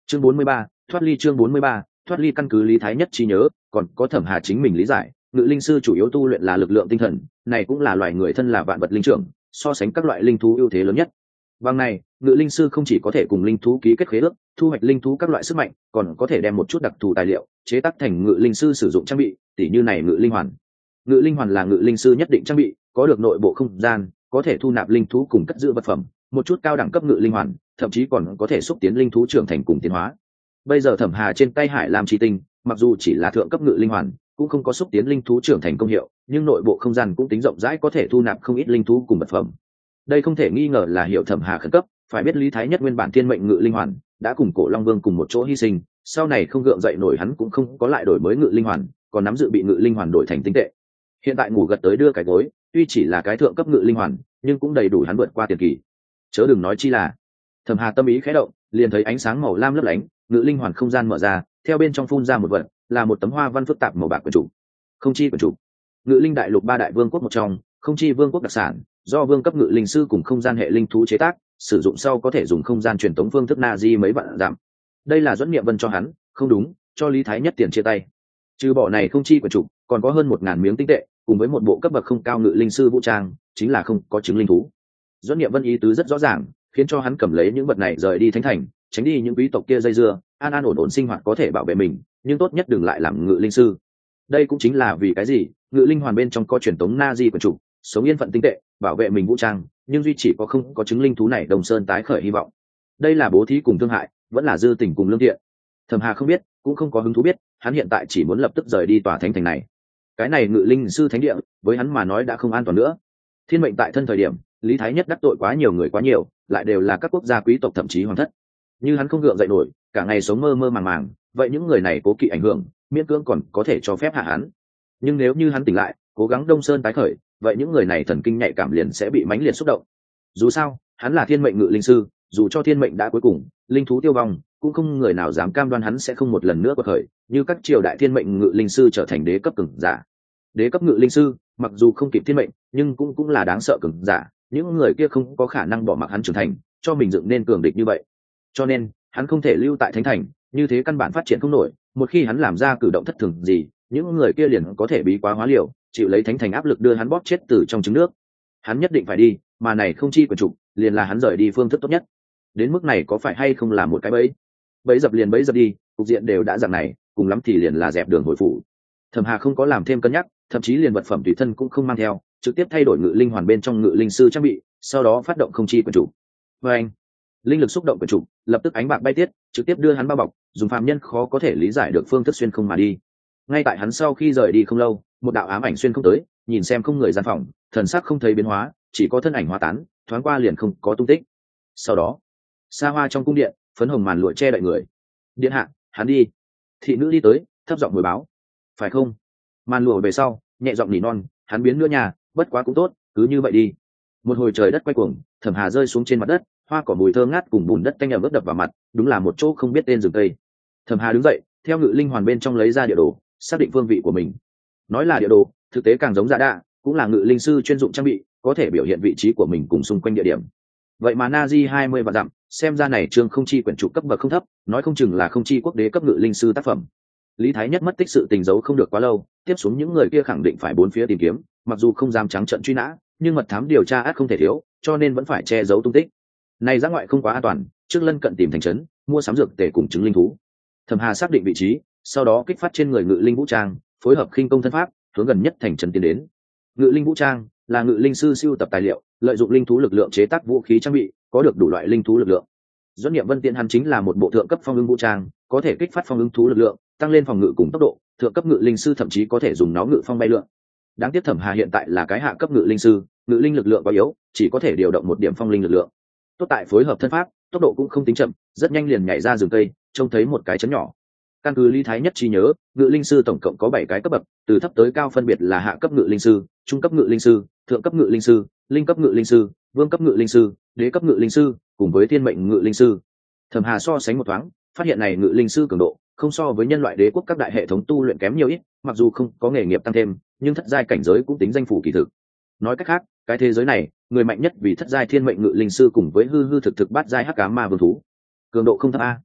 Chương 43, thoát ly. Chương 43, thoát ly. Căn cứ Lý Thái Nhất trí nhớ, còn có Thẩm Hà chính mình lý giải, ngự linh sư chủ yếu tu luyện là lực lượng tinh thần, này cũng là loài người thân là vạn vật linh trưởng, so sánh các loại linh thú ưu thế lớn nhất. Bằng này, ngự linh sư không chỉ có thể cùng linh thú ký kết khế ước, thu hoạch linh thú các loại sức mạnh, còn có thể đem một chút đặc thù tài liệu chế tác thành ngự linh sư sử dụng trang bị, tỉ như này ngự linh hoàn. Ngự linh hoàn là ngự linh sư nhất định trang bị, có được nội bộ không gian, có thể thu nạp linh thú cùng cất giữ vật phẩm, một chút cao đẳng cấp ngự linh hoàn, thậm chí còn có thể xúc tiến linh thú trưởng thành cùng tiến hóa. Bây giờ Thẩm Hà trên tay Hải Lam chi tinh, mặc dù chỉ là thượng cấp ngự linh hoàn, cũng không có xúc tiến linh thú trưởng thành công hiệu, nhưng nội bộ không gian cũng tính rộng rãi, có thể thu nạp không ít linh thú cùng vật phẩm. Đây không thể nghi ngờ là hiệu Thẩm Hà khẩn cấp. Phải biết Lý Thái Nhất nguyên bản thiên mệnh ngự linh hoàn đã cùng Cổ Long Vương cùng một chỗ hy sinh, sau này không gượng dậy nổi hắn cũng không có lại đổi mới ngự linh hoàn, còn nắm dự bị ngự linh hoàn đổi thành tinh tệ. Hiện tại ngủ gật tới đưa cái gối, tuy chỉ là cái thượng cấp ngự linh hoàn, nhưng cũng đầy đủ hắn vượt qua tiền kỳ. Chớ đừng nói chi là, Thẩm Hà tâm ý khẽ động, liền thấy ánh sáng màu lam lấp lánh, ngự linh hoàn không gian mở ra, theo bên trong phun ra một vật, là một tấm hoa văn phức tạp màu bạc quyển trục. Không chi quyển trục. Ngự linh đại lục ba đại vương quốc một trong, không chi vương quốc đặc sản, do vương cấp ngự linh sư cùng không gian hệ linh thú chế tác, sử dụng sau có thể dùng không gian truyền tống phương thức na di mấy vạn dặm. Đây là Duẫn Niệm Vân cho hắn, không đúng, cho Lý Thái Nhất tiền chia tay. Trừ bỏ này không chi quyển trục, còn có hơn 1000 miếng tinh tệ, cùng với một bộ cấp bậc không cao ngự linh sư vũ trang, chính là không có chứng linh thú. Duẫn Niệm Vân ý tứ rất rõ ràng, khiến cho hắn cầm lấy những vật này rời đi thánh thành, tránh đi những quý tộc kia dây dưa, an an ổn ổn sinh hoạt có thể bảo vệ mình, nhưng tốt nhất đừng lại làm ngự linh sư. Đây cũng chính là vì cái gì ngự linh hoàn bên trong có truyền tống na di quyển trục, sống yên phận tinh tệ, bảo vệ mình vũ trang, nhưng duy chỉ có không có chứng linh thú này Đồng Sơn tái khởi hy vọng. Đây là bố thí cùng thương hại, vẫn là dư tình cùng lương thiện? Thẩm Hà không biết, cũng không có hứng thú biết, hắn hiện tại chỉ muốn lập tức rời đi tòa thánh thành này. Cái này ngự linh sư thánh địa, với hắn mà nói đã không an toàn nữa. Thiên mệnh tại thân thời điểm, Lý Thái Nhất đắc tội quá nhiều người quá nhiều, lại đều là các quốc gia quý tộc thậm chí hoàng thất. Như hắn không gượng dậy nổi, cả ngày sống mơ mơ màng màng, vậy những người này cố kỵ ảnh hưởng, miễn cưỡng còn có thể cho phép hạ hắn. Nhưng nếu như hắn tỉnh lại, cố gắng Đông Sơn tái khởi, vậy những người này thần kinh nhạy cảm liền sẽ bị mãnh liệt xúc động. Dù sao, hắn là thiên mệnh ngự linh sư, dù cho thiên mệnh đã cuối cùng, linh thú tiêu vong, cũng không người nào dám cam đoan hắn sẽ không một lần nữa quật khởi, như các triều đại thiên mệnh ngự linh sư trở thành đế cấp cường giả. Đế cấp ngự linh sư, mặc dù không kịp thiên mệnh, nhưng cũng là đáng sợ cường giả, những người kia không có khả năng bỏ mặc hắn trưởng thành, cho mình dựng nên cường địch như vậy. Cho nên, hắn không thể lưu tại thánh thành, như thế căn bản phát triển không nổi, một khi hắn làm ra cử động thất thường gì, những người kia liền có thể bí quá hóa liều, chịu lấy thánh thành áp lực đưa hắn bóp chết từ trong trứng nước. Hắn nhất định phải đi, mà này không chi quyển trục, liền là hắn rời đi phương thức tốt nhất. Đến mức này có phải hay không là một cái bẫy? Bẫy dập liền bẫy dập đi, cục diện đều đã dạng này, cùng lắm thì liền là dẹp đường hồi phủ. Thẩm Hà không có làm thêm cân nhắc, thậm chí liền vật phẩm tùy thân cũng không mang theo, trực tiếp thay đổi ngự linh hoàn bên trong ngự linh sư trang bị, sau đó phát động không chi quyển trục. Và anh, linh lực xúc động quyển trục, lập tức ánh bạc bay tiết, trực tiếp đưa hắn bao bọc, dùng phàm nhân khó có thể lý giải được phương thức xuyên không mà đi. Ngay tại hắn sau khi rời đi không lâu, một đạo ám ảnh xuyên không tới, nhìn xem không người gian phòng, thần sắc không thấy biến hóa, chỉ có thân ảnh hóa tán, thoáng qua liền không có tung tích. Sau đó, xa hoa trong cung điện, phấn hồng màn lụa che đậy người. Điện hạ, hắn đi. Thị nữ đi tới, thấp giọng hồi báo. Phải không? Màn lụa về sau, nhẹ giọng nỉ non, hắn biến nữa nhà, bất quá cũng tốt, cứ như vậy đi. Một hồi trời đất quay cuồng, Thẩm Hà rơi xuống trên mặt đất, hoa cỏ mùi thơ ngát cùng bùn đất tanh ẩm ướt đập vào mặt, đúng là một chỗ không biết tên rừng cây. Thẩm Hà đứng dậy, theo ngự linh hoàn bên trong lấy ra địa đồ, xác định phương vị của mình. Nói là địa đồ, thực tế càng giống giả đạ, cũng là ngự linh sư chuyên dụng trang bị, có thể biểu hiện vị trí của mình cùng xung quanh địa điểm. Vậy mà Nazi 20 vạn dặm, xem ra này chương không chi quyển trục cấp bậc không thấp, nói không chừng là không chi quốc đế cấp ngự linh sư tác phẩm. Lý Thái Nhất mất tích sự tình giấu không được quá lâu, tiếp xuống những người kia khẳng định phải bốn phía tìm kiếm, mặc dù không dám trắng trợn truy nã, nhưng mật thám điều tra ắt không thể thiếu, cho nên vẫn phải che giấu tung tích. Này ra ngoại không quá an toàn, trước lân cận tìm thành trấn, mua sắm dược tề cùng chứng linh thú. Thẩm Hà xác định vị trí, sau đó kích phát trên người ngự linh vũ trang, phối hợp khinh công thân pháp, hướng gần nhất thành trấn tiến đến. Ngự linh vũ trang là ngự linh sư siêu tập tài liệu, lợi dụng linh thú lực lượng chế tác vũ khí trang bị, có được đủ loại linh thú lực lượng. Doãn Niệm Vân tiện hắn chính là một bộ thượng cấp phong ưng vũ trang, có thể kích phát phong ưng thú lực lượng, tăng lên phòng ngự cùng tốc độ, thượng cấp ngự linh sư thậm chí có thể dùng nó ngự phong bay lượn. Đáng tiếc Thẩm Hà hiện tại là cái hạ cấp ngự linh sư, ngự linh lực lượng quá yếu, chỉ có thể điều động một điểm phong linh lực lượng. Tốt tại phối hợp thân pháp, tốc độ cũng không tính chậm, rất nhanh liền nhảy ra rừng cây, trông thấy một cái trấn nhỏ. Căn cứ Lý Thái Nhất trí nhớ, ngự linh sư tổng cộng có 7 cái cấp bậc, từ thấp tới cao phân biệt là hạ cấp ngự linh sư, trung cấp ngự linh sư, thượng cấp ngự linh sư, linh cấp ngự linh sư, vương cấp ngự linh sư, đế cấp ngự linh sư, cùng với thiên mệnh ngự linh sư. Thẩm Hà so sánh một thoáng, phát hiện này ngự linh sư cường độ không so với nhân loại đế quốc các đại hệ thống tu luyện kém nhiều ít, mặc dù không có nghề nghiệp tăng thêm, nhưng thất giai cảnh giới cũng tính danh phủ kỳ thực. Nói cách khác, cái thế giới này, người mạnh nhất vì thất giai thiên mệnh ngự linh sư cùng với hư hư thực thực bát giai hắc ám ma vương thú. Cường độ không thấp a.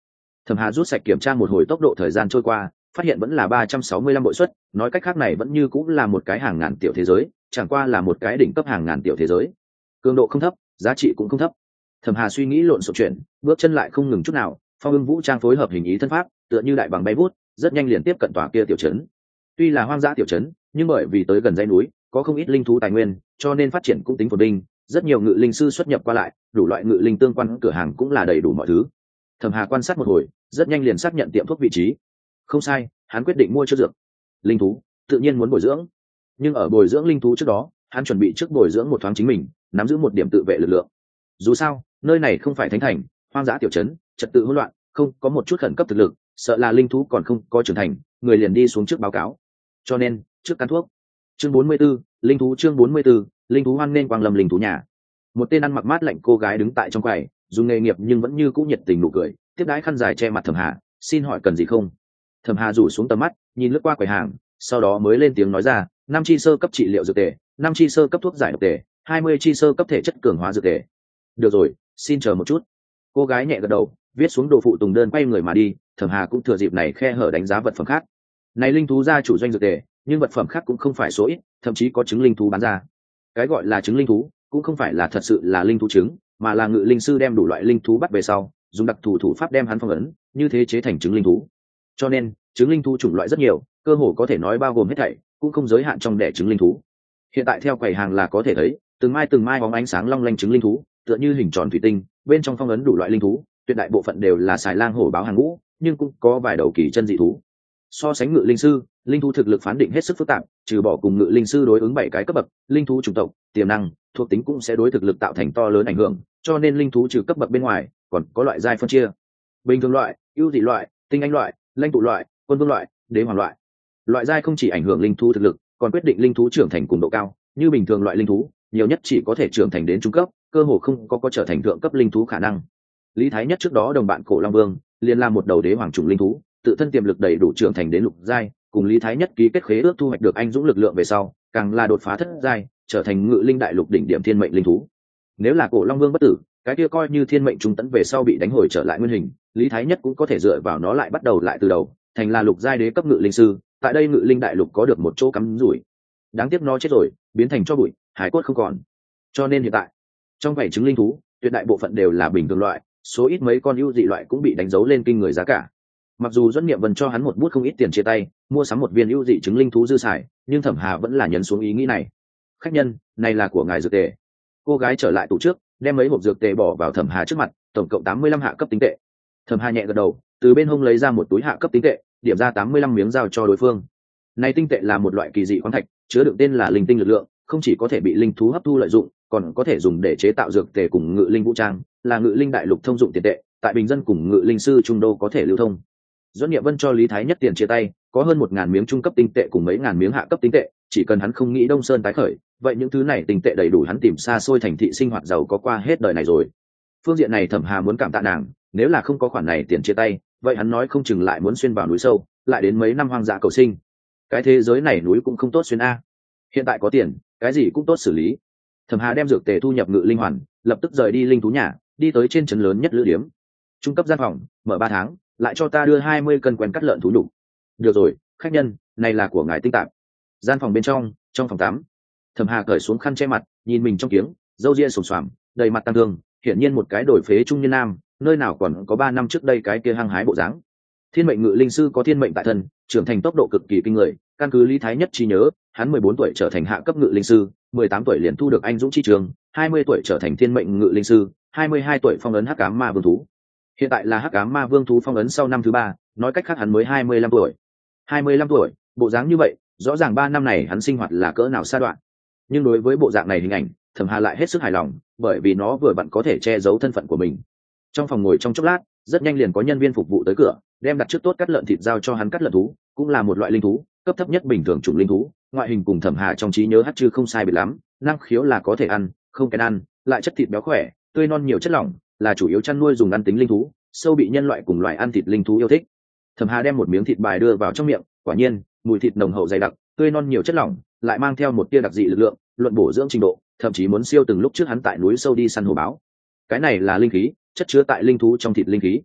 Thẩm Hà rút sạch kiểm tra một hồi tốc độ thời gian trôi qua, phát hiện vẫn là 365 bội suất, nói cách khác này vẫn như cũng là một cái hàng ngàn tiểu thế giới, chẳng qua là một cái đỉnh cấp hàng ngàn tiểu thế giới. Cường độ không thấp, giá trị cũng không thấp. Thẩm Hà suy nghĩ lộn xộn chuyển, bước chân lại không ngừng chút nào, Phong Ưng Vũ Trang phối hợp hình ý thân pháp, tựa như đại bằng bay vút, rất nhanh liền tiếp cận tòa kia tiểu trấn. Tuy là hoang dã tiểu trấn, nhưng bởi vì tới gần dãy núi, có không ít linh thú tài nguyên, cho nên phát triển cũng tính phồn vinh, rất nhiều ngự linh sư xuất nhập qua lại, đủ loại ngự linh tương quan cửa hàng cũng là đầy đủ mọi thứ. Thẩm Hà quan sát một hồi, rất nhanh liền xác nhận tiệm thuốc vị trí. Không sai, hắn quyết định mua trước dược. Linh thú, tự nhiên muốn bồi dưỡng. Nhưng ở bồi dưỡng linh thú trước đó, hắn chuẩn bị trước bồi dưỡng một thoáng chính mình, nắm giữ một điểm tự vệ lực lượng. Dù sao, nơi này không phải thánh thành, hoang dã tiểu trấn, trật tự hỗn loạn, không có một chút khẩn cấp thực lực, sợ là linh thú còn không có trưởng thành, người liền đi xuống trước báo cáo. Cho nên, trước cắn thuốc. Chương 44, linh thú chương 44, linh thú hoan nên quang lâm linh thú nhà. Một tên ăn mặc mát lạnh cô gái đứng tại trong quầy, dùng nghề nghiệp nhưng vẫn như cũ nhiệt tình nụ cười, tiếp đái khăn dài che mặt Thẩm Hà, xin hỏi cần gì không? Thẩm Hà rủ xuống tầm mắt, nhìn lướt qua quầy hàng, sau đó mới lên tiếng nói ra, 5 chi sơ cấp trị liệu dược tề, 5 chi sơ cấp thuốc giải độc tề, 20 chi sơ cấp thể chất cường hóa dược tề. Được rồi, xin chờ một chút. Cô gái nhẹ gật đầu, viết xuống đồ phụ tùng đơn quay người mà đi. Thẩm Hà cũng thừa dịp này khe hở đánh giá vật phẩm khác. Này linh thú gia chủ doanh dược tề, nhưng vật phẩm khác cũng không phải số ít, thậm chí có trứng linh thú bán ra. Cái gọi là trứng linh thú, cũng không phải là thật sự là linh thú trứng, mà là ngự linh sư đem đủ loại linh thú bắt về sau, dùng đặc thù thủ pháp đem hắn phong ấn, như thế chế thành trứng linh thú. Cho nên, trứng linh thú chủng loại rất nhiều, cơ hồ có thể nói bao gồm hết thảy, cũng không giới hạn trong đẻ trứng linh thú. Hiện tại theo quầy hàng là có thể thấy, từng mai bóng ánh sáng long lanh trứng linh thú, tựa như hình tròn thủy tinh, bên trong phong ấn đủ loại linh thú, tuyệt đại bộ phận đều là xài lang hổ báo hàng ngũ, nhưng cũng có vài đầu kỳ chân dị thú. So sánh ngự linh sư, linh thú thực lực phán định hết sức phức tạp, trừ bỏ cùng ngự linh sư đối ứng 7 cái cấp bậc, linh thú chủng tộc, tiềm năng, thuộc tính cũng sẽ đối thực lực tạo thành to lớn ảnh hưởng, cho nên linh thú trừ cấp bậc bên ngoài, còn có loại giai phân chia. Bình thường loại, ưu dị loại, tinh anh loại, lãnh tụ loại, quân vương loại, đế hoàng loại. Loại giai không chỉ ảnh hưởng linh thú thực lực, còn quyết định linh thú trưởng thành cùng độ cao, như bình thường loại linh thú, nhiều nhất chỉ có thể trưởng thành đến trung cấp, cơ hồ không có trở thành thượng cấp linh thú khả năng. Lý Thái Nhất trước đó đồng bạn Cổ Long Vương, liền làm một đầu đế hoàng chủng linh thú, tự thân tiềm lực đầy đủ trưởng thành đến lục giai, cùng Lý Thái Nhất ký kết khế ước thu hoạch được anh dũng lực lượng về sau, càng là đột phá thất giai, trở thành ngự linh đại lục đỉnh điểm thiên mệnh linh thú. Nếu là Cổ Long Vương bất tử, cái kia coi như thiên mệnh trung tấn về sau bị đánh hồi trở lại nguyên hình, Lý Thái Nhất cũng có thể dựa vào nó lại bắt đầu lại từ đầu, thành là lục giai đế cấp ngự linh sư, tại đây ngự linh đại lục có được một chỗ cắm rủi. Đáng tiếc nó chết rồi, biến thành tro bụi, hải cốt không còn. Cho nên hiện tại, trong vảy trứng linh thú, tuyệt đại bộ phận đều là bình thường loại, số ít mấy con ưu dị loại cũng bị đánh dấu lên kinh người giá cả. Mặc dù Doãn Niệm Vân cho hắn một bút không ít tiền chia tay, mua sắm một viên ưu dị trứng linh thú dư xài, nhưng Thẩm Hà vẫn là nhấn xuống ý nghĩ này. Khách nhân, này là của ngài dược tề. Cô gái trở lại tủ trước, đem mấy hộp dược tề bỏ vào Thẩm Hà trước mặt, tổng cộng 85 hạ cấp tinh tệ. Thẩm Hà nhẹ gật đầu, từ bên hông lấy ra một túi hạ cấp tinh tệ, điểm ra 85 miếng giao cho đối phương. Này tinh tệ là một loại kỳ dị khoáng thạch, chứa đựng tên là linh tinh lực lượng, không chỉ có thể bị linh thú hấp thu lợi dụng, còn có thể dùng để chế tạo dược tề cùng ngự linh vũ trang, là ngự linh đại lục thông dụng tiền tệ, tại bình dân cùng ngự linh sư trung đô có thể lưu thông. Doãn Niệm Vân cho Lý Thái Nhất tiền chia tay, có hơn 1000 miếng trung cấp tinh tệ cùng mấy ngàn miếng hạ cấp tinh tệ, chỉ cần hắn không nghĩ Đông Sơn tái khởi, vậy những thứ này tinh tệ đầy đủ hắn tìm xa xôi thành thị sinh hoạt giàu có qua hết đời này rồi. Phương diện này Thẩm Hà muốn cảm tạ nàng, nếu là không có khoản này tiền chia tay, vậy hắn nói không chừng lại muốn xuyên vào núi sâu, lại đến mấy năm hoang dã cầu sinh. Cái thế giới này núi cũng không tốt xuyên a. Hiện tại có tiền, cái gì cũng tốt xử lý. Thẩm Hà đem dược tề thu nhập ngự linh hoàn, lập tức rời đi linh thú nhà, đi tới trên trấn lớn nhất lữ điếm. Trung cấp gian phòng, mở 3 tháng, lại cho ta đưa 20 cân quen cắt lợn thú nhục. Được rồi, khách nhân, này là của ngài tinh tạp. Gian phòng bên trong phòng tắm. Thẩm Hà cởi xuống khăn che mặt, nhìn mình trong kiếng, râu ria xồm xoàm, đầy mặt tăng thương, hiển nhiên một cái đổi phế trung niên nam, nơi nào còn có 3 năm trước đây cái kia hăng hái bộ dáng. Thiên mệnh ngự linh sư có thiên mệnh tại thân, trưởng thành tốc độ cực kỳ kinh người, căn cứ Lý Thái Nhất trí nhớ, hắn 14 tuổi trở thành hạ cấp ngự linh sư, 18 tuổi liền thu được anh dũng chi trường, 20 tuổi trở thành thiên mệnh ngự linh sư, 22 tuổi phong ấn hắc ám ma vương thú. Hiện tại là hắc ám ma vương thú phong ấn sau năm thứ 3, nói cách khác hắn mới 25 tuổi. 25 tuổi, bộ dáng như vậy, rõ ràng 3 năm này hắn sinh hoạt là cỡ nào sa đoạn. Nhưng đối với bộ dạng này hình ảnh, Thẩm Hà lại hết sức hài lòng, bởi vì nó vừa vặn có thể che giấu thân phận của mình. Trong phòng ngồi trong chốc lát, rất nhanh liền có nhân viên phục vụ tới cửa, đem đặt trước tốt cắt lợn thịt giao cho hắn. Cắt lợn thú cũng là một loại linh thú, cấp thấp nhất bình thường chủng linh thú, ngoại hình cùng Thẩm Hà trong trí nhớ hắt chư không sai biệt lắm, năng khiếu là có thể ăn, không kén ăn, lại chất thịt béo khỏe, tươi non nhiều chất lỏng, là chủ yếu chăn nuôi dùng ăn tính linh thú, sâu bị nhân loại cùng loại ăn thịt linh thú yêu thích. Thẩm Hà đem một miếng thịt bài đưa vào trong miệng, quả nhiên, mùi thịt nồng hậu dày đặc, tươi non nhiều chất lỏng, lại mang theo một tia đặc dị lực lượng, luận bổ dưỡng trình độ, thậm chí muốn siêu từng lúc trước hắn tại núi sâu đi săn hổ báo. Cái này là linh khí, chất chứa tại linh thú trong thịt linh khí.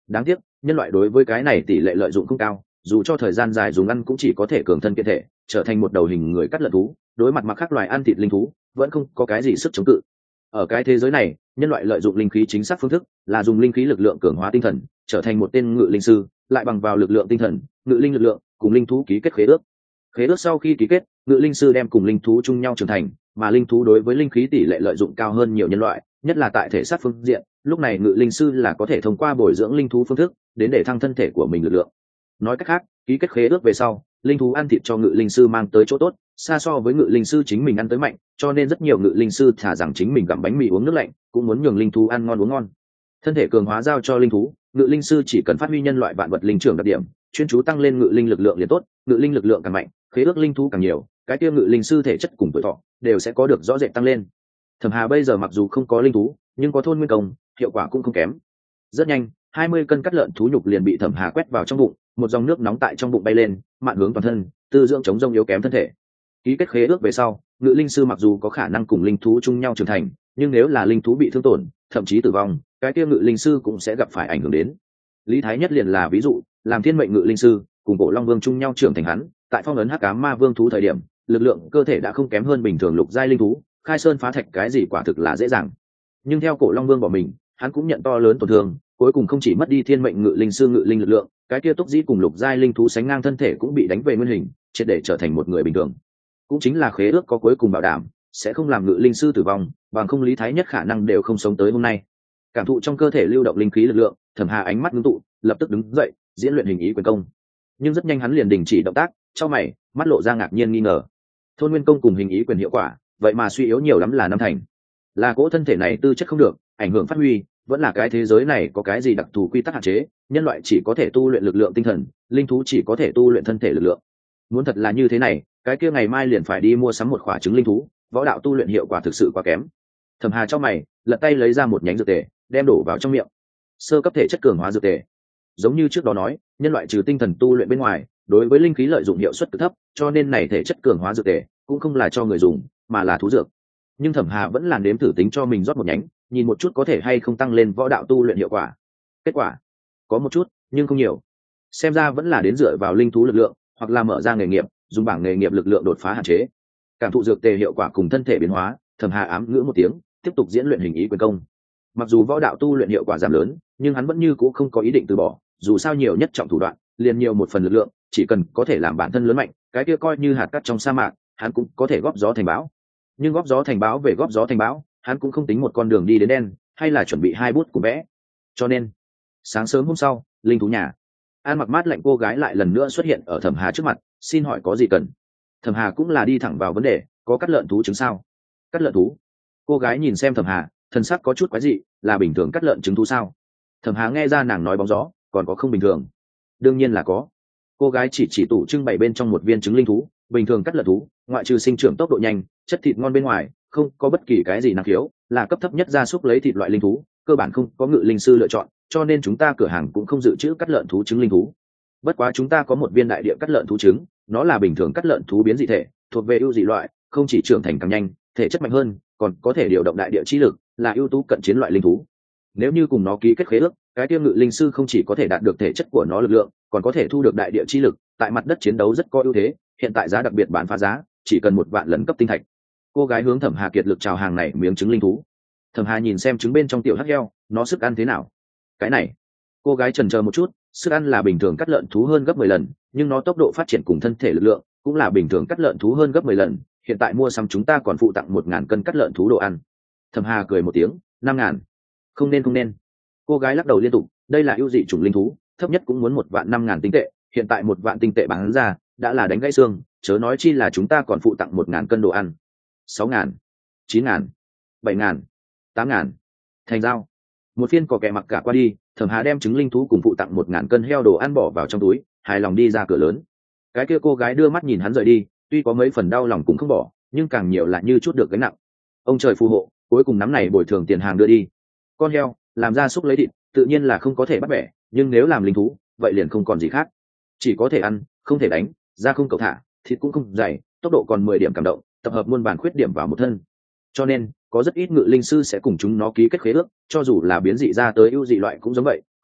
Đáng tiếc nhân loại đối với cái này tỷ lệ lợi dụng không cao, dù cho thời gian dài dùng ăn cũng chỉ có thể cường thân kiện thể, trở thành một đầu hình người cắt lợn thú, đối mặt mặc khác loài ăn thịt linh thú vẫn không có cái gì sức chống cự. Ở cái thế giới này, nhân loại lợi dụng linh khí chính xác phương thức là dùng linh khí lực lượng cường hóa tinh thần, trở thành một tên ngự linh sư, lại bằng vào lực lượng tinh thần, ngự linh lực lượng cùng linh thú ký kết khế ước. Khế ước sau khi ký kết, ngự linh sư đem cùng linh thú chung nhau trưởng thành, mà linh thú đối với linh khí tỷ lệ lợi dụng cao hơn nhiều nhân loại, nhất là tại thể xác phương diện, lúc này ngự linh sư là có thể thông qua bồi dưỡng linh thú phương thức đến để thăng thân thể của mình lực lượng. Nói cách khác, ký kết khế ước về sau, linh thú ăn thịt cho ngự linh sư mang tới chỗ tốt xa so với ngự linh sư chính mình ăn tới mạnh, cho nên rất nhiều ngự linh sư thả rằng chính mình gặm bánh mì uống nước lạnh cũng muốn nhường linh thú ăn ngon uống ngon. Thân thể cường hóa giao cho linh thú, ngự linh sư chỉ cần phát huy nhân loại vạn vật linh trưởng đặc điểm, chuyên chú tăng lên ngự linh lực lượng liền tốt. Ngự linh lực lượng càng mạnh, khế ước linh thú càng nhiều, cái tiêu ngự linh sư thể chất cùng tuổi thọ đều sẽ có được rõ rệt tăng lên. Thẩm Hà bây giờ mặc dù không có linh thú, nhưng có thôn nguyên công, hiệu quả cũng không kém. Rất nhanh, 20 cân cắt lợn thú nhục liền bị Thẩm Hà quét vào trong bụng, một dòng nước nóng tại trong bụng bay lên, mạn hướng toàn thân, tư dưỡng chống rông yếu kém thân thể. Ký kết khế ước về sau, ngự linh sư mặc dù có khả năng cùng linh thú chung nhau trưởng thành, nhưng nếu là linh thú bị thương tổn, thậm chí tử vong, cái kia ngự linh sư cũng sẽ gặp phải ảnh hưởng đến. Lý Thái Nhất liền là ví dụ, làm thiên mệnh ngự linh sư, cùng Cổ Long Vương chung nhau trưởng thành hắn, tại phong ấn Hắc Ám Ma Vương thú thời điểm, lực lượng cơ thể đã không kém hơn bình thường lục giai linh thú, khai sơn phá thạch cái gì quả thực là dễ dàng. Nhưng theo Cổ Long Vương bỏ mình, hắn cũng nhận to lớn tổn thương, cuối cùng không chỉ mất đi thiên mệnh ngự linh sư ngự linh lực lượng, cái kia túc dĩ cùng lục giai linh thú sánh ngang thân thể cũng bị đánh về nguyên hình, triệt để trở thành một người bình thường. Cũng chính là khế ước có cuối cùng bảo đảm sẽ không làm ngự linh sư tử vong, bằng không Lý Thái Nhất khả năng đều không sống tới hôm nay. Cảm thụ trong cơ thể lưu động linh khí lực lượng, Thẩm Hà ánh mắt ngưng tụ, lập tức đứng dậy diễn luyện hình ý quyền công. Nhưng rất nhanh hắn liền đình chỉ động tác, chau mày, mắt lộ ra ngạc nhiên nghi ngờ. Thôn nguyên công cùng hình ý quyền hiệu quả vậy mà suy yếu nhiều lắm là năm thành. Là cỗ thân thể này tư chất không được, ảnh hưởng phát huy, vẫn là cái thế giới này có cái gì đặc thù quy tắc hạn chế, nhân loại chỉ có thể tu luyện lực lượng tinh thần, linh thú chỉ có thể tu luyện thân thể lực lượng. Muốn thật là như thế này, cái kia ngày mai liền phải đi mua sắm một quả trứng linh thú, võ đạo tu luyện hiệu quả thực sự quá kém. Thẩm Hà trong mày, lật tay lấy ra một nhánh dược tề, đem đổ vào trong miệng. Sơ cấp thể chất cường hóa dược tề. Giống như trước đó nói, nhân loại trừ tinh thần tu luyện bên ngoài, đối với linh khí lợi dụng hiệu suất cực thấp, cho nên này thể chất cường hóa dược tề cũng không là cho người dùng, mà là thú dược. Nhưng Thẩm Hà vẫn là nếm thử tính cho mình rót một nhánh, nhìn một chút có thể hay không tăng lên võ đạo tu luyện hiệu quả. Kết quả có một chút, nhưng không nhiều. Xem ra vẫn là đến dựa vào linh thú lực lượng, hoặc là mở ra nghề nghiệp, dùng bảng nghề nghiệp lực lượng đột phá hạn chế. Cảm thụ dược tề hiệu quả cùng thân thể biến hóa, Thẩm Hà ám ngữ một tiếng, tiếp tục diễn luyện hình ý quyền công. Mặc dù võ đạo tu luyện hiệu quả giảm lớn, nhưng hắn vẫn như cũ không có ý định từ bỏ, dù sao nhiều nhất trọng thủ đoạn, liền nhiều một phần lực lượng, chỉ cần có thể làm bản thân lớn mạnh, cái kia coi như hạt cát trong sa mạc, hắn cũng có thể góp gió thành bão. Nhưng góp gió thành bão về góp gió thành bão, hắn cũng không tính một con đường đi đến đen, hay là chuẩn bị 2 bút của vẽ. Cho nên, sáng sớm hôm sau, linh thú nhà, An mặc mát lạnh cô gái lại lần nữa xuất hiện ở Thẩm Hà trước mặt, xin hỏi có gì cần. Thẩm Hà cũng là đi thẳng vào vấn đề, có cắt lợn thú trứng sao? Cắt lợn thú? Cô gái nhìn xem Thẩm Hà, thần sắc có chút quái dị, là bình thường cắt lợn trứng thú sao? Thẩm Hà nghe ra nàng nói bóng gió, còn có không bình thường? Đương nhiên là có. Cô gái chỉ tủ trưng bày bên trong một viên trứng linh thú, bình thường cắt lợn thú, ngoại trừ sinh trưởng tốc độ nhanh, chất thịt ngon bên ngoài, không có bất kỳ cái gì năng khiếu, là cấp thấp nhất gia súc lấy thịt loại linh thú, cơ bản không có ngự linh sư lựa chọn, cho nên chúng ta cửa hàng cũng không dự trữ cắt lợn thú trứng linh thú. Bất quá chúng ta có một viên đại địa cắt lợn thú trứng, nó là bình thường cắt lợn thú biến dị thể, thuộc về ưu dị loại, không chỉ trưởng thành càng nhanh, thể chất mạnh hơn, còn có thể điều động đại địa chi lực, là ưu tú cận chiến loại linh thú. Nếu như cùng nó ký kết khế ước, cái tiêu ngự linh sư không chỉ có thể đạt được thể chất của nó lực lượng, còn có thể thu được đại địa chi lực, tại mặt đất chiến đấu rất có ưu thế, hiện tại giá đặc biệt bán phá giá, chỉ cần 1 vạn lần cấp tinh thạch. Cô gái hướng Thẩm Hà kiệt lực chào hàng này miếng trứng linh thú. Thẩm Hà nhìn xem trứng bên trong tiểu hắc heo, nó sức ăn thế nào? Cái này, cô gái chần chờ một chút, sức ăn là bình thường cắt lợn thú hơn gấp 10 lần, nhưng nó tốc độ phát triển cùng thân thể lực lượng cũng là bình thường cắt lợn thú hơn gấp 10 lần. Hiện tại mua sắm chúng ta còn phụ tặng 1000 cân cắt lợn thú đồ ăn. Thẩm Hà cười một tiếng, 5000. Không nên. Cô gái lắc đầu liên tục, đây là ưu dị chủng linh thú, thấp nhất cũng muốn 1 vạn 5000 tinh tệ, hiện tại 1 vạn tinh tệ bán ra, đã là đánh gãy xương, chớ nói chi là chúng ta còn phụ tặng 1000 cân đồ ăn. 6000, 9000, 7000, 8000. Thành giao. Một phiên cò kẹ mặc cả qua đi, Thẩm Hà đem trứng linh thú cùng phụ tặng 1000 cân heo đồ ăn bỏ vào trong túi, hài lòng đi ra cửa lớn. Cái kia cô gái đưa mắt nhìn hắn rời đi, tuy có mấy phần đau lòng cũng không bỏ, nhưng càng nhiều là như chút được gánh nặng. Ông trời phù hộ, cuối cùng nắm này bồi thường tiền hàng đưa đi. Con heo, làm ra xúc lấy thịt, tự nhiên là không có thể bắt bẻ, nhưng nếu làm linh thú, vậy liền không còn gì khác. Chỉ có thể ăn, không thể đánh, da không cầu thả, thịt cũng không dày, tốc độ còn 10 điểm cảm động, tập hợp muôn bản khuyết điểm vào một thân. Cho nên, có rất ít ngự linh sư sẽ cùng chúng nó ký kết khế ước, cho dù là biến dị ra tới ưu dị loại cũng giống vậy,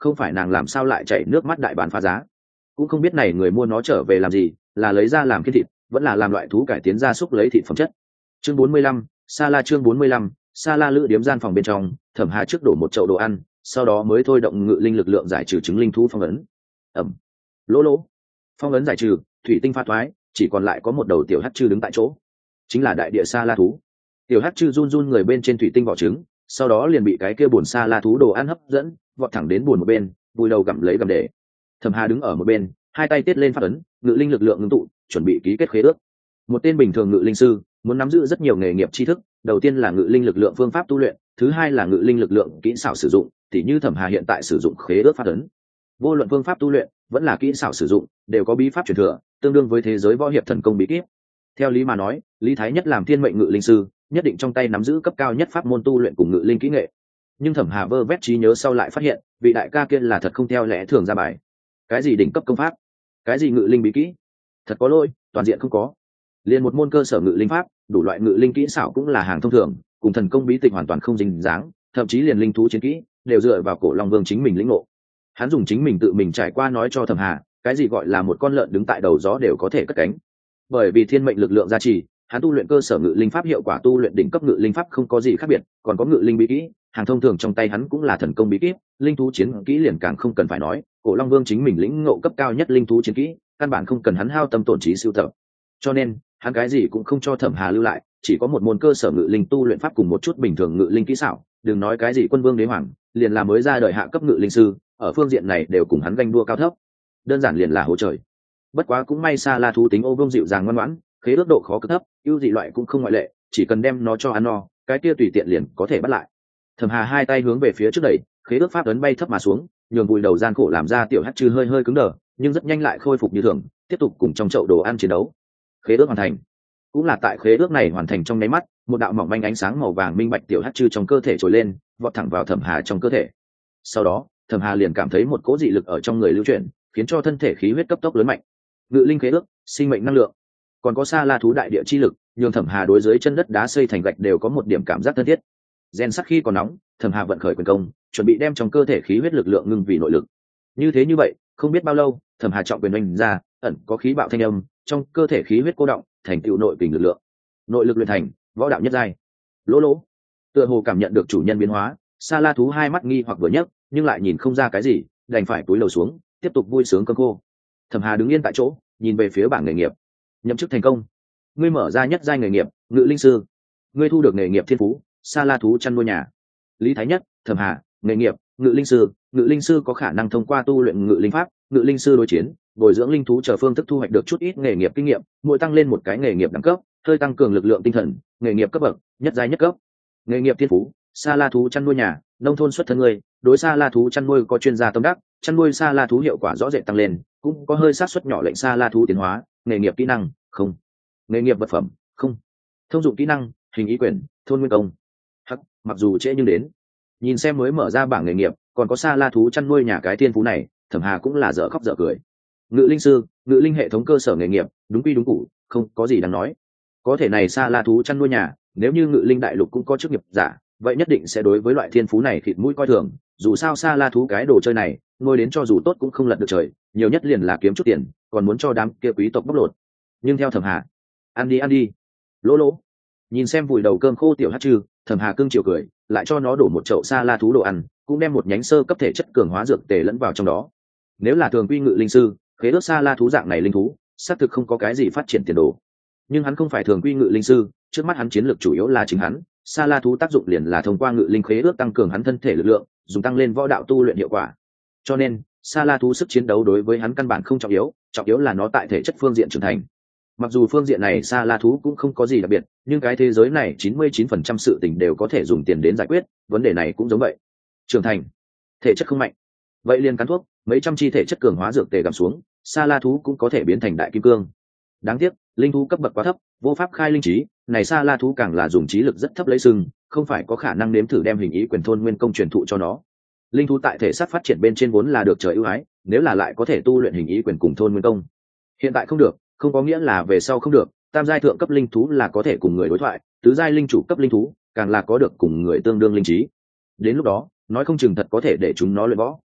không phải nàng làm sao lại chảy nước mắt đại bán phá giá. Cũng không biết này người mua nó trở về làm gì, là lấy ra làm kiên thịt, vẫn là làm loại thú cải tiến gia súc lấy thịt phẩm chất. Chương 45, Sa La chương 45, Sa La lữ điếm gian phòng bên trong, Thẩm Hà trước đổ một chậu đồ ăn, sau đó mới thôi động ngự linh lực lượng giải trừ chứng linh thú phong ấn. Ẩm. Lỗ lỗ. Phong ấn giải trừ, thủy tinh pha thoái, chỉ còn lại có một đầu tiểu hắc chư đứng tại chỗ. Chính là đại địa Sa La thú. Tiểu hắc chư run run người bên trên thủy tinh vỏ trứng, sau đó liền bị cái kia buồn Sa La thú đồ ăn hấp dẫn, vọt thẳng đến buồn một bên, vùi đầu gặm lấy gặm để. Thẩm Hà đứng ở một bên, hai tay tiết lên phát ấn, ngự linh lực lượng ngưng tụ, chuẩn bị ký kết khế ước. Một tên bình thường ngự linh sư muốn nắm giữ rất nhiều nghề nghiệp tri thức, đầu tiên là ngự linh lực lượng phương pháp tu luyện, thứ hai là ngự linh lực lượng kỹ xảo sử dụng, tỉ như Thẩm Hà hiện tại sử dụng khế ước phát ấn. Vô luận phương pháp tu luyện vẫn là kỹ xảo sử dụng, đều có bí pháp truyền thừa, tương đương với thế giới võ hiệp thần công bí kíp. Theo lý mà nói, Lý Thái Nhất làm thiên mệnh ngự linh sư, nhất định trong tay nắm giữ cấp cao nhất pháp môn tu luyện cùng ngự linh kỹ nghệ. Nhưng Thẩm Hà vơ vét trí nhớ sau lại phát hiện, vị đại ca kia là thật không theo lẽ thường ra bài. Cái gì đỉnh cấp công pháp, cái gì ngự linh bí kỹ, thật có lỗi, toàn diện không có. Liền một môn cơ sở ngự linh pháp, đủ loại ngự linh kỹ xảo cũng là hàng thông thường, cùng thần công bí tịch hoàn toàn không dính dáng, thậm chí liền linh thú chiến kỹ đều dựa vào Cổ Long Vương chính mình lĩnh ngộ. Hắn dùng chính mình tự mình trải qua nói cho Thẩm Hà, cái gì gọi là một con lợn đứng tại đầu gió đều có thể cất cánh. Bởi vì thiên mệnh lực lượng gia trì, hắn tu luyện cơ sở ngự linh pháp hiệu quả tu luyện đỉnh cấp ngự linh pháp không có gì khác biệt, còn có ngự linh bí kỹ, hàng thông thường trong tay hắn cũng là thần công bí kíp, linh thú chiến kỹ liền càng không cần phải nói, Cổ Long Vương chính mình lĩnh ngộ cấp cao nhất linh thú chiến kỹ, căn bản không cần hắn hao tâm tổn trí sưu tập. Cho nên, hắn cái gì cũng không cho Thẩm Hà lưu lại, chỉ có một môn cơ sở ngự linh tu luyện pháp cùng một chút bình thường ngự linh kỹ xảo, đừng nói cái gì quân vương đế hoàng, liền là mới ra đời hạ cấp ngự linh sư, ở phương diện này đều cùng hắn ganh đua cao thấp. Đơn giản liền là hố trời. Bất quá cũng may Sa La thú tính ô vương dịu dàng ngoan ngoãn, khế ước độ khó cực thấp, ưu dị loại cũng không ngoại lệ, chỉ cần đem nó cho ăn no, cái kia tùy tiện liền có thể bắt lại. Thẩm Hà hai tay hướng về phía trước đẩy, khế ước pháp ấn bay thấp mà xuống, nhường vùi đầu gian khổ làm ra tiểu hắc chư hơi hơi cứng đờ, nhưng rất nhanh lại khôi phục như thường, tiếp tục cùng trong chậu đồ ăn chiến đấu. Khế ước hoàn thành. Cũng là tại khế ước này hoàn thành trong nháy mắt, một đạo mỏng manh ánh sáng màu vàng minh bạch tiểu hắc chư trong cơ thể trồi lên, vọt thẳng vào Thẩm Hà trong cơ thể. Sau đó, Thẩm Hà liền cảm thấy một cỗ dị lực ở trong người lưu chuyển, khiến cho thân thể khí huyết cấp tốc lớn mạnh. Ngự linh khế ước, sinh mệnh năng lượng, còn có Sa La thú đại địa chi lực, nhường Thẩm Hà đối dưới chân đất đá xây thành gạch đều có một điểm cảm giác thân thiết. Gen sắc khi còn nóng, Thẩm Hà vận khởi quyền công, chuẩn bị đem trong cơ thể khí huyết lực lượng ngưng vì nội lực. Như vậy, không biết bao lâu, Thẩm Hà trọng quyền oanh ra, ẩn có khí bạo thanh âm, trong cơ thể khí huyết cô động, thành tựu nội kình lực lượng. Nội lực luyện thành, võ đạo nhất giai. Lỗ lỗ. Tựa hồ cảm nhận được chủ nhân biến hóa, Sa La thú hai mắt nghi hoặc vừa nhấc, nhưng lại nhìn không ra cái gì, đành phải cúi đầu xuống, tiếp tục vui sướng cơm khô. Thẩm Hà đứng yên tại chỗ, nhìn về phía bảng nghề nghiệp. Nhậm chức thành công. Ngươi mở ra nhất giai nghề nghiệp, ngự linh sư. Ngươi thu được nghề nghiệp thiên phú, Sa La thú chăn nuôi nhà. Lý Thái Nhất, Thẩm Hà, nghề nghiệp, ngự linh sư. Ngự linh sư có khả năng thông qua tu luyện ngự linh pháp, ngự linh sư đối chiến, bồi dưỡng linh thú chờ phương thức thu hoạch được chút ít nghề nghiệp kinh nghiệm, mỗi tăng lên một cái nghề nghiệp đẳng cấp, hơi tăng cường lực lượng tinh thần, nghề nghiệp cấp bậc, nhất giai nhất cấp. Nghề nghiệp thiên phú, Sa La thú chăn nuôi nhà, nông thôn xuất thân người, đối Sa La thú chăn nuôi có chuyên gia tâm đắc, chăn nuôi Sa La thú hiệu quả rõ rệt tăng lên, cũng có hơi sát suất nhỏ lệnh Sa La thú tiến hóa. Nghề nghiệp kỹ năng, không. Nghề nghiệp vật phẩm, không. Thông dụng kỹ năng, hình ý quyền, thôn nguyên công. Hắc, mặc dù trễ nhưng đến. Nhìn xem mới mở ra bảng nghề nghiệp, còn có Sa La thú chăn nuôi nhà cái thiên phú này, Thẩm Hà cũng là dở khóc dở cười. Ngự linh sư, ngự linh hệ thống cơ sở nghề nghiệp, đúng quy đúng cũ, không có gì đáng nói. Có thể này Sa La thú chăn nuôi nhà, nếu như ngự linh đại lục cũng có chức nghiệp giả, vậy nhất định sẽ đối với loại thiên phú này khịt mũi coi thường. Dù sao Sa La thú cái đồ chơi này, ngồi đến cho dù tốt cũng không lật được trời, nhiều nhất liền là kiếm chút tiền, còn muốn cho đám kia quý tộc bóc lột. Nhưng theo Thẩm Hà, ăn đi. Lỗ lỗ. Nhìn xem vùi đầu cơm khô tiểu hắc chư, Thẩm Hà cưng chiều cười, lại cho nó đổ một chậu Sa La thú đồ ăn, cũng đem một nhánh sơ cấp thể chất cường hóa dược tề lẫn vào trong đó. Nếu là thường quy ngự linh sư, khế ước Sa La thú dạng này linh thú, xác thực không có cái gì phát triển tiền đồ. Nhưng hắn không phải thường quy ngự linh sư, trước mắt hắn chiến lược chủ yếu là chính hắn, Sa La thú tác dụng liền là thông qua ngự linh khế ước tăng cường hắn thân thể lực lượng, dùng tăng lên võ đạo tu luyện hiệu quả. Cho nên, Sa La thú sức chiến đấu đối với hắn căn bản không trọng yếu là nó tại thể chất phương diện trưởng thành. Mặc dù phương diện này Sa La thú cũng không có gì đặc biệt, nhưng cái thế giới này 99% sự tình đều có thể dùng tiền đến giải quyết, vấn đề này cũng giống vậy. Trưởng thành, thể chất không mạnh, vậy liền cắn thuốc, mấy trăm chi thể chất cường hóa dược tề gầm xuống, Sa La thú cũng có thể biến thành đại kim cương. Đáng tiếc, linh thú cấp bậc quá thấp, vô pháp khai linh trí, này Sa La thú càng là dùng trí lực rất thấp lấy sừng, không phải có khả năng nếm thử đem hình ý quyền thôn nguyên công truyền thụ cho nó. Linh thú tại thể xác phát triển bên trên vốn là được trời ưu ái, nếu là lại có thể tu luyện hình ý quyền cùng thôn nguyên công. Hiện tại không được, không có nghĩa là về sau không được, tam giai thượng cấp linh thú là có thể cùng người đối thoại, tứ giai linh chủ cấp linh thú càng là có được cùng người tương đương linh trí. Đến lúc đó, nói không chừng thật có thể để chúng nó luyện võ.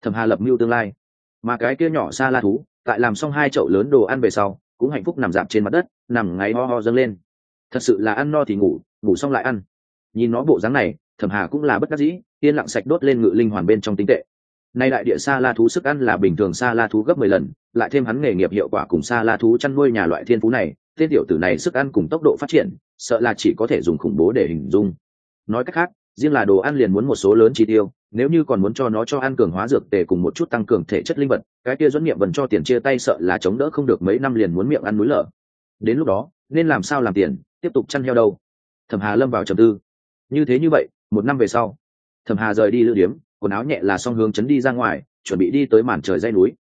Thẩm Hà lập mưu tương lai, mà cái kia nhỏ xa la thú tại làm xong 2 chậu lớn đồ ăn về sau cũng hạnh phúc nằm dạp trên mặt đất, nằm ngáy ho ho dâng lên. Thật sự là ăn no thì ngủ, ngủ xong lại ăn. Nhìn nó bộ dáng này, Thẩm Hà cũng là bất đắc dĩ, yên lặng sạch đốt lên ngự linh hoàn bên trong tinh tệ. Nay đại địa sa la thú sức ăn là bình thường sa la thú gấp 10 lần, lại thêm hắn nghề nghiệp hiệu quả cùng sa la thú chăn nuôi nhà loại thiên phú này, tên tiểu tử này sức ăn cùng tốc độ phát triển, sợ là chỉ có thể dùng khủng bố để hình dung. Nói cách khác, riêng là đồ ăn liền muốn một số lớn chi tiêu, nếu như còn muốn cho nó cho ăn cường hóa dược tề cùng một chút tăng cường thể chất linh vật, cái kia Duẫn Nghiệm Vân cho tiền chia tay sợ là chống đỡ không được mấy năm liền muốn miệng ăn núi lở. Đến lúc đó, nên làm sao làm tiền, tiếp tục chăn heo đâu? Thẩm Hà lâm vào trầm tư. Như vậy, 1 năm về sau, Thẩm Hà rời đi lữ điếm, quần áo nhẹ là xong hướng chấn đi ra ngoài, chuẩn bị đi tới màn trời dãy núi.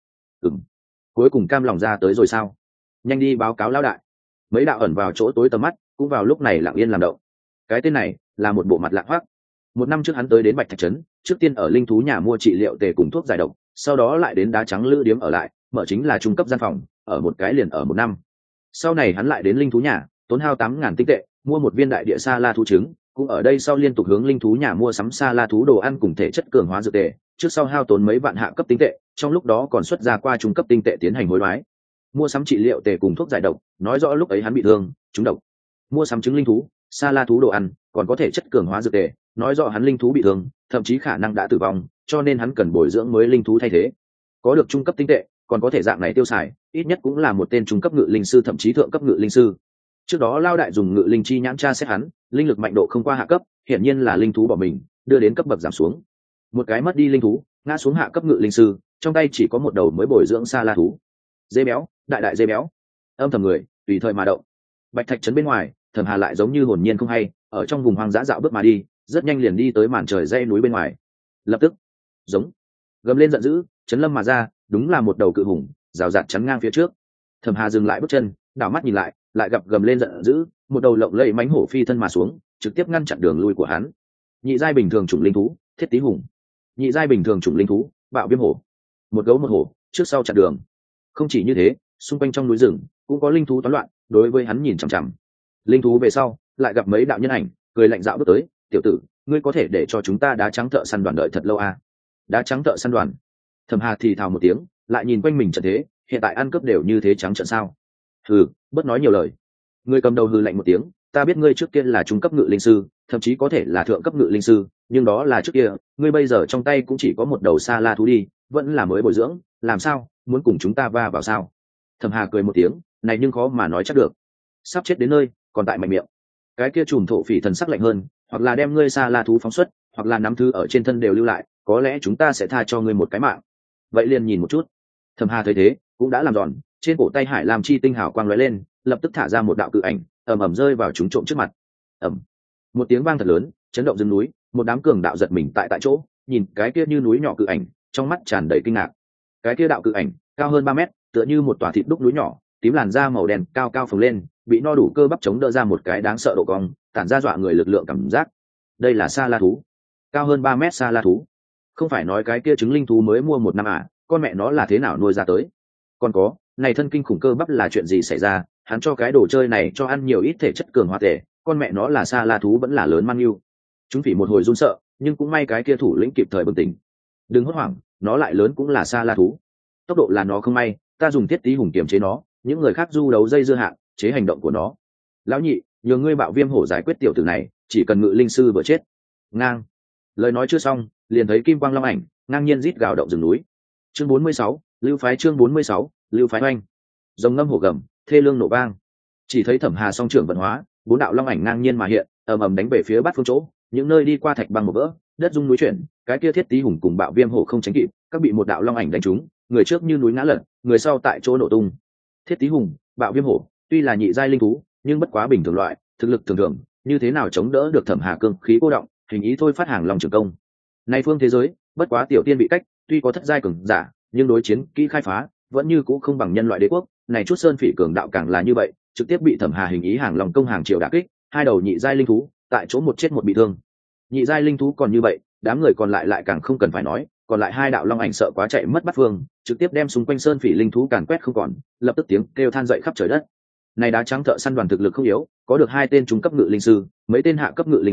Cuối cùng cam lòng ra tới rồi sao? Nhanh đi báo cáo lão đại. Mấy đạo ẩn vào chỗ tối tầm mắt, cũng vào lúc này lặng yên làm động. Cái tên này là một bộ mặt lạ hoắc. 1 năm trước hắn tới đến Bạch Thạch trấn, trước tiên ở linh thú nhà mua trị liệu tề cùng thuốc giải độc, sau đó lại đến đá trắng lữ điếm ở lại, mở chính là trung cấp gian phòng, ở một cái liền ở 1 năm. Sau này hắn lại đến linh thú nhà, tốn hao 8.000 tinh tệ, mua một viên đại địa sa la thú trứng, cũng ở đây sau liên tục hướng linh thú nhà mua sắm sa la thú đồ ăn cùng thể chất cường hóa dược tề, trước sau hao tốn mấy vạn hạ cấp tinh tệ, trong lúc đó còn xuất ra qua trung cấp tinh tệ tiến hành hối đoái. Mua sắm trị liệu tề cùng thuốc giải độc, nói rõ lúc ấy hắn bị thương, trúng độc. Mua sắm trứng linh thú, sa la thú đồ ăn, còn có thể chất cường hóa dược tề, nói rõ hắn linh thú bị thương, thậm chí khả năng đã tử vong, cho nên hắn cần bồi dưỡng mới linh thú thay thế. Có được trung cấp tinh tệ, còn có thể dạng này tiêu xài, ít nhất cũng là một tên trung cấp ngự linh sư thậm chí thượng cấp ngự linh sư. Trước đó lao đại dùng ngự linh chi nhãn tra xét hắn, linh lực mạnh độ không qua hạ cấp, hiển nhiên là linh thú bỏ mình, đưa đến cấp bậc giảm xuống. Một cái mất đi linh thú, ngã xuống hạ cấp ngự linh sư, trong tay chỉ có một đầu mới bồi dưỡng sa la thú. Dê béo, đại dê béo. Âm thầm người, tùy thời mà động. Bạch Thạch trấn bên ngoài, Thẩm Hà lại giống như hồn nhiên không hay, ở trong vùng hoang dã dạo bước mà đi, rất nhanh liền đi tới màn trời dãy núi bên ngoài. Lập tức, giống gầm lên giận dữ, chấn lâm mà ra, đúng là một đầu cự hùng, rào rạt chắn ngang phía trước. Thẩm Hà dừng lại bước chân, đảo mắt nhìn lại gặp gầm lên giận dữ, một đầu lộng lẫy mãnh hổ phi thân mà xuống, trực tiếp ngăn chặn đường lui của hắn. Nhị giai bình thường chủng linh thú, Thiết Tý hùng. Nhị giai bình thường chủng linh thú, Bạo Viêm hổ. Một gấu một hổ, trước sau chặn đường. Không chỉ như thế, xung quanh trong núi rừng cũng có linh thú toán loạn, đối với hắn nhìn chằm chằm. Linh thú về sau, lại gặp mấy đạo nhân ảnh, cười lạnh dạo bước tới, "Tiểu tử, ngươi có thể để cho chúng ta đá trắng thợ săn đoàn đợi thật lâu à?" Đá trắng thợ săn đoàn. Thẩm Hà thì thào một tiếng, lại nhìn quanh mình trận thế, hiện tại ăn cướp đều như thế trắng trợn sao? Hừ, bớt nói nhiều lời. Người cầm đầu hừ lạnh một tiếng, "Ta biết ngươi trước kia là trung cấp ngự linh sư, thậm chí có thể là thượng cấp ngự linh sư, nhưng đó là trước kia, ngươi bây giờ trong tay cũng chỉ có một đầu sa la thú đi, vẫn là mới bồi dưỡng, làm sao, muốn cùng chúng ta va vào sao?" Thẩm Hà cười một tiếng, này nhưng khó mà nói chắc được. Sắp chết đến nơi, còn tại mạnh miệng. Cái kia trùm thổ phỉ thần sắc lạnh hơn, hoặc là đem ngươi sa la thú phóng xuất, hoặc là nắm thứ ở trên thân đều lưu lại, có lẽ chúng ta sẽ tha cho ngươi một cái mạng. Vậy liền nhìn một chút. Thẩm Hà thấy thế, cũng đã làm giòn, trên cổ tay Hải Lam chi tinh hào quang lóe lên, lập tức thả ra một đạo cự ảnh, ầm ầm rơi vào chúng trộm trước mặt. Ầm. Một tiếng vang thật lớn, chấn động rừng núi, một đám cường đạo giật mình tại chỗ, nhìn cái kia như núi nhỏ cự ảnh, trong mắt tràn đầy kinh ngạc. Cái kia đạo cự ảnh, cao hơn 3 mét, tựa như một tòa thịt đúc núi nhỏ, tím làn da màu đen, cao cao phồng lên, bị no đủ cơ bắp chống đỡ ra một cái đáng sợ độ cong, tản ra dọa người lực lượng cảm giác. Đây là sa la thú, cao hơn 3 mét sa la thú. Không phải nói cái kia trứng linh thú mới mua 1 năm à, con mẹ nó là thế nào nuôi ra tới? Còn có, này thân kinh khủng cơ bắp là chuyện gì xảy ra? Hắn cho cái đồ chơi này cho ăn nhiều ít thể chất cường hóa thể, con mẹ nó là sa la thú vẫn là lớn man yêu. Chúng phỉ một hồi run sợ, nhưng cũng may cái kia thủ lĩnh kịp thời bừng tỉnh. Đừng hốt hoảng, nó lại lớn cũng là sa la thú. Tốc độ là nó không may, ta dùng Thiết Tý hùng kiềm chế nó, những người khác du đấu dây dưa hạn chế hành động của nó. Lão nhị, nhờ ngươi Bạo Viêm hổ giải quyết tiểu tử này, chỉ cần ngự linh sư vừa chết. Ngang. Lời nói chưa xong, liền thấy kim quang long ảnh ngang nhiên rít gào động rừng núi. Chương 46, lưu phái. Chương 46, lưu phái oanh. Rồng ngâm hổ gầm, thê lương nổ vang. Chỉ thấy Thẩm Hà song trưởng vận hóa, 4 đạo long ảnh ngang nhiên mà hiện, ầm ầm đánh về phía bát phương chỗ, những nơi đi qua thạch băng một vỡ, đất rung núi chuyển, cái kia Thiết Tý hùng cùng Bạo Viêm hổ không tránh kịp, các bị một đạo long ảnh đánh trúng, người trước như núi ngã lật, người sau tại chỗ nổ tung. Thiết Tý hùng, Bạo Viêm hổ, tuy là nhị giai linh thú, nhưng bất quá bình thường loại, thực lực thường thường, như thế nào chống đỡ được Thẩm Hà cương khí cô động, hình ý thôi phát hàng lòng trường công. Nay phương thế giới, bất quá tiểu tiên bị cách, tuy có thất giai cường giả, nhưng đối chiến kỹ khai phá, vẫn như cũ không bằng nhân loại đế quốc, này chút sơn phỉ cường đạo càng là như vậy, trực tiếp bị Thẩm Hà hình ý hàng lòng công hàng triệu đả kích, 2 đầu nhị giai linh thú, tại chỗ một chết một bị thương. Nhị giai linh thú còn như vậy, đám người còn lại càng không cần phải nói, còn lại 2 đạo long ảnh sợ quá chạy mất bắt phương, trực tiếp đem xung quanh sơn phỉ linh thú càn quét không còn, lập tức tiếng kêu than dậy khắp trời đất. Này đá trắng thợ săn đoàn thực lực không yếu, có được 2 tên trung cấp ngự linh sư, mấy tên hạ cấp ngự linh sư,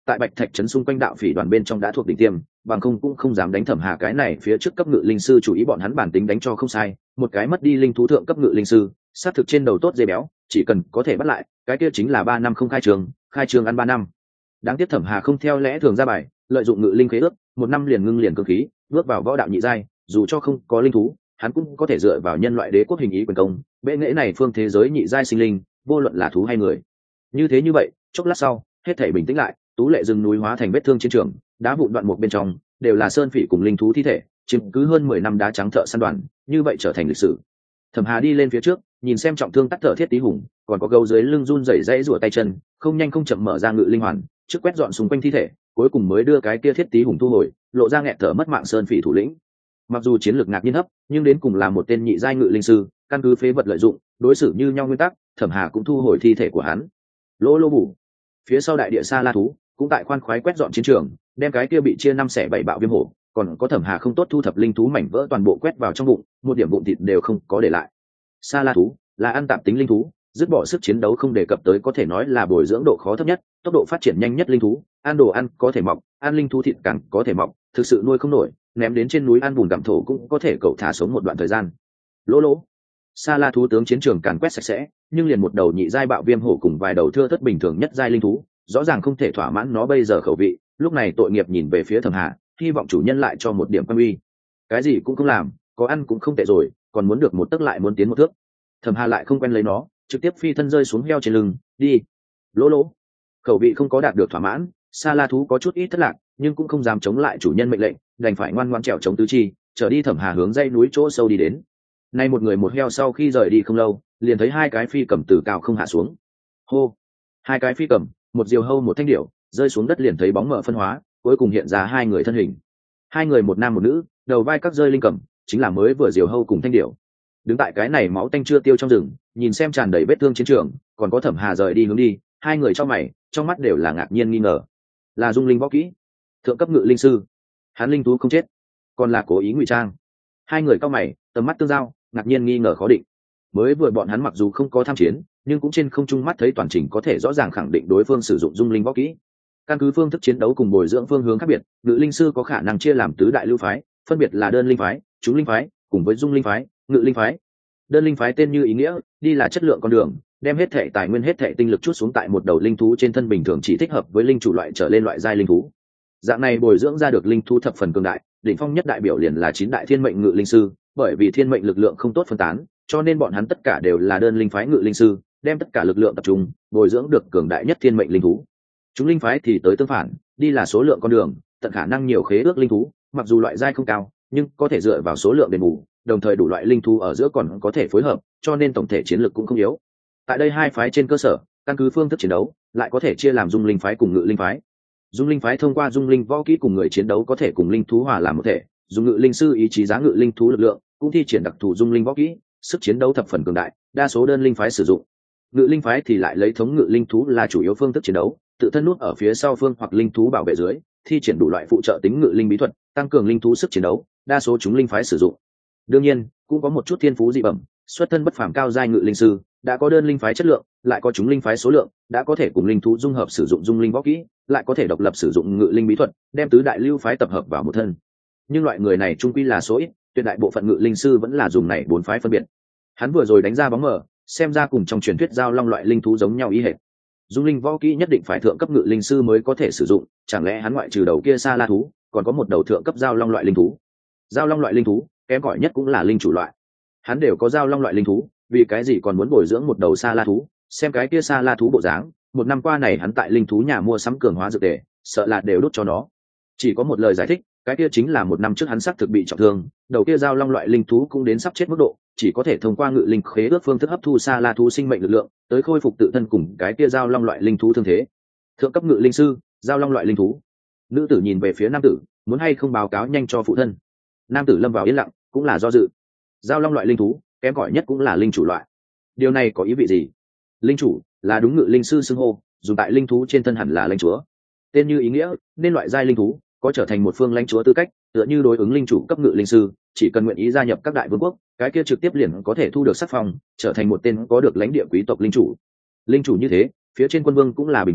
tại bạch thạch trấn xung quanh đạo phỉ đoàn bên trong đã thuộc đỉnh tiêm, bằng không cũng không dám đánh Thẩm Hà cái này phía trước cấp ngự linh sư chủ ý bọn hắn bản tính đánh cho không sai, một cái mất đi linh thú thượng cấp ngự linh sư, sát thực trên đầu tốt dây béo, chỉ cần có thể bắt lại, cái kia chính là 3 năm không khai trường ăn 3 năm. Đáng tiếc Thẩm Hà không theo lẽ thường ra bài, lợi dụng ngự linh khế ước, 1 năm liền ngưng liền cơ khí, bước vào võ đạo nhị giai, dù cho không có linh thú, hắn cũng có thể dựa vào nhân loại đế quốc hình ý quyền công, bệ nghệ này phương thế giới nhị giai sinh linh, vô luận là thú hay người. Như vậy, chốc lát sau, hết thảy bình tĩnh lại, tú lệ rừng núi hóa thành vết thương chiến trường, đá vụn đoạn một bên trong đều là sơn phỉ cùng linh thú thi thể, chiếm cứ hơn 10 năm đá trắng thợ săn đoàn, như vậy trở thành lịch sử. Thẩm Hà đi lên phía trước, nhìn xem trọng thương tắc thở thiết tí hùng, còn có gấu dưới lưng run rẩy rãy rủa tay chân, không nhanh không chậm mở ra ngự linh hoàn, trước quét dọn xung quanh thi thể, cuối cùng mới đưa cái kia thiết tí hùng thu hồi, lộ ra nghẹt thở mất mạng sơn phỉ thủ lĩnh. Mặc dù chiến lược ngạc nhiên hấp, nhưng đến cùng là một tên nhị giai ngự linh sư, căn cứ phế vật lợi dụng, đối xử như nhau nguyên tắc, Thẩm Hà cũng thu hồi thi thể của hắn. Lỗ lô bù. Phía sau đại địa Sa La thú cũng tại khoan khoái quét dọn chiến trường, đem cái kia bị chia 5 xẻ 7 bạo viêm hổ, còn có Thẩm Hà không tốt thu thập linh thú mảnh vỡ toàn bộ quét vào trong bụng, một điểm vụn thịt đều không có để lại. Sa La thú là ăn tạp tính linh thú, dứt bỏ sức chiến đấu không đề cập tới có thể nói là bồi dưỡng độ khó thấp nhất, tốc độ phát triển nhanh nhất linh thú, ăn đồ ăn có thể mọc, ăn linh thú thịt càng có thể mọc, thực sự nuôi không nổi, ném đến trên núi ăn bùn gặm thổ cũng có thể cậu thả sống một đoạn thời gian. Lỗ lỗ. Sa La thú tướng chiến trường càn quét sạch sẽ, nhưng liền một đầu nhị giai bạo viêm hổ cùng vài đầu thưa thất bình thường nhất giai linh thú, rõ ràng không thể thỏa mãn nó bây giờ khẩu vị. Lúc này tội nghiệp nhìn về phía Thẩm Hà, hy vọng chủ nhân lại cho một điểm quan uy. Cái gì cũng không làm, có ăn cũng không tệ rồi, còn muốn được một tấc lại muốn tiến một thước. Thẩm Hà lại không quen lấy nó, trực tiếp phi thân rơi xuống heo trên lưng, đi. Lỗ lỗ. Khẩu vị không có đạt được thỏa mãn, Sa La thú có chút ít thất lạc, nhưng cũng không dám chống lại chủ nhân mệnh lệnh, đành phải ngoan ngoãn trèo chống tứ chi, trở đi Thẩm Hà hướng dãy núi chỗ sâu đi đến. Nay một người một heo sau khi rời đi không lâu, liền thấy hai cái phi cầm từ cao không hạ xuống. Hô. Hai cái phi cầm, một diều hâu một thanh điểu, rơi xuống đất liền thấy bóng mờ phân hóa, cuối cùng hiện ra hai người thân hình. Hai người một nam một nữ, đầu vai các rơi linh cầm, chính là mới vừa diều hâu cùng thanh điểu. Đứng tại cái này máu tanh chưa tiêu trong rừng, nhìn xem tràn đầy vết thương chiến trường, còn có Thẩm Hà rời đi hướng đi, hai người trong mày, trong mắt đều là ngạc nhiên nghi ngờ. Là dung linh võ kỹ, thượng cấp ngự linh sư, hắn linh thú không chết, còn là cố ý ngụy trang. Hai người cao mày, tầm mắt tương giao, ngạc nhiên nghi ngờ khó định. Mới vừa bọn hắn mặc dù không có tham chiến, nhưng cũng trên không trung mắt thấy toàn trình có thể rõ ràng khẳng định đối phương sử dụng dung linh võ kỹ. Căn cứ phương thức chiến đấu cùng bồi dưỡng phương hướng khác biệt, ngự linh sư có khả năng chia làm tứ đại lưu phái, phân biệt là đơn linh phái, chúng linh phái, cùng với dung linh phái, ngự linh phái. Đơn linh phái tên như ý nghĩa, đi là chất lượng con đường, đem hết thể tài nguyên hết thể tinh lực chút xuống tại một đầu linh thú trên thân bình thường chỉ thích hợp với linh chủ loại trở lên loại giai linh thú. Dạng này bồi dưỡng ra được linh thú thập phần cường đại, đỉnh phong nhất đại biểu liền là 9 đại thiên mệnh ngự linh sư, bởi vì thiên mệnh lực lượng không tốt phân tán, cho nên bọn hắn tất cả đều là đơn linh phái ngự linh sư, đem tất cả lực lượng tập trung, bồi dưỡng được cường đại nhất thiên mệnh linh thú. Chúng linh phái thì tới tương phản, đi là số lượng con đường, tận khả năng nhiều khế ước linh thú, mặc dù loại giai không cao, nhưng có thể dựa vào số lượng đền bù, đồng thời đủ loại linh thú ở giữa còn có thể phối hợp, cho nên tổng thể chiến lược cũng không yếu. Tại đây hai phái trên cơ sở, căn cứ phương thức chiến đấu, lại có thể chia làm dung linh phái cùng ngự linh phái. Dung linh phái thông qua dung linh võ kỹ cùng người chiến đấu có thể cùng linh thú hòa làm một thể, dùng ngự linh sư ý chí giá ngự linh thú lực lượng, cũng thi triển đặc thù dung linh võ kỹ, sức chiến đấu thập phần cường đại, đa số đơn linh phái sử dụng. Ngự linh phái thì lại lấy thống ngự linh thú là chủ yếu phương thức chiến đấu, tự thân nút ở phía sau phương hoặc linh thú bảo vệ dưới, thi triển đủ loại phụ trợ tính ngự linh bí thuật, tăng cường linh thú sức chiến đấu, đa số chúng linh phái sử dụng. Đương nhiên, cũng có một chút thiên phú dị bẩm, xuất thân bất phàm cao giai ngự linh sư, đã có đơn linh phái chất lượng, lại có chúng linh phái số lượng, đã có thể cùng linh thú dung hợp sử dụng dung linh võ kỹ, lại có thể độc lập sử dụng ngự linh bí thuật, đem tứ đại lưu phái tập hợp vào một thân. Nhưng loại người này chung quy là số ít, tuyệt đại bộ phận ngự linh sư vẫn là dùng này bốn phái phân biệt. Hắn vừa rồi đánh ra bóng mờ, xem ra cùng trong truyền thuyết giao long loại linh thú giống nhau ý hệt. Dung linh võ kỹ nhất định phải thượng cấp ngự linh sư mới có thể sử dụng, chẳng lẽ hắn ngoại trừ đầu kia Sa La thú, còn có một đầu thượng cấp giao long loại linh thú? Giao long loại linh thú, kém cỏi nhất cũng là linh chủ loại. Hắn đều có giao long loại linh thú, vì cái gì còn muốn bồi dưỡng một đầu Sa La thú? Xem cái kia Sa La thú bộ dáng, một năm qua này hắn tại linh thú nhà mua sắm cường hóa dược tề, sợ là đều đốt cho nó. Chỉ có một lời giải thích, cái kia chính là một năm trước hắn xác thực bị trọng thương, đầu kia giao long loại linh thú cũng đến sắp chết mức độ, chỉ có thể thông qua ngự linh khế ước phương thức hấp thu Sa La thú sinh mệnh lực lượng, tới khôi phục tự thân cùng cái kia giao long loại linh thú thương thế. Thượng cấp ngự linh sư, giao long loại linh thú. Nữ tử nhìn về phía nam tử, muốn hay không báo cáo nhanh cho phụ thân. Nam tử lâm vào yên lặng, cũng là do dự. Giao long loại linh thú, kém cỏi nhất cũng là linh chủ loại. Điều này có ý vị gì? Linh chủ là đúng ngự linh sư xưng hô, dùng tại linh thú trên thân hẳn là lãnh chúa. Tên như ý nghĩa, nên loại giai linh thú có trở thành một phương lãnh chúa tư cách, tựa như đối ứng linh chủ cấp ngự linh sư, chỉ cần nguyện ý gia nhập các đại vương quốc, cái kia trực tiếp liền có thể thu được sắc phong, trở thành một tên có được lãnh địa quý tộc linh chủ. Linh chủ như thế, phía trên quân vương cũng là bình thường,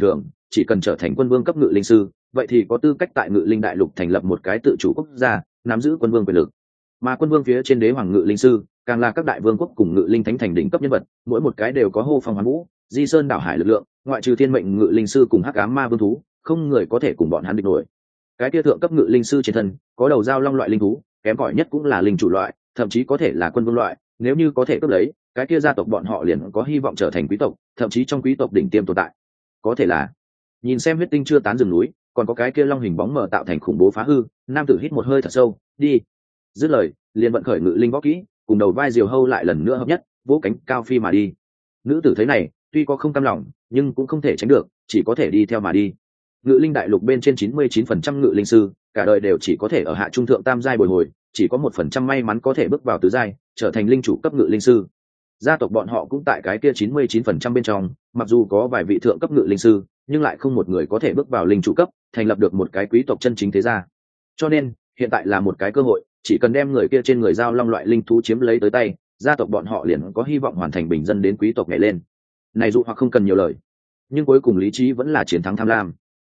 chỉ cần trở thành quân vương cấp ngự linh sư vậy thì có tư cách tại ngự linh đại lục thành lập một cái tự chủ quốc gia, nắm giữ quân vương quyền lực. Mà quân vương phía trên đế hoàng ngự linh sư càng là các đại vương quốc cùng ngự linh thánh thành đỉnh cấp nhân vật, mỗi một cái đều có hô phong hoán vũ, di sơn đảo hải lực lượng, ngoại trừ thiên mệnh ngự linh sư cùng hắc ám ma vương thú, không người có thể cùng bọn hắn địch nổi. Cái kia thượng cấp ngự linh sư trên thân có đầu dao long loại linh thú, kém cỏi nhất cũng là linh chủ loại, thậm chí có thể là quân vương loại, nếu như có thể cướp lấy, cái kia gia tộc bọn họ liền có hy vọng trở thành quý tộc, thậm chí trong quý tộc đỉnh tiêm tồn tại. Có thể là, nhìn xem huyết tinh chưa tán rừng núi, còn có cái kia long hình bóng mờ tạo thành khủng bố phá hư, nam tử hít một hơi thật sâu, đi. Dứt lời, liền vận khởi ngự linh võ kỹ, cùng đầu vai diều hâu lại lần nữa hợp nhất, vỗ cánh cao phi mà đi. Nữ tử thấy này, tuy có không cam lòng, nhưng cũng không thể tránh được, chỉ có thể đi theo mà đi. Ngự linh đại lục bên trên 99% ngự linh sư, cả đời đều chỉ có thể ở hạ trung thượng tam giai bồi hồi, chỉ có 1% may mắn có thể bước vào tứ giai, trở thành linh chủ cấp ngự linh sư. Gia tộc bọn họ cũng tại cái kia 99% bên trong, mặc dù có vài vị thượng cấp ngự linh sư, nhưng lại không một người có thể bước vào linh chủ cấp, thành lập được một cái quý tộc chân chính thế gia. Cho nên, hiện tại là một cái cơ hội, chỉ cần đem người kia trên người giao long loại linh thú chiếm lấy tới tay, gia tộc bọn họ liền có hy vọng hoàn thành bình dân đến quý tộc nhảy lên. Này dụ hoặc không cần nhiều lời, nhưng cuối cùng lý trí vẫn là chiến thắng tham lam.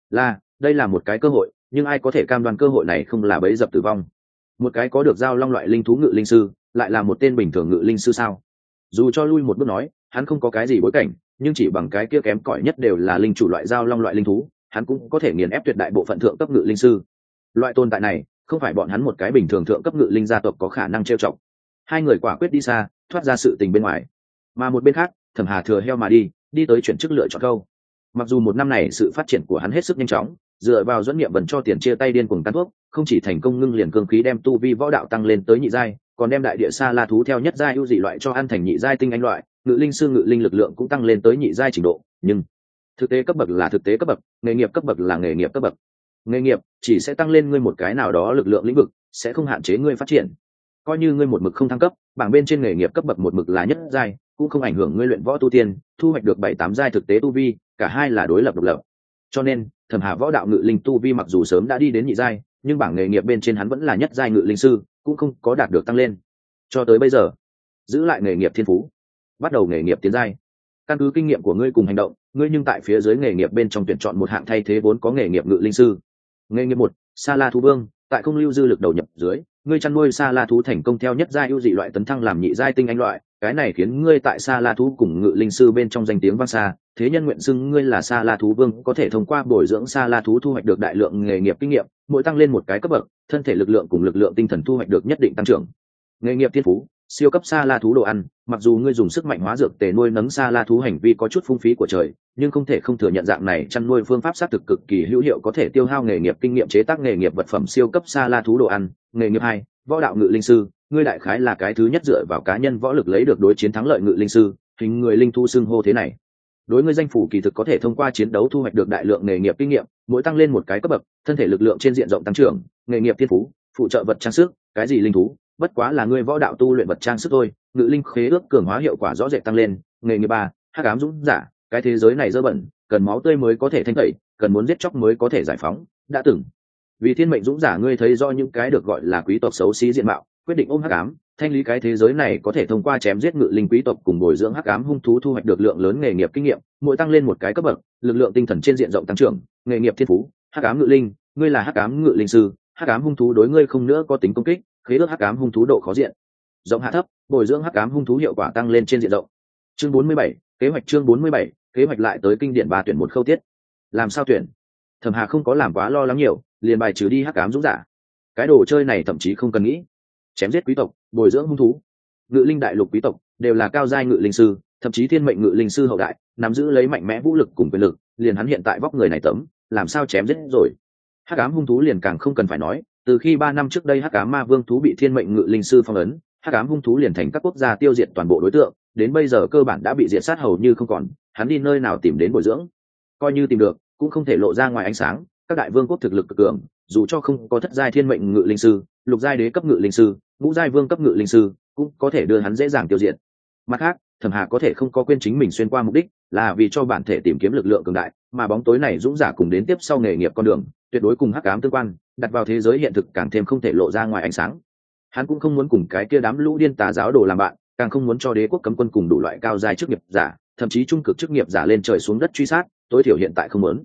Đây là một cái cơ hội, nhưng ai có thể cam đoan cơ hội này không là bẫy dập tử vong? Một cái có được giao long loại linh thú ngự linh sư, lại là một tên bình thường ngự linh sư sao? Dù cho lui một bước nói, hắn không có cái gì bối cảnh, nhưng chỉ bằng cái kia kém cỏi nhất đều là linh chủ loại giao long loại linh thú, hắn cũng có thể nghiền ép tuyệt đại bộ phận thượng cấp ngự linh sư. Loại tồn tại này, không phải bọn hắn một cái bình thường thượng cấp ngự linh gia tộc có khả năng trêu chọc. Hai người quả quyết đi xa, thoát ra sự tình bên ngoài. Mà một bên khác, Thẩm Hà thừa heo mà đi tới chuyển chức lựa chọn câu. Mặc dù một năm này sự phát triển của hắn hết sức nhanh chóng, dựa vào dẫn nghiệm vần cho tiền chia tay điên cuồng tán thuốc, không chỉ thành công ngưng liền cương khí đem tu vi võ đạo tăng lên tới nhị giai, còn đem đại địa sa la thú theo nhất giai ưu dị loại cho ăn thành nhị giai tinh anh loại, ngự linh sư ngự linh lực lượng cũng tăng lên tới nhị giai trình độ, nhưng thực tế cấp bậc là thực tế cấp bậc, nghề nghiệp cấp bậc là nghề nghiệp cấp bậc. Nghề nghiệp chỉ sẽ tăng lên ngươi một cái nào đó lực lượng lĩnh vực, sẽ không hạn chế ngươi phát triển. Coi như ngươi một mực không thăng cấp, bảng bên trên nghề nghiệp cấp bậc một mực là nhất giai, cũng không ảnh hưởng ngươi luyện võ tu tiên, thu hoạch được 7-8 giai thực tế tu vi, cả hai là đối lập độc lập. Cho nên, Thẩm Hà võ đạo ngự linh tu vi mặc dù sớm đã đi đến nhị giai, nhưng bảng nghề nghiệp bên trên hắn vẫn là nhất giai ngự linh sư, cũng không có đạt được tăng lên. Cho tới bây giờ, giữ lại nghề nghiệp thiên phú, bắt đầu nghề nghiệp tiến giai. Căn cứ kinh nghiệm của ngươi cùng hành động, ngươi nhưng tại phía dưới nghề nghiệp bên trong tuyển chọn một hạng thay thế vốn có nghề nghiệp ngự linh sư. Nghề nghiệp 1, Sa La thú vương, tại không lưu dư lực đầu nhập dưới, ngươi chăn nuôi Sa La thú thành công theo nhất giai ưu dị loại tấn thăng làm nhị giai tinh anh loại, cái này khiến ngươi tại Sa La thú cùng ngự linh sư bên trong danh tiếng vang xa, thế nhân nguyện xưng ngươi là Sa La thú vương, có thể thông qua bồi dưỡng Sa La thú thu hoạch được đại lượng nghề nghiệp kinh nghiệm, mỗi tăng lên một cái cấp bậc, thân thể lực lượng cùng lực lượng tinh thần thu hoạch được nhất định tăng trưởng. Nghề nghiệp thiên phú, siêu cấp Sa La thú đồ ăn, mặc dù ngươi dùng sức mạnh hóa dược tề nuôi nấng Sa La thú hành vi có chút phung phí của trời, nhưng không thể không thừa nhận dạng này chăn nuôi phương pháp xác thực cực kỳ hữu hiệu, có thể tiêu hao nghề nghiệp kinh nghiệm chế tác nghề nghiệp vật phẩm siêu cấp Sa La thú đồ ăn. Nghề nghiệp 2, võ đạo ngự linh sư, ngươi đại khái là cái thứ nhất dựa vào cá nhân võ lực lấy được đối chiến thắng lợi ngự linh sư, hình người linh thu xưng hô thế này. Đối ngươi danh phủ kỳ thực có thể thông qua chiến đấu thu hoạch được đại lượng nghề nghiệp kinh nghiệm, mỗi tăng lên một cái cấp bậc, thân thể lực lượng trên diện rộng tăng trưởng. Nghề nghiệp thiên phú, phụ trợ vật trang sức, cái gì linh thú, bất quá là ngươi võ đạo tu luyện vật trang sức thôi. Ngự linh khế ước cường hóa hiệu quả rõ rệt tăng lên. Nghề nghiệp 3, hắc ám dũng giả, cái thế giới này dơ bẩn, cần máu tươi mới có thể thanh tẩy, cần muốn giết chóc mới có thể giải phóng. Đã từng vì thiên mệnh dũng giả, ngươi thấy do những cái được gọi là quý tộc xấu xí diện mạo, quyết định ôm hắc ám, thanh lý cái thế giới này, có thể thông qua chém giết ngự linh quý tộc cùng bồi dưỡng hắc ám hung thú thu hoạch được lượng lớn nghề nghiệp kinh nghiệm, mỗi tăng lên một cái cấp bậc, lực lượng tinh thần trên diện rộng tăng trưởng. Nghề nghiệp thiên phú, hắc ám ngự linh, ngươi là hắc ám ngự linh sư, hắc ám hung thú đối ngươi không nữa có tính công kích, khế ước hắc ám hung thú độ khó diện rộng hạ thấp, bồi dưỡng hắc ám hung thú hiệu quả tăng lên trên diện rộng. Chương 47, kế hoạch. Chương 47, kế hoạch lại tới kinh điển 3 tuyển một khâu tiết. Làm sao tuyển? Thẩm Hà không có làm quá lo lắng nhiều, liền bài trừ đi hắc ám dũng giả. Cái đồ chơi này thậm chí không cần nghĩ. Chém giết quý tộc, bồi dưỡng hung thú. Ngự linh đại lục quý tộc đều là cao giai ngự linh sư, thậm chí thiên mệnh ngự linh sư hậu đại, nắm giữ lấy mạnh mẽ vũ lực cùng quyền lực, liền hắn hiện tại vóc người này tấm, làm sao chém giết rồi. Hắc ám hung thú liền càng không cần phải nói, từ khi 3 năm trước đây hắc ám ma vương thú bị thiên mệnh ngự linh sư phong ấn, hắc ám hung thú liền thành các quốc gia tiêu diệt toàn bộ đối tượng, đến bây giờ cơ bản đã bị diệt sát hầu như không còn, hắn đi nơi nào tìm đến bồi dưỡng? Coi như tìm được, cũng không thể lộ ra ngoài ánh sáng, các đại vương quốc thực lực cực cường, dù cho không có thất giai thiên mệnh ngự linh sư, lục giai đế cấp ngự linh sư, ngũ giai vương cấp ngự linh sư, cũng có thể đưa hắn dễ dàng tiêu diệt. Mặt khác, Thẩm Hà có thể không có quên chính mình xuyên qua mục đích, là vì cho bản thể tìm kiếm lực lượng cường đại, mà bóng tối này dũng giả cùng đến tiếp sau nghề nghiệp con đường, tuyệt đối cùng hắc ám tương quan, đặt vào thế giới hiện thực càng thêm không thể lộ ra ngoài ánh sáng. Hắn cũng không muốn cùng cái kia đám lũ điên tà giáo đồ làm bạn, càng không muốn cho đế quốc cấm quân cùng đủ loại cao giai chức nghiệp giả, thậm chí trung cực chức nghiệp giả lên trời xuống đất truy sát, tối thiểu hiện tại không muốn.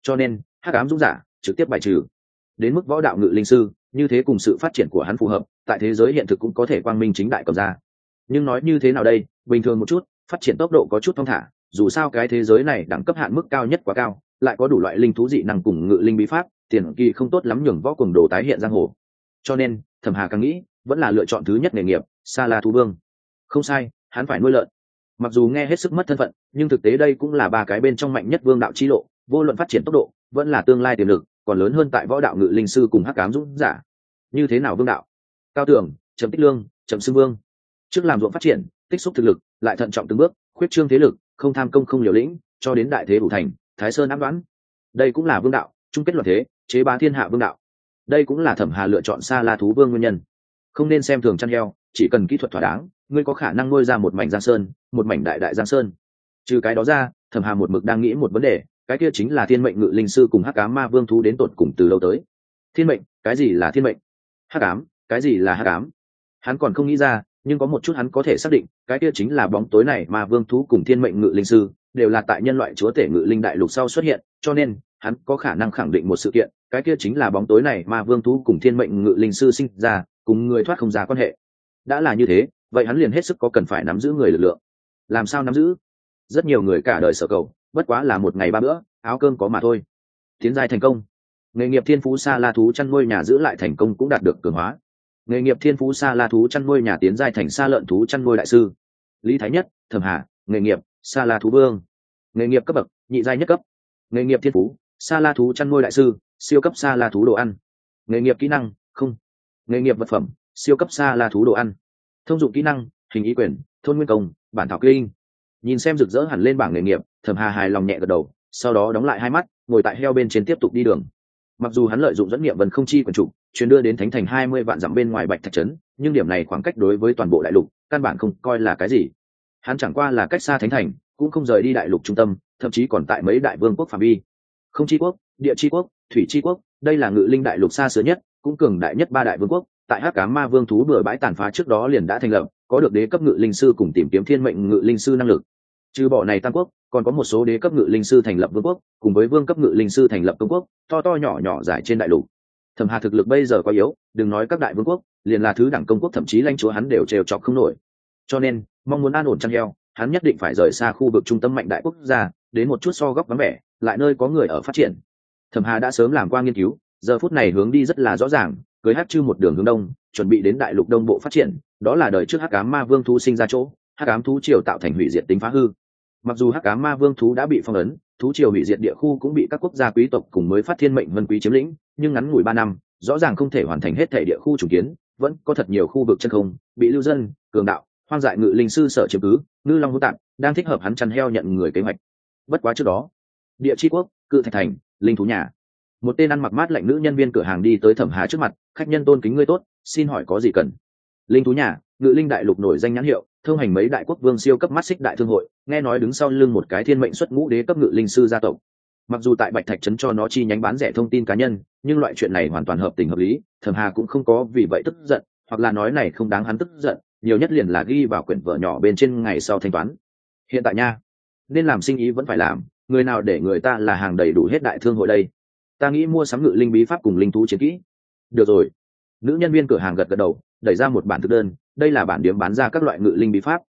cho nên hắc ám dũng giả trực tiếp bài trừ. Đến mức võ đạo ngự linh sư, như thế cùng sự phát triển của hắn phù hợp, tại thế giới hiện thực cũng có thể quang minh chính đại cầm ra. Nhưng nói như thế nào đây, bình thường một chút, phát triển tốc độ có chút thong thả, dù sao cái thế giới này đẳng cấp hạn mức cao nhất quá cao, lại có đủ loại linh thú dị năng cùng ngự linh bí pháp, tiền kỳ không tốt lắm nhường võ cuồng đồ tái hiện giang hồ. Cho nên Thẩm Hà càng nghĩ vẫn là lựa chọn thứ nhất nghề nghiệp, Sa La thú vương. Không sai, hắn phải nuôi lợn. Mặc dù nghe hết sức mất thân phận, nhưng thực tế đây cũng là ba cái bên trong mạnh nhất vương đạo chi lộ, vô luận phát triển tốc độ vẫn là tương lai tiềm lực còn lớn hơn tại võ đạo ngự linh sư cùng hắc ám dũng giả. Như thế nào vương đạo? Cao tưởng chấm tích lương chấm xưng vương, trước làm ruộng phát triển, tích xúc thực lực, lại thận trọng từng bước khuyết trương thế lực, không tham công không liều lĩnh, cho đến đại thế đủ thành, Thái Sơn áp đoán. Đây cũng là vương đạo, chung kết loạn thế, chế bá thiên hạ vương đạo. Đây cũng là Thẩm Hà lựa chọn Sa La thú vương nguyên nhân. Không nên xem thường chăn heo, chỉ cần kỹ thuật thỏa đáng, ngươi có khả năng nuôi ra một mảnh giang sơn, một mảnh đại đại giang sơn. Trừ cái đó ra, Thẩm Hà một mực đang nghĩ một vấn đề, cái kia chính là thiên mệnh ngự linh sư cùng hắc ám ma vương thú đến tột cùng từ lâu tới. Thiên mệnh, cái gì là thiên mệnh? Hắc ám, cái gì là hắc ám? Hắn còn không nghĩ ra, nhưng có một chút hắn có thể xác định, cái kia chính là bóng tối này ma vương thú cùng thiên mệnh ngự linh sư đều là tại nhân loại chúa tể ngự linh đại lục sau xuất hiện, cho nên hắn có khả năng khẳng định một sự kiện, cái kia chính là bóng tối này ma vương thú cùng thiên mệnh ngự linh sư sinh ra, cùng người thoát không ra quan hệ. Đã là như thế, vậy hắn liền hết sức có cần phải nắm giữ người lực lượng. Làm sao nắm giữ? Rất nhiều người cả đời sở cầu, bất quá là một ngày ba bữa, áo cơm có mà thôi. Tiến giai thành công, nghề nghiệp thiên phú Sa La thú chăn nuôi nhà giữ lại thành công cũng đạt được cường hóa. Nghề nghiệp thiên phú Sa La thú chăn nuôi nhà tiến giai thành Sa lợn thú chăn nuôi đại sư. Lý Thái Nhất, Thẩm Hà, nghề nghiệp Sa La thú vương. Nghề nghiệp cấp bậc nhị giai nhất cấp. Nghề nghiệp thiên phú Sa La thú chăn nuôi đại sư, siêu cấp Sa La thú đồ ăn. Nghề nghiệp kỹ năng không. Nghề nghiệp vật phẩm siêu cấp Sa La thú đồ ăn. Thông dụng kỹ năng hình ý quyền, thôn nguyên công, bản thảo kinh. Nhìn xem rực rỡ hẳn lên bảng nghề nghiệp, Thẩm Hà hài lòng nhẹ gật đầu, sau đó đóng lại hai mắt, ngồi tại heo bên trên tiếp tục đi đường. Mặc dù hắn lợi dụng dẫn nghiệm vần không chi quyền trục truyền đưa đến thánh thành 20 vạn dặm bên ngoài Bạch Thạch trấn, nhưng điểm này khoảng cách đối với toàn bộ đại lục căn bản không coi là cái gì. Hắn chẳng qua là cách xa thánh thành, cũng không rời đi đại lục trung tâm, thậm chí còn tại mấy đại vương quốc phạm vi. Không chi quốc, địa chi quốc, thủy chi quốc, đây là ngự linh đại lục xa xưa nhất, cũng cường đại nhất ba đại vương quốc. Tại hắc ám ma vương thú bừa bãi tàn phá trước đó liền đã thành lập, có được đế cấp ngự linh sư cùng tìm kiếm thiên mệnh ngự linh sư năng lực. Trừ bỏ này tam quốc, còn có một số đế cấp ngự linh sư thành lập vương quốc, cùng với vương cấp ngự linh sư thành lập công quốc, to to nhỏ nhỏ giải trên đại lục. Thẩm Hà thực lực bây giờ quá yếu, đừng nói các đại vương quốc, liền là thứ đẳng công quốc thậm chí lãnh chúa hắn đều trêu chọc không nổi. Cho nên, mong muốn an ổn chăn heo, hắn nhất định phải rời xa khu vực trung tâm mạnh đại quốc gia, đến một chút so góc vắng vẻ, lại nơi có người ở phát triển. Thẩm Hà đã sớm làm qua nghiên cứu, giờ phút này hướng đi rất là rõ ràng, cưới Hắc Trư một đường hướng đông, chuẩn bị đến đại lục đông bộ phát triển, đó là đời trước hắc ám ma vương thú sinh ra chỗ, hắc ám thú triều tạo thành hủy diệt tính phá hư. Mặc dù hắc ám ma vương thú đã bị phong ấn, thú triều hủy diệt địa khu cũng bị các quốc gia quý tộc cùng mới phát thiên mệnh vân quý chiếm lĩnh, nhưng ngắn ngủi 3 năm, rõ ràng không thể hoàn thành hết thể địa khu chủ kiến, vẫn có thật nhiều khu vực chân không bị lưu dân, cường đạo, hoang dại ngự linh sư sở chiếm cứ, ngư long hữu tạng, đang thích hợp hắn chăn heo nhận người kế hoạch. Bất quá trước đó, địa chi quốc, cự thạch thành, linh thú nhà, một tên ăn mặc mát lạnh nữ nhân viên cửa hàng đi tới Thẩm Hà trước mặt, khách nhân tôn kính ngươi tốt, xin hỏi có gì cần? Linh thú nhà, ngự linh đại lục nổi danh nhãn hiệu, thông hành mấy đại quốc vương siêu cấp mắt xích đại thương hội, nghe nói đứng sau lưng một cái thiên mệnh xuất ngũ đế cấp ngự linh sư gia tộc. Mặc dù tại Bạch Thạch trấn cho nó chi nhánh bán rẻ thông tin cá nhân, nhưng loại chuyện này hoàn toàn hợp tình hợp lý, Thẩm Hà cũng không có vì vậy tức giận, hoặc là nói này không đáng hắn tức giận, nhiều nhất liền là ghi vào quyển vở nhỏ bên trên ngày sau thanh toán. Hiện tại nha, nên làm sinh ý vẫn phải làm, người nào để người ta là hàng đầy đủ hết đại thương hội đây. Ta nghĩ mua sắm ngự linh bí pháp cùng linh thú chiến kỹ. Được rồi. Nữ nhân viên cửa hàng gật gật đầu, đẩy ra một bản thực đơn, đây là bản điểm bán ra các loại ngự linh bí pháp.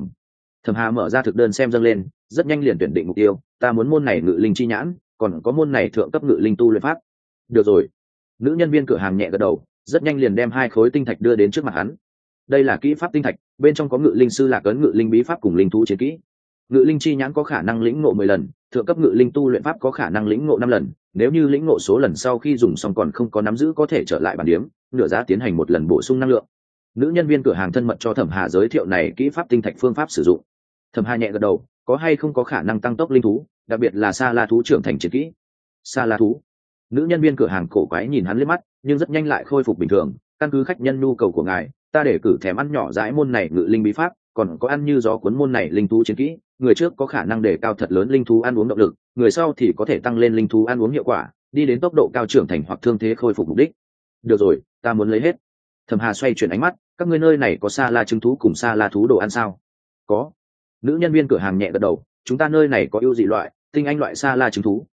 Thẩm Hà mở ra thực đơn xem dâng lên, rất nhanh liền tuyển định mục tiêu, ta muốn môn này ngự linh chi nhãn, còn có môn này thượng cấp ngự linh tu luyện pháp. Được rồi. Nữ nhân viên cửa hàng nhẹ gật đầu, rất nhanh liền đem 2 khối tinh thạch đưa đến trước mặt hắn. Đây là kỹ pháp tinh thạch, bên trong có ngự linh sư lạc ấn ngự linh bí pháp cùng linh thú chiến kỹ. Ngự linh chi nhãn có khả năng lĩnh ngộ 10 lần, thượng cấp ngự linh tu luyện pháp có khả năng lĩnh ngộ 5 lần, nếu như lĩnh ngộ số lần sau khi dùng xong còn không có nắm giữ có thể trở lại bản điểm, nửa giá tiến hành một lần bổ sung năng lượng. Nữ nhân viên cửa hàng thân mật cho Thẩm Hà giới thiệu này kỹ pháp tinh thạch phương pháp sử dụng. Thẩm Hà nhẹ gật đầu, có hay không có khả năng tăng tốc linh thú, đặc biệt là Sa La thú trưởng thành chiến kỹ. Sa La thú. Nữ nhân viên cửa hàng cổ quái nhìn hắn liếc mắt, nhưng rất nhanh lại khôi phục bình thường, căn cứ khách nhân nhu cầu của ngài, ta để cử thèm ăn nhỏ dãi môn này ngự linh bí pháp, còn có ăn như gió cuốn môn này linh thú chiến kỹ, người trước có khả năng để cao thật lớn linh thú ăn uống động lực, người sau thì có thể tăng lên linh thú ăn uống hiệu quả, đi đến tốc độ cao trưởng thành hoặc thương thế khôi phục mục đích. Được rồi, ta muốn lấy hết. Thẩm Hà xoay chuyển ánh mắt, các ngươi nơi này có Sa La trứng thú cùng Sa La thú đồ ăn sao? Có. Nữ nhân viên cửa hàng nhẹ gật đầu, chúng ta nơi này có ưu dị loại, tinh anh loại Sa La trứng thú,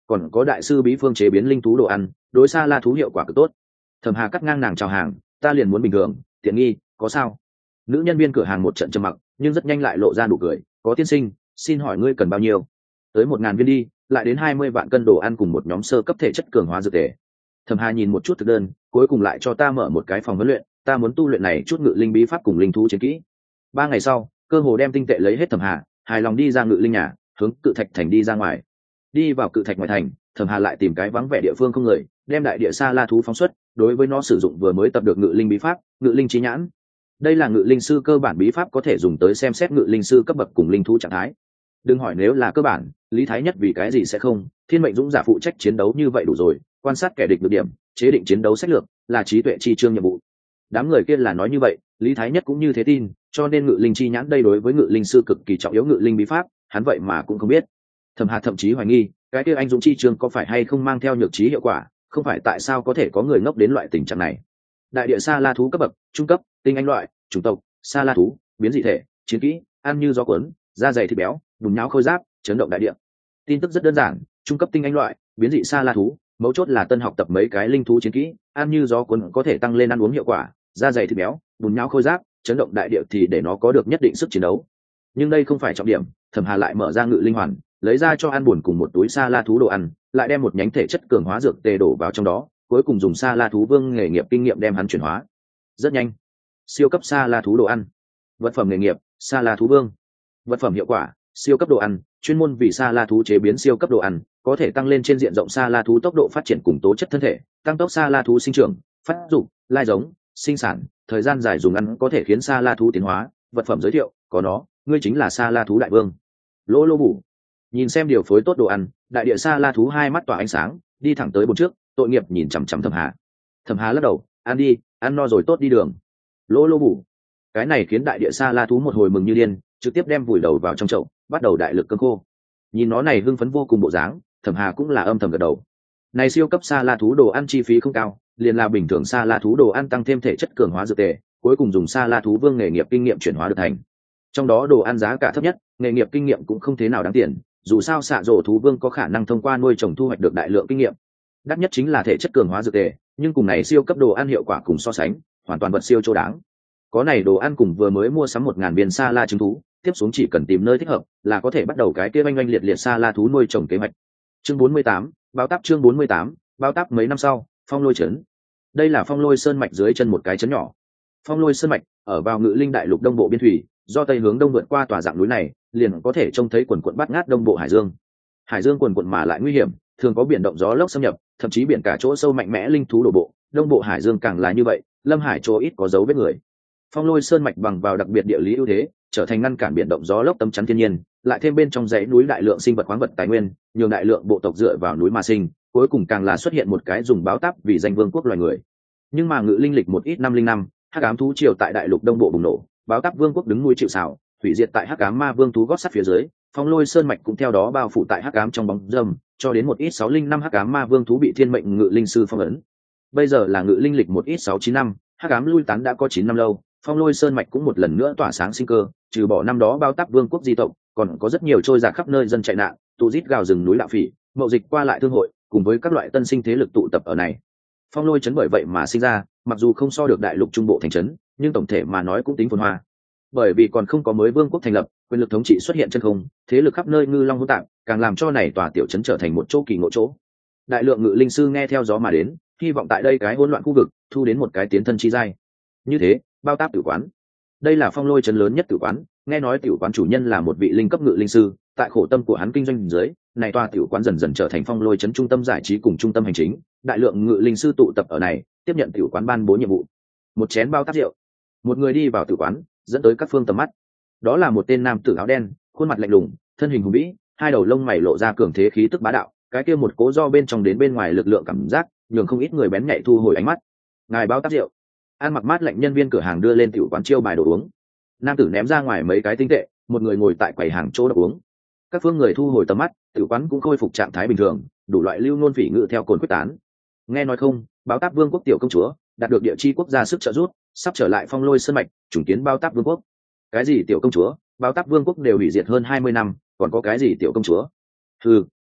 còn có đại sư bí phương chế biến linh thú đồ ăn, đối xa la thú hiệu quả cực tốt. Thẩm Hà cắt ngang nàng chào hàng, ta liền muốn bình thường, tiện nghi, có sao? Nữ nhân viên cửa hàng một trận trầm mặc, nhưng rất nhanh lại lộ ra nụ cười, có tiên sinh, xin hỏi ngươi cần bao nhiêu? Tới 1.000 viên đi, lại đến 20 vạn cân đồ ăn cùng một nhóm sơ cấp thể chất cường hóa dược tề. Thẩm Hà nhìn một chút thực đơn, cuối cùng lại cho ta mở một cái phòng huấn luyện, ta muốn tu luyện này chút ngự linh bí pháp cùng linh thú chiến kỹ. 3 ngày sau, cơ hồ đem tinh tệ lấy hết Thẩm Hà, hài lòng đi ra ngự linh nhà, hướng Cự Thạch thành đi ra ngoài. Đi vào Cự Thạch ngoài thành, Thẩm Hà lại tìm cái vắng vẻ địa phương không người, đem đại địa sa la thú phóng xuất, đối với nó sử dụng vừa mới tập được ngự linh bí pháp, ngự linh trí nhãn. Đây là ngự linh sư cơ bản bí pháp, có thể dùng tới xem xét ngự linh sư cấp bậc cùng linh thú trạng thái. Đừng hỏi nếu là cơ bản, Lý Thái Nhất vì cái gì sẽ không, thiên mệnh dũng giả phụ trách chiến đấu như vậy đủ rồi, quan sát kẻ địch được điểm, chế định chiến đấu sách lược, là trí tuệ chi chương nhiệm vụ. Đám người kia là nói như vậy, Lý Thái Nhất cũng như thế tin, cho nên ngự linh chi nhãn đây đối với ngự linh sư cực kỳ trọng yếu ngự linh bí pháp, hắn vậy mà cũng không biết. Thẩm Hà thậm chí hoài nghi, cái kia anh dũng chi chương có phải hay không mang theo nhược trí hiệu quả, không phải tại sao có thể có người ngốc đến loại tình trạng này. Đại địa sa la thú cấp bậc, trung cấp, tinh anh loại, chủng tộc, sa la thú, biến dị thể, chiến kỹ, ăn như gió cuốn, da dày thịt béo, bùn nhão khôi giáp, chấn động đại địa. Tin tức rất đơn giản, trung cấp tinh anh loại, biến dị sa la thú, mấu chốt là tân học tập mấy cái linh thú chiến kỹ, ăn như gió cuốn có thể tăng lên ăn uống hiệu quả, da dày thịt béo, bùn nhão khôi giáp, chấn động đại địa thì để nó có được nhất định sức chiến đấu. Nhưng đây không phải trọng điểm, Thẩm Hà lại mở ra ngự linh hoàn, lấy ra cho ăn buồn cùng một túi sa la thú đồ ăn, lại đem một nhánh thể chất cường hóa dược tê đổ vào trong đó, cuối cùng dùng sa la thú vương nghề nghiệp kinh nghiệm đem hắn chuyển hóa. Rất nhanh, siêu cấp sa la thú đồ ăn, vật phẩm nghề nghiệp sa la thú vương, vật phẩm hiệu quả siêu cấp đồ ăn, chuyên môn vì sa la thú chế biến siêu cấp đồ ăn, có thể tăng lên trên diện rộng sa la thú tốc độ phát triển cùng tố chất thân thể, tăng tốc sa la thú sinh trưởng, phát dục, lai giống, sinh sản, thời gian dài dùng ăn có thể khiến sa la thú tiến hóa. Vật phẩm giới thiệu, có nó, ngươi chính là sa la thú đại vương. Lỗ Lô Bù nhìn xem điều phối tốt đồ ăn, đại địa sa la thú hai mắt tỏa ánh sáng, đi thẳng tới bồn trước, tội nghiệp nhìn chằm chằm Thẩm Hà. Thẩm Hà lắc đầu, ăn đi, ăn no rồi tốt đi đường. Lỗ Lô Bù cái này khiến đại địa sa la thú một hồi mừng như điên, trực tiếp đem vùi đầu vào trong chậu, bắt đầu đại lực cơm khô. Nhìn nó này hưng phấn vô cùng bộ dáng, Thẩm Hà cũng là âm thầm gật đầu. Này siêu cấp sa la thú đồ ăn chi phí không cao, liền là bình thường sa la thú đồ ăn tăng thêm thể chất cường hóa dược tề, cuối cùng dùng sa la thú vương nghề nghiệp kinh nghiệm chuyển hóa được thành. Trong đó đồ ăn giá cả thấp nhất, nghề nghiệp kinh nghiệm cũng không thế nào đáng tiền, dù sao xạ rổ thú vương có khả năng thông qua nuôi trồng thu hoạch được đại lượng kinh nghiệm. Đắt nhất chính là thể chất cường hóa dược tề, nhưng cùng này siêu cấp đồ ăn hiệu quả cùng so sánh, hoàn toàn vật siêu chỗ đáng. Có này đồ ăn cùng vừa mới mua sắm 1.000 viên sa la trứng thú, tiếp xuống chỉ cần tìm nơi thích hợp là có thể bắt đầu cái kia oanh oanh liệt liệt sa la thú nuôi trồng kế hoạch. Chương 48, báo táp. Chương 48, báo táp. Mấy năm sau, Phong Lôi trấn. Đây là Phong Lôi sơn mạch dưới chân một cái trấn nhỏ. Phong Lôi sơn mạch ở vào Ngự Linh đại lục đông bộ biên thủy, do tây hướng đông vượt qua tòa dạng núi này, liền có thể trông thấy quần quần bát ngát đông bộ hải dương. Hải dương quần quần mà lại nguy hiểm, thường có biển động gió lốc xâm nhập, thậm chí biển cả chỗ sâu mạnh mẽ linh thú đổ bộ, đông bộ hải dương càng là như vậy, lâm hải chỗ ít có dấu vết người. Phong Lôi sơn mạch bằng vào đặc biệt địa lý ưu thế, trở thành ngăn cản biển động gió lốc tấm chắn thiên nhiên, lại thêm bên trong dãy núi đại lượng sinh vật khoáng vật tài nguyên, nhường đại lượng bộ tộc dựa vào núi mà sinh, cuối cùng càng là xuất hiện một cái dùng báo táp vì danh vương quốc loài người. Nhưng mà Ngự Linh lịch một ít năm linh năm, hắc ám thú triều tại đại lục đông bộ bùng nổ, báo táp vương quốc đứng núi chịu sào, hủy diệt tại hắc ám ma vương thú gót sắt phía dưới, Phong Lôi sơn mạch cũng theo đó bao phủ tại hắc ám trong bóng râm, cho đến một ít 605 hắc ám ma vương thú bị thiên mệnh Ngự Linh sư phong ấn. Bây giờ là Ngự Linh lịch một ít 69 năm, hắc ám lui tán đã có 9 năm lâu, Phong Lôi sơn mạch cũng một lần nữa tỏa sáng sinh cơ, trừ bỏ năm đó bao táp vương quốc di tộc, còn có rất nhiều trôi dạt khắp nơi dân chạy nạn, tụ rít gào rừng núi đạo phỉ, mậu dịch qua lại thương hội, cùng với các loại tân sinh thế lực tụ tập ở này. Phong Lôi trấn bởi vậy mà sinh ra, mặc dù không so được đại lục trung bộ thành trấn, nhưng tổng thể mà nói cũng tính phồn hoa. Bởi vì còn không có mới vương quốc thành lập, quyền lực thống trị xuất hiện chân không, thế lực khắp nơi ngư long hỗn tạp, càng làm cho này tòa tiểu trấn trở thành một chỗ kỳ ngộ chỗ. Đại lượng Ngự Linh sư nghe theo gió mà đến, hy vọng tại đây cái hỗn loạn khu vực thu đến một cái tiến thân chi giai. Như thế, bao táp tử quán. Đây là Phong Lôi trấn lớn nhất tử quán, nghe nói tiểu quán chủ nhân là một vị linh cấp Ngự Linh sư, tại khổ tâm của hắn kinh doanh dưới, này tòa tiểu quán dần dần trở thành Phong Lôi trấn trung tâm giải trí cùng trung tâm hành chính, đại lượng Ngự Linh sư tụ tập ở này, tiếp nhận tiểu quán ban bố nhiệm vụ. Một chén bao táp rượu. Một người đi vào tử quán, dẫn tới các phương tầm mắt. Đó là một tên nam tử áo đen, khuôn mặt lạnh lùng, thân hình hùng vĩ, hai đầu lông mày lộ ra cường thế khí tức bá đạo, cái kia một cố do bên trong đến bên ngoài lực lượng cảm giác, nhường không ít người bén nhạy thu hồi ánh mắt. Ngài bao táp rượu. An mặc mát lạnh nhân viên cửa hàng đưa lên tiểu quán chiêu bài đồ uống. Nam tử ném ra ngoài mấy cái tinh tệ, một người ngồi tại quầy hàng chỗ đọc uống. Các phương người thu hồi tầm mắt, tiểu quán cũng khôi phục trạng thái bình thường, đủ loại lưu ngôn phỉ ngữ theo cồn quyết tán. Nghe nói không, báo táp vương quốc tiểu công chúa đạt được địa chi quốc gia sức trợ giúp, sắp trở lại Phong Lôi sơn mạch, chủng kiến báo táp vương quốc. Cái gì tiểu công chúa, báo táp vương quốc đều hủy diệt hơn 20 năm, còn có cái gì tiểu công chúa?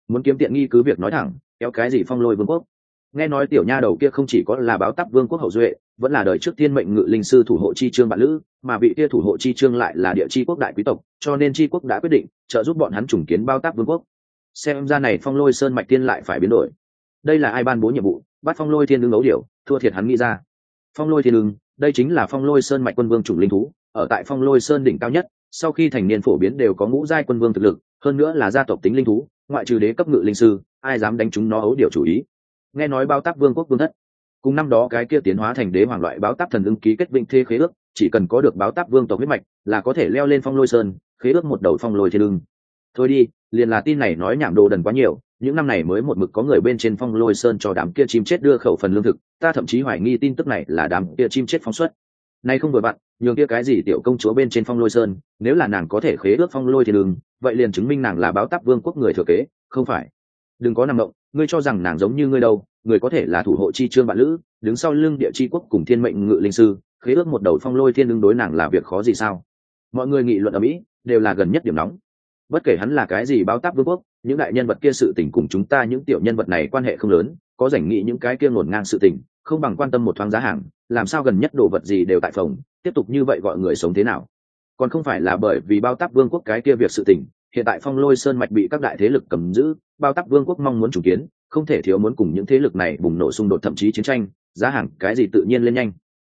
muốn kiếm tiện nghi cứ việc nói thẳng, kéo cái gì phong lôi vương quốc. Nghe nói tiểu nha đầu kia không chỉ có là báo táp vương quốc hậu duệ, vẫn là đời trước tiên mệnh ngự linh sư thủ hộ chi trương bạn lữ, mà vị kia thủ hộ chi trương lại là địa chi quốc đại quý tộc, cho nên chi quốc đã quyết định trợ giúp bọn hắn trùng kiến báo táp vương quốc. Xem ra này phong lôi sơn mạch tiên lại phải biến đổi. Đây là ai ban bố nhiệm vụ, bắt phong lôi thiên ưng ấu điểu, thua thiệt hắn nghĩ ra. Phong lôi thiên ưng, đây chính là phong lôi sơn mạch quân vương chủng linh thú, ở tại phong lôi sơn đỉnh cao nhất, sau khi thành niên phổ biến đều có ngũ giai quân vương thực lực, hơn nữa là gia tộc tính linh thú, ngoại trừ đế cấp ngự linh sư, ai dám đánh chúng nó ấu điểu chủ ý. Nghe nói báo táp vương quốc vương thất cùng năm đó cái kia tiến hóa thành đế hoàng loại báo táp thần ưng ký kết vinh thê khế ước, chỉ cần có được báo táp vương tộc huyết mạch là có thể leo lên phong lôi sơn, khế ước một đầu phong lôi thiên ưng. Thôi đi, liền là tin này nói nhảm đồ đần quá nhiều, những năm này mới một mực có người bên trên phong lôi sơn cho đám kia chim chết đưa khẩu phần lương thực, ta thậm chí hoài nghi tin tức này là đám kia chim chết phóng xuất. Nay không vừa vặn, nhường kia cái gì tiểu công chúa bên trên phong lôi sơn, nếu là nàng có thể khế ước phong lôi thiên ưng, vậy liền chứng minh nàng là báo táp vương quốc người thừa kế, không phải? Đừng có nằm động, ngươi cho rằng nàng giống như ngươi đâu, người có thể là thủ hộ chi trương bạn lữ, đứng sau lưng địa chi quốc cùng thiên mệnh ngự linh sư, khế ước một đầu phong lôi thiên ưng đối nàng là việc khó gì sao? Mọi người nghị luận ở mỹ đều là gần nhất điểm nóng. Bất kể hắn là cái gì báo táp vương quốc, những đại nhân vật kia sự tình cùng chúng ta những tiểu nhân vật này quan hệ không lớn, có rảnh nghĩ những cái kia ngổn ngang sự tình, không bằng quan tâm một thoáng giá hàng, làm sao gần nhất đồ vật gì đều tại phòng, tiếp tục như vậy gọi người sống thế nào? Còn không phải là bởi vì báo táp vương quốc cái kia việc sự tình, hiện tại phong lôi sơn mạch bị các đại thế lực cầm giữ, báo táp vương quốc mong muốn chủ kiến, không thể thiếu muốn cùng những thế lực này bùng nổ xung đột thậm chí chiến tranh, giá hàng cái gì tự nhiên lên nhanh.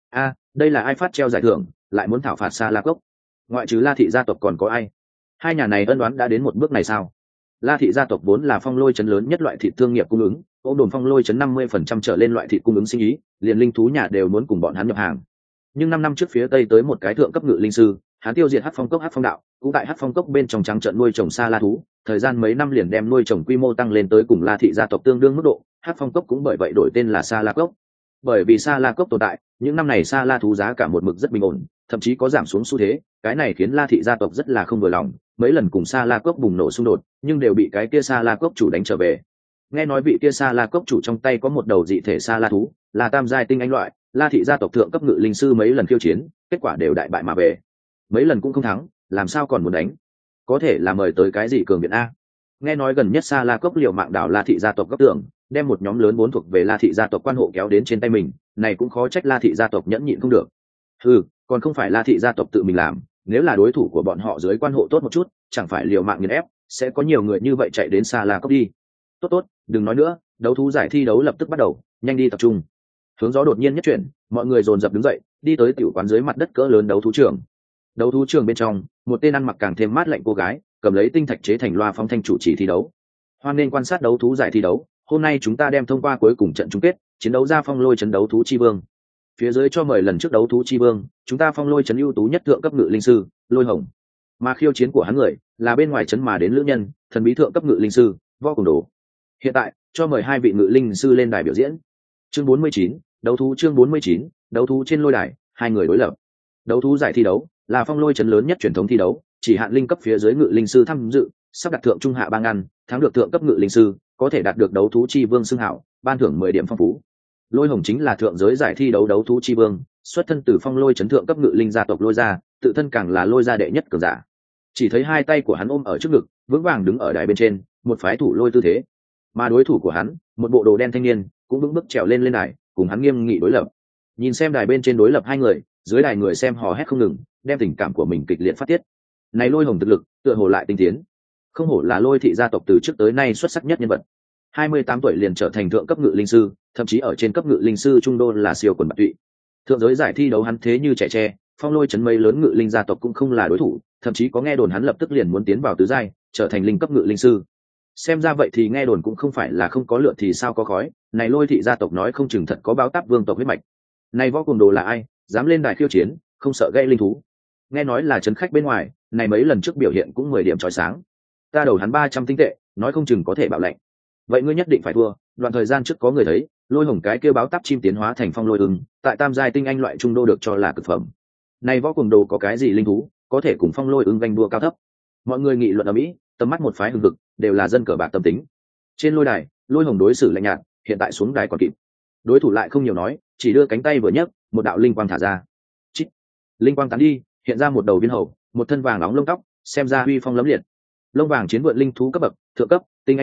Đây là ai phát treo giải thưởng, lại muốn thảo phạt Sa La Cốc? Ngoại trừ La thị gia tộc còn có ai? Hai nhà này ân đoán đã đến một bước này sao? La thị gia tộc vốn là phong lôi trấn lớn nhất loại thịt thương nghiệp cung ứng, ôm đồn phong lôi trấn 50% trở lên loại thịt cung ứng sinh ý, liền linh thú nhà đều muốn cùng bọn hắn nhập hàng. Nhưng 5 năm trước phía tây tới một cái thượng cấp ngự linh sư, hắn tiêu diệt hắc phong cốc hắc phong đạo, cũng tại hắc phong cốc bên trong trắng trợn nuôi trồng sa la thú, thời gian mấy năm liền đem nuôi trồng quy mô tăng lên tới cùng La thị gia tộc tương đương mức độ, hắc phong cốc cũng bởi vậy đổi tên là Sa La Cốc. Bởi vì Sa La Cốc tồn tại, những năm này sa la thú giá cả một mực rất bình ổn, thậm chí có giảm xuống xu thế, cái này khiến La thị gia tộc rất là không vừa lòng, mấy lần cùng sa la cốc bùng nổ xung đột, nhưng đều bị cái kia sa la cốc chủ đánh trở về. Nghe nói vị kia sa la cốc chủ trong tay có một đầu dị thể sa la thú, là tam giai tinh anh loại, La thị gia tộc thượng cấp ngự linh sư mấy lần khiêu chiến, kết quả đều đại bại mà về. Mấy lần cũng không thắng, làm sao còn muốn đánh? Có thể là mời tới cái gì cường viện a? Nghe nói gần nhất sa la cốc liều mạng đảo La thị gia tộc cấp tưởng, đem một nhóm lớn vốn thuộc về La thị gia tộc quan hộ kéo đến trên tay mình, này cũng khó trách La thị gia tộc nhẫn nhịn không được. Còn không phải La thị gia tộc tự mình làm, nếu là đối thủ của bọn họ dưới quan hộ tốt một chút, chẳng phải liều mạng nghiền ép, sẽ có nhiều người như vậy chạy đến Sa La Cốc đi. Tốt, đừng nói nữa, đấu thú giải thi đấu lập tức bắt đầu, nhanh đi tập trung. Hướng gió đột nhiên nhất chuyển, mọi người dồn dập đứng dậy, đi tới tiểu quán dưới mặt đất cỡ lớn đấu thú trường. Đấu thú trường bên trong, một tên ăn mặc càng thêm mát lạnh cô gái, cầm lấy tinh thạch chế thành loa phóng thanh chủ trì thi đấu. Hoan nên quan sát đấu thú giải thi đấu, hôm nay chúng ta đem thông qua cuối cùng trận chung kết, chiến đấu ra phong lôi trấn đấu thú chi vương. Phía dưới cho mời lần trước đấu thú chi vương, chúng ta phong lôi trấn ưu tú nhất thượng cấp ngự linh sư, Lôi Hồng. Mà khiêu chiến của hắn người là bên ngoài trấn mà đến lữ nhân, thần bí thượng cấp ngự linh sư, Vo Cùng Đồ. Hiện tại, cho mời hai vị ngự linh sư lên đài biểu diễn. Chương 49, đấu thú chương 49, đấu thú trên lôi đài, hai người đối lập. Đấu thú giải thi đấu là phong lôi trấn lớn nhất truyền thống thi đấu, chỉ hạn linh cấp phía dưới ngự linh sư tham dự, sắp đặt thượng trung hạ 3 ngăn, thắng được thượng cấp ngự linh sư, có thể đạt được đấu thú chi vương xưng hảo, ban thưởng 10 điểm phong phú. Lôi Hồng chính là thượng giới giải thi đấu đấu thú chi vương, xuất thân từ phong lôi trấn thượng cấp ngự linh gia tộc Lôi gia, tự thân càng là Lôi gia đệ nhất cường giả. Chỉ thấy hai tay của hắn ôm ở trước ngực, vững vàng đứng ở đài bên trên, một phái thủ lôi tư thế. Mà đối thủ của hắn, một bộ đồ đen thanh niên, cũng vững bước trèo lên đài, cùng hắn nghiêm nghị đối lập. Nhìn xem đài bên trên đối lập hai người, dưới đài người xem hò hét không ngừng, đem tình cảm của mình kịch liệt phát tiết. Này Lôi Hồng thực lực, tựa hồ lại tinh tiến. Không hổ là Lôi thị gia tộc từ trước tới nay xuất sắc nhất nhân vật. 28 tuổi liền trở thành thượng cấp ngự linh sư, thậm chí ở trên cấp ngự linh sư trung đô là siêu quần bạc tụy. Thượng giới giải thi đấu hắn thế như trẻ tre, phong lôi trấn mấy lớn ngự linh gia tộc cũng không là đối thủ, thậm chí có nghe đồn hắn lập tức liền muốn tiến vào tứ giai, trở thành linh cấp ngự linh sư. Xem ra vậy thì nghe đồn cũng không phải là không có lửa thì sao có khói, này Lôi thị gia tộc nói không chừng thật có báo táp vương tộc huyết mạch. Này Võ Cùng Đồ là ai, dám lên đài khiêu chiến, không sợ gây linh thú? Nghe nói là trấn khách bên ngoài, này mấy lần trước biểu hiện cũng 10 điểm chói sáng. Ta đầu hắn 300 tinh tệ, nói không chừng có thể bạo lệnh. Vậy ngươi nhất định phải thua, đoạn thời gian trước có người thấy Lôi Hồng cái kêu báo táp chim tiến hóa thành phong lôi ưng, tại tam giai tinh anh loại trung đô được cho là cực phẩm. Này Võ Cùng Đồ có cái gì linh thú có thể cùng phong lôi ưng ganh đua cao thấp? Mọi người nghị luận ở mỹ, tầm mắt một phái hừng hực, đều là dân cờ bạc tâm tính. Trên lôi đài, Lôi Hồng đối xử lạnh nhạt, hiện tại xuống đài còn kịp. Đối thủ lại không nhiều nói, chỉ đưa cánh tay vừa nhấc, một đạo linh quang thả ra. Chích, linh quang tán đi, hiện ra một đầu viên hầu, một thân vàng nóng lông tóc, xem ra uy phong lẫm liệt. Lông vàng chiến vượn linh thú cấp bậc thượng cấp tinh anh loại,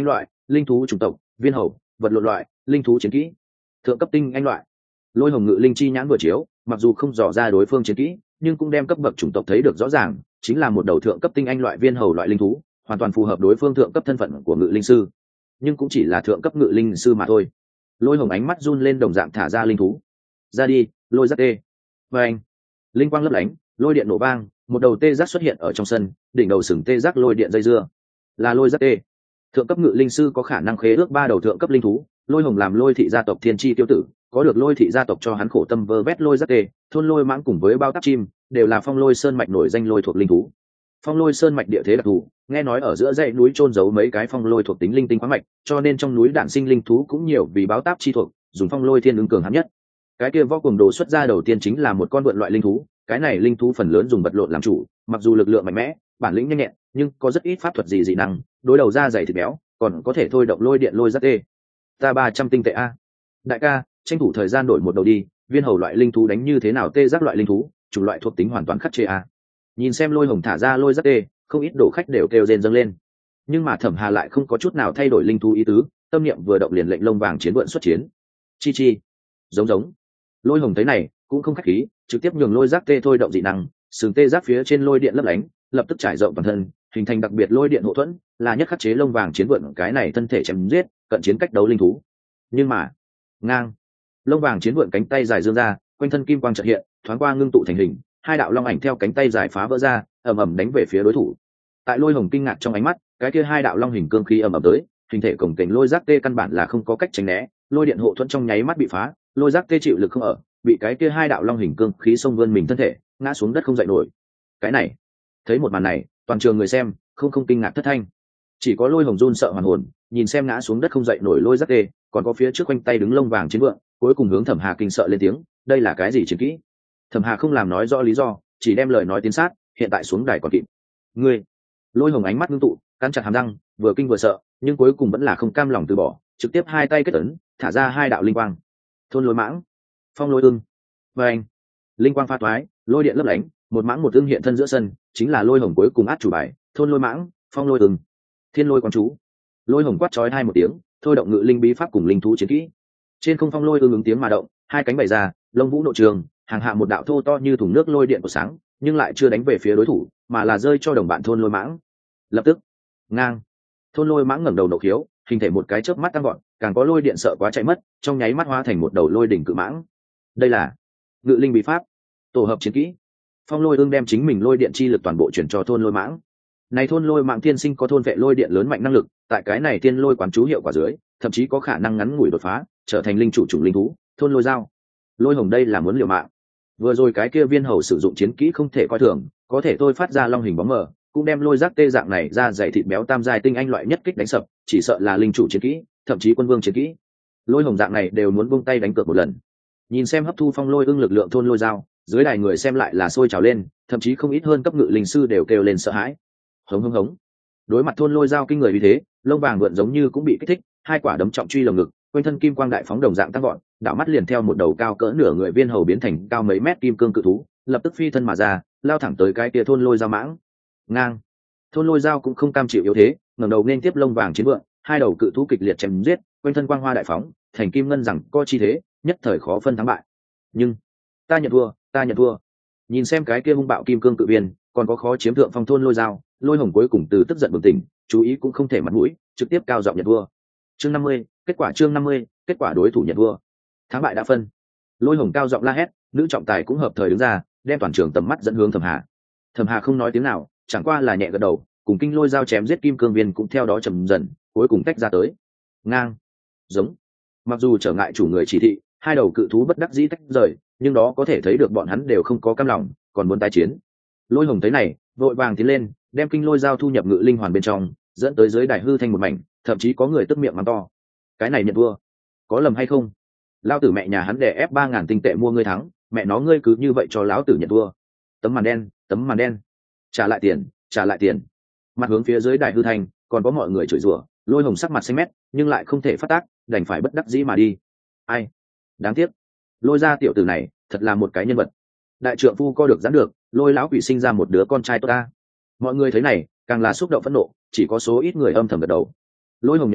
linh thú chủng tộc viên hầu, vật lộn loại, linh thú chiến kỹ, thượng cấp tinh anh loại. Lôi hồng ngự linh chi nhãn vừa chiếu, mặc dù không dò ra đối phương chiến kỹ, nhưng cũng đem cấp bậc chủng tộc thấy được rõ ràng, chính là một đầu thượng cấp tinh anh loại viên hầu loại linh thú, hoàn toàn phù hợp đối phương thượng cấp thân phận của ngự linh sư, nhưng cũng chỉ là thượng cấp ngự linh sư mà thôi. Lôi hồng ánh mắt run lên, đồng dạng thả ra linh thú. Ra đi, lôi giác tê. Và anh, linh quang lấp lánh, lôi điện nổ vang, một đầu tê giác xuất hiện ở trong sân, đỉnh đầu sừng tê giác lôi điện dây dưa, là lôi giác tê. Thượng cấp ngự linh sư có khả năng khế ước 3 đầu thượng cấp linh thú. Lôi hồng làm lôi thị gia tộc thiên chi tiêu tử, có được lôi thị gia tộc cho hắn khổ tâm vơ vét lôi giác tê, thôn lôi mãng cùng với bao táp chim đều là phong lôi sơn mạch nổi danh lôi thuộc linh thú. Phong lôi sơn mạch địa thế đặc thù, nghe nói ở giữa dãy núi chôn giấu mấy cái phong lôi thuộc tính linh tinh khoáng mạch, cho nên trong núi đản sinh linh thú cũng nhiều, vì báo táp chi thuộc dùng phong lôi thiên ứng cường hãn nhất. Cái kia võ cuồng đồ xuất ra đầu tiên chính là một con vượn loại linh thú. Cái này linh thú phần lớn dùng vật lộn làm chủ, mặc dù lực lượng mạnh mẽ, bản lĩnh nhanh nhẹn, nhưng có rất ít pháp thuật gì dị năng, đối đầu da dày thịt béo, còn có thể thôi động lôi điện lôi giác tê. Ta 300 tinh tệ a. Đại ca, tranh thủ thời gian đổi một đầu đi, viên hầu loại linh thú đánh như thế nào tê giác loại linh thú, chủng loại thuộc tính hoàn toàn khắc chế a. Nhìn xem lôi hồng thả ra lôi giác tê, không ít đồ khách đều kêu rên dâng lên. Nhưng mà Thẩm Hà lại không có chút nào thay đổi linh thú ý tứ, tâm niệm vừa động liền lệnh lông vàng chiến vượn xuất chiến. Chi chi, giống giống. Lôi hồng thấy này cũng không khách khí, trực tiếp nhường lôi giác tê thôi động dị năng, sừng tê giác phía trên lôi điện lấp lánh, lập tức trải rộng toàn thân, hình thành đặc biệt lôi điện hộ thuẫn, là nhất khắc chế lông vàng chiến vượn cái này thân thể chém giết cận chiến cách đấu linh thú. Nhưng mà ngang, lông vàng chiến vượn cánh tay dài dương ra, quanh thân kim quang chợt hiện, thoáng qua ngưng tụ thành hình, hai đạo long ảnh theo cánh tay dài phá vỡ ra, ầm ầm đánh về phía đối thủ. Tại lôi hồng kinh ngạc trong ánh mắt, cái kia hai đạo long hình cương khí ầm ầm tới, hình thể cổng kềnh lôi giác tê căn bản là không có cách tránh né, lôi điện hộ thuẫn trong nháy mắt bị phá, lôi giác tê chịu lực không ở, bị cái kia hai đạo long hình cương khí xông vươn mình thân thể, ngã xuống đất không dậy nổi. Cái này, thấy một màn này, toàn trường người xem không kinh ngạc thất thanh, chỉ có lôi hồng run sợ hoàn hồn, nhìn xem ngã xuống đất không dậy nổi lôi giác tê, còn có phía trước quanh tay đứng lông vàng chiến vượng, cuối cùng hướng Thẩm Hà kinh sợ lên tiếng, đây là cái gì chiến kỹ? Thẩm Hà không làm nói rõ lý do, chỉ đem lời nói tiến sát, hiện tại xuống đài còn kịp. Ngươi, lôi hồng ánh mắt ngưng tụ, cắn chặt hàm răng, vừa kinh vừa sợ, nhưng cuối cùng vẫn là không cam lòng từ bỏ, trực tiếp hai tay kết ấn, thả ra hai đạo linh quang. Thôn lôi mãng, phong lôi ưng. Và anh, linh quang pha toái, lôi điện lấp lánh, một mãng một ưng hiện thân giữa sân, chính là lôi hồng cuối cùng át chủ bài, thôn lôi mãng, phong lôi ưng, thiên lôi quán chú. Lôi hồng quát chói hai một tiếng, thôi động ngự linh bí pháp cùng linh thú chiến kỹ. Trên không phong lôi ưng ứng tiếng mà động, hai cánh bày ra, lông vũ nội trường, hàng hạ một đạo thô to như thùng nước lôi điện của sáng, nhưng lại chưa đánh về phía đối thủ, mà là rơi cho đồng bạn thôn lôi mãng. Lập tức, ngang, thôn lôi mãng ngẩng đầu nộ khiếu, hình thể một cái chớp mắt tăng gọn, càng có lôi điện sợ quá chạy mất, trong nháy mắt hóa thành một đầu lôi đỉnh cự mãng. Đây là ngự linh bí pháp, tổ hợp chiến kỹ. Phong lôi ương đem chính mình lôi điện chi lực toàn bộ chuyển cho thôn lôi mãng. Này thôn lôi mãng thiên sinh có thôn vệ lôi điện lớn mạnh năng lực, tại cái này tiên lôi quán chú hiệu quả dưới, thậm chí có khả năng ngắn ngủi đột phá, trở thành linh chủ chủng linh thú, thôn lôi dao. Lôi hồng đây là muốn liều mạng. Vừa rồi cái kia viên hầu sử dụng chiến kỹ không thể coi thường, có thể tôi phát ra long hình bóng mờ, cũng đem lôi giác tê dạng này ra dày thịt béo tam giai tinh anh loại nhất kích đánh sập, chỉ sợ là linh chủ chiến kỹ, thậm chí quân vương chiến kỹ. Lôi hồng dạng này đều muốn buông tay đánh cược một lần. Nhìn xem hấp thu phong lôi ưng lực lượng thôn lôi dao, dưới đài người xem lại là sôi trào lên, thậm chí không ít hơn cấp ngự linh sư đều kêu lên sợ hãi. Hống hống hống. Đối mặt thôn lôi dao kinh người như thế, lông vàng vượn giống như cũng bị kích thích, hai quả đấm trọng truy lồng ngực, quanh thân kim quang đại phóng đồng dạng tăng gọn, đảo mắt liền theo một đầu cao cỡ nửa người viên hầu biến thành cao mấy mét kim cương cự thú, lập tức phi thân mà ra, lao thẳng tới cái kia thôn lôi dao mãng. Ngang. Thôn lôi dao cũng không cam chịu yếu thế, ngẩng đầu nên tiếp lông vàng chiến vượng, hai đầu cự thú kịch liệt chém giết, quanh thân quang hoa đại phóng, thành kim ngân rằng co chi thế, nhất thời khó phân thắng bại. Nhưng ta nhận thua, ta nhận thua. Nhìn xem cái kia hung bạo kim cương cự viên, còn có khó chiếm thượng phong thôn lôi dao, lôi hồng cuối cùng từ tức giận bừng tỉnh, chú ý cũng không thể mặt mũi, trực tiếp cao giọng nhận thua. Chương 50, kết quả chương 50, kết quả đối thủ nhận thua. Thắng bại đã phân. Lôi hồng cao giọng la hét, nữ trọng tài cũng hợp thời đứng ra, đem toàn trường tầm mắt dẫn hướng Thẩm Hà. Thẩm Hà không nói tiếng nào, chẳng qua là nhẹ gật đầu, cùng kinh lôi dao chém giết kim cương viên cũng theo đó chậm dần, cuối cùng tách ra tới. Ngang, giống. Mặc dù trở ngại chủ người chỉ thị, hai đầu cự thú bất đắc dĩ tách rời, nhưng đó có thể thấy được bọn hắn đều không có cam lòng, còn muốn tái chiến. Lôi hồng thấy này, vội vàng tiến lên, đem kinh lôi dao thu nhập ngự linh hoàn bên trong, dẫn tới dưới đài hư thanh một mảnh, thậm chí có người tức miệng mắng to. Cái này nhận thua, có lầm hay không? Lao tử mẹ nhà hắn đè ép 3.000 tinh tệ mua ngươi thắng, mẹ nó ngươi cứ như vậy cho lão tử nhận thua. Tấm màn đen, tấm màn đen. Trả lại tiền, trả lại tiền. Mặt hướng phía dưới đài hư thanh, còn có mọi người chửi rủa, lôi hồng sắc mặt xanh mét, nhưng lại không thể phát tác, đành phải bất đắc dĩ mà đi. Ai? Đáng tiếc. Lôi ra tiểu tử này, thật là một cái nhân vật. Đại trượng phu co được giãn được, lôi lão quỷ sinh ra một đứa con trai tốt ta. Mọi người thấy này, càng là xúc động phẫn nộ, chỉ có số ít người âm thầm gật đầu. Lôi hồng nhận vua,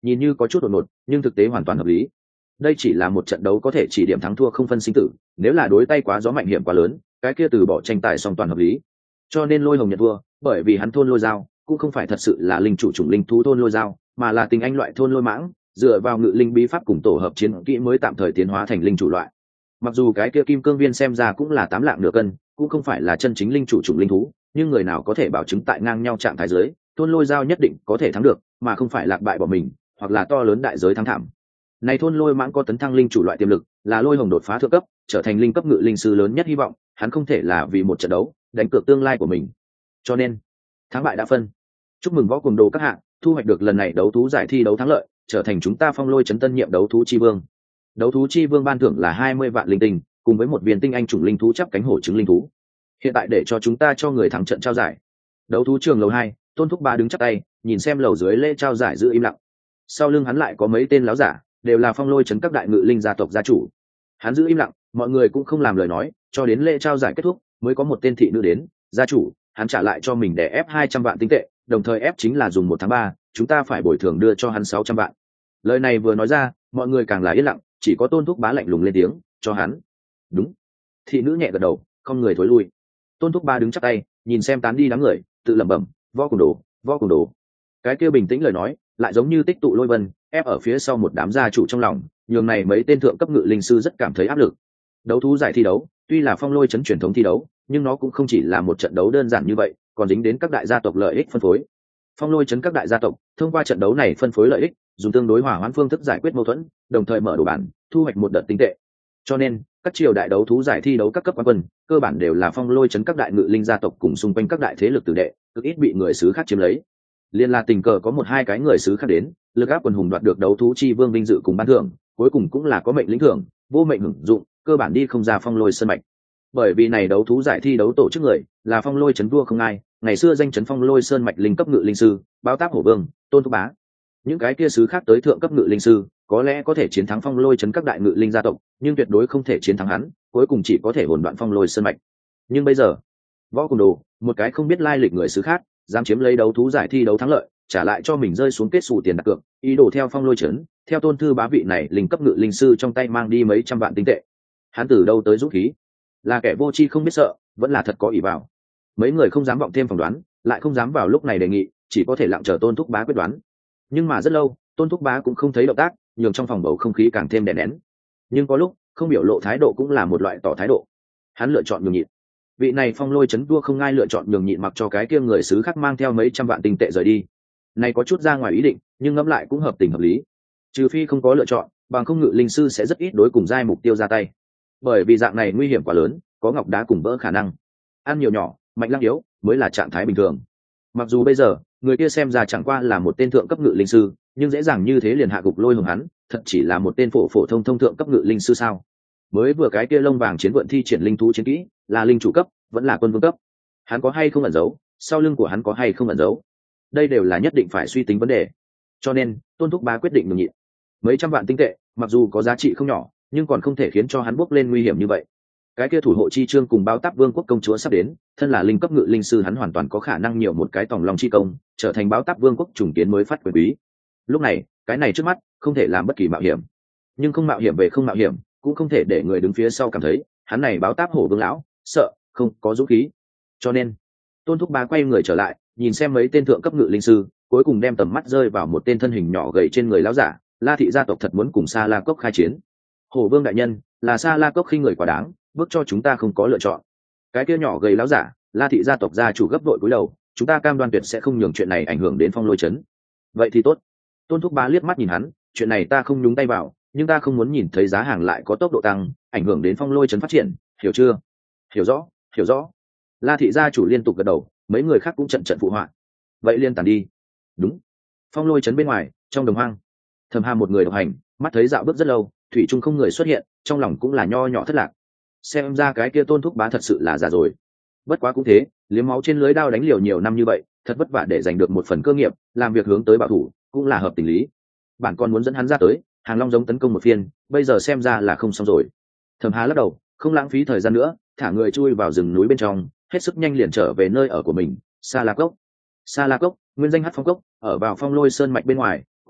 nhìn như có chút đột ngột nhưng thực tế hoàn toàn hợp lý. Đây chỉ là một trận đấu có thể chỉ điểm thắng thua không phân sinh tử, nếu là đối tay quá gió mạnh hiểm quá lớn, cái kia từ bỏ tranh tài song toàn hợp lý. Cho nên Lôi Hồng nhận thua, bởi vì hắn thôn lôi dao cũng không phải thật sự là linh chủ chủng linh thú thôn lôi dao, mà là tình anh loại thôn lôi mãng, dựa vào ngự linh bí pháp cùng tổ hợp chiến kỹ mới tạm thời tiến hóa thành linh chủ loại. Mặc dù cái kia kim cương viên xem ra cũng là 8 lạng nửa cân, cũng không phải là chân chính linh chủ chủng linh thú, nhưng người nào có thể bảo chứng tại ngang nhau trạng thái giới, thôn lôi dao nhất định có thể thắng được, mà không phải lạc bại bỏ mình, hoặc là to lớn đại giới thắng thảm. Này thôn lôi mãng có tấn thăng linh chủ loại tiềm lực, là Lôi Hồng đột phá thượng cấp, trở thành linh cấp ngự linh sư lớn nhất hy vọng, hắn không thể là vì một trận đấu đánh cược tương lai của mình. Cho nên, thắng bại đã phân. Chúc mừng Võ Cuồng Đồ các hạng, thu hoạch được lần này đấu thú giải thi đấu thắng lợi, trở thành chúng ta Phong Lôi trấn tân nhiệm đấu thú chi vương. Đấu thú chi vương ban thưởng là 20 vạn linh tinh, cùng với một viên tinh anh chủng linh thú chắp cánh hổ trứng linh thú. Hiện tại để cho chúng ta cho người thắng trận trao giải. Đấu thú trường lầu 2, Tôn Thúc Ba đứng chắp tay, nhìn xem lầu dưới lễ trao giải giữ im lặng. Sau lưng hắn lại có mấy tên láo giả, đều là Phong Lôi trấn các đại ngự linh gia tộc gia chủ. Hắn giữ im lặng, mọi người cũng không làm lời nói, cho đến lễ trao giải kết thúc, mới có một tên thị nữ đến, gia chủ, hắn trả lại cho mình để ép 200 vạn tinh tệ, đồng thời ép chính là dùng 1/3, chúng ta phải bồi thường đưa cho hắn 600 vạn. Lời này vừa nói ra, mọi người càng là yên lặng, chỉ có Tôn Thúc Bá lạnh lùng lên tiếng, cho hắn. Đúng. Thị nữ nhẹ gật đầu, không người thối lui. Tôn Thúc Bá đứng chắp tay, nhìn xem tán đi đám người, tự lẩm bẩm, Võ Cuồng Đồ, Võ Cuồng Đồ. Cái kia bình tĩnh lời nói, lại giống như tích tụ lôi vân, ép ở phía sau một đám gia chủ trong lòng, nhường này mấy tên thượng cấp ngự linh sư rất cảm thấy áp lực. Đấu thú giải thi đấu, tuy là Phong Lôi trấn truyền thống thi đấu, nhưng nó cũng không chỉ là một trận đấu đơn giản như vậy, còn dính đến các đại gia tộc lợi ích phân phối. Phong Lôi trấn các đại gia tộc thông qua trận đấu này phân phối lợi ích, dùng tương đối hòa hoãn phương thức giải quyết mâu thuẫn, đồng thời mở đồ bản, thu hoạch một đợt tinh tệ. Cho nên, các triều đại đấu thú giải thi đấu các cấp quán quân, cơ bản đều là Phong Lôi trấn các đại ngự linh gia tộc cùng xung quanh các đại thế lực tử đệ, cực ít bị người xứ khác chiếm lấy. Liên là tình cờ có một hai cái người xứ khác đến, lực áp quần hùng đoạt được đấu thú chi vương vinh dự cùng ban thưởng, cuối cùng cũng là có mệnh lĩnh thưởng, vô mệnh hưởng dụng, cơ bản đi không ra Phong Lôi sơn mạch. Bởi vì này đấu thú giải thi đấu tổ chức người là Phong Lôi trấn vua không ai, ngày xưa danh chấn Phong Lôi sơn mạch linh cấp ngự linh sư, Báo Táp Hổ Vương, Tôn Thúc Bá. Những cái kia xứ khác tới thượng cấp ngự linh sư, có lẽ có thể chiến thắng Phong Lôi trấn các đại ngự linh gia tộc, nhưng tuyệt đối không thể chiến thắng hắn, cuối cùng chỉ có thể hỗn loạn Phong Lôi sơn mạch. Nhưng bây giờ, Võ Cuồng Đồ, một cái không biết lai lịch người xứ khác, dám chiếm lấy đấu thú giải thi đấu thắng lợi, trả lại cho mình rơi xuống kết xù tiền đặt cược, ý đồ theo Phong Lôi trấn, theo Tôn Thư Bá vị này linh cấp ngự linh sư trong tay mang đi mấy trăm vạn tinh tệ. Hắn từ đâu tới dũng khí? Là kẻ vô tri không biết sợ, vẫn là thật có ỷ vào. Mấy người không dám vọng thêm phỏng đoán, lại không dám vào lúc này đề nghị, chỉ có thể lặng chờ Tôn Thúc Bá quyết đoán. Nhưng mà rất lâu, Tôn Thúc Bá cũng không thấy động tác, nhường trong phòng bầu không khí càng thêm đè nén. Nhưng có lúc, không biểu lộ thái độ cũng là một loại tỏ thái độ. Hắn lựa chọn nhường nhịn. Vị này Phong Lôi trấn vua không ngai lựa chọn nhường nhịn, mặc cho cái kia người xứ khác mang theo mấy trăm vạn tinh tệ rời đi. Này có chút ra ngoài ý định, nhưng ngẫm lại cũng hợp tình hợp lý. Trừ phi không có lựa chọn, bằng không ngự linh sư sẽ rất ít đối cùng giai mục tiêu ra tay. Bởi vì dạng này nguy hiểm quá lớn, có ngọc đá cùng vỡ khả năng. Ăn nhiều nhỏ, mạnh lăng yếu mới là trạng thái bình thường. Mặc dù bây giờ người kia xem ra chẳng qua là một tên thượng cấp ngự linh sư, nhưng dễ dàng như thế liền hạ gục Lôi Hồng hắn, thật chỉ là một tên phổ thông thượng cấp ngự linh sư sao? Mới vừa cái kia lông vàng chiến vượn thi triển linh thú chiến kỹ, là linh chủ cấp, vẫn là quân vương cấp. Hắn có hay không ẩn giấu, sau lưng của hắn có hay không ẩn giấu, đây đều là nhất định phải suy tính vấn đề. Cho nên Tôn Thúc Bá quyết định nhường nhịn. Mấy trăm vạn tinh tệ, mặc dù có giá trị không nhỏ, nhưng còn không thể khiến cho hắn bước lên nguy hiểm như vậy. Cái kia thủ hộ chi chương cùng Báo Táp Vương quốc công chúa sắp đến, thân là linh cấp ngự linh sư, hắn hoàn toàn có khả năng nhiều một cái tòng long chi công, trở thành Báo Táp Vương quốc trùng kiến mới phát quyền quý. Lúc này, cái này trước mắt không thể làm bất kỳ mạo hiểm, nhưng không mạo hiểm về không mạo hiểm, cũng không thể để người đứng phía sau cảm thấy hắn này Báo Táp Hổ Vương lão sợ, không có dũng khí. Cho nên Tôn Thúc Bá quay người trở lại, nhìn xem mấy tên thượng cấp ngự linh sư, cuối cùng đem tầm mắt rơi vào một tên thân hình nhỏ gầy trên người lão giả. La thị gia tộc thật muốn cùng Sa La Cốc khai chiến. Hổ Vương đại nhân, là Sa La Cốc khi người quá đáng, bước cho chúng ta không có lựa chọn. Cái kia nhỏ gầy lão giả, La thị gia tộc gia chủ gấp đội cúi đầu, chúng ta cam đoan tuyệt sẽ không nhường chuyện này ảnh hưởng đến Phong Lôi trấn. Vậy thì tốt. Tôn Thúc Bá liếc mắt nhìn hắn, chuyện này ta không nhúng tay vào, nhưng ta không muốn nhìn thấy giá hàng lại có tốc độ tăng, ảnh hưởng đến Phong Lôi trấn phát triển, hiểu chưa? Hiểu rõ, hiểu rõ. La thị gia chủ liên tục gật đầu, mấy người khác cũng trận phụ họa. Vậy liên tản đi. Đúng. Phong Lôi trấn bên ngoài, trong đồng hoang, Thẩm Hàm một người độc hành, mắt thấy dạo bước rất lâu, thủy chung không người xuất hiện, trong lòng cũng là nho nhỏ thất lạc. Xem ra cái kia Tôn Thúc Bá thật sự là già rồi. Bất quá cũng thế, liếm máu trên lưới đao đánh liều nhiều năm như vậy, thật vất vả để giành được một phần cơ nghiệp, làm việc hướng tới bảo thủ, cũng là hợp tình lý. Bản còn muốn dẫn hắn ra tới, Hàng Long giống tấn công một phiên, bây giờ xem ra là không xong rồi. Thẩm Hà lắc đầu, không lãng phí thời gian nữa, thả người chui vào rừng núi bên trong, hết sức nhanh liền trở về nơi ở của mình, Sa La Cốc. Sa La Cốc, nguyên danh Hắc Phong Cốc, ở vào Phong Lôi sơn mạch bên ngoài,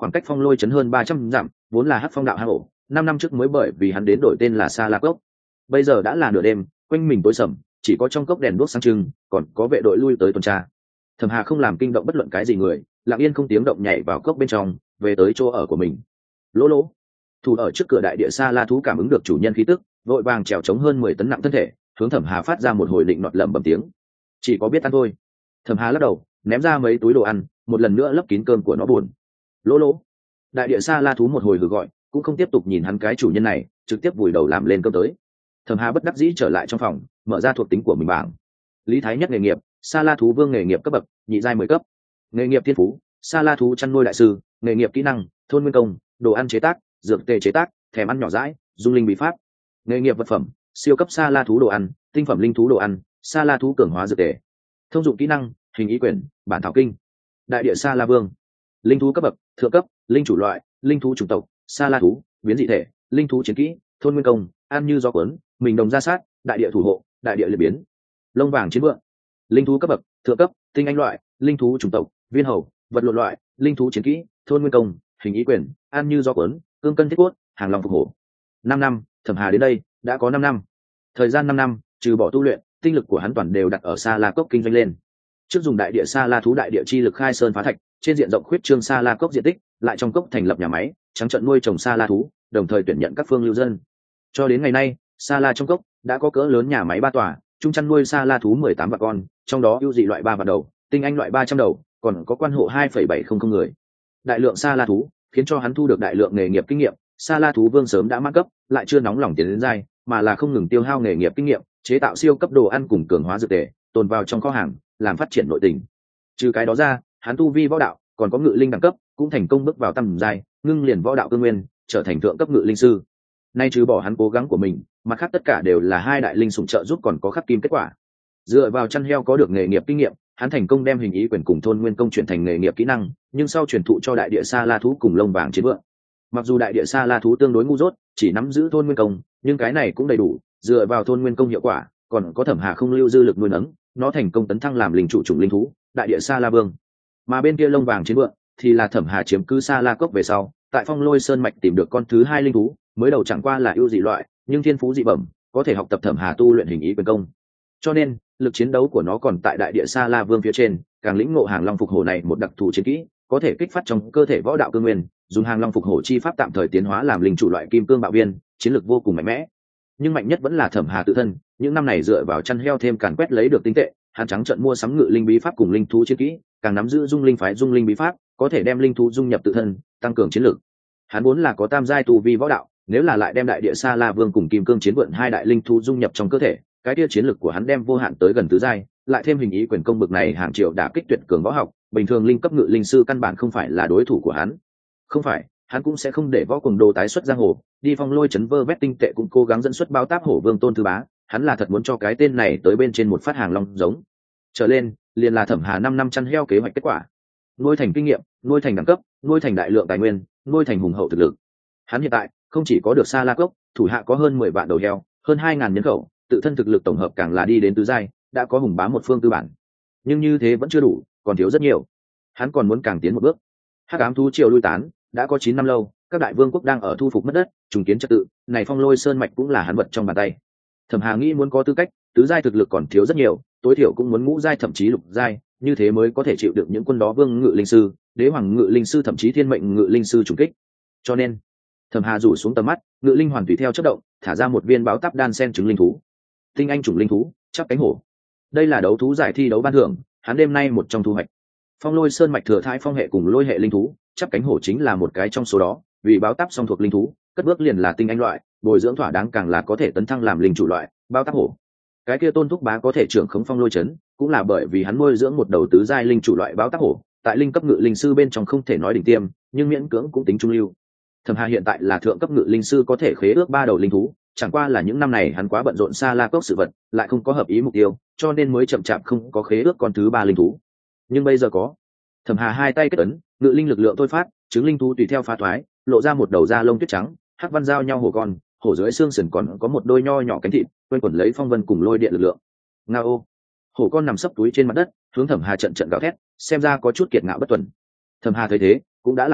khoảng cách phong lôi trấn hơn 300 dặm, vốn là hắc phong đạo hang ổ, 5 năm trước mới bởi vì hắn đến đổi tên là Sa La Cốc. Bây giờ đã là nửa đêm, quanh mình tối sầm, chỉ có trong cốc đèn đuốc sáng trưng, còn có vệ đội lui tới tuần tra. Thẩm Hà không làm kinh động bất luận cái gì người, lặng yên không tiếng động nhảy vào cốc bên trong, về tới chỗ ở của mình. Lỗ lỗ, thủ ở trước cửa đại địa Sa La thú cảm ứng được chủ nhân khí tức, vội vàng trèo chống hơn 10 tấn nặng thân thể, hướng Thẩm Hà phát ra một hồi định nọt lẩm bẩm tiếng. Chỉ có biết ăn thôi. Thẩm Hà lắc đầu, ném ra mấy túi đồ ăn, một lần nữa lấp kín cơm của nó buồn. Lỗ lỗ, đại địa Sa La thú một hồi hừ gọi, cũng không tiếp tục nhìn hắn cái chủ nhân này, trực tiếp vùi đầu làm lên cơm tới. Thẩm Hà bất đắc dĩ trở lại trong phòng, mở ra thuộc tính của mình bảng. Lý Thái Nhất nghề nghiệp, Sa La thú vương nghề nghiệp cấp bậc, nhị giai 10 cấp. Nghề nghiệp thiên phú, Sa La thú chăn nuôi đại sư. Nghề nghiệp kỹ năng, thôn nguyên công, đồ ăn chế tác, dược tề chế tác, thèm ăn nhỏ dãi, dung linh bí pháp. Nghề nghiệp vật phẩm, siêu cấp Sa La thú đồ ăn, tinh phẩm linh thú đồ ăn, Sa La thú cường hóa dược tề. Thông dụng kỹ năng, hình ý quyển, bản thảo kinh. Đại địa Sa La vương. Linh thú cấp bậc, thượng cấp, linh chủ loại, linh thú chủng tộc, Sa La thú, biến dị thể, linh thú chiến kỹ, thôn nguyên công, an như gió cuốn, mình đồng ra sát, đại địa thủ hộ, đại địa liệt biến. Lông vàng chiến vượng. Linh thú cấp bậc, thượng cấp, tinh anh loại, linh thú chủng tộc, viên hầu, vật lộn loại, linh thú chiến kỹ, thôn nguyên công, hình ý quyền, an như do cuốn, cương cân thiết cốt, hàng long phục hổ. 5 năm, Thẩm Hà đến đây đã có 5 năm. Thời gian 5 năm, trừ bỏ tu luyện, tinh lực của hắn toàn đều đặt ở Sa La cốc kinh doanh lên. Trước dùng đại địa Sa La thú đại địa chi lực khai sơn phá thạch, trên diện rộng khuyết trương Sa La cốc diện tích, lại trong cốc thành lập nhà máy, trắng trợn nuôi trồng Sa La thú, đồng thời tuyển nhận các phương lưu dân. Cho đến ngày nay, Sa La trong cốc đã có cỡ lớn nhà máy 3 tòa, trung chăn nuôi Sa La thú 18 vạn con, trong đó ưu dị loại 3 vạn đầu, tinh anh loại 300 đầu, còn có quan hộ 2,700 người. Đại lượng Sa La thú khiến cho hắn thu được đại lượng nghề nghiệp kinh nghiệm. Sa La thú vương sớm đã mãn cấp, lại chưa nóng lòng tiến đến giai, mà là không ngừng tiêu hao nghề nghiệp kinh nghiệm, chế tạo siêu cấp đồ ăn cùng cường hóa dược tề, tồn vào trong kho hàng, làm phát triển nội tình. Trừ cái đó ra, hắn tu vi võ đạo, còn có ngự linh đẳng cấp, cũng thành công bước vào tầm giai, ngưng liền võ đạo cương nguyên, trở thành thượng cấp ngự linh sư. Nay trừ bỏ hắn cố gắng của mình, mặt khác tất cả đều là hai đại linh sủng trợ giúp còn có khắc kim kết quả. Dựa vào chăn heo có được nghề nghiệp kinh nghiệm, hắn thành công đem hình ý quyền cùng thôn nguyên công chuyển thành nghề nghiệp kỹ năng, nhưng sau truyền thụ cho đại địa Sa La thú cùng lông vàng chiến vượng. Mặc dù đại địa Sa La thú tương đối ngu dốt, chỉ nắm giữ thôn nguyên công, nhưng cái này cũng đầy đủ, dựa vào thôn nguyên công hiệu quả, còn có Thẩm Hà không lưu dư lực nuôi nấng, nó thành công tấn thăng làm linh trụ chủng linh thú, đại địa Sa La vương. Mà bên kia lông vàng chiến vượng thì là Thẩm Hà chiếm cứ Sa La cốc về sau, tại Phong Lôi Sơn mạch tìm được con thứ hai linh thú, mới đầu chẳng qua là ưu dị loại, nhưng thiên phú dị bẩm, có thể học tập Thẩm Hà tu luyện hình ý quyền công. Cho nên, lực chiến đấu của nó còn tại đại địa Sa La vương phía trên, càng lĩnh ngộ hàng long phục hổ này một đặc thù chiến kỹ, có thể kích phát trong cơ thể võ đạo cương nguyên, dùng hàng long phục hổ chi pháp tạm thời tiến hóa làm linh chủ loại kim cương bạo viên, chiến lược vô cùng mạnh mẽ. Nhưng mạnh nhất vẫn là Thẩm Hà tự thân, những năm này dựa vào chăn heo thêm càn quét lấy được tinh tệ, hắn trắng trợn mua sắm ngự linh bí pháp cùng linh thú chiến kỹ, càng nắm giữ dung linh phái dung linh bí pháp, có thể đem linh thú dung nhập tự thân, tăng cường chiến lược. Hắn vốn là có tam giai tu vi võ đạo, nếu là lại đem đại địa Sa La vương cùng kim cương chiến vượn hai đại linh thú dung nhập trong cơ thể, cái kia chiến lược của hắn đem vô hạn tới gần tứ giai, lại thêm hình ý quyền công bực này hàng triệu đả kích tuyệt cường võ học, bình thường linh cấp ngự linh sư căn bản không phải là đối thủ của hắn. Không phải, hắn cũng sẽ không để võ cuồng đồ tái xuất giang hồ, đi Phong Lôi trấn vơ vét tinh tệ cũng cố gắng dẫn xuất bao táp hổ vương Tôn Thứ Bá, hắn là thật muốn cho cái tên này tới bên trên một phát hàng long giống. Trở lên, liền là Thẩm Hà 5 năm chăn heo kế hoạch kết quả. Nuôi thành kinh nghiệm, nuôi thành đẳng cấp, nuôi thành đại lượng tài nguyên, nuôi thành hùng hậu thực lực. Hắn hiện tại không chỉ có được Sa La cốc, thủ hạ có hơn 10 vạn đầu heo, hơn 2000 nhân khẩu, tự thân thực lực tổng hợp càng là đi đến tứ giai, đã có hùng bá một phương tư bản. Nhưng như thế vẫn chưa đủ, còn thiếu rất nhiều. Hắn còn muốn càng tiến một bước. Hắc ám thú triều lui tán, đã có 9 năm lâu, các đại vương quốc đang ở thu phục mất đất, trùng kiến trật tự, này Phong Lôi Sơn mạch cũng là hắn vật trong bàn tay. Thẩm Hà nghĩ muốn có tư cách, tứ giai thực lực còn thiếu rất nhiều, tối thiểu cũng muốn ngũ giai thậm chí lục giai, như thế mới có thể chịu được những quân đó vương ngự linh sư, đế hoàng ngự linh sư thậm chí thiên mệnh ngự linh sư trùng kích. Cho nên, Thẩm Hà rủ xuống tầm mắt, ngự linh hoàn tùy theo chớp động, thả ra một viên báo táp đan sen trứng linh thú. Tinh anh chủng linh thú, chắp cánh hổ. Đây là đấu thú giải thi đấu ban thưởng, hắn đêm nay một trong thu hoạch. Phong Lôi Sơn mạch thừa thai phong hệ cùng lôi hệ linh thú, chắp cánh hổ chính là một cái trong số đó, vì báo táp song thuộc linh thú, cất bước liền là tinh anh loại, bồi dưỡng thỏa đáng càng là có thể tấn thăng làm linh chủ loại, báo táp hổ. Cái kia Tôn Thúc Bá có thể trưởng khống Phong Lôi trấn, cũng là bởi vì hắn nuôi dưỡng một đầu tứ giai linh chủ loại báo táp hổ, tại linh cấp ngự linh sư bên trong không thể nói đỉnh tiêm, nhưng miễn cưỡng cũng tính trung lưu. Thẩm Hà hiện tại là thượng cấp ngự linh sư có thể khế ước 3 đầu linh thú, chẳng qua là những năm này hắn quá bận rộn Sa La cốc sự vật, lại không có hợp ý mục tiêu, cho nên mới chậm chạp không có khế ước con thứ 3 linh thú. Nhưng bây giờ có. Thẩm Hà hai tay kết ấn, ngự linh lực lượng thôi phát, trứng linh thú tùy theo phá thoái, lộ ra một đầu da lông tuyết trắng, hắc văn giao nhau hổ con, hổ dưới xương sườn còn có một đôi nho nhỏ cánh thịt, quanh quẩn lấy phong vân cùng lôi điện lực lượng. Ngao. Hổ con nằm sấp túi trên mặt đất, hướng Thẩm Hà trận trận gào thét, xem ra có chút kiệt ngạo bất tuần. Thẩm Hà thấy thế, cũng đã làm giòn,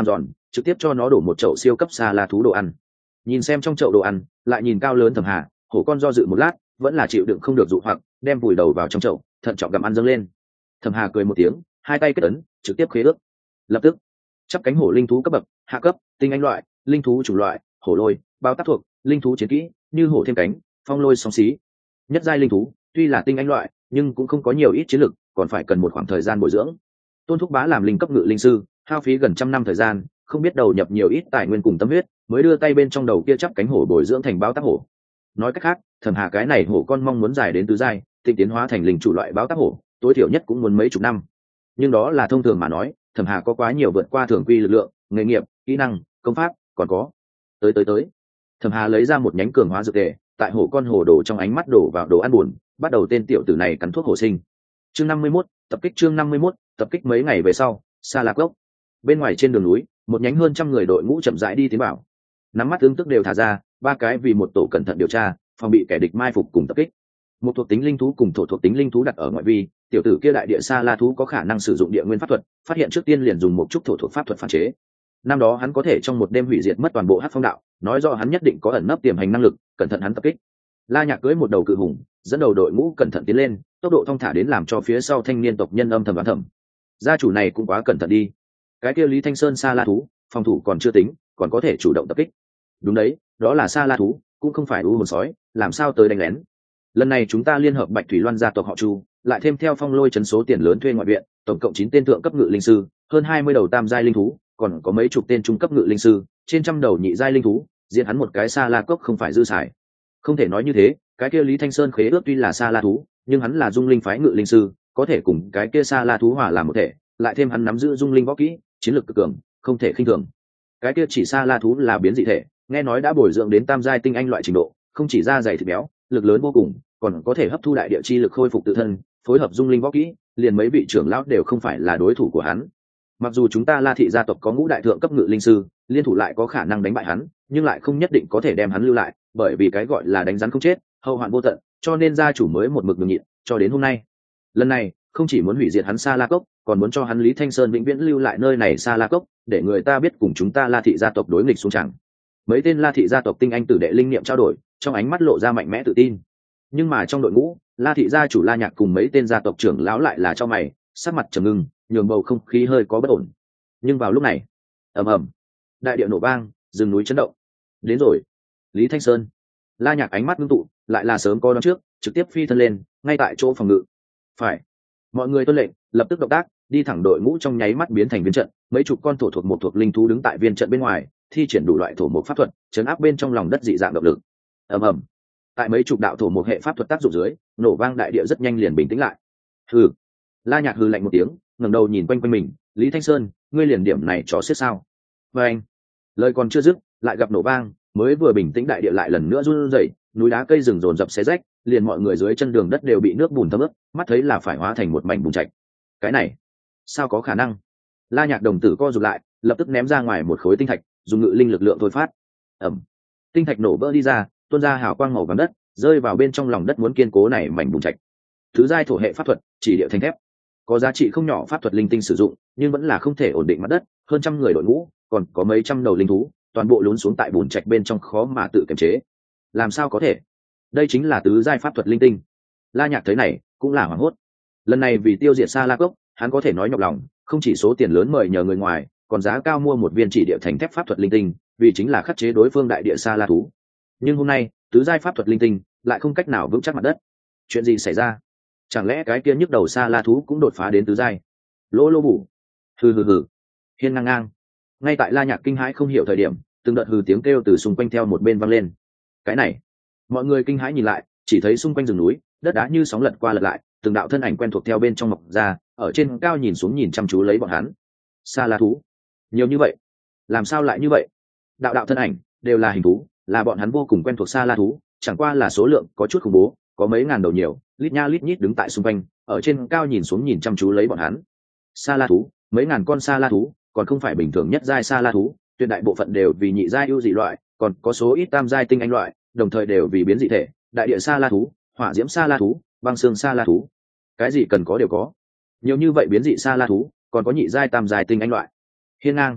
trực tiếp cho nó đổ một chậu siêu cấp xa la thú đồ ăn. Nhìn xem trong chậu đồ ăn, lại nhìn cao lớn Thẩm Hà, hổ con do dự một lát, vẫn là chịu đựng không được dụ hoặc, đem vùi đầu vào trong chậu, thận trọng gặm ăn dâng lên. Thẩm Hà cười một tiếng, hai tay kết ấn, trực tiếp khế ước. Lập tức, chắp cánh hổ linh thú cấp bậc, hạ cấp, tinh anh loại, linh thú chủng loại, hổ lôi, bao tác thuộc, linh thú chiến kỹ, như hổ thêm cánh, phong lôi sóng xí. Nhất giai linh thú, tuy là tinh anh loại, nhưng cũng không có nhiều ít chiến lực, còn phải cần một khoảng thời gian bồi dưỡng. Tôn Thúc Bá làm linh cấp ngự linh sư, hao phí gần 100 năm thời gian, không biết đầu nhập nhiều ít tài nguyên cùng tâm huyết, mới đưa tay bên trong đầu kia chắp cánh hổ bồi dưỡng thành báo tác hổ. Nói cách khác, Thẩm Hà cái này hổ con mong muốn dài đến tứ giai, tinh tiến hóa thành linh chủ loại báo tác hổ, tối thiểu nhất cũng muốn mấy chục năm. Nhưng đó là thông thường mà nói, Thẩm Hà có quá nhiều vượt qua thường quy lực lượng, nghề nghiệp, kỹ năng, công pháp, còn có. Tới. Thẩm Hà lấy ra một nhánh cường hóa dược tề, tại hổ con hổ đồ trong ánh mắt đổ vào đồ ăn buồn, bắt đầu tên tiểu tử này cắn thuốc hổ sinh. Chương 51, tập kích chương 51, tập kích mấy ngày về sau, Sa Lạc Gốc. Bên ngoài trên đường núi, một nhánh hơn trăm người đội ngũ chậm rãi đi tiến vào. Nắm mắt ứng tức đều thả ra, ba cái vì một tổ cẩn thận điều tra, phòng bị kẻ địch mai phục cùng tập kích. Một thuộc tính linh thú cùng thổ thuộc tính linh thú đặt ở ngoại vi, tiểu tử kia đại địa Sa La thú có khả năng sử dụng địa nguyên pháp thuật, phát hiện trước tiên liền dùng một chút thổ thuộc pháp thuật phản chế. Năm đó hắn có thể trong một đêm hủy diệt mất toàn bộ Hắc Phong đạo, nói rõ hắn nhất định có ẩn nấp tiềm hành năng lực, cẩn thận hắn tập kích. La Nhạc cưỡi một đầu cự hùng, dẫn đầu đội ngũ cẩn thận tiến lên, tốc độ thong thả đến làm cho phía sau thanh niên tộc nhân âm thầm đoán thầm. Gia chủ này cũng quá cẩn thận đi. Cái kia Lý Thanh Sơn Sa La thú, phòng thủ còn chưa tính, còn có thể chủ động tập kích. Đúng đấy, đó là Sa La thú, cũng không phải u hồn sói, làm sao tới đánh lén. Lần này chúng ta liên hợp Bạch Thủy Loan gia tộc họ Chu, lại thêm theo Phong Lôi trấn số tiền lớn thuê ngoại viện, tổng cộng 9 tên thượng cấp ngự linh sư, hơn 20 đầu tam giai linh thú, còn có mấy chục tên trung cấp ngự linh sư, trên trăm đầu nhị giai linh thú, diện hắn một cái Sa La cốc không phải dư xài. Không thể nói như thế, cái kia Lý Thanh Sơn khế ước tuy là Sa La thú, nhưng hắn là dung linh phái ngự linh sư, có thể cùng cái kia Sa La thú hòa làm một thể, lại thêm hắn nắm giữ dung linh võ kỹ, chiến lược cực cường, không thể khinh thường. Cái kia chỉ Sa La thú là biến dị thể, nghe nói đã bồi dưỡng đến tam giai tinh anh loại trình độ, không chỉ da dày thịt béo, lực lớn vô cùng, còn có thể hấp thu đại địa chi lực khôi phục tự thân, phối hợp dung linh võ kỹ, liền mấy vị trưởng lão đều không phải là đối thủ của hắn. Mặc dù chúng ta La thị gia tộc có ngũ đại thượng cấp ngự linh sư, liên thủ lại có khả năng đánh bại hắn, nhưng lại không nhất định có thể đem hắn lưu lại, bởi vì cái gọi là đánh rắn không chết, hậu hoạn vô tận, cho nên gia chủ mới một mực nhường nhịn, cho đến hôm nay. Lần này, không chỉ muốn hủy diệt hắn Sa La cốc, còn muốn cho hắn Lý Thanh Sơn vĩnh viễn lưu lại nơi này Sa La cốc, để người ta biết cùng chúng ta La thị gia tộc đối nghịch xuống chẳng. Mấy tên La thị gia tộc tinh anh tử đệ linh niệm trao đổi, trong ánh mắt lộ ra mạnh mẽ tự tin. Nhưng mà trong đội ngũ, La thị gia chủ La Nhạc cùng mấy tên gia tộc trưởng lão lại là cho mày, sắc mặt trầm ngưng, nhường bầu không khí hơi có bất ổn. Nhưng vào lúc này, ầm ầm, đại địa nổ vang, rừng núi chấn động. Đến rồi. Lý Thanh Sơn. La Nhạc ánh mắt ngưng tụ, lại là sớm có đón trước, trực tiếp phi thân lên, ngay tại chỗ phòng ngự. Phải. Mọi người tuân lệnh, lập tức động tác, đi thẳng đội ngũ trong nháy mắt biến thành viên trận, mấy chục con thổ thuộc một thuộc linh thú đứng tại viên trận bên ngoài, thi triển đủ loại thổ mục pháp thuật, chấn áp bên trong lòng đất dị dạng động lực. Ầm ầm. Tại mấy chục đạo thổ mục hệ pháp thuật tác dụng dưới, nổ vang đại địa rất nhanh liền bình tĩnh lại. Hừ. La Nhạc hừ lạnh một tiếng, ngẩng đầu nhìn quanh quanh mình, Lý Thanh Sơn, ngươi liền điểm này chó xiết sao? Và anh, lời còn chưa dứt, lại gặp nổ vang, mới vừa bình tĩnh đại địa lại lần nữa run rẩy, núi đá cây rừng rồn rập xé rách, liền mọi người dưới chân đường đất đều bị nước bùn thấm ướt, mắt thấy là phải hóa thành một mảnh bùn trạch. Cái này, sao có khả năng? La Nhạc đồng tử co rụt lại, lập tức ném ra ngoài một khối tinh thạch, dùng ngự linh lực lượng thôi phát. Ầm, tinh thạch nổ vỡ đi ra, tuôn ra hào quang màu vàng đất, rơi vào bên trong lòng đất muốn kiên cố này mảnh bùn trạch. Thứ giai thổ hệ pháp thuật, chỉ địa thành thép, có giá trị không nhỏ pháp thuật linh tinh sử dụng, nhưng vẫn là không thể ổn định mặt đất, hơn trăm người đội ngũ, còn có mấy trăm đầu linh thú, toàn bộ lún xuống tại bùn trạch bên trong khó mà tự kiềm chế. Làm sao có thể? Đây chính là tứ giai pháp thuật linh tinh. La Nhạc thấy này, cũng là hoảng hốt. Lần này vì tiêu diệt Sa La cốc, hắn có thể nói nhọc lòng, không chỉ số tiền lớn mời nhờ người ngoài, còn giá cao mua một viên chỉ địa thành thép pháp thuật linh tinh, vì chính là khắc chế đối phương đại địa Sa La thú. Nhưng hôm nay, tứ giai pháp thuật linh tinh lại không cách nào vững chắc mặt đất. Chuyện gì xảy ra? Chẳng lẽ cái kia nhức đầu Sa La thú cũng đột phá đến tứ giai? Lỗ lô bù. Hừ. Hiên ngang ngang. Ngay tại La Nhạc kinh hãi không hiểu thời điểm, từng đợt hừ tiếng kêu từ xung quanh theo một bên vang lên. Cái này, mọi người kinh hãi nhìn lại, chỉ thấy xung quanh rừng núi, đất đá như sóng lật qua lật lại, từng đạo thân ảnh quen thuộc theo bên trong mọc ra, ở trên cao nhìn xuống nhìn chăm chú lấy bọn hắn. Sa La thú, nhiều như vậy, làm sao lại như vậy? Đạo thân ảnh đều là hình thú, là bọn hắn vô cùng quen thuộc Sa La thú, chẳng qua là số lượng có chút khủng bố, có mấy ngàn đầu nhiều, lít nha lít nhít đứng tại xung quanh, ở trên cao nhìn xuống nhìn chăm chú lấy bọn hắn. Sa La thú, mấy ngàn con Sa La thú, còn không phải bình thường nhất giai Sa La thú, tuyệt đại bộ phận đều vì nhị giai ưu dị loại, còn có số ít tam giai tinh anh loại, đồng thời đều vì biến dị thể, đại địa Sa La thú, hỏa diễm Sa La thú, băng xương Sa La thú. Cái gì cần có đều có. Nhiều như vậy biến dị Sa La thú, còn có nhị giai tam giai tinh anh loại. Hiên ngang.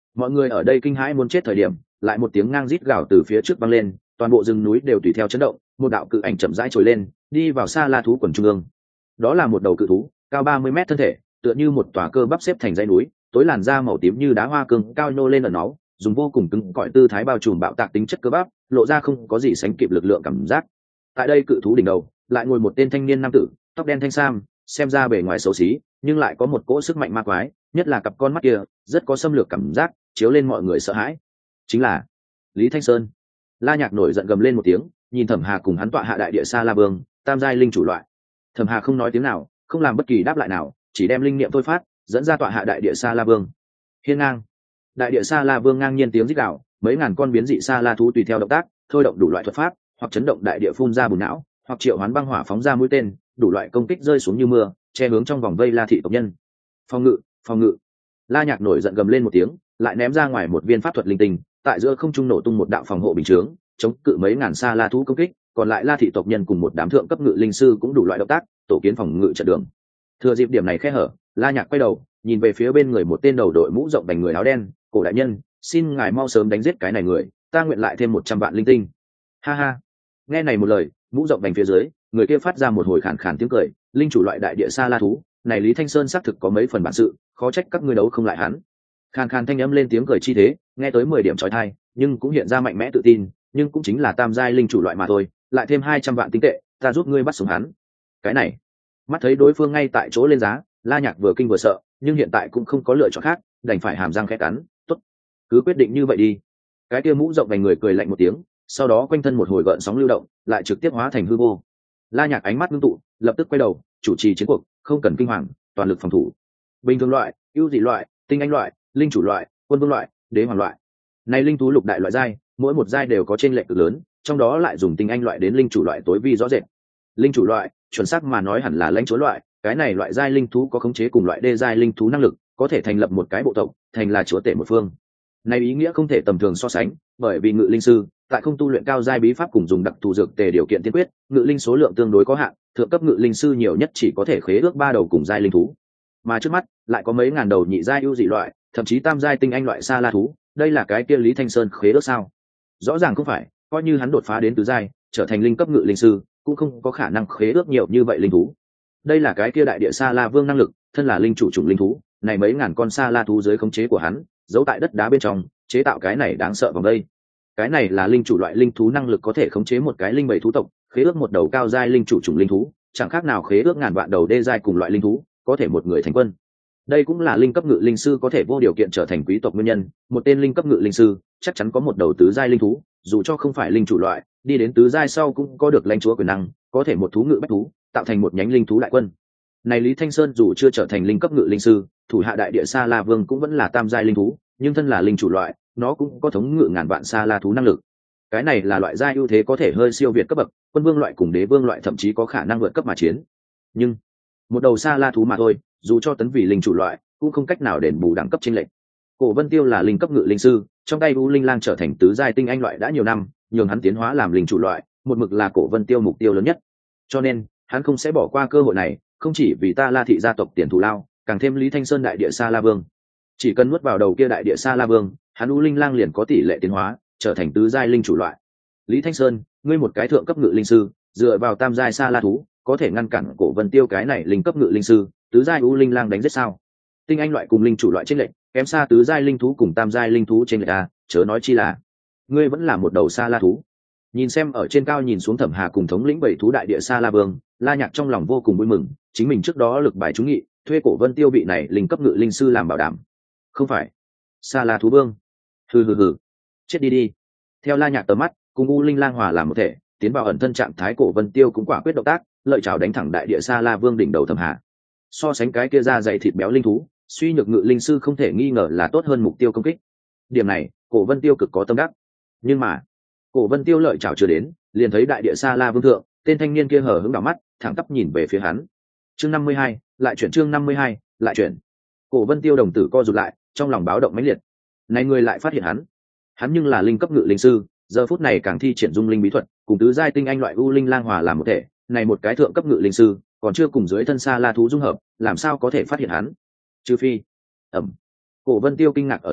Mọi người ở đây kinh hãi muốn chết thời điểm, lại một tiếng ngang rít gào từ phía trước vang lên, toàn bộ rừng núi đều tùy theo chấn động, một đạo cự ảnh chậm rãi trồi lên, đi vào Sa La thú quần trung ương. Đó là một đầu cự thú, cao 30 mét thân thể, tựa như một tòa cơ bắp xếp thành dãy núi, tối làn da màu tím như đá hoa cương, cao nô lên ẩn náu, dùng vô cùng cứng cỏi tư thái bao trùm bạo tạc tính chất cơ bắp, lộ ra không có gì sánh kịp lực lượng cảm giác. Tại đây cự thú đỉnh đầu, lại ngồi một tên thanh niên nam tử, tóc đen thanh sam, xem ra bề ngoài xấu xí, nhưng lại có một cỗ sức mạnh ma quái, nhất là cặp con mắt kia, rất có xâm lược cảm giác, chiếu lên mọi người sợ hãi. Chính là Lý Thanh Sơn. La Nhạc nổi giận gầm lên một tiếng, nhìn Thẩm Hà cùng hắn tọa hạ đại địa Sa La Vương, tam giai linh chủ loại. Thẩm Hà không nói tiếng nào, không làm bất kỳ đáp lại nào, chỉ đem linh niệm thôi phát, dẫn ra tọa hạ đại địa Sa La Vương. Hiên ngang. Đại địa Sa La Vương ngang nhiên tiếng rít gào, mấy ngàn con biến dị Sa La thú tùy theo động tác, thôi động đủ loại thuật pháp, hoặc chấn động đại địa phun ra bùn não, hoặc triệu hoán băng hỏa phóng ra mũi tên, đủ loại công kích rơi xuống như mưa, che hướng trong vòng vây La thị tộc nhân. Phòng ngự, phòng ngự. La Nhạc nổi giận gầm lên một tiếng, lại ném ra ngoài một viên pháp thuật linh tinh, tại giữa không trung nổ tung một đạo phòng hộ bình chướng, chống cự mấy ngàn Sa La thú công kích, còn lại La thị tộc nhân cùng một đám thượng cấp ngự linh sư cũng đủ loại động tác, tổ kiến phòng ngự trận đường. Thừa dịp điểm này khe hở, La Nhạc quay đầu, nhìn về phía bên người một tên đầu đội mũ rộng đành người áo đen, "Cổ đại nhân, xin ngài mau sớm đánh giết cái này người, ta nguyện lại thêm 100 vạn linh tinh." Ha ha. Nghe này một lời, mũ rộng đành phía dưới, người kia phát ra một hồi khàn khàn tiếng cười, "Linh chủ loại đại địa Sa La thú, này Lý Thanh Sơn xác thực có mấy phần bản sự, khó trách các ngươi đấu không lại hắn." Khàn khàn thanh âm lên tiếng cười chi thế, nghe tới 10 điểm chói tai, nhưng cũng hiện ra mạnh mẽ tự tin, nhưng cũng chính là tam giai linh chủ loại mà thôi, lại thêm 200 vạn tinh tệ, ta giúp ngươi bắt sống hắn. Cái này, mắt thấy đối phương ngay tại chỗ lên giá, La Nhạc vừa kinh vừa sợ, nhưng hiện tại cũng không có lựa chọn khác, đành phải hàm răng khẽ cắn, "Tốt, cứ quyết định như vậy đi." Cái kia mũ rộng vành người cười lạnh một tiếng, sau đó quanh thân một hồi gợn sóng lưu động, lại trực tiếp hóa thành hư vô. La Nhạc ánh mắt ngưng tụ, lập tức quay đầu, chủ trì chiến cuộc, không cần kinh hoàng, toàn lực phòng thủ. Bình thường loại, ưu dị loại, tinh anh loại, linh chủ loại, quân vương loại, đế hoàng loại. Này linh thú lục đại loại giai, mỗi một giai đều có chênh lệch cực lớn, trong đó lại dùng tinh anh loại đến linh chủ loại tối vi rõ rệt. Linh chủ loại, chuẩn xác mà nói hẳn là lãnh chúa loại, cái này loại giai linh thú có khống chế cùng loại đê giai linh thú năng lực, có thể thành lập một cái bộ tộc, thành là chúa tể một phương. Này ý nghĩa không thể tầm thường so sánh, bởi vì ngự linh sư tại không tu luyện cao giai bí pháp cùng dùng đặc thù dược tề điều kiện tiên quyết, ngự linh số lượng tương đối có hạn, thượng cấp ngự linh sư nhiều nhất chỉ có thể khế ước 3 đầu cùng giai linh thú. Mà trước mắt lại có mấy ngàn đầu nhị giai ưu dị loại, thậm chí tam giai tinh anh loại Sa La thú, đây là cái kia Lý Thanh Sơn khế ước sao? Rõ ràng không phải, coi như hắn đột phá đến tứ giai, trở thành linh cấp ngự linh sư, cũng không có khả năng khế ước nhiều như vậy linh thú. Đây là cái kia đại địa Sa La Vương năng lực, thân là linh chủ chủng linh thú, này mấy ngàn con Sa La thú dưới khống chế của hắn, giấu tại đất đá bên trong, chế tạo cái này đáng sợ vòng đây. Cái này là linh chủ loại linh thú năng lực có thể khống chế một cái linh bầy thú tộc, khế ước một đầu cao giai linh chủ chủng linh thú, chẳng khác nào khế ước ngàn vạn đầu đê giai cùng loại linh thú, có thể một người thành quân. Đây cũng là linh cấp ngự linh sư có thể vô điều kiện trở thành quý tộc nguyên nhân, một tên linh cấp ngự linh sư chắc chắn có một đầu tứ giai linh thú, dù cho không phải linh chủ loại, đi đến tứ giai sau cũng có được lãnh chúa quyền năng, có thể một thú ngự bách thú, tạo thành một nhánh linh thú đại quân. Này Lý Thanh Sơn dù chưa trở thành linh cấp ngự linh sư, thủ hạ đại địa Sa La Vương cũng vẫn là tam giai linh thú, nhưng thân là linh chủ loại, nó cũng có thống ngự ngàn vạn Sa La thú năng lực. Cái này là loại giai ưu thế có thể hơi siêu việt cấp bậc, quân vương loại cùng đế vương loại thậm chí có khả năng vượt cấp mà chiến. Nhưng một đầu Sa La thú mà thôi, dù cho tấn vì linh chủ loại, cũng không cách nào đền bù đẳng cấp chênh lệch. Cổ Vân Tiêu là linh cấp ngự linh sư, trong tay U Linh Lang trở thành tứ giai tinh anh loại đã nhiều năm, nhường hắn tiến hóa làm linh chủ loại, một mực là Cổ Vân Tiêu mục tiêu lớn nhất. Cho nên, hắn không sẽ bỏ qua cơ hội này, không chỉ vì Ta La thị gia tộc tiền thù lao, càng thêm Lý Thanh Sơn đại địa Sa La Vương. Chỉ cần nuốt vào đầu kia đại địa Sa La Vương, hắn U Linh Lang liền có tỷ lệ tiến hóa, trở thành tứ giai linh chủ loại. Lý Thanh Sơn, ngươi một cái thượng cấp ngự linh sư, dựa vào tam giai Sa La thú, có thể ngăn cản Cổ Vân Tiêu cái này linh cấp ngự linh sư, tứ giai U Linh Lang đánh giết sao? Tinh anh loại cùng linh chủ loại chênh lệch, kém xa tứ giai linh thú cùng tam giai linh thú chênh lệch a, chớ nói chi là ngươi vẫn là một đầu Sa La thú. Nhìn xem ở trên cao nhìn xuống Thẩm Hà cùng thống lĩnh bảy thú đại địa Sa La Vương, La Nhạc trong lòng vô cùng vui mừng, chính mình trước đó lực bài trúng nghị, thuê Cổ Vân Tiêu vị này linh cấp ngự linh sư làm bảo đảm. Không phải Sa La thú vương, hừ, chết đi đi. Theo La Nhạc tầm mắt, cùng U Linh Lang hòa làm một thể, tiến vào ẩn thân trạng thái, Cổ Vân Tiêu cũng quả quyết động tác, lợi chảo đánh thẳng đại địa Sa La Vương đỉnh đầu Thẩm Hà. So sánh cái kia da dày thịt béo linh thú, suy nhược ngự linh sư không thể nghi ngờ là tốt hơn mục tiêu công kích. Điểm này, Cổ Vân Tiêu cực có tâm đắc. Nhưng mà, Cổ Vân Tiêu lợi chảo chưa đến, liền thấy đại địa Sa La Vương thượng, tên thanh niên kia hở hững đảo mắt, thẳng tắp nhìn về phía hắn. Chương 52, lại chuyển chương 52, lại chuyển. Cổ Vân Tiêu đồng tử co rụt lại, trong lòng báo động mãnh liệt. Này người lại phát hiện hắn nhưng là linh cấp ngự linh sư, giờ phút này càng thi triển dung linh bí thuật, cùng tứ giai tinh anh loại U Linh Lang hòa làm một thể, này một cái thượng cấp ngự linh sư, còn chưa cùng dưới thân Sa La thú dung hợp, làm sao có thể phát hiện hắn? Trừ phi, Cổ Vân Tiêu kinh ngạc ở giữa,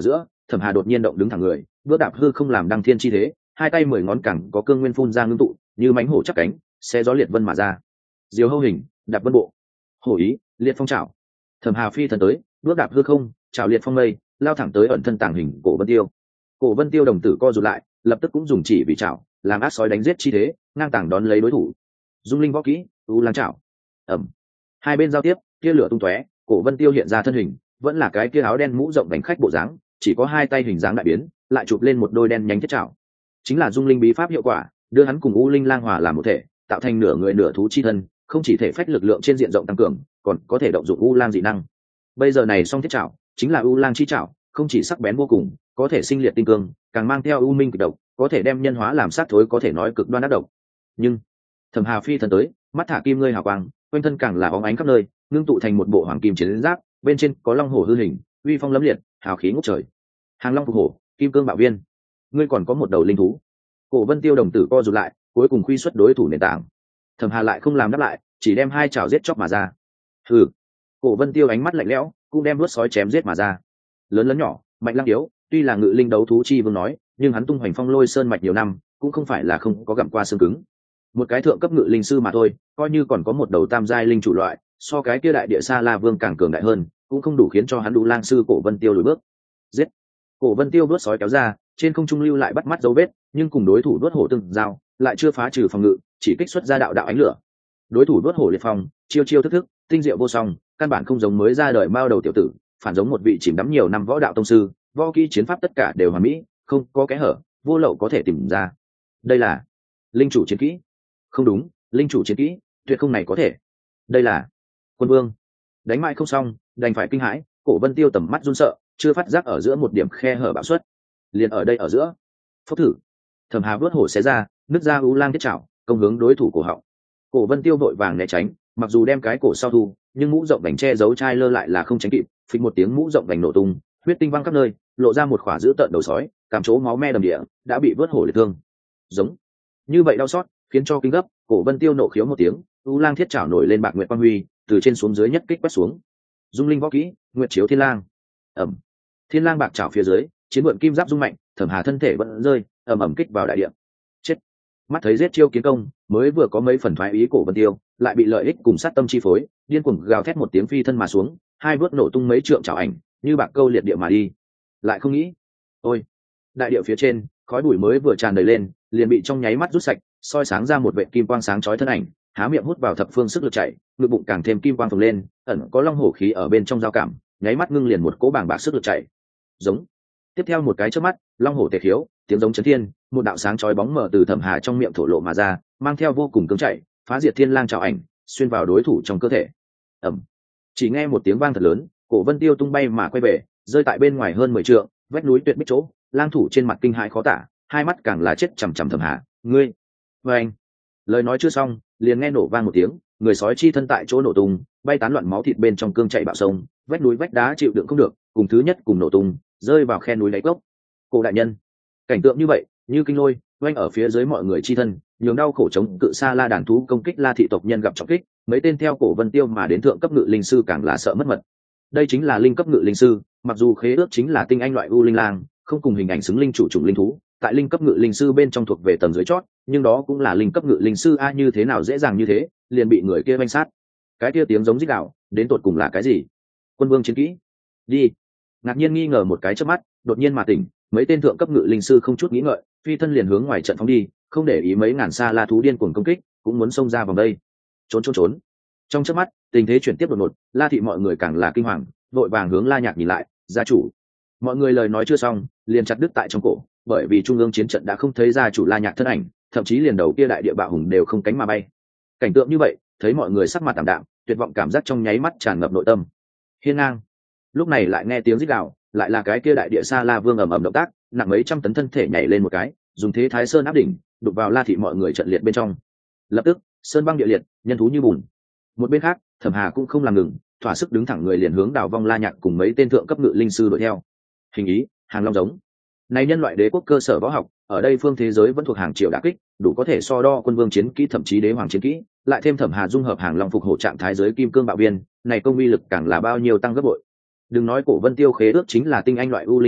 Thẩm Hà đột nhiên động đứng thẳng người, bước đạp hư không làm đăng thiên chi thế, hai tay 10 ngón cẳng có cương nguyên phun ra ngưng tụ, như mãnh hổ chắp cánh, xé gió liệt vân mà ra. Diều hâu hình, đạp vân bộ. Hổ ý, liệt phong trảo. Thẩm Hà phi thần tới, bước đạp hư không, trảo liệt phong mây, lao thẳng tới ẩn thân tàng hình Cổ Vân Tiêu. Cổ Vân Tiêu đồng tử co rụt lại, lập tức cũng dùng chỉ vì trảo, làm ác sói đánh giết chi thế, ngang tàng đón lấy đối thủ. Dung linh võ kỹ, u lang trảo. Ầm. Hai bên giao tiếp, tia lửa tung tóe, Cổ Vân Tiêu hiện ra thân hình, vẫn là cái kia áo đen mũ rộng đánh khách bộ dáng, chỉ có hai tay hình dáng đại biến, lại chụp lên một đôi đen nhánh thiết trảo. Chính là dung linh bí pháp hiệu quả, đưa hắn cùng u linh lang hòa làm một thể, tạo thành nửa người nửa thú chi thân, không chỉ thể phách lực lượng trên diện rộng tăng cường, còn có thể động dụng u lang dị năng. Bây giờ này song thiết trảo, chính là u lang chi trảo, không chỉ sắc bén vô cùng, có thể sinh liệt tinh cương, càng mang theo u minh cực độc, có thể đem nhân hóa làm sát thối, có thể nói cực đoan ác độc. Nhưng Thẩm Hà phi thần tới, mắt thả kim ngươi hào quang, quanh thân càng là bóng ánh khắp nơi, ngưng tụ thành một bộ hoàng kim chiến giáp, bên trên có long hổ hư hình, uy phong lẫm liệt, hào khí ngút trời. Hàng long phục hổ, kim cương bạo viên, ngươi còn có một đầu linh thú. Cổ Vân Tiêu đồng tử co rụt lại, cuối cùng khuy xuất đối thủ nền tảng. Thẩm Hà lại không làm đáp lại, chỉ đem hai chảo giết chóc mà ra. Hừ. Cổ Vân Tiêu ánh mắt lạnh lẽo, cũng đem đuốt sói chém giết mà ra. Lớn lớn nhỏ, mạnh lăng yếu, tuy là ngự linh đấu thú chi vương nói, nhưng hắn tung hoành phong lôi sơn mạch nhiều năm, cũng không phải là không có gặm qua xương cứng. Một cái thượng cấp ngự linh sư mà thôi, coi như còn có một đầu tam giai linh chủ loại, so cái kia đại địa sa la vương càng cường đại hơn, cũng không đủ khiến cho hắn đủ lang sư Cổ Vân Tiêu lùi bước. Giết. Cổ Vân Tiêu đuốt sói kéo ra, trên không trung lưu lại bắt mắt dấu vết, nhưng cùng đối thủ đuốt hổ từng giao, lại chưa phá trừ phòng ngự, chỉ kích xuất ra đạo đạo ánh lửa. Đối thủ đuốt hổ liệt phong, chiêu chiêu thức thức, tinh diệu vô song, căn bản không giống mới ra đời mao đầu tiểu tử, phản giống một vị chìm đắm nhiều năm võ đạo tông sư, võ kỹ chiến pháp tất cả đều hoàn mỹ, không có kẽ hở, vô lậu có thể tìm ra. Đây là linh chủ chiến kỹ. Không đúng, linh chủ chiến kỹ, tuyệt không này có thể. Đây là Quân Vương. Đánh mãi không xong, đành phải kinh hãi, Cổ Vân Tiêu tầm mắt run sợ, chưa phát giác ở giữa một điểm khe hở bạo xuất. Liền ở đây ở giữa. Phốc thử. Thẩm Hà vớt hổ xé ra, nứt ra u lang thiết chảo, công hướng đối thủ cổ họng. Cổ Vân Tiêu vội vàng né tránh, mặc dù đem cái cổ sau thu, nhưng mũ rộng vành che giấu chai lơ lại là không tránh kịp, phịch một tiếng mũ rộng vành nổ tung, huyết tinh văng khắp nơi, lộ ra một khỏa dữ tợn đầu sói, cảm chỗ máu me đầm địa, đã bị vớt hổ liệt thương. Giống. Như vậy đau xót, khiến cho kinh gấp, Cổ Vân Tiêu nộ khiếu một tiếng, u lang thiết chảo nổi lên bạc nguyệt quang huy, từ trên xuống dưới nhất kích quét xuống. Dung linh võ kỹ, Nguyệt chiếu thiên lang. Ầm. Thiên lang bạc chảo phía dưới, chiến mượn kim giáp rung mạnh, Thẩm Hà thân thể vẫn rơi, ầm ầm kích vào đại địa. Chết. Mắt thấy giết chiêu kiến công, mới vừa có mấy phần thoái ý Cổ Vân Tiêu, lại bị lợi ích cùng sát tâm chi phối, điên cuồng gào thét một tiếng phi thân mà xuống, hai bước nổ tung mấy trượng chảo ảnh, như bạc câu liệt địa mà đi. Lại không nghĩ, ôi, đại địa phía trên, khói bụi mới vừa tràn đầy lên, liền bị trong nháy mắt rút sạch, soi sáng ra một vệ kim quang sáng chói thân ảnh, há miệng hút vào thập phương sức lực chạy, ngực bụng càng thêm kim quang phồng lên, ẩn có long hổ khí ở bên trong giao cảm, nháy mắt ngưng liền một cỗ bàng bạc sức lực chạy. Giống. Tiếp theo một cái chớp mắt, long hổ tề khiếu, tiếng giống chấn thiên, một đạo sáng chói bóng mờ từ Thẩm Hà trong miệng thổ lộ mà ra, mang theo vô cùng cứng chạy, phá diệt thiên lang chảo ảnh, xuyên vào đối thủ trong cơ thể. Ầm. Chỉ nghe một tiếng vang thật lớn, Cổ Vân Tiêu tung bay mà quay về, rơi tại bên ngoài hơn 10 trượng, vách núi tuyệt bích chỗ, lang thủ trên mặt kinh hãi khó tả, hai mắt càng là chết chằm chằm Thẩm Hà, ngươi. Và anh. Lời nói chưa xong, liền nghe nổ vang một tiếng, người sói chi thân tại chỗ nổ tung, bay tán loạn máu thịt bên trong cương chạy bạo sông, vách núi vách đá chịu đựng không được, cùng thứ nhất cùng nổ tung, rơi vào khe núi đáy cốc. Cổ đại nhân. Cảnh tượng như vậy, như kinh lôi, oanh ở phía dưới mọi người chi thân, nhường đau khổ chống cự xa la đàn thú công kích la thị tộc nhân gặp trọng kích, mấy tên theo Cổ Vân Tiêu mà đến thượng cấp ngự linh sư càng là sợ mất mật. Đây chính là linh cấp ngự linh sư, mặc dù khế ước chính là tinh anh loại u linh lang, không cùng hình ảnh xứng linh chủ chủng linh thú, tại linh cấp ngự linh sư bên trong thuộc về tầng dưới chót, nhưng đó cũng là linh cấp ngự linh sư a, như thế nào dễ dàng như thế, liền bị người kia vanh sát. Cái kia tiếng giống rít gào, đến tột cùng là cái gì? Quân Vương chiến kỹ. Đi. Ngạc nhiên nghi ngờ một cái chớp mắt, đột nhiên mà tỉnh, mấy tên thượng cấp ngự linh sư không chút nghĩ ngợi, phi thân liền hướng ngoài trận phóng đi, không để ý mấy ngàn xa la thú điên cuồng công kích, cũng muốn xông ra vòng đây. Trốn trốn trốn. Trong chớp mắt, tình thế chuyển tiếp đột ngột, La thị mọi người càng là kinh hoàng, vội vàng hướng La Nhạc nhìn lại, gia chủ. Mọi người lời nói chưa xong, liền chặt đứt tại trong cổ, bởi vì trung ương chiến trận đã không thấy gia chủ La Nhạc thân ảnh, thậm chí liền đầu kia đại địa bạo hùng đều không cánh mà bay. Cảnh tượng như vậy, thấy mọi người sắc mặt tạm đạm, tuyệt vọng cảm giác trong nháy mắt tràn ngập nội tâm. Hiên ngang. Lúc này lại nghe tiếng rít gào, lại là cái kia đại địa sa la vương ầm ầm động tác, nặng mấy trăm tấn thân thể nhảy lên một cái, dùng thế thái sơn áp đỉnh, đục vào La thị mọi người trận liệt bên trong. Lập tức, sơn băng địa liệt, nhân thú như bùn. Một bên khác, Thẩm Hà cũng không làm ngừng, thỏa sức đứng thẳng người liền hướng đào vong La Nhạc cùng mấy tên thượng cấp ngự linh sư đuổi theo. Hình ý, hàng long giống. Này nhân loại đế quốc cơ sở võ học, ở đây phương thế giới vẫn thuộc hàng triệu đả kích, đủ có thể so đo quân vương chiến kỹ thậm chí đế hoàng chiến kỹ, lại thêm Thẩm Hà dung hợp hàng long phục hổ trạng thái giới kim cương bạo viên, này công uy lực càng là bao nhiêu tăng gấp bội. Đừng nói Cổ Vân Tiêu khế ước chính là tinh anh loại u linh lang,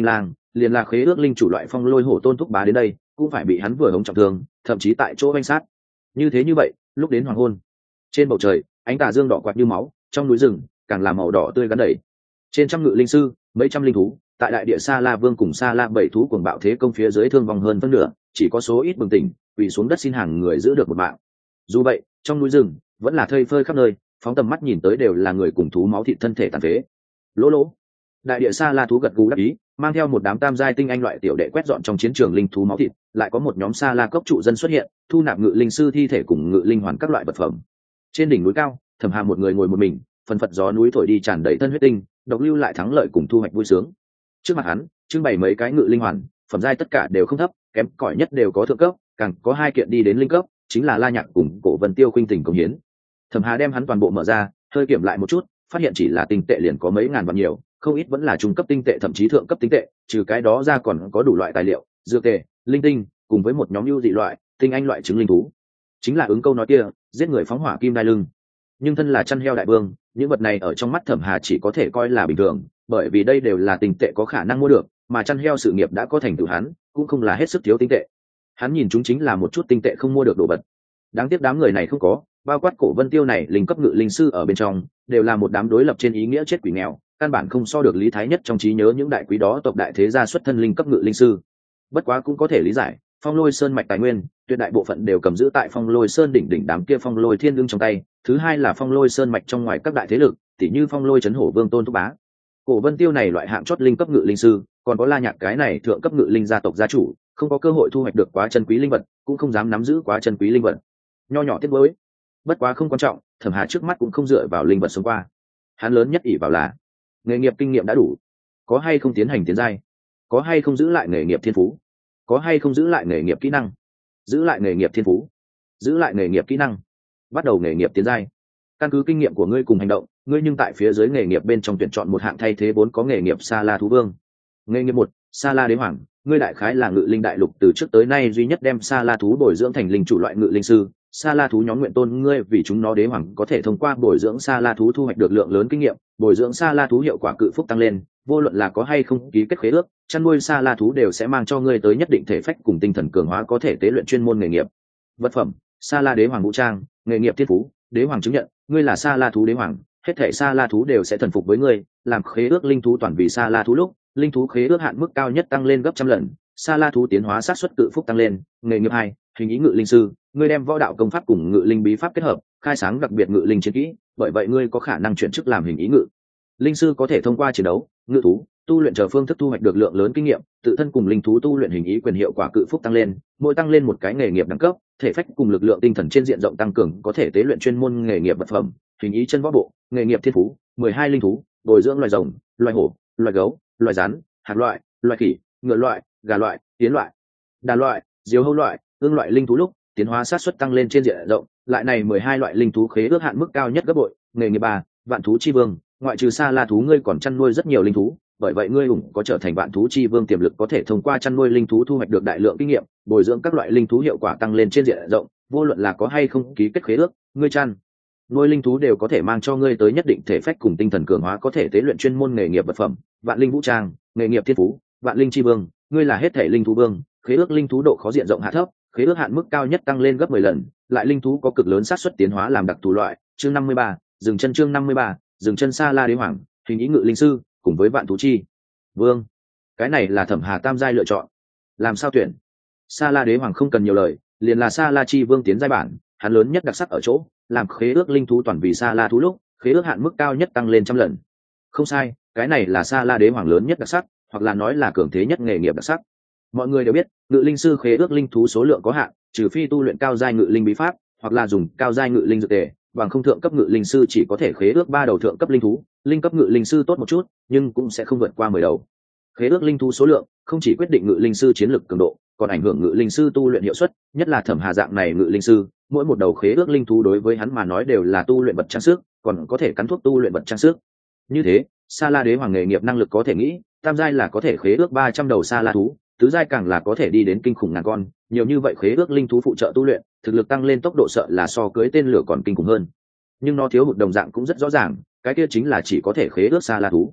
liền là khế ước linh chủ loại phong lôi hổ tôn thúc bá đến đây cũng phải bị hắn vừa hống trọng thương, thậm chí tại chỗ oanh sát. Như vậy lúc đến hoàng hôn, trên bầu trời ánh tà dương đỏ quạt như máu, trong núi rừng càng làm màu đỏ tươi gắn đầy. Trên trăm ngự linh sư, mấy trăm linh thú, tại đại địa Sa La Vương cùng Sa La bảy thú cuồng bạo thế công phía dưới thương vong hơn phân nửa, chỉ có số ít bừng tỉnh quỳ xuống đất xin hàng người giữ được một mạng. Dù vậy, trong núi rừng vẫn là thây phơi khắp nơi, phóng tầm mắt nhìn tới đều là người cùng thú máu thịt thân thể tàn phế. Lỗ lỗ, đại địa Sa La thú gật gù đáp ý, mang theo một đám tam giai tinh anh loại tiểu đệ quét dọn trong chiến trường linh thú máu thịt, lại có một nhóm Sa La cốc trụ dân xuất hiện, thu nạp ngự linh sư thi thể cùng ngự linh hoàn các loại vật phẩm. Trên đỉnh núi cao, Thẩm Hà một người ngồi một mình, phần phật gió núi thổi đi tràn đầy thân huyết tinh, độc lưu lại thắng lợi cùng thu hoạch vui sướng. Trước mặt hắn trưng bày mấy cái ngự linh hoàn, phẩm giai tất cả đều không thấp, kém cỏi nhất đều có thượng cấp, càng có 2 kiện đi đến linh cấp, chính là La Nhạc cùng Cổ Vân Tiêu khuynh tình công hiến. Thẩm Hà đem hắn toàn bộ mở ra, hơi kiểm lại một chút, phát hiện chỉ là tinh tệ liền có mấy ngàn vạn nhiều, không ít vẫn là trung cấp tinh tệ thậm chí thượng cấp tinh tệ, trừ cái đó ra còn có đủ loại tài liệu, dược tệ, linh tinh, cùng với một nhóm ưu dị loại, tinh anh loại trứng linh thú. Chính là ứng câu nói kia, giết người phóng hỏa kim đai lưng. Nhưng thân là chăn heo đại vương, những vật này ở trong mắt Thẩm Hà chỉ có thể coi là bình thường, bởi vì đây đều là tinh tệ có khả năng mua được, mà chăn heo sự nghiệp đã có thành tựu hắn, cũng không là hết sức thiếu tinh tệ. Hắn nhìn chúng chính là một chút tinh tệ không mua được đồ vật. Đáng tiếc đám người này không có, bao quát Cổ Vân Tiêu này linh cấp ngự linh sư ở bên trong, đều là một đám đối lập trên ý nghĩa chết quỷ nghèo, căn bản không so được Lý Thái Nhất trong trí nhớ những đại quý đó tộc đại thế gia xuất thân linh cấp ngự linh sư. Bất quá cũng có thể lý giải, Phong Lôi Sơn mạch tài nguyên, tuyệt đại bộ phận đều cầm giữ tại Phong Lôi Sơn đỉnh đám kia Phong Lôi Thiên Ưng trong tay, thứ hai là Phong Lôi Sơn mạch trong ngoài các đại thế lực, tỉ như Phong Lôi Trấn Hổ Vương Tôn Thúc Bá. Cổ Vân Tiêu này loại hạng chót linh cấp ngự linh sư, còn có La Nhạc cái này thượng cấp ngự linh gia tộc gia chủ, không có cơ hội thu hoạch được quá chân quý linh vật, cũng không dám nắm giữ quá chân quý linh vật. Nho nhỏ tiếc nuối. Bất quá không quan trọng, Thẩm Hà trước mắt cũng không dựa vào linh vật xông qua. Hắn lớn nhất ỷ vào là nghề nghiệp kinh nghiệm đã đủ, có hay không tiến hành tiến giai, có hay không giữ lại nghề nghiệp thiên phú, có hay không giữ lại nghề nghiệp kỹ năng, giữ lại nghề nghiệp thiên phú, giữ lại nghề nghiệp kỹ năng, bắt đầu nghề nghiệp tiến giai. Căn cứ kinh nghiệm của ngươi cùng hành động, ngươi nhưng tại phía dưới nghề nghiệp bên trong tuyển chọn một hạng thay thế 4 có nghề nghiệp Sa La thú vương. Nghề nghiệp 1, Sa La đế hoàng, ngươi đại khái là ngự linh đại lục từ trước tới nay duy nhất đem Sa La thú bồi dưỡng thành linh chủ loại ngự linh sư. Sa La thú nhóm nguyện tôn ngươi vì chúng nó đế hoàng, có thể thông qua bồi dưỡng Sa La thú thu hoạch được lượng lớn kinh nghiệm, bồi dưỡng Sa La thú hiệu quả cự phúc tăng lên, vô luận là có hay không ký kết khế ước, chăn nuôi Sa La thú đều sẽ mang cho ngươi tới nhất định thể phách cùng tinh thần cường hóa, có thể tế luyện chuyên môn nghề nghiệp. Vật phẩm: Sa La đế hoàng vũ trang, nghề nghiệp thiên phú, đế hoàng chứng nhận, ngươi là Sa La thú đế hoàng, hết thảy Sa La thú đều sẽ thần phục với ngươi, làm khế ước linh thú toàn vì Sa La thú lúc, linh thú khế ước hạn mức cao nhất tăng lên gấp trăm lần, Sa La thú tiến hóa xác suất cự phúc tăng lên. Nghề nghiệp 2, hình ý ngự linh sư, ngươi đem võ đạo công pháp cùng ngự linh bí pháp kết hợp, khai sáng đặc biệt ngự linh chiến kỹ, bởi vậy ngươi có khả năng chuyển chức làm hình ý ngự linh sư, có thể thông qua chiến đấu, ngự thú, tu luyện chờ phương thức thu hoạch được lượng lớn kinh nghiệm, tự thân cùng linh thú tu luyện hình ý quyền hiệu quả cự phúc tăng lên, mỗi tăng lên một cái nghề nghiệp đẳng cấp, thể phách cùng lực lượng tinh thần trên diện rộng tăng cường, có thể tế luyện chuyên môn nghề nghiệp vật phẩm, hình ý chân võ bộ, nghề nghiệp thiên phú, 12 linh thú, bồi dưỡng loài rồng, loài hổ, loài gấu, loài rắn, hạt loại, loài khỉ, ngựa loại, gà loại, tiến loại, đà loại, diều hâu loại, ương loại linh thú lúc tiến hóa sát suất tăng lên trên diện rộng, lại này 12 loại linh thú khế ước hạn mức cao nhất gấp bội. Nghề nghiệp 3, vạn thú chi vương, ngoại trừ Sa La thú ngươi còn chăn nuôi rất nhiều linh thú, bởi vậy ngươi có trở thành vạn thú chi vương tiềm lực, có thể thông qua chăn nuôi linh thú thu hoạch được đại lượng kinh nghiệm, bồi dưỡng các loại linh thú hiệu quả tăng lên trên diện rộng, vô luận là có hay không ký kết khế ước, ngươi chăn nuôi linh thú đều có thể mang cho ngươi tới nhất định thể phách cùng tinh thần cường hóa, có thể tế luyện chuyên môn nghề nghiệp vật phẩm. Vạn linh vũ trang, nghề nghiệp thiên phú, vạn linh chi vương, ngươi là hết thể linh thú vương, khế ước linh thú độ khó diện rộng hạ thấp, khế ước hạn mức cao nhất tăng lên gấp 10 lần, lại linh thú có cực lớn xác suất tiến hóa làm đặc thù loại. Chương 53, dừng chân. Chương 53, dừng chân. Sa La đế hoàng, hình ý ngự linh sư, cùng với vạn thú chi vương, cái này là Thẩm Hà tam giai lựa chọn. Làm sao tuyển? Sa La đế hoàng không cần nhiều lời, liền là Sa La chi vương tiến giai bản, hắn lớn nhất đặc sắc ở chỗ làm khế ước linh thú toàn vì Sa La thú lúc khế ước hạn mức cao nhất tăng lên trăm lần. Không sai, cái này là Sa La đế hoàng lớn nhất đặc sắc, hoặc là nói là cường thế nhất nghề nghiệp đặc sắc. Mọi người đều biết, ngự linh sư khế ước linh thú số lượng có hạn, trừ phi tu luyện cao giai ngự linh bí pháp, hoặc là dùng cao giai ngự linh dược tề, bằng không thượng cấp ngự linh sư chỉ có thể khế ước 3 đầu thượng cấp linh thú, linh cấp ngự linh sư tốt một chút, nhưng cũng sẽ không vượt qua 10 đầu. Khế ước linh thú số lượng không chỉ quyết định ngự linh sư chiến lực cường độ, còn ảnh hưởng ngự linh sư tu luyện hiệu suất, nhất là Thẩm Hà dạng này ngự linh sư, mỗi một đầu khế ước linh thú đối với hắn mà nói đều là tu luyện vật trang sức, còn có thể cắn thuốc tu luyện vật trang sức. Như thế, Sa La đế hoàng nghề nghiệp năng lực có thể nghĩ, tam giai là có thể khế ước 300 đầu Sa La thú, tứ giai càng là có thể đi đến kinh khủng ngàn con, nhiều như vậy khế ước linh thú phụ trợ tu luyện, thực lực tăng lên tốc độ sợ là so cưới tên lửa còn kinh khủng hơn. Nhưng nó thiếu hụt đồng dạng cũng rất rõ ràng, cái kia chính là chỉ có thể khế ước Sa La thú.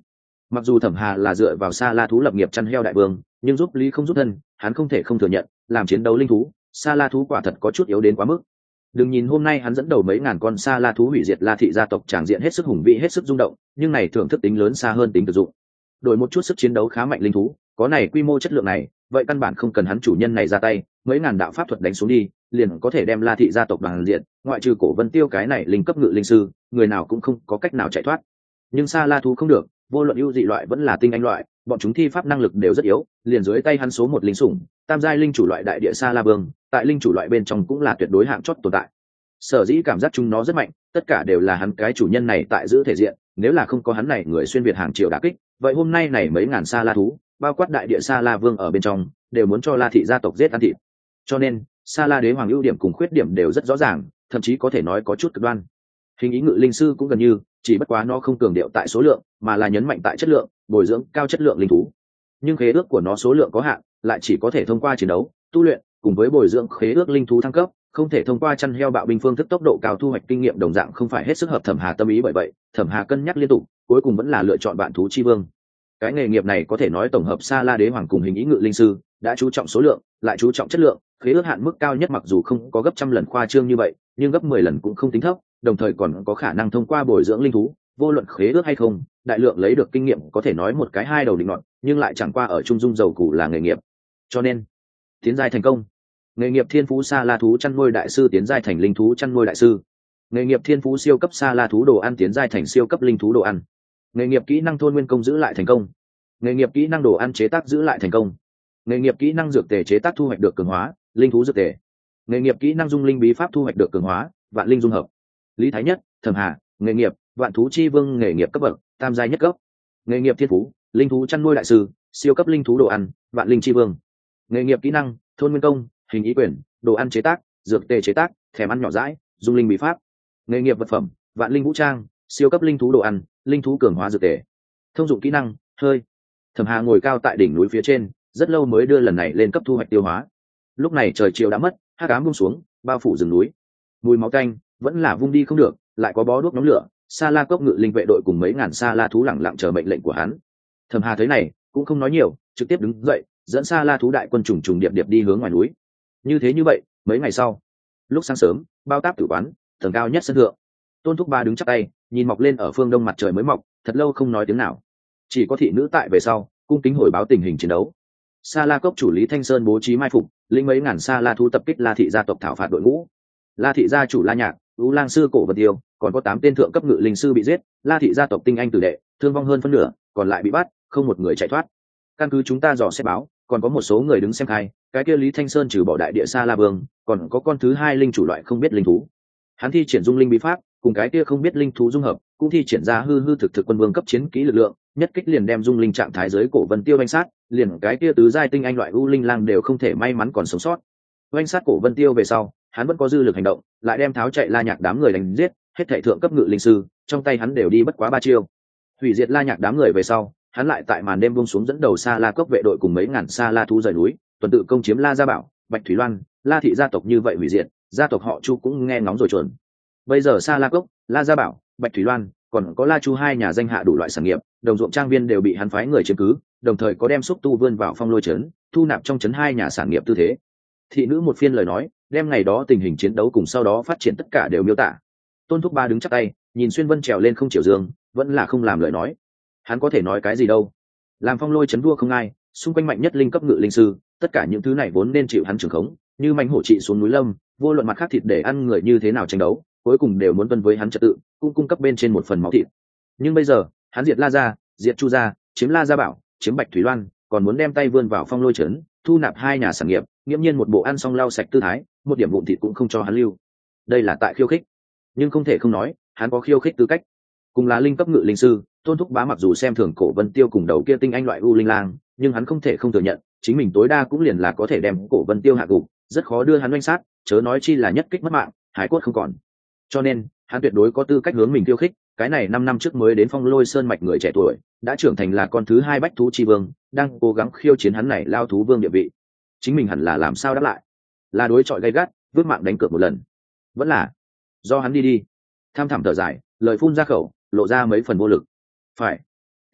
Mặc dù Thẩm Hà là dựa vào Sa La thú lập nghiệp chăn heo đại vương, nhưng giúp lý không giúp thân, hắn không thể không thừa nhận, làm chiến đấu linh thú, Sa La thú quả thật có chút yếu đến quá mức. Đừng nhìn hôm nay hắn dẫn đầu mấy ngàn con Sa La thú hủy diệt La thị gia tộc, tràng diện hết sức hùng vĩ, hết sức rung động, nhưng này thưởng thức tính lớn xa hơn tính thực dụng. Đổi một chút sức chiến đấu khá mạnh linh thú, có này quy mô chất lượng này, vậy căn bản không cần hắn chủ nhân này ra tay, mấy ngàn đạo pháp thuật đánh xuống đi, liền có thể đem La thị gia tộc bằng diện, ngoại trừ Cổ Vân Tiêu cái này linh cấp ngự linh sư, người nào cũng không có cách nào chạy thoát. Nhưng Sa La thú không được, vô luận ưu dị loại vẫn là tinh anh loại, bọn chúng thi pháp năng lực đều rất yếu, liền dưới tay hắn số một linh sủng, tam giai linh chủ loại đại địa Sa La Vương, tại linh chủ loại bên trong cũng là tuyệt đối hạng chót tồn tại. Sở dĩ cảm giác chúng nó rất mạnh, tất cả đều là hắn cái chủ nhân này tại giữ thể diện, nếu là không có hắn này người xuyên việt hàng triệu đả kích, vậy hôm nay này mấy ngàn Sa La thú, bao quát đại địa Sa La Vương ở bên trong, đều muốn cho La thị gia tộc giết ăn thịt. Cho nên, Sa La đế hoàng ưu điểm cùng khuyết điểm đều rất rõ ràng, thậm chí có thể nói có chút cực đoan. Hình ý ngự linh sư cũng gần như, chỉ bất quá nó không cường điệu tại số lượng, mà là nhấn mạnh tại chất lượng, bồi dưỡng cao chất lượng linh thú. Nhưng khế ước của nó số lượng có hạn, lại chỉ có thể thông qua chiến đấu, tu luyện, cùng với bồi dưỡng khế ước linh thú thăng cấp, không thể thông qua chăn heo bạo binh phương thức tốc độ cao thu hoạch kinh nghiệm đồng dạng không phải hết sức hợp Thẩm Hà tâm ý, bởi vậy, Thẩm Hà cân nhắc liên tục, cuối cùng vẫn là lựa chọn Vạn thú chi vương. Cái nghề nghiệp này có thể nói tổng hợp Sa La đế hoàng cùng hình ý ngự linh sư, đã chú trọng số lượng, lại chú trọng chất lượng, khế ước hạn mức cao nhất mặc dù không có gấp trăm lần khoa trương như vậy, nhưng gấp 10 lần cũng không tính thấp, đồng thời còn có khả năng thông qua bồi dưỡng linh thú, vô luận khế ước hay không, đại lượng lấy được kinh nghiệm có thể nói một cái hai đầu định ngọn, nhưng lại chẳng qua ở trung dung dầu củ là nghề nghiệp. Cho nên, tiến giai thành công. Nghề nghiệp thiên phú Sa La thú chăn nuôi đại sư tiến giai thành linh thú chăn nuôi đại sư. Nghề nghiệp thiên phú siêu cấp Sa La thú đồ ăn tiến giai thành siêu cấp linh thú đồ ăn. Nghề nghiệp kỹ năng thôn nguyên công giữ lại thành công. Nghề nghiệp kỹ năng đồ ăn chế tác giữ lại thành công. Nghề nghiệp kỹ năng dược tề chế tác thu hoạch được cường hóa, linh thú dược tề. Nghề nghiệp kỹ năng dung linh bí pháp thu hoạch được cường hóa, vạn linh dung hợp. Lý Thái Nhất, Thẩm Hà, nghề nghiệp vạn thú chi vương, nghề nghiệp cấp bậc tam giai nhất cấp. Nghề nghiệp thiên phú linh thú chăn nuôi đại sư, siêu cấp linh thú đồ ăn, vạn linh chi vương. Nghề nghiệp kỹ năng thôn nguyên công, hình ý quyền, đồ ăn chế tác, dược tề chế tác, thèm ăn nhỏ dãi, dung linh bí pháp. Nghề nghiệp vật phẩm vạn linh vũ trang, siêu cấp linh thú đồ ăn, linh thú cường hóa dược tề. Thông dụng kỹ năng hơi. Thẩm Hà ngồi cao tại đỉnh núi phía trên, rất lâu mới đưa lần này lên cấp thu hoạch tiêu hóa. Lúc này trời chiều đã mất, hắc ám buông xuống, bao phủ rừng núi. Mùi máu tanh vẫn là vung đi không được, lại có bó đuốc nóng lửa. Sa La cốc ngự linh vệ đội cùng mấy ngàn Sa La thú lẳng lặng chờ mệnh lệnh của hắn. Thẩm Hà thấy này cũng không nói nhiều, trực tiếp đứng dậy, dẫn Sa La thú đại quân trùng trùng điệp điệp đi hướng ngoài núi. Như vậy, mấy ngày sau, lúc sáng sớm, bao táp tử quán, tầng cao nhất sân thượng, Tôn Thúc Ba đứng chắp tay, nhìn mọc lên ở phương đông mặt trời mới mọc, thật lâu không nói tiếng nào. Chỉ có thị nữ tại về sau, cung kính hồi báo tình hình chiến đấu. Sa La cốc chủ Lý Thanh Sơn bố trí mai phục, lĩnh mấy ngàn Sa La thú tập kích La thị gia tộc thảo phạt đội ngũ. La thị gia chủ La Nhạc, U Lang sư Cổ Vật Tiêu, còn có 8 tên thượng cấp ngự linh sư bị giết, La thị gia tộc tinh anh tử đệ, thương vong hơn phân nửa, còn lại bị bắt, không một người chạy thoát. Căn cứ chúng ta dò xét báo, còn có một số người đứng xem khai, cái kia Lý Thanh Sơn trừ bỏ đại địa Sa La Vương, còn có con thứ hai linh chủ loại không biết linh thú. Hắn thi triển dung linh bí pháp, cùng cái kia không biết linh thú dung hợp, cũng thi triển ra hư hư thực thực quân vương cấp chiến kỹ lực lượng, nhất kích liền đem dung linh trạng thái giới Cổ Vân Tiêu oanh sát, liền cái kia tứ giai tinh anh loại u linh lang đều không thể may mắn còn sống sót. Oanh sát Cổ Vân Tiêu về sau, hắn vẫn có dư lực hành động, lại đem tháo chạy La Nhạc đám người đánh giết, hết thảy thượng cấp ngự linh sư, trong tay hắn đều đi bất quá 3 chiêu. Hủy diệt La Nhạc đám người về sau, hắn lại tại màn đêm buông xuống dẫn đầu Sa La cốc vệ đội cùng mấy ngàn Sa La thú rời núi, tuần tự công chiếm La Gia Bảo, Bạch Thủy Loan, La thị gia tộc như vậy hủy diệt, gia tộc họ Chu cũng nghe ngóng rồi chuẩn. Bây giờ Sa La cốc, La Gia Bảo, Bạch Thủy Loan, còn có La Chu hai nhà danh hạ đủ loại sản nghiệp, đồng ruộng trang viên đều bị hắn phái người chiếm cứ, đồng thời có đem xúc tu vươn vào Phong Lôi trấn, thu nạp trong trấn hai nhà sản nghiệp tư thế. Thị nữ một phiên lời nói, đem ngày đó tình hình chiến đấu cùng sau đó phát triển tất cả đều miêu tả. Tôn Thúc Ba đứng chắp tay, nhìn xuyên vân trèo lên không chiều dương, vẫn là không làm lời nói. Hắn có thể nói cái gì đâu? Làm Phong Lôi trấn vua không ai, xung quanh mạnh nhất linh cấp ngự linh sư, tất cả những thứ này vốn nên chịu hắn trưởng khống, như mãnh hổ trị xuống núi lâm, vô luận mặt khác thịt để ăn người như thế nào tranh đấu, cuối cùng đều muốn tuân với hắn trật tự, cũng cung cấp bên trên một phần máu thịt. Nhưng bây giờ, hắn diệt La gia, diệt Chu gia, chiếm La Gia Bảo, chiếm Bạch Thủy Loan, còn muốn đem tay vươn vào Phong Lôi trấn, thu nạp hai nhà sản nghiệp, nghiễm nhiên một bộ ăn xong lau sạch tư thái, một điểm vụn thịt cũng không cho hắn lưu. Đây là tại khiêu khích, nhưng không thể không nói, hắn có khiêu khích tư cách. Cùng là linh cấp ngự linh sư, Tôn Thúc Bá mặc dù xem thường Cổ Vân Tiêu cùng đầu kia tinh anh loại u linh lang, nhưng hắn không thể không thừa nhận, chính mình tối đa cũng liền là có thể đem Cổ Vân Tiêu hạ gục, rất khó đưa hắn oanh sát, chớ nói chi là nhất kích mất mạng, hải cốt không còn. Cho nên, hắn tuyệt đối có tư cách hướng mình khiêu khích. Cái này 5 năm trước mới đến Phong Lôi Sơn mạch người trẻ tuổi, đã trưởng thành là con thứ hai bách thú chi vương, đang cố gắng khiêu chiến hắn này lao thú vương địa vị. Chính mình hẳn là làm sao đáp lại? Là đối chọi gay gắt, vứt mạng đánh cược một lần, vẫn là do hắn đi. Tham thẳm thở dài, lời phun ra khẩu, lộ ra mấy phần vô lực. Phải,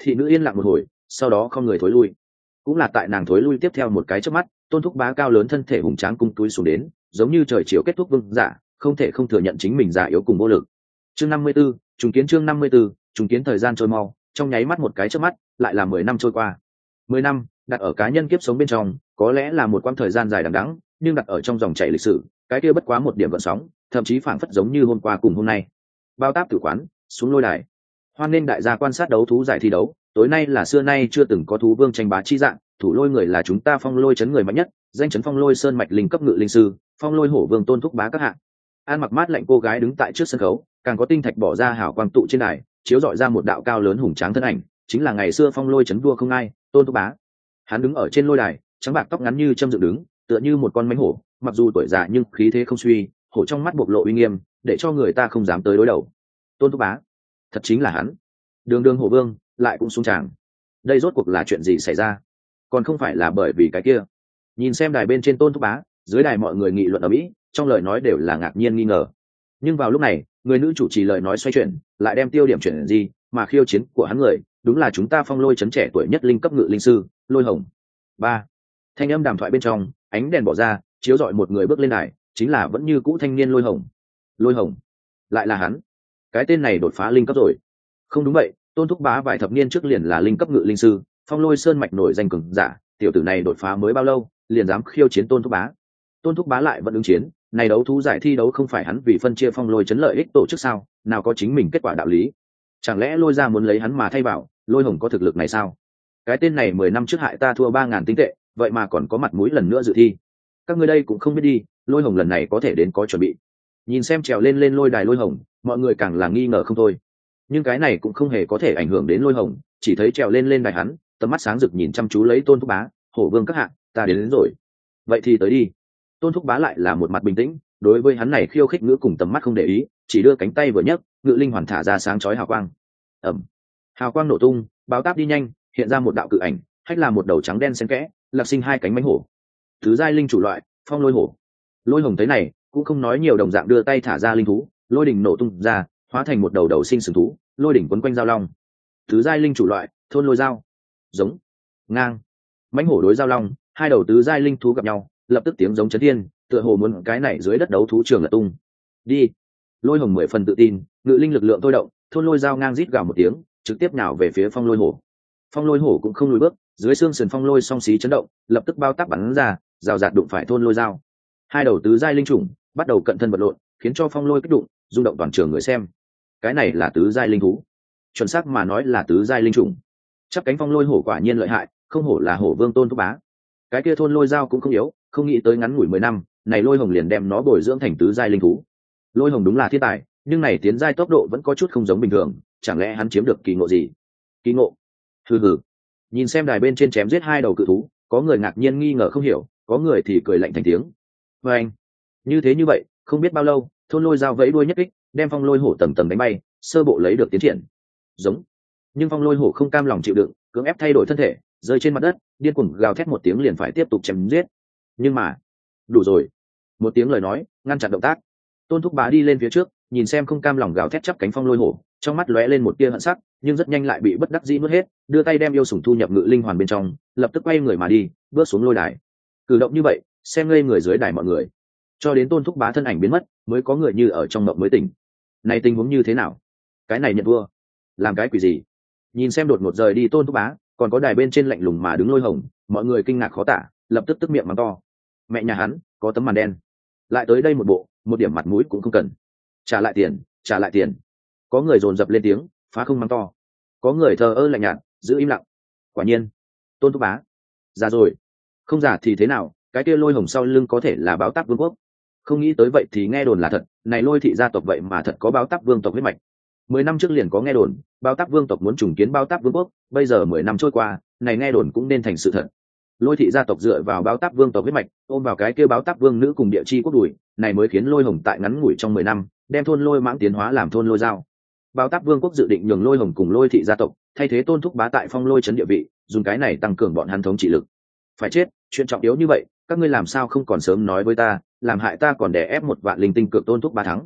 Thị nữ yên lặng một hồi, sau đó không người thối lui. Cũng là tại nàng thối lui tiếp theo một cái chớp mắt, Tôn Thúc Bá cao lớn thân thể hùng tráng cung túi xuống đến, giống như trời chiều kết thúc vương giả, không thể không thừa nhận chính mình già yếu cùng vô lực. Chương 54, trùng kiến chương 54, trùng kiến. Thời gian trôi mau, trong nháy mắt một cái chớp mắt, lại là 10 năm trôi qua. 10 năm, đặt ở cá nhân kiếp sống bên trong, có lẽ là một quãng thời gian dài đằng đẵng, nhưng đặt ở trong dòng chảy lịch sử, cái kia bất quá một điểm gợn sóng, thậm chí phảng phất giống như hôm qua cùng hôm nay. Bao táp tử quán, xuống lôi đài. Hoan nên đại gia quan sát đấu thú giải thi đấu, tối nay là xưa nay chưa từng có thú vương tranh bá chi dạng, thủ lôi người là chúng ta Phong Lôi trấn người mạnh nhất, danh chấn Phong Lôi sơn mạch linh cấp ngự linh sư, Phong Lôi hổ vương Tôn Thúc Bá các hạng. An mặc mát lạnh cô gái đứng tại trước sân khấu, càng có tinh thạch bỏ ra hào quang tụ trên đài, chiếu rọi ra một đạo cao lớn hùng tráng thân ảnh, chính là ngày xưa Phong Lôi trấn vua không ai, Tôn Thúc Bá. Hắn đứng ở trên lôi đài, trắng bạc tóc ngắn như châm dựng đứng, tựa như một con mãnh hổ, mặc dù tuổi già nhưng khí thế không suy, hổ trong mắt bộc lộ uy nghiêm, để cho người ta không dám tới đối đầu. Tôn Thúc Bá, thật chính là hắn. Đường Đường hổ vương lại cũng xuống tràng. Đây rốt cuộc là chuyện gì xảy ra? Còn không phải là bởi vì cái kia. Nhìn xem đài bên trên Tôn Thúc Bá, dưới đài mọi người nghị luận ở mỹ, trong lời nói đều là ngạc nhiên nghi ngờ. Nhưng vào lúc này, người nữ chủ trì lời nói xoay chuyển, lại đem tiêu điểm chuyển gì, mà khiêu chiến của hắn người, đúng là chúng ta Phong Lôi trấn trẻ tuổi nhất linh cấp ngự linh sư, Lôi Hồng. Ba. Thanh âm đàm thoại bên trong, ánh đèn bỏ ra, chiếu rọi một người bước lên đài, chính là vẫn như cũ thanh niên Lôi Hồng. Lôi Hồng, lại là hắn. Cái tên này đột phá linh cấp rồi. Không đúng vậy, Tôn Thúc Bá vài thập niên trước liền là linh cấp ngự linh sư, Phong Lôi sơn mạch nổi danh cường giả, tiểu tử này đột phá mới bao lâu, liền dám khiêu chiến Tôn Thúc Bá. Tôn Thúc Bá lại vẫn ứng chiến, này đấu thú giải thi đấu không phải hắn vì phân chia Phong Lôi trấn lợi ích tổ chức sao, nào có chính mình kết quả đạo lý. Chẳng lẽ Lôi gia muốn lấy hắn mà thay bảo, Lôi Hồng có thực lực này sao? Cái tên này 10 năm trước hại ta thua 3.000 tinh tệ, vậy mà còn có mặt mũi lần nữa dự thi. Các ngươi đây cũng không biết đi, Lôi Hồng lần này có thể đến có chuẩn bị. Nhìn xem trèo lên lôi đài Lôi Hồng, mọi người càng là nghi ngờ không thôi. Nhưng cái này cũng không hề có thể ảnh hưởng đến Lôi Hồng, chỉ thấy trèo lên đài hắn, tầm mắt sáng rực nhìn chăm chú lấy Tôn Thúc Bá, hổ vương các hạng, ta đến rồi. Vậy thì tới đi. Tôn Thúc Bá lại là một mặt bình tĩnh, đối với hắn này khiêu khích ngữ cùng tầm mắt không để ý, chỉ đưa cánh tay vừa nhấc, ngự linh hoàn thả ra sáng chói hào quang. Ầm. Hào quang nổ tung, báo táp đi nhanh, hiện ra một đạo cự ảnh, hách là một đầu trắng đen xen kẽ, lạc sinh hai cánh mãnh hổ. Thứ giai linh chủ loại, Phong Lôi hổ. Lôi Hồng thấy này, cũng không nói nhiều, đồng dạng đưa tay thả ra linh thú, lôi đỉnh nổ tung ra, hóa thành một đầu sinh sừng thú, lôi đỉnh quấn quanh giao long. Thứ giai linh chủ loại, Thôn Lôi dao. Giống. Ngang. Mãnh hổ đối giao long, hai đầu tứ giai linh thú gặp nhau, lập tức tiếng giống chấn thiên, tựa hồ muốn cái này dưới đất đấu thú trường là tung. Đi. Lôi Hồng 10 phần tự tin, ngự linh lực lượng thôi động, Thôn Lôi dao ngang rít gào một tiếng, trực tiếp nhào về phía Phong Lôi hổ. Phong Lôi hổ cũng không lùi bước, dưới xương sườn Phong Lôi song xí chấn động, lập tức bao tác bắn ra, rào rạt đụng phải Thôn Lôi dao. Hai đầu tứ giai linh chủng bắt đầu cận thân vật lộn, khiến cho Phong Lôi kích đụng, rung động toàn trường người xem. Cái này là tứ giai linh thú, chuẩn xác mà nói là tứ giai linh chủng. Chắc cánh Phong Lôi hổ quả nhiên lợi hại, không hổ là hổ vương Tôn Thúc Bá. Cái kia Thôn Lôi dao cũng không yếu, không nghĩ tới ngắn ngủi 10 năm, này Lôi Hồng liền đem nó bồi dưỡng thành tứ giai linh thú. Lôi Hồng đúng là thiên tài, nhưng này tiến giai tốc độ vẫn có chút không giống bình thường, chẳng lẽ hắn chiếm được kỳ ngộ gì? Kỳ ngộ? Hừ hừ. Nhìn xem đài bên trên chém giết hai đầu cự thú, có người ngạc nhiên nghi ngờ không hiểu, có người thì cười lạnh thành tiếng. Và anh, như thế như vậy, không biết bao lâu, Thôn Lôi dao vẫy đuôi nhất kích, đem Phong Lôi hổ tầm tầm đánh bay, sơ bộ lấy được tiến triển. Giống. Nhưng Phong Lôi hổ không cam lòng chịu đựng, cưỡng ép thay đổi thân thể, rơi trên mặt đất, điên cuồng gào thét một tiếng liền phải tiếp tục chém giết. Nhưng mà, đủ rồi. Một tiếng lời nói, ngăn chặn động tác. Tôn Thúc Bá đi lên phía trước, nhìn xem không cam lòng gào thét chắp cánh Phong Lôi hổ, trong mắt lóe lên một tia hận sắc, nhưng rất nhanh lại bị bất đắc dĩ nuốt hết, đưa tay đem yêu sủng thu nhập ngự linh hoàn bên trong, lập tức quay người mà đi, bước xuống lôi đài. Cử động như vậy, xem ngây người dưới đài mọi người. Cho đến Tôn Thúc Bá thân ảnh biến mất, mới có người như ở trong mộng mới tỉnh. Này tình huống như thế nào? Cái này nhận vua, làm cái quỷ gì? Nhìn xem đột ngột rời đi Tôn Thúc Bá, còn có đài bên trên lạnh lùng mà đứng Lôi Hồng, mọi người kinh ngạc khó tả, lập tức tức miệng mắng to. Mẹ nhà hắn, có tấm màn đen. Lại tới đây một bộ, một điểm mặt mũi cũng không cần. Trả lại tiền, trả lại tiền. Có người dồn dập lên tiếng, phá không mắng to. Có người thờ ơ lạnh nhạt, giữ im lặng. Quả nhiên, Tôn Thúc Bá già rồi. Không già thì thế nào, cái kia Lôi Hồng sau lưng có thể là báo táp vương quốc. Không nghĩ tới vậy thì nghe đồn là thật, này Lôi thị gia tộc vậy mà thật có báo táp vương tộc huyết mạch. 10 năm trước liền có nghe đồn, báo táp vương tộc muốn trùng kiến báo táp vương quốc, bây giờ 10 năm trôi qua, này nghe đồn cũng nên thành sự thật. Lôi thị gia tộc dựa vào báo táp vương tộc huyết mạch, ôm vào cái kia báo táp vương nữ cùng địa chi quốc đùi, này mới khiến Lôi Hồng tại ngắn ngủi trong 10 năm, đem Thôn Lôi mãng tiến hóa làm Thôn Lôi dao. Báo táp vương quốc dự định nhường Lôi Hồng cùng Lôi thị gia tộc thay thế Tôn Thúc Bá tại Phong Lôi trấn địa vị, dùng cái này tăng cường bọn hắn thống trị lực. Phải chết, chuyện trọng yếu như vậy, các ngươi làm sao không còn sớm nói với ta, làm hại ta còn đè ép một vạn linh tinh cược Tôn Thúc Bá thắng.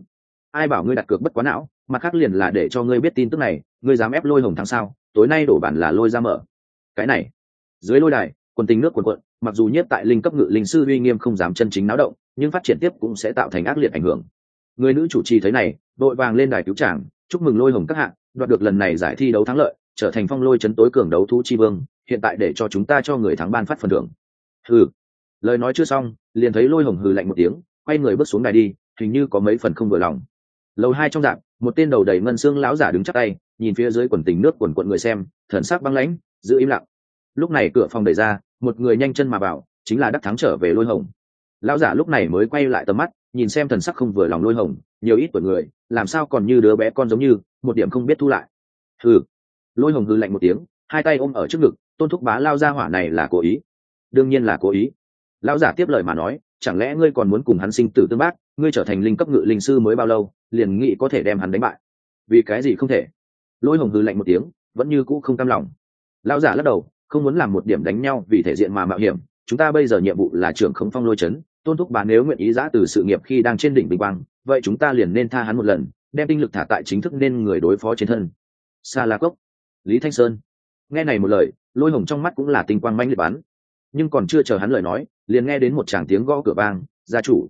ai bảo ngươi đặt cược bất quá não, mặt khác liền là để cho ngươi biết tin tức này, ngươi dám ép Lôi Hồng thắng sao? Tối nay đổ bản là Lôi ra mở. Cái này, dưới lôi đài, quần tình nước cuồn cuộn, mặc dù nhiếp tại linh cấp ngự linh sư uy nghiêm không dám chân chính náo động, nhưng phát triển tiếp cũng sẽ tạo thành ác liệt ảnh hưởng. Người nữ chủ trì thấy này, đội vàng lên đài cứu chàng, chúc mừng Lôi Hồng các hạng, đoạt được lần này giải thi đấu thắng lợi, trở thành phong lôi chấn tối cường đấu thú chi vương, hiện tại để cho chúng ta cho người thắng ban phát phần thưởng. Hừ. Lời nói chưa xong, liền thấy Lôi Hồng hừ lạnh một tiếng, quay người bước xuống đài đi, hình như có mấy phần không vừa lòng. Lầu 2 trong dạp, một tên đầu đầy ngân xương lão giả đứng chắp tay, nhìn phía dưới quần tình nước quần quận người xem, thần sắc băng lãnh, giữ im lặng. Lúc này cửa phòng đẩy ra, một người nhanh chân mà vào, chính là đắc thắng trở về Lôi Hồng. Lão giả lúc này mới quay lại tầm mắt, nhìn xem thần sắc không vừa lòng Lôi Hồng, nhiều ít tuổi người, làm sao còn như đứa bé con giống như, một điểm không biết thu lại. Hừ. Lôi Hồng hừ lạnh một tiếng, hai tay ôm ở trước ngực, Tôn thúc bá lao ra hỏa này là cố ý. Đương nhiên là cố ý. Lão giả tiếp lời mà nói, chẳng lẽ ngươi còn muốn cùng hắn sinh tử tương bác? Ngươi trở thành linh cấp ngự linh sư mới bao lâu, liền nghĩ có thể đem hắn đánh bại? Vì cái gì không thể? Lôi Hồng hừ lạnh một tiếng, vẫn như cũ không cam lòng. Lão giả lắc đầu, không muốn làm một điểm đánh nhau vì thể diện mà mạo hiểm. Chúng ta bây giờ nhiệm vụ là trưởng khống phong lôi chấn, Tôn thúc bá nếu nguyện ý giã từ sự nghiệp khi đang trên đỉnh bình quang, vậy chúng ta liền nên tha hắn một lần, đem tinh lực thả tại chính thức nên người đối phó trên thân. Sa La Cốc, Lý Thanh Sơn. Nghe này một lời, Lôi Hồng trong mắt cũng là tinh quang mãnh liệt bắn, nhưng còn chưa chờ hắn lời nói, liền nghe đến một tràng tiếng gõ cửa vang. Gia chủ.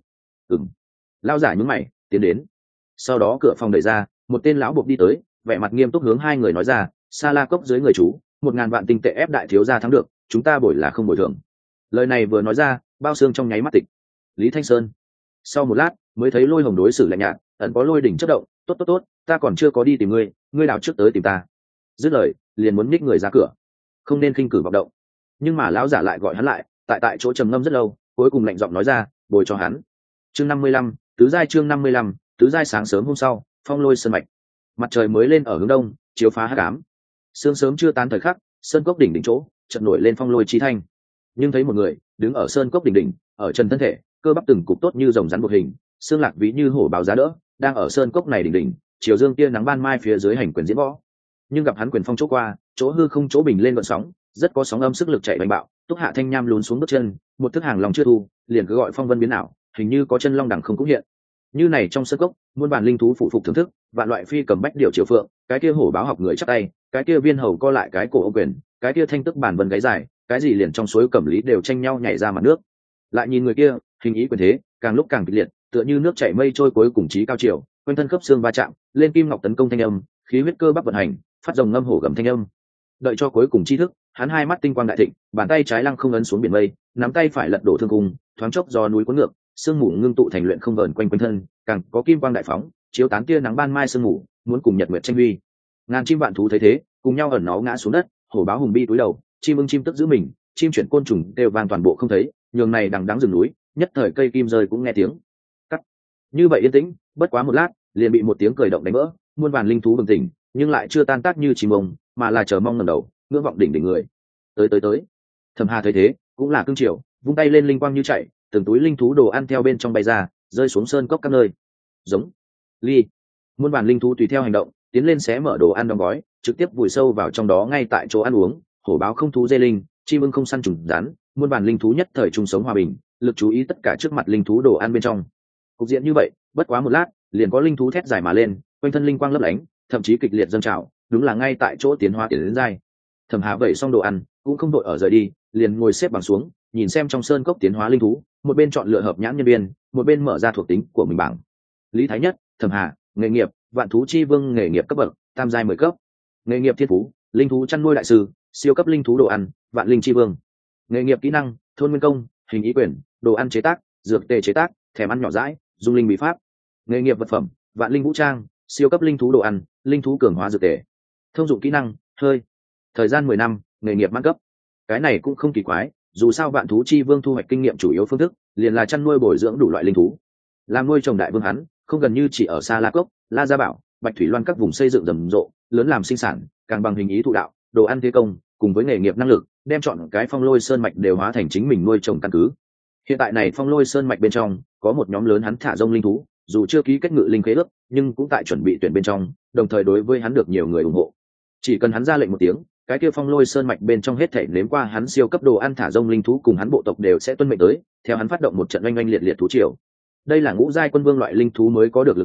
Lão giả nhướng mày tiến đến, sau đó cửa phòng đẩy ra, một tên lão buộc đi tới, vẻ mặt nghiêm túc hướng hai người nói ra, Sa La Cốc dưới người chú 1000 vạn tinh tệ ép đại thiếu gia thắng được, chúng ta bồi là không bồi thường. Lời này vừa nói ra, bao xương trong nháy mắt tịch. Lý Thanh Sơn sau một lát mới thấy Lôi Hồng đối xử lạnh nhạt, ẩn có lôi đỉnh chất động, tốt, ta còn chưa có đi tìm ngươi, ngươi đào trước tới tìm ta. Dứt lời liền muốn nhích người ra cửa, không nên khinh cử vọng động. Nhưng mà lão giả lại gọi hắn lại, tại chỗ trầm ngâm rất lâu, cuối cùng lạnh giọng nói ra, bồi cho hắn. Chương 55, tứ giai. Chương 55, tứ giai. Sáng sớm hôm sau, phong lôi sơn mạch, mặt trời mới lên ở hướng đông, chiếu phá hắc ám. Sương sớm chưa tán thời khắc, sơn cốc đỉnh chỗ chợt nổi lên phong lôi chi thanh. Nhưng thấy một người đứng ở sơn cốc đỉnh, ở chân thân thể, cơ bắp từng cục tốt như rồng rắn buộc hình, xương lạc ví như hổ báo giá đỡ, đang ở sơn cốc này đỉnh, chiều dương tia nắng ban mai phía dưới hành quyền diễn võ. Nhưng gặp hắn quyền phong chỗ qua, chỗ hư không chỗ bình lên gợn sóng, rất có sóng âm sức lực chạy bành bạo. Túc Hạ Thanh Nham lún xuống bước chân, một thức hàng lòng chưa thu, liền cứ gọi phong vân biến ảo, hình như có chân long đẳng không cũng hiện. Như này trong sơn cốc, muôn bản linh thú phụ phục thưởng thức, vạn loại phi cầm bách điểu triều phượng, cái kia hổ báo học người chắc tay, cái kia viên hầu co lại cái cổ ô quyền, cái kia thanh tức bản vân gáy dài, cái gì liền trong suối cẩm lý đều tranh nhau nhảy ra mặt nước. Lại nhìn người kia, hình ý quyền thế, càng lúc càng kịch liệt, tựa như nước chảy mây trôi cuối cùng chí cao chiều, quanh thân khớp xương va chạm, lên kim ngọc tấn công thanh âm, khí huyết cơ bắp vận hành, phát rồng ngâm hổ gầm thanh âm. Đợi cho cuối cùng chi thức, hắn hai mắt tinh quang đại thịnh, bàn tay trái lăng không ấn xuống biển mây, nắm tay phải lật đổ thương cung, thoáng chốc do núi cuốn ngược, sương mù ngưng tụ thành luyện không vờn quanh quanh thân, càng có kim quang đại phóng, chiếu tán tia nắng ban mai sương mù, muốn cùng nhật nguyệt tranh huy. Ngàn chim vạn thú thấy thế, cùng nhau ẩn nó ngã xuống đất, hổ báo hùng bi túi đầu, chim ưng chim tức giữ mình, chim chuyển côn trùng đều vang toàn bộ không thấy, nhường này đằng đắng rừng núi, nhất thời cây kim rơi cũng nghe tiếng. Cắt. Như vậy yên tĩnh, bất quá một lát, liền bị một tiếng cười động đánh vỡ, muôn vàn linh thú bừng tỉnh, nhưng lại chưa tan tác như chim ông, mà là chờ mong ngẩng đầu, ngưỡng vọng đỉnh người. Tới. Thẩm Hà thấy thế, cũng là cương triều, vung tay lên linh quang như chạy, từng túi linh thú đồ ăn theo bên trong bay ra, rơi xuống sơn cốc các nơi. Giống, ly, muôn vàn linh thú tùy theo hành động, tiến lên xé mở đồ ăn đóng gói, trực tiếp vùi sâu vào trong đó ngay tại chỗ ăn uống. Hổ báo không thú dê linh, chim ưng không săn trùng rắn, muôn vàn linh thú nhất thời chung sống hòa bình, lực chú ý tất cả trước mặt linh thú đồ ăn bên trong. Cục diện như vậy, bất quá một lát, liền có linh thú thét dài mà lên, quanh thân linh quang lấp lánh, thậm chí kịch liệt dâng trào, đúng là ngay tại chỗ tiến hóa tiến đến giai. Thẩm Hà vẩy xong đồ ăn, cũng không đội ở rời đi, liền ngồi xếp bằng xuống, nhìn xem trong sơn cốc tiến hóa linh thú, một bên chọn lựa hợp nhãn nhân viên, một bên mở ra thuộc tính của mình bảng. Lý Thái Nhất, Thẩm Hà, nghề nghiệp, vạn thú chi vương nghề nghiệp cấp bậc, tam giai 10 cấp. Nghề nghiệp thiên phú, linh thú chăn nuôi đại sư, siêu cấp linh thú đồ ăn, vạn linh chi vương. Nghề nghiệp kỹ năng, thôn nguyên công, hình ý quyền, đồ ăn chế tác, dược tề chế tác, thèm ăn nhỏ dãi, dung linh bí pháp. Nghề nghiệp vật phẩm, vạn linh vũ trang, siêu cấp linh thú đồ ăn, linh thú cường hóa dược tề. Thông dụng kỹ năng, hơi. Thời gian 10 năm, nghề nghiệp mãn cấp. Cái này cũng không kỳ quái, dù sao vạn thú chi vương thu hoạch kinh nghiệm chủ yếu phương thức liền là chăn nuôi bồi dưỡng đủ loại linh thú. Làm nuôi trồng đại vương hắn, không gần như chỉ ở Sa La Cốc, La Gia Bảo, Bạch Thủy Loan các vùng xây dựng rầm rộ, lớn làm sinh sản, càng bằng hình ý thụ đạo, đồ ăn thế công, cùng với nghề nghiệp năng lực, đem chọn cái phong lôi sơn mạch đều hóa thành chính mình nuôi trồng căn cứ. Hiện tại này phong lôi sơn mạch bên trong có một nhóm lớn hắn thả rông linh thú, dù chưa ký kết ngự linh khế ước, nhưng cũng tại chuẩn bị tuyển bên trong, đồng thời đối với hắn được nhiều người ủng hộ. Chỉ cần hắn ra lệnh một tiếng, cái kia phong lôi sơn mạch bên trong hết thảy nếm qua hắn siêu cấp đồ ăn thả rông linh thú cùng hắn bộ tộc đều sẽ tuân mệnh tới, theo hắn phát động một trận oanh oanh liệt liệt thú triều. Đây là ngũ giai quân vương loại linh thú mới có được lực lượng,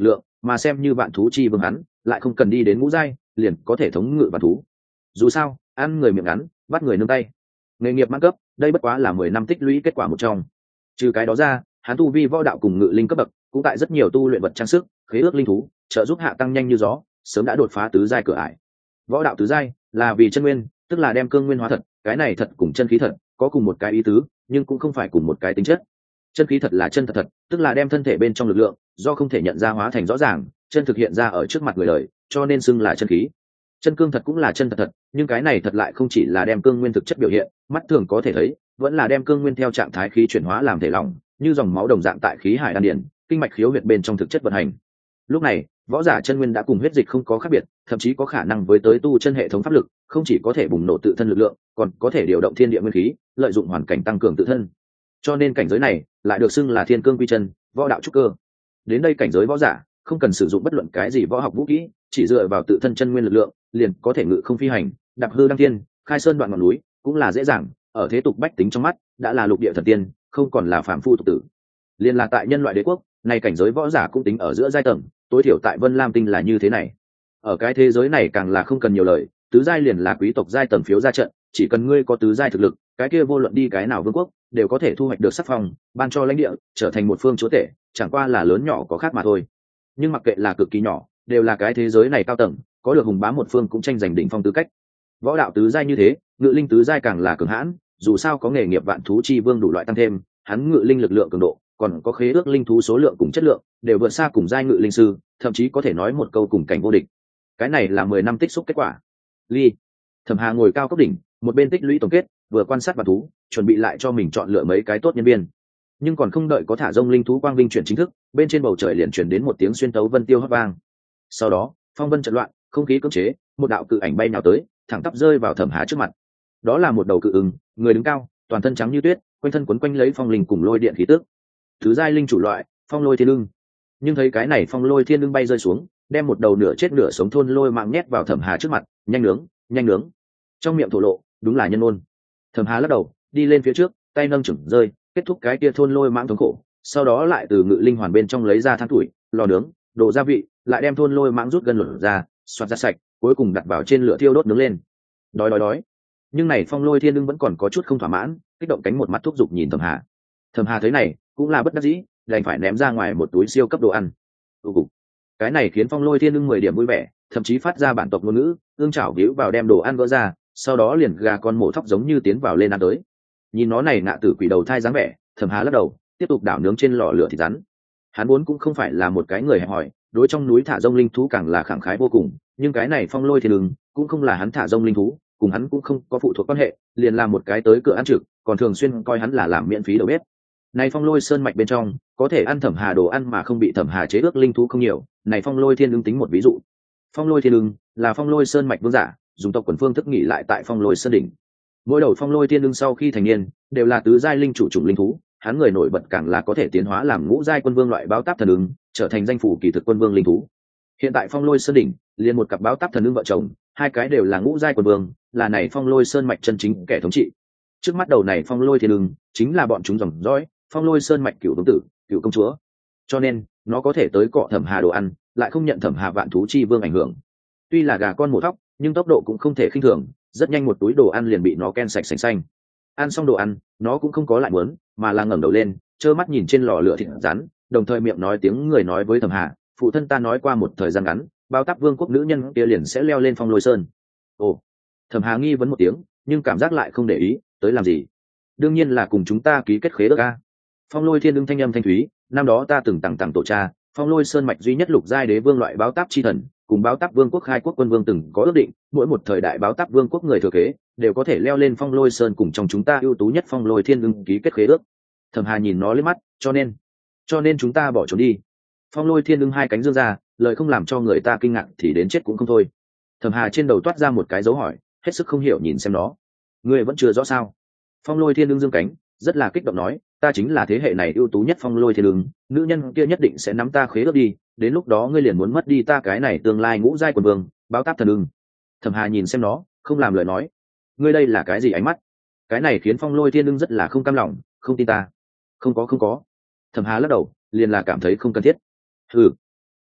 mà xem như vạn thú chi vương hắn lại không cần đi đến ngũ giai liền có thể thống ngự vạn thú. Dù sao ăn người miệng ngắn bắt người nương tay, nghề nghiệp mãn cấp đây bất quá là 10 năm tích lũy kết quả một trong. Trừ cái đó ra hắn tu vi võ đạo cùng ngự linh cấp bậc cũng tại rất nhiều tu luyện vật trang sức khế ước linh thú trợ giúp hạ tăng nhanh như gió, sớm đã đột phá tứ giai cửa ải. Võ đạo tứ giai là vì chân nguyên, tức là đem cương nguyên hóa thật, cái này thật cùng chân khí thật có cùng một cái ý tứ nhưng cũng không phải cùng một cái tính chất. Chân khí thật là chân thật thật, tức là đem thân thể bên trong lực lượng do không thể nhận ra hóa thành rõ ràng chân thực hiện ra ở trước mặt người đời, cho nên xưng là chân khí. Chân cương thật cũng là chân thật thật, nhưng cái này thật lại không chỉ là đem cương nguyên thực chất biểu hiện mắt thường có thể thấy, vẫn là đem cương nguyên theo trạng thái khí chuyển hóa làm thể lỏng, như dòng máu đồng dạng tại khí hải đan điển kinh mạch khiếu huyệt bên trong thực chất vận hành. Lúc này võ giả chân nguyên đã cùng huyết dịch không có khác biệt, thậm chí có khả năng với tới tu chân hệ thống pháp lực, không chỉ có thể bùng nổ tự thân lực lượng còn có thể điều động thiên địa nguyên khí lợi dụng hoàn cảnh tăng cường tự thân. Cho nên cảnh giới này lại được xưng là thiên cương quy chân, võ đạo trúc cơ. Đến đây cảnh giới võ giả không cần sử dụng bất luận cái gì võ học vũ kỹ, chỉ dựa vào tự thân chân nguyên lực lượng liền có thể ngự không phi hành, đạp hư đăng thiên, khai sơn đoạn ngọn núi cũng là dễ dàng. Ở thế tục bách tính trong mắt đã là lục địa thần tiên, không còn là phàm phu tục tử. Liên là tại nhân loại đế quốc này cảnh giới võ giả cũng tính ở giữa giai tầng, tối thiểu tại Vân Lam Tinh là như thế này. Ở cái thế giới này càng là không cần nhiều lời, tứ giai liền là quý tộc giai tầng phiếu ra trận, chỉ cần ngươi có tứ giai thực lực, cái kia vô luận đi cái nào vương quốc đều có thể thu hoạch được sắc phong, ban cho lãnh địa, trở thành một phương chúa tể, chẳng qua là lớn nhỏ có khác mà thôi. Nhưng mặc kệ là cực kỳ nhỏ, đều là cái thế giới này cao tầng, có được hùng bá một phương cũng tranh giành đỉnh phong tư cách. Võ đạo tứ giai như thế, ngự linh tứ giai càng là cường hãn, dù sao có nghề nghiệp vạn thú chi vương đủ loại tăng thêm, hắn ngự linh lực lượng cường độ, còn có khế ước linh thú số lượng cùng chất lượng đều vượt xa cùng giai ngự linh sư, thậm chí có thể nói một câu cùng cảnh vô địch. Cái này là 10 năm tích xúc kết quả. Ly Thẩm Hà ngồi cao cấp đỉnh, một bên tích lũy tổng kết, vừa quan sát vạn thú, chuẩn bị lại cho mình chọn lựa mấy cái tốt nhân viên. Nhưng còn không đợi có thả rông linh thú quang vinh chuyển chính thức, bên trên bầu trời liền chuyển đến một tiếng xuyên tấu vân tiêu hót vang. Sau đó phong vân chợt loạn, không khí cưỡng chế, một đạo cự ảnh bay nào tới, thẳng tắp rơi vào Thẩm Hà trước mặt. Đó là một đầu cự ưng, người đứng cao, toàn thân trắng như tuyết, quanh thân quấn quanh lấy phong linh cùng lôi điện khí tức. Thứ giai linh chủ loại, phong lôi thiên ưng. Nhưng thấy cái này phong lôi thiên ưng bay rơi xuống, đem một đầu nửa chết nửa sống thôn lôi mạng nhét vào Thẩm Hà trước mặt, nhanh nướng, nhanh nướng. Trong miệng thổ lộ, đúng là nhân ôn. Thẩm Hà lắc đầu, đi lên phía trước, tay nâng chừng rơi, kết thúc cái kia thôn lôi mạng thống khổ, sau đó lại từ ngự linh hoàn bên trong lấy ra than tuổi, lò nướng, đổ gia vị, lại đem thôn lôi mạng rút gân lửa ra, xoát ra sạch, cuối cùng đặt vào trên lửa thiêu đốt nướng lên. Đói. Nhưng này phong lôi thiên ưng vẫn còn có chút không thỏa mãn, kích động cánh một mặt thúc giục nhìn Thẩm Hà. Thẩm Hà thấy này cũng là bất đắc dĩ, đành phải ném ra ngoài một túi siêu cấp đồ ăn. Cái này khiến phong lôi thiên ưng 10 điểm vui vẻ, thậm chí phát ra bản tộc ngôn ngữ, ương chảo víu vào đem đồ ăn gỡ ra, sau đó liền gà con mổ thóc giống như tiến vào lên ăn tới. Nhìn nó này ngạ tử quỷ đầu thai dáng vẻ, Thẩm Hà lắc đầu, tiếp tục đảo nướng trên lò lửa thịt rắn. Hắn vốn cũng không phải là một cái người hẹp hòi, đối trong núi thả rông linh thú càng là khẳng khái vô cùng, nhưng cái này phong lôi thiên ưng cũng không là hắn thả rông linh thú, cùng hắn cũng không có phụ thuộc quan hệ, liền làm một cái tới cửa ăn trực, còn thường xuyên coi hắn là làm miễn phí đầu bếp. Này phong lôi sơn mạch bên trong có thể ăn Thẩm Hà đồ ăn mà không bị Thẩm Hà chế ước linh thú không nhiều, này phong lôi thiên ưng tính một ví dụ. Phong lôi thiên ưng là phong lôi sơn mạch vương giả, dùng tộc quần phương thức nghỉ lại tại phong lôi sơn đỉnh. Mỗi đầu phong lôi thiên ưng sau khi thành niên đều là tứ giai linh chủ chủng linh thú, hắn người nổi bật càng là có thể tiến hóa làm ngũ giai quân vương loại báo táp thần ưng, trở thành danh phủ kỳ thực quân vương linh thú. Hiện tại phong lôi sơn đỉnh liền một cặp báo táp thần ưng vợ chồng, hai cái đều là ngũ giai quân vương, là này phong lôi sơn mạch chân chính kẻ thống trị. Trước mắt đầu này phong lôi thiên ưng chính là bọn chúng dòng dõi phong lôi sơn mạch cửu vương tử, cửu công chúa, cho nên nó có thể tới cọ Thẩm Hà đồ ăn, lại không nhận Thẩm Hà vạn thú chi vương ảnh hưởng. Tuy là gà con mổ thóc, nhưng tốc độ cũng không thể khinh thường, rất nhanh một túi đồ ăn liền bị nó ken sạch sành xanh. Ăn xong đồ ăn, nó cũng không có lại muốn, mà là ngẩng đầu lên, trơ mắt nhìn trên lò lửa thịt rắn, đồng thời miệng nói tiếng người nói với Thẩm Hà, phụ thân ta nói qua một thời gian ngắn, bao táp vương quốc nữ nhân kia liền sẽ leo lên phong lôi sơn. Ồ. Thẩm Hà nghi vấn một tiếng, nhưng cảm giác lại không để ý, tới làm gì? Đương nhiên là cùng chúng ta ký kết khế ước a. Phong lôi thiên ưng thanh âm thanh thúy, năm đó ta từng tặng tổ cha, phong lôi sơn mạch duy nhất lục giai đế vương loại báo táp chi thần, cùng báo táp vương quốc khai quốc quân vương từng có ước định, mỗi một thời đại báo táp vương quốc người thừa kế đều có thể leo lên phong lôi sơn cùng trong chúng ta ưu tú nhất phong lôi thiên ưng ký kết khế ước. Thẩm Hà nhìn nó liếc mắt, cho nên chúng ta bỏ trốn đi. Phong lôi thiên ưng hai cánh dương ra, lời không làm cho người ta kinh ngạc thì đến chết cũng không thôi. Thẩm Hà trên đầu toát ra một cái dấu hỏi, hết sức không hiểu nhìn xem nó. Ngươi vẫn chưa rõ sao? Phong lôi thiên ưng dương cánh, rất là kích động nói, ta chính là thế hệ này ưu tú nhất phong lôi thiên ưng, nữ nhân kia nhất định sẽ nắm ta khế ước đi, đến lúc đó ngươi liền muốn mất đi ta cái này tương lai ngũ giai quần vương, báo táp thần ưng. Thẩm Hà nhìn xem nó, không làm lời nói. Ngươi đây là cái gì ánh mắt? Cái này khiến phong lôi thiên ưng rất là không cam lòng, không tin ta. Không có. Thẩm Hà lắc đầu, liền là cảm thấy không cần thiết.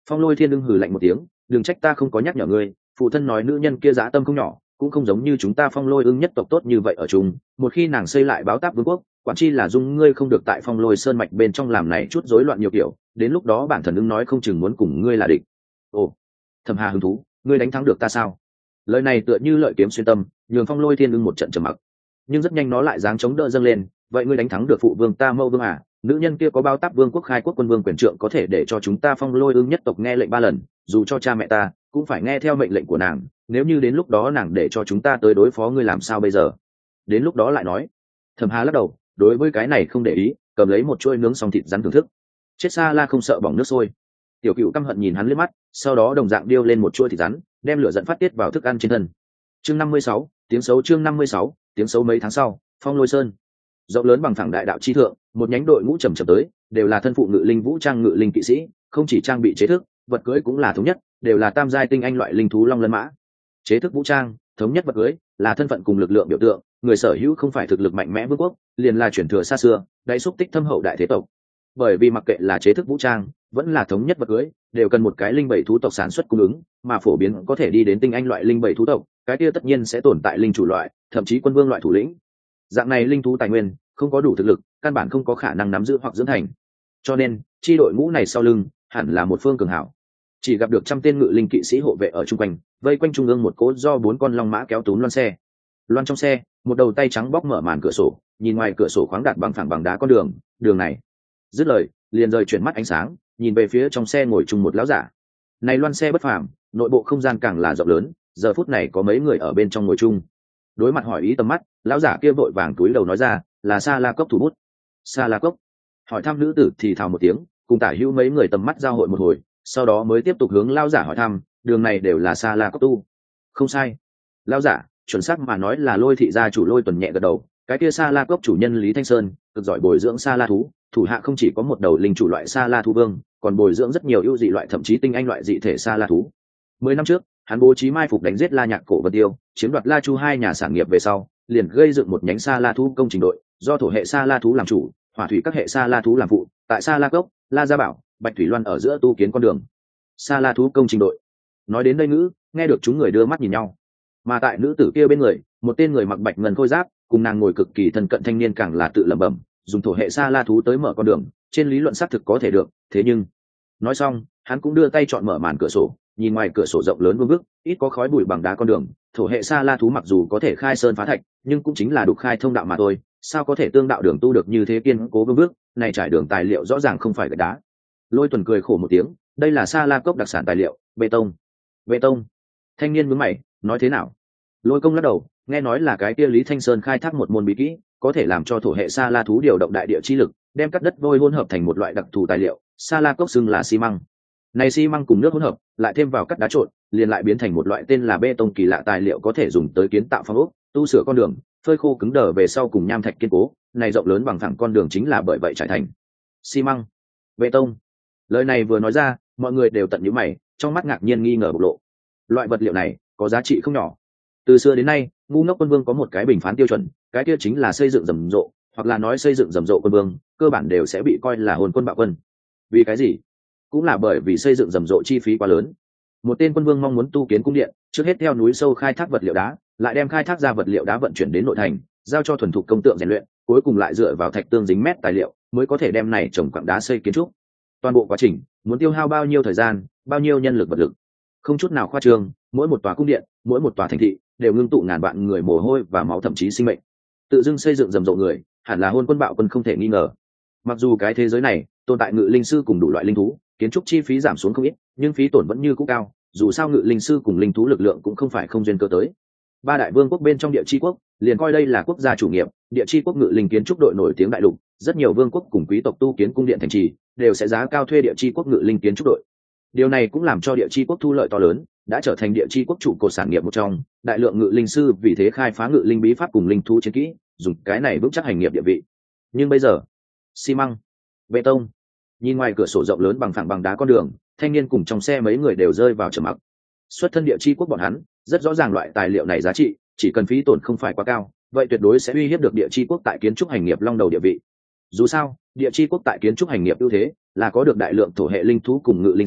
Phong Lôi Thiên ưng hừ lạnh một tiếng, đừng trách ta không có nhắc nhở ngươi, phụ thân nói nữ nhân kia dã tâm không nhỏ, cũng không giống như chúng ta Phong Lôi ưng nhất tộc tốt như vậy ở chung, một khi nàng xây lại báo táp vương quốc, quản chi là dung ngươi không được tại Phong Lôi sơn mạch bên trong làm này chút rối loạn nhiều kiểu, đến lúc đó bản thần ưng nói không chừng muốn cùng ngươi là địch. Ồ, Thẩm Hà hứng thú, ngươi đánh thắng được ta sao? Lời này tựa như lợi kiếm xuyên tâm, nhường Phong Lôi Thiên ưng một trận trầm mặc. Nhưng rất nhanh nó lại dáng chống đỡ dâng lên, vậy ngươi đánh thắng được phụ vương ta Mâu Vương à? Nữ nhân kia có bao táp vương quốc khai quốc quân vương quyền trượng có thể để cho chúng ta Phong Lôi ưng nhất tộc nghe lệnh 3 lần, dù cho cha mẹ ta cũng phải nghe theo mệnh lệnh của nàng, nếu như đến lúc đó nàng để cho chúng ta tới đối phó ngươi làm sao bây giờ? Đến lúc đó lại nói. Thẩm Hà lắc đầu, đối với cái này không để ý, cầm lấy một chuôi nướng xong thịt rắn thưởng thức. Chết xa la không sợ bỏng nước sôi. Tiểu Cựu căm hận nhìn hắn liếc mắt, sau đó đồng dạng điêu lên một chuôi thịt rắn, đem lửa dẫn phát tiết vào thức ăn trên thân. Chương 56, tiếng xấu chương 56, tiếng xấu mấy tháng sau, Phong Lôi Sơn. Rộng lớn bằng phẳng đại đạo chi thượng, một nhánh đội ngũ chậm chậm tới, đều là thân phụ ngự linh vũ trang ngự linh kỵ sĩ, không chỉ trang bị chế thức, vật cưỡi cũng là thống nhất, đều là tam giai tinh anh loại linh thú long lân mã. Chế thức vũ trang, thống nhất vật cưỡi, là thân phận cùng lực lượng biểu tượng, người sở hữu không phải thực lực mạnh mẽ vương quốc, liền là chuyển thừa xa xưa, đáy xúc tích thâm hậu đại thế tộc. Bởi vì mặc kệ là chế thức vũ trang, vẫn là thống nhất vật cưỡi, đều cần một cái linh bảy thú tộc sản xuất cung ứng, mà phổ biến có thể đi đến tinh anh loại linh bảy thú tộc, cái kia tất nhiên sẽ tồn tại linh chủ loại, thậm chí quân vương loại thủ lĩnh. Dạng này linh thú tài nguyên không có đủ thực lực, căn bản không có khả năng nắm giữ hoặc dưỡng thành. Cho nên, chi đội ngũ này sau lưng hẳn là một phương cường hảo. Chỉ gặp được trăm tên ngự linh kỵ sĩ hộ vệ ở chung quanh, vây quanh trung ương một cỗ do 4 con long mã kéo túm loan xe. Loan trong xe, một đầu tay trắng bóc mở màn cửa sổ, nhìn ngoài cửa sổ khoáng đạt bằng phẳng bằng đá con đường, đường này. Dứt lời, liền rời chuyển mắt ánh sáng, nhìn về phía trong xe ngồi chung một lão giả. Này loan xe bất phàm, nội bộ không gian càng là rộng lớn, giờ phút này có mấy người ở bên trong ngồi chung. Đối mặt hỏi ý tầm mắt, lão giả kia vội vàng túi đầu nói ra, là Sa La Cốc thủ bút. Sa La Cốc. Hỏi thăm nữ tử thì thào một tiếng, cùng tả hữu mấy người tầm mắt giao hội một hồi, sau đó mới tiếp tục hướng lão giả hỏi thăm, đường này đều là Sa La Cốc tu. Không sai. Lão giả, chuẩn xác mà nói là Lôi thị gia chủ Lôi Tuần nhẹ gật đầu, cái kia Sa La Cốc chủ nhân Lý Thanh Sơn, cực giỏi bồi dưỡng Sa La thú, thủ hạ không chỉ có một đầu linh chủ loại Sa La thú vương, còn bồi dưỡng rất nhiều ưu dị loại thậm chí tinh anh loại dị thể Sa La thú. 10 năm trước, hắn bố trí mai phục đánh giết La Nhạc Cổ Vật Tiêu, chiếm đoạt La Chu hai nhà sản nghiệp về sau, liền gây dựng một nhánh Sa La thú công trình đội, do thổ hệ Sa La thú làm chủ, hỏa thủy các hệ Sa La thú làm phụ, tại Sa La Cốc, La Gia Bảo, Bạch Thủy Loan ở giữa tu kiến con đường. Sa La thú công trình đội. Nói đến đây ngữ, nghe được chúng người đưa mắt nhìn nhau. Mà tại nữ tử kia bên người, một tên người mặc bạch ngân khôi giáp, cùng nàng ngồi cực kỳ thân cận thanh niên càng là tự lẩm bẩm, dùng thổ hệ Sa La thú tới mở con đường, trên lý luận xác thực có thể được, thế nhưng nói xong, hắn cũng đưa tay chọn mở màn cửa sổ, nhìn ngoài cửa sổ rộng lớn vương vức, ít có khói bụi bằng đá con đường, thổ hệ Sa La thú mặc dù có thể khai sơn phá thạch, nhưng cũng chính là đục khai thông đạo mà thôi, sao có thể tương đạo đường tu được như thế kiên cố vương vức, này trải đường tài liệu rõ ràng không phải gạch đá. Lôi Tuần cười khổ một tiếng, đây là Sa La Cốc đặc sản tài liệu, bê tông. Bê tông. Thanh niên nhướng mày, nói thế nào? Lôi Công lắc đầu, nghe nói là cái kia Lý Thanh Sơn khai thác một môn bí kỹ, có thể làm cho thổ hệ Sa La thú điều động đại địa chi lực, đem cắt đất vôi hỗn hợp thành một loại đặc thù tài liệu, Sa La Cốc xưng là xi măng. Này xi măng cùng nước hỗn hợp, lại thêm vào cắt đá trộn, liền lại biến thành một loại tên là bê tông kỳ lạ tài liệu có thể dùng tới kiến tạo phong ốc, tu sửa con đường, phơi khô cứng đờ về sau cùng nham thạch kiên cố, này rộng lớn bằng phẳng con đường chính là bởi vậy trải thành. Xi măng, bê tông. Lời này vừa nói ra, mọi người đều tận nhíu mày, trong mắt ngạc nhiên nghi ngờ bộc lộ. Loại vật liệu này có giá trị không nhỏ. Từ xưa đến nay, ngu ngốc quân vương có một cái bình phán tiêu chuẩn, cái kia chính là xây dựng rầm rộ, hoặc là nói xây dựng rầm rộ quân vương, cơ bản đều sẽ bị coi là hồn quân bạo quân. Vì cái gì? Cũng là bởi vì xây dựng rầm rộ chi phí quá lớn. Một tên quân vương mong muốn tu kiến cung điện, trước hết theo núi sâu khai thác vật liệu đá, lại đem khai thác ra vật liệu đá vận chuyển đến nội thành, giao cho thuần thục công tượng rèn luyện, cuối cùng lại dựa vào thạch tương dính mét tài liệu, mới có thể đem này trồng quặng đá xây kiến trúc. Toàn bộ quá trình muốn tiêu hao bao nhiêu thời gian, bao nhiêu nhân lực vật lực. Không chút nào khoa trương, mỗi một tòa cung điện, mỗi một tòa thành thị đều ngưng tụ ngàn vạn người mồ hôi và máu thậm chí sinh mệnh. Tự dưng xây dựng rầm rộ người, hẳn là hôn quân bạo quân không thể nghi ngờ. Mặc dù cái thế giới này tồn tại ngự linh sư cùng đủ loại linh thú, kiến trúc chi phí giảm xuống không ít, nhưng phí tổn vẫn như cũ cao, dù sao ngự linh sư cùng linh thú lực lượng cũng không phải không duyên cơ tới. Ba đại vương quốc bên trong địa chi quốc liền coi đây là quốc gia chủ nghiệp, địa chi quốc ngự linh kiến trúc đội nổi tiếng đại lục, rất nhiều vương quốc cùng quý tộc tu kiến cung điện thành trì đều sẽ giá cao thuê địa chi quốc ngự linh kiến trúc đội. Điều này cũng làm cho địa chi quốc thu lợi to lớn, đã trở thành địa chi quốc trụ cột sản nghiệp một trong, đại lượng ngự linh sư vì thế khai phá ngự linh bí pháp cùng linh thú chiến kỹ, dùng cái này vững chắc hành nghiệp địa vị. Nhưng bây giờ, xi măng, bê tông. Nhìn ngoài cửa sổ rộng lớn bằng phẳng bằng đá con đường, thanh niên cùng trong xe mấy người đều rơi vào trầm mặc. Xuất thân địa chi quốc bọn hắn, rất rõ ràng loại tài liệu này giá trị, chỉ cần phí tổn không phải quá cao, vậy tuyệt đối sẽ uy hiếp được địa chi quốc tại kiến trúc hành nghiệp long đầu địa vị. Dù sao, địa chi quốc tại kiến trúc hành nghiệp ưu thế là có được đại lượng thổ hệ linh thú cùng ngự linh sư,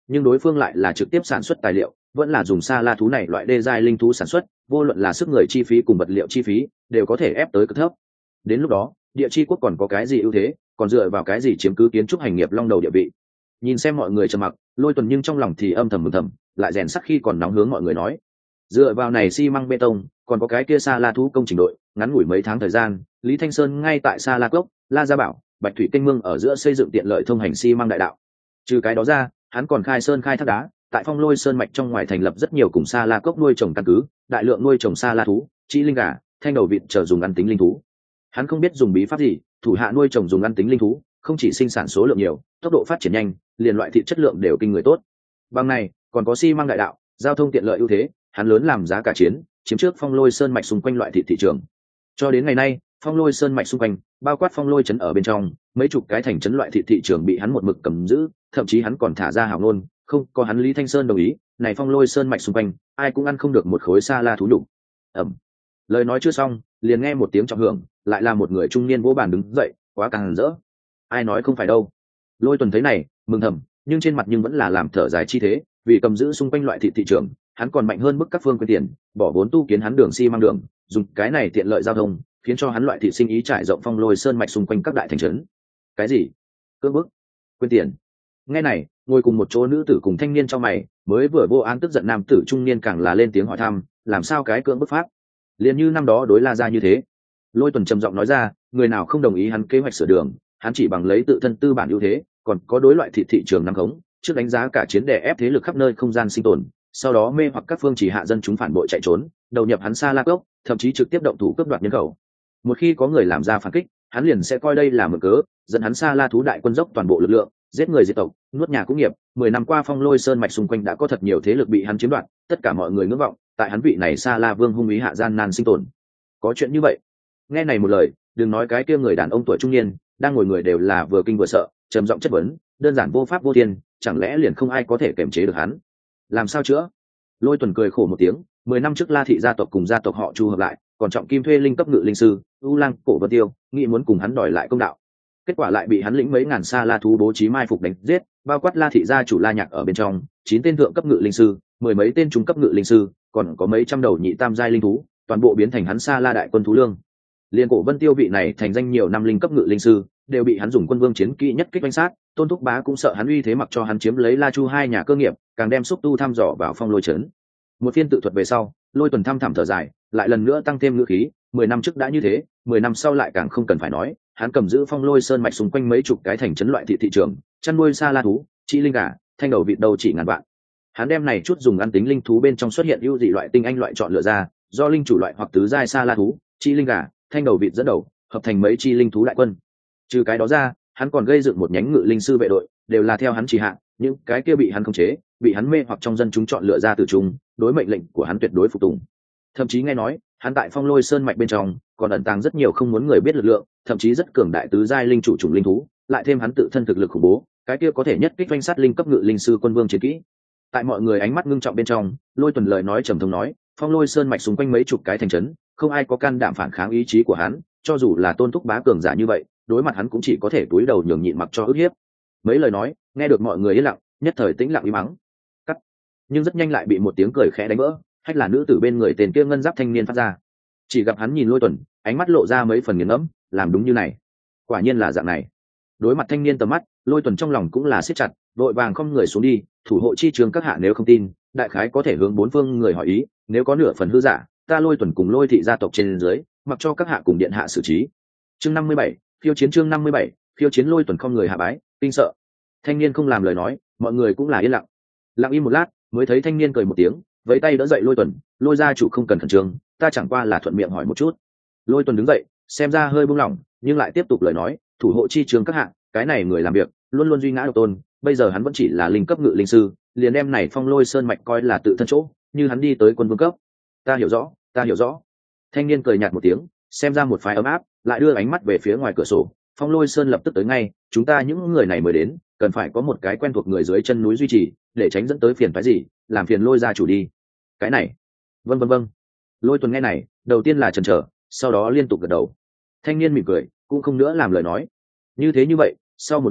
nhưng đối phương lại là trực tiếp sản xuất tài liệu, vẫn là dùng sa la thú này loại đê giai linh thú sản xuất, vô luận là sức người chi phí cùng vật liệu chi phí đều có thể ép tới cực thấp. Đến lúc đó địa chi quốc còn có cái gì ưu thế, còn dựa vào cái gì chiếm cứ kiến trúc hành nghiệp long đầu địa vị? Nhìn xem mọi người trầm mặc, Lôi Tuần nhưng trong lòng thì âm thầm mừng thầm, lại rèn sắc khi còn nóng hướng mọi người nói: dựa vào này xi măng bê tông, còn có cái kia sa la thú công trình đội, ngắn ngủi mấy tháng thời gian, Lý Thanh Sơn ngay tại Sa La Cốc, La Gia Bảo, Bạch Thủy kênh mương ở giữa xây dựng tiện lợi thông hành xi măng đại đạo. Trừ cái đó ra, hắn còn khai sơn khai thác đá, tại Phong Lôi Sơn mạch trong ngoài thành lập rất nhiều cùng Sa La Cốc nuôi trồng căn cứ, đại lượng nuôi trồng sa la thú, chỉ linh gà, thanh đầu vịt chờ dùng ăn tính linh thú. Hắn không biết dùng bí pháp gì, thủ hạ nuôi trồng dùng ăn tính linh thú, không chỉ sinh sản số lượng nhiều, tốc độ phát triển nhanh, liền loại thịt chất lượng đều kinh người tốt. Bằng này, còn có xi măng đại đạo, giao thông tiện lợi ưu thế, hắn lớn làm giá cả chiến, chiếm trước Phong Lôi Sơn mạch xung quanh loại thịt thị trường. Cho đến ngày nay, Phong Lôi Sơn mạch xung quanh, bao quát Phong Lôi trấn ở bên trong, mấy chục cái thành trấn loại thịt thị trường bị hắn một mực cầm giữ, thậm chí hắn còn thả ra hào ngôn, không có hắn Lý Thanh Sơn đồng ý, này Phong Lôi Sơn mạch xung quanh, ai cũng ăn không được một khối sa la thú đủ. Ẩm. Lời nói chưa xong, liền nghe một tiếng trọng hưởng, lại là một người trung niên vỗ bàn đứng dậy, quá càng rỡ. Ai nói không phải đâu. Lôi Tuần thấy này, mừng thầm, nhưng trên mặt nhưng vẫn là làm thở dài chi thế, vì cầm giữ xung quanh loại thịt thị trường, hắn còn mạnh hơn bức các phương quyên tiền, bỏ vốn tu kiến hắn đường xi măng đường, dùng cái này tiện lợi giao thông, khiến cho hắn loại thịt sinh ý trải rộng Phong Lôi Sơn mạch xung quanh các đại thành trấn. Cái gì? Cưỡng bức? Quyên tiền? Nghe này, ngồi cùng một chỗ nữ tử cùng thanh niên trong mày, mới vừa vô án tức giận nam tử trung niên càng là lên tiếng hỏi thăm, làm sao cái cưỡng bức pháp? Liền như năm đó đối La Gia như thế. Lôi Tuần trầm giọng nói ra, người nào không đồng ý hắn kế hoạch sửa đường, hắn chỉ bằng lấy tự thân tư bản ưu thế, còn có đối loại thị trường nắm khống, trước đánh giá cả chiến đè ép thế lực khắp nơi không gian sinh tồn, sau đó mê hoặc các phương chỉ hạ dân chúng phản bội chạy trốn, đầu nhập hắn Sa La Cốc, thậm chí trực tiếp động thủ cướp đoạt nhân khẩu. Một khi có người làm ra phản kích, hắn liền sẽ coi đây là mượn cớ, dẫn hắn Sa La thú đại quân dốc toàn bộ lực lượng, giết người diệt tộc, nuốt nhà cũng nghiệp. 10 năm qua Phong Lôi Sơn mạch xung quanh đã có thật nhiều thế lực bị hắn chiếm đoạt, tất cả mọi người ngưỡng vọng, tại hắn vị này Sa La Vương hung ý hạ gian nan sinh tồn. Có chuyện như vậy? Nghe này một lời, đừng nói cái kia người đàn ông tuổi trung niên, đang ngồi người đều là vừa kinh vừa sợ, trầm giọng chất vấn, đơn giản vô pháp vô thiên, chẳng lẽ liền không ai có thể kiềm chế được hắn? Làm sao chữa? Lôi Tuần cười khổ một tiếng, 10 năm trước La thị gia tộc cùng gia tộc họ Chu hợp lại, còn trọng kim thuê linh cấp ngự linh sư U Lang Cổ Vân Tiêu, nghĩ muốn cùng hắn đòi lại công đạo. Kết quả lại bị hắn lĩnh mấy ngàn sa la thú bố trí mai phục đánh giết, bao quát La thị gia chủ La Nhạc ở bên trong, 9 tên thượng cấp ngự linh sư, 10 mấy tên trung cấp ngự linh sư, còn có mấy trăm đầu nhị tam giai linh thú, toàn bộ biến thành hắn sa la đại quân thú lương. Liên Cổ Vân Tiêu vị này thành danh nhiều năm linh cấp ngự linh sư, đều bị hắn dùng quân vương chiến kỹ nhất kích đánh sát. Tôn Thúc Bá cũng sợ hắn uy thế mặc cho hắn chiếm lấy La Chu hai nhà cơ nghiệp, càng đem xúc tu thăm dò vào Phong Lôi trấn. Một phiên tự thuật về sau, Lôi Tuần thăm thẳm thở dài, lại lần nữa tăng thêm ngữ khí, 10 năm trước đã như thế, 10 năm sau lại càng không cần phải nói, hắn cầm giữ Phong Lôi Sơn mạch xung quanh mấy chục cái thành trấn loại thị trường, chăn nuôi sa la thú, chỉ linh gà, thanh đầu vịt đầu chỉ ngàn vạn. Hắn đem này chút dùng ăn tính linh thú bên trong xuất hiện ưu dị loại tinh anh loại chọn lựa ra, do linh chủ loại hoặc tứ giai sa la thú, chỉ linh gà, thanh đầu vịt dẫn đầu, hợp thành mấy chi linh thú đại quân. Trừ cái đó ra, hắn còn gây dựng một nhánh ngự linh sư vệ đội, đều là theo hắn chỉ hạ, những cái kia bị hắn khống chế, bị hắn mê hoặc trong dân chúng chọn lựa ra từ chúng, đối mệnh lệnh của hắn tuyệt đối phục tùng. Thậm chí nghe nói, hắn tại Phong Lôi Sơn mạch bên trong còn ẩn tàng rất nhiều không muốn người biết lực lượng, thậm chí rất cường đại tứ giai linh chủ chủng linh thú, lại thêm hắn tự thân thực lực khủng bố, cái kia có thể nhất kích doanh sát linh cấp ngự linh sư quân vương chiến kỹ. Tại mọi người ánh mắt ngưng trọng bên trong, Lôi Tuần lời nói trầm thống nói, Phong Lôi Sơn mạch xung quanh mấy chục cái thành trấn, không ai có can đảm phản kháng ý chí của hắn, cho dù là Tôn Thúc Bá cường giả như vậy, đối mặt hắn cũng chỉ có thể cúi đầu nhường nhịn mặc cho ức hiếp. Mấy lời nói, nghe được mọi người yên lặng, nhất thời tĩnh lặng im mắng. Cắt. Nhưng rất nhanh lại bị một tiếng cười khẽ đánh vỡ, hay là nữ tử bên người tên kia ngân giáp thanh niên phát ra. Chỉ gặp hắn nhìn Lôi Tuần, ánh mắt lộ ra mấy phần nghiền ngẫm, làm đúng như này, quả nhiên là dạng này. Đối mặt thanh niên tầm mắt, Lôi Tuần trong lòng cũng là siết chặt, vội vàng không người xuống đi, thủ hộ chi trường các hạ nếu không tin, đại khái có thể hướng bốn phương người hỏi ý, nếu có nửa phần hư giả, ta Lôi Tuần cùng Lôi thị gia tộc trên dưới, mặc cho các hạ cùng điện hạ xử trí. Chương 57, khiêu chiến chương 57, khiêu chiến. Lôi Tuần không người hạ bái, kinh sợ. Thanh niên không làm lời nói, mọi người cũng là yên lặng. Lặng im một lát, mới thấy thanh niên cười một tiếng, vẫy tay đỡ dậy Lôi Tuần, Lôi gia chủ không cần khẩn trương, ta chẳng qua là thuận miệng hỏi một chút. Lôi Tuần đứng dậy, xem ra hơi buông lỏng, nhưng lại tiếp tục lời nói, thủ hộ chi trường các hạ, cái này người làm việc luôn luôn duy ngã độc tôn, bây giờ hắn vẫn chỉ là linh cấp ngự linh sư, liền đem này Phong Lôi Sơn mạch coi là tự thân chỗ, như hắn đi tới quân vương cấp. Ta hiểu rõ, ta hiểu rõ. Thanh niên cười nhạt một tiếng, xem ra một phái ấm áp, lại đưa ánh mắt về phía ngoài cửa sổ. Phong Lôi Sơn lập tức tới ngay, chúng ta những người này mới đến, cần phải có một cái quen thuộc người dưới chân núi duy trì, để tránh dẫn tới phiền phái gì, làm phiền Lôi gia chủ đi. Cái này, vâng vâng vâng. Lôi Tuần nghe này, đầu tiên là chần chờ, sau đó liên tục gật đầu. Thanh niên mỉm cười, cũng không nữa làm lời nói. Như thế như vậy, sau một lát,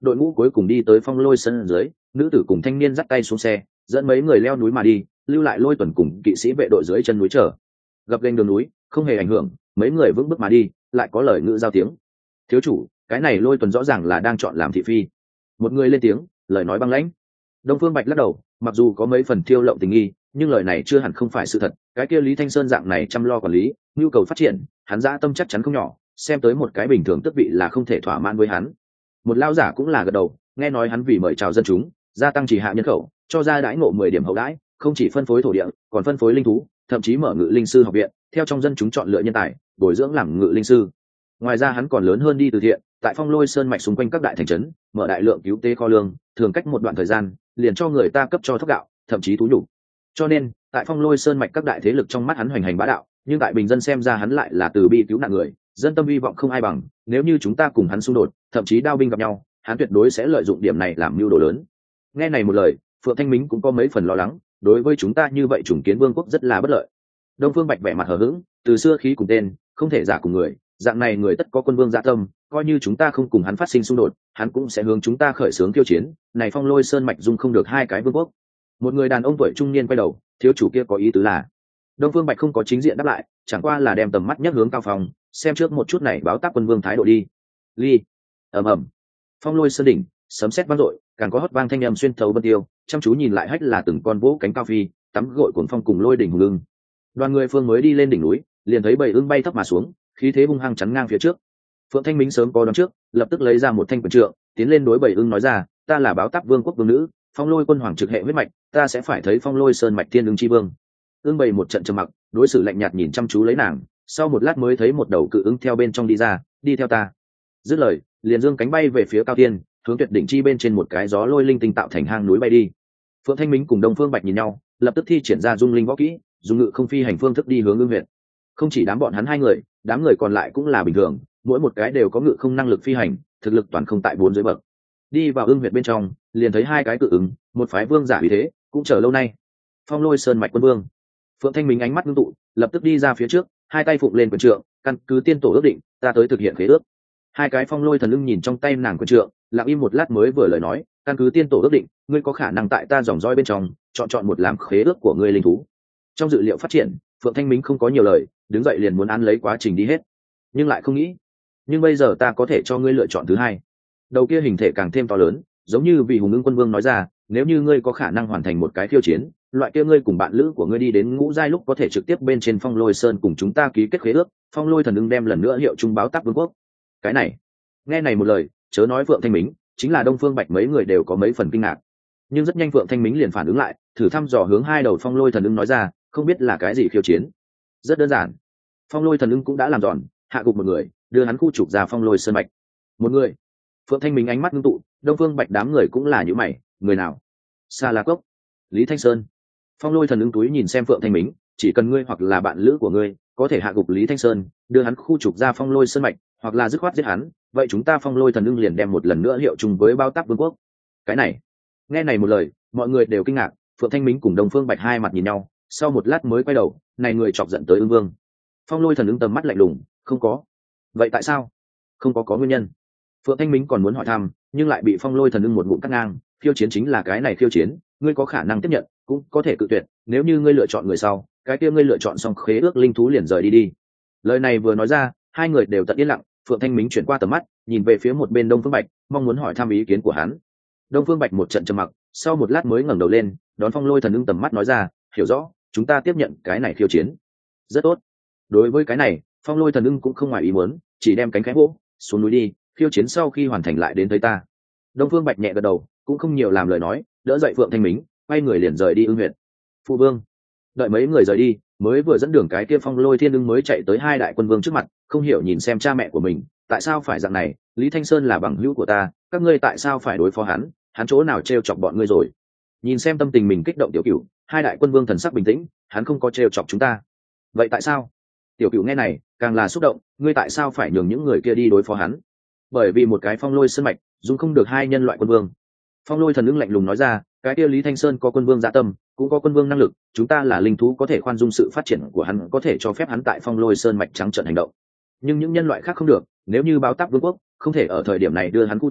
đội ngũ cuối cùng đi tới phong lôi sân dưới, nữ tử cùng thanh niên dắt tay xuống xe, dẫn mấy người leo núi mà đi, lưu lại Lôi Tuần cùng kỵ sĩ vệ đội dưới chân núi chờ. Gập ghềnh đường núi không hề ảnh hưởng, mấy người vững bước mà đi, lại có lời ngữ giao tiếng. Thiếu chủ, cái này Lôi Tuần rõ ràng là đang chọn làm thị phi. Một người lên tiếng, lời nói băng lãnh. Đông Phương Bạch lắc đầu, mặc dù có mấy phần thiêu lộng tình nghi, nhưng lời này chưa hẳn không phải sự thật. Cái kia Lý Thanh Sơn dạng này chăm lo quản lý, nhu cầu phát triển, hắn dã tâm chắc chắn không nhỏ, xem tới một cái bình thường tước vị là không thể thỏa mãn với hắn. Một lao giả cũng là gật đầu, nghe nói hắn vì mời chào dân chúng, gia tăng chỉ hạ nhân khẩu, cho ra đãi ngộ 10 điểm hậu đãi, không chỉ phân phối thổ địa, còn phân phối linh thú, thậm chí mở ngự linh sư học viện, theo trong dân chúng chọn lựa nhân tài, bồi dưỡng làm ngự linh sư. Ngoài ra hắn còn lớn hơn đi từ thiện, tại Phong Lôi Sơn mạch xung quanh các đại thành trấn, mở đại lượng cứu tế kho lương, thường cách một đoạn thời gian, liền cho người ta cấp cho thóc gạo, thậm chí thú nhục. Cho nên, tại Phong Lôi Sơn mạch các đại thế lực trong mắt hắn hoành hành bá đạo, nhưng tại bình dân xem ra hắn lại là từ bi cứu nạn người, dân tâm hy vọng không ai bằng. Nếu như chúng ta cùng hắn xung đột, thậm chí đao binh gặp nhau, hắn tuyệt đối sẽ lợi dụng điểm này làm mưu đồ lớn. Nghe này một lời, Phượng Thanh Mính cũng có mấy phần lo lắng, đối với chúng ta như vậy chủng kiến vương quốc rất là bất lợi. Đông Phương Bạch vẻ mặt hờ hững, từ xưa khí cùng tên, không thể giả cùng người, dạng này người tất có quân vương dạ tâm, coi như chúng ta không cùng hắn phát sinh xung đột, hắn cũng sẽ hướng chúng ta khởi xướng khiêu chiến. Này Phong Lôi Sơn mạch dung không được hai cái vương quốc. Một người đàn ông tuổi trung niên quay đầu, thiếu chủ kia có ý tứ là? Đông Phương Bạch không có chính diện đáp lại, chẳng qua là đem tầm mắt nhắc hướng Cao Phong, xem trước một chút này báo tác quân vương thái độ đi. Ly, ầm ầm, Phong Lôi Sơn đỉnh, sấm sét vang dội, càng có hót vang thanh âm xuyên thấu vân tiêu, chăm chú nhìn lại hách là từng con vỗ cánh cao phi, tắm gội cuồng phong cùng lôi đỉnh hùng ưng. Đoàn người phương mới đi lên đỉnh núi, liền thấy bầy ưng bay thấp mà xuống, khí thế hung hăng chắn ngang phía trước. Phượng Thanh Mính sớm có đón trước, lập tức lấy ra một thanh quyền trượng, tiến lên đối bầy ưng nói ra, ta là báo tác vương quốc vương nữ, Phong Lôi quân hoàng trực hệ huyết mạch, ta sẽ phải thấy Phong Lôi Sơn mạch thiên ưng chi vương. Ưng bầy một trận trầm mặc, đối xử lạnh nhạt nhìn chăm chú lấy nàng, sau một lát mới thấy một đầu cự ưng theo bên trong đi ra, đi theo ta. Dứt lời, liền dương cánh bay về phía cao tiên, hướng tuyệt đỉnh chi bên trên một cái gió lôi linh tinh tạo thành hang núi bay đi. Phượng Thanh Mính cùng Đông Phương Bạch nhìn nhau, lập tức thi triển ra dung linh võ kỹ, dùng ngự không phi hành phương thức đi hướng ưng huyện. Không chỉ đám bọn hắn hai người, đám người còn lại cũng là bình thường, mỗi một cái đều có ngự không năng lực phi hành, thực lực toàn không tại 4 dưới bậc. Đi vào ưng huyện bên trong, liền thấy hai cái cự ứng, một phái vương giả uy thế, cũng chờ lâu nay. Phong Lôi Sơn mạch quân vương. Phượng Thanh Mính ánh mắt ngưng tụ, lập tức đi ra phía trước, hai tay phụng lên quyền trượng, căn cứ tiên tổ ước định, ta tới thực hiện khế ước. Hai cái phong lôi thần ưng nhìn trong tay nàng quyền trượng, lặng im một lát mới vừa lời nói, căn cứ tiên tổ ước định, ngươi có khả năng tại ta dòng dõi bên trong chọn một làm khế ước của ngươi linh thú. Trong dự liệu phát triển, Phượng Thanh Mính không có nhiều lời, đứng dậy liền muốn án lấy quá trình đi hết, nhưng lại không nghĩ, nhưng bây giờ ta có thể cho ngươi lựa chọn thứ hai. Đầu kia hình thể càng thêm to lớn, giống như vị hùng ưng quân vương nói ra, nếu như ngươi có khả năng hoàn thành một cái khiêu chiến, loại kia ngươi cùng bạn lữ của ngươi đi đến ngũ giai lúc có thể trực tiếp bên trên Phong Lôi Sơn cùng chúng ta ký kết khế ước. Phong Lôi thần ưng đem lần nữa hiệu trung báo tác vương quốc. Cái này, nghe này một lời, chớ nói Phượng Thanh Mính, chính là Đông Phương Bạch mấy người đều có mấy phần kinh ngạc. Nhưng rất nhanh Phượng Thanh Mính liền phản ứng lại, thử thăm dò hướng hai đầu Phong Lôi thần ưng nói ra, không biết là cái gì khiêu chiến. Rất đơn giản, Phong Lôi thần ưng cũng đã làm giòn, hạ gục một người, đưa hắn khu trục ra Phong Lôi Sơn mạch. Một người. Phượng Thanh Mính ánh mắt ngưng tụ, Đông Phương Bạch đám người cũng là như mày, người nào? Sa La Cốc, Lý Thanh Sơn. Phong Lôi thần ưng túi nhìn xem Phượng Thanh Mính, chỉ cần ngươi hoặc là bạn lữ của ngươi có thể hạ gục Lý Thanh Sơn, đưa hắn khu trục ra Phong Lôi Sơn mạch, hoặc là dứt khoát giết hắn, vậy chúng ta Phong Lôi thần ưng liền đem một lần nữa hiệu chung với bao tác vương quốc. Cái này, nghe này một lời, mọi người đều kinh ngạc. Phượng Thanh Mính cùng Đông Phương Bạch hai mặt nhìn nhau, sau một lát mới quay đầu, này người chọc giận tới ưng vương. Phong Lôi thần ưng tầm mắt lạnh lùng, không có. Vậy tại sao? Không có nguyên nhân. Phượng Thanh Mính còn muốn hỏi thăm, nhưng lại bị Phong Lôi thần ưng một ngụm cắt ngang. Khiêu chiến chính là cái này khiêu chiến, ngươi có khả năng tiếp nhận, cũng có thể cự tuyệt. Nếu như ngươi lựa chọn người sau, cái kia ngươi lựa chọn xong khế ước linh thú liền rời đi đi. Lời này vừa nói ra, hai người đều tận yên lặng. Phượng Thanh Mính chuyển qua tầm mắt, nhìn về phía một bên Đông Phương Bạch, mong muốn hỏi thăm ý kiến của hắn. Đông Phương Bạch một trận trầm mặc, sau một lát mới ngẩng đầu lên, đón Phong Lôi thần ưng tầm mắt nói ra, hiểu rõ, chúng ta tiếp nhận cái này khiêu chiến. Rất tốt. Đối với cái này, Phong Lôi thần ưng cũng không ngoài ý muốn, chỉ đem cánh khẽ vỗ, xuống núi đi, khiêu chiến sau khi hoàn thành lại đến thấy ta. Đông Phương Bạch nhẹ gật đầu, cũng không nhiều làm lời nói, đỡ dậy Phượng Thanh Mính, quay người liền rời đi ưng huyện. Phụ vương. Đợi mấy người rời đi, mới vừa dẫn đường cái kia Phong Lôi thiên ưng mới chạy tới hai đại quân vương trước mặt, không hiểu nhìn xem cha mẹ của mình, tại sao phải dạng này? Lý Thanh Sơn là bằng hữu của ta, các ngươi tại sao phải đối phó hắn? Hắn chỗ nào trêu chọc bọn ngươi rồi? Nhìn xem tâm tình mình kích động Tiểu Cửu, hai đại quân vương thần sắc bình tĩnh, hắn không có trêu chọc chúng ta. Vậy tại sao? Tiểu Cửu nghe này, càng là xúc động, ngươi tại sao phải nhường những người kia đi đối phó hắn? Bởi vì một cái Phong Lôi sơn mạch, dung không được hai nhân loại quân vương. Phong Lôi thần ưng lạnh lùng nói ra, cái kia Lý Thanh Sơn có quân vương dạ tâm, cũng có quân vương năng lực, chúng ta là linh thú có thể khoan dung sự phát triển của hắn, có thể cho phép hắn tại Phong Lôi sơn mạch trắng trợn hành động. Nhưng những nhân loại khác không được, nếu như báo tác vương quốc không thể ở thời điểm này đưa hắn khu trục,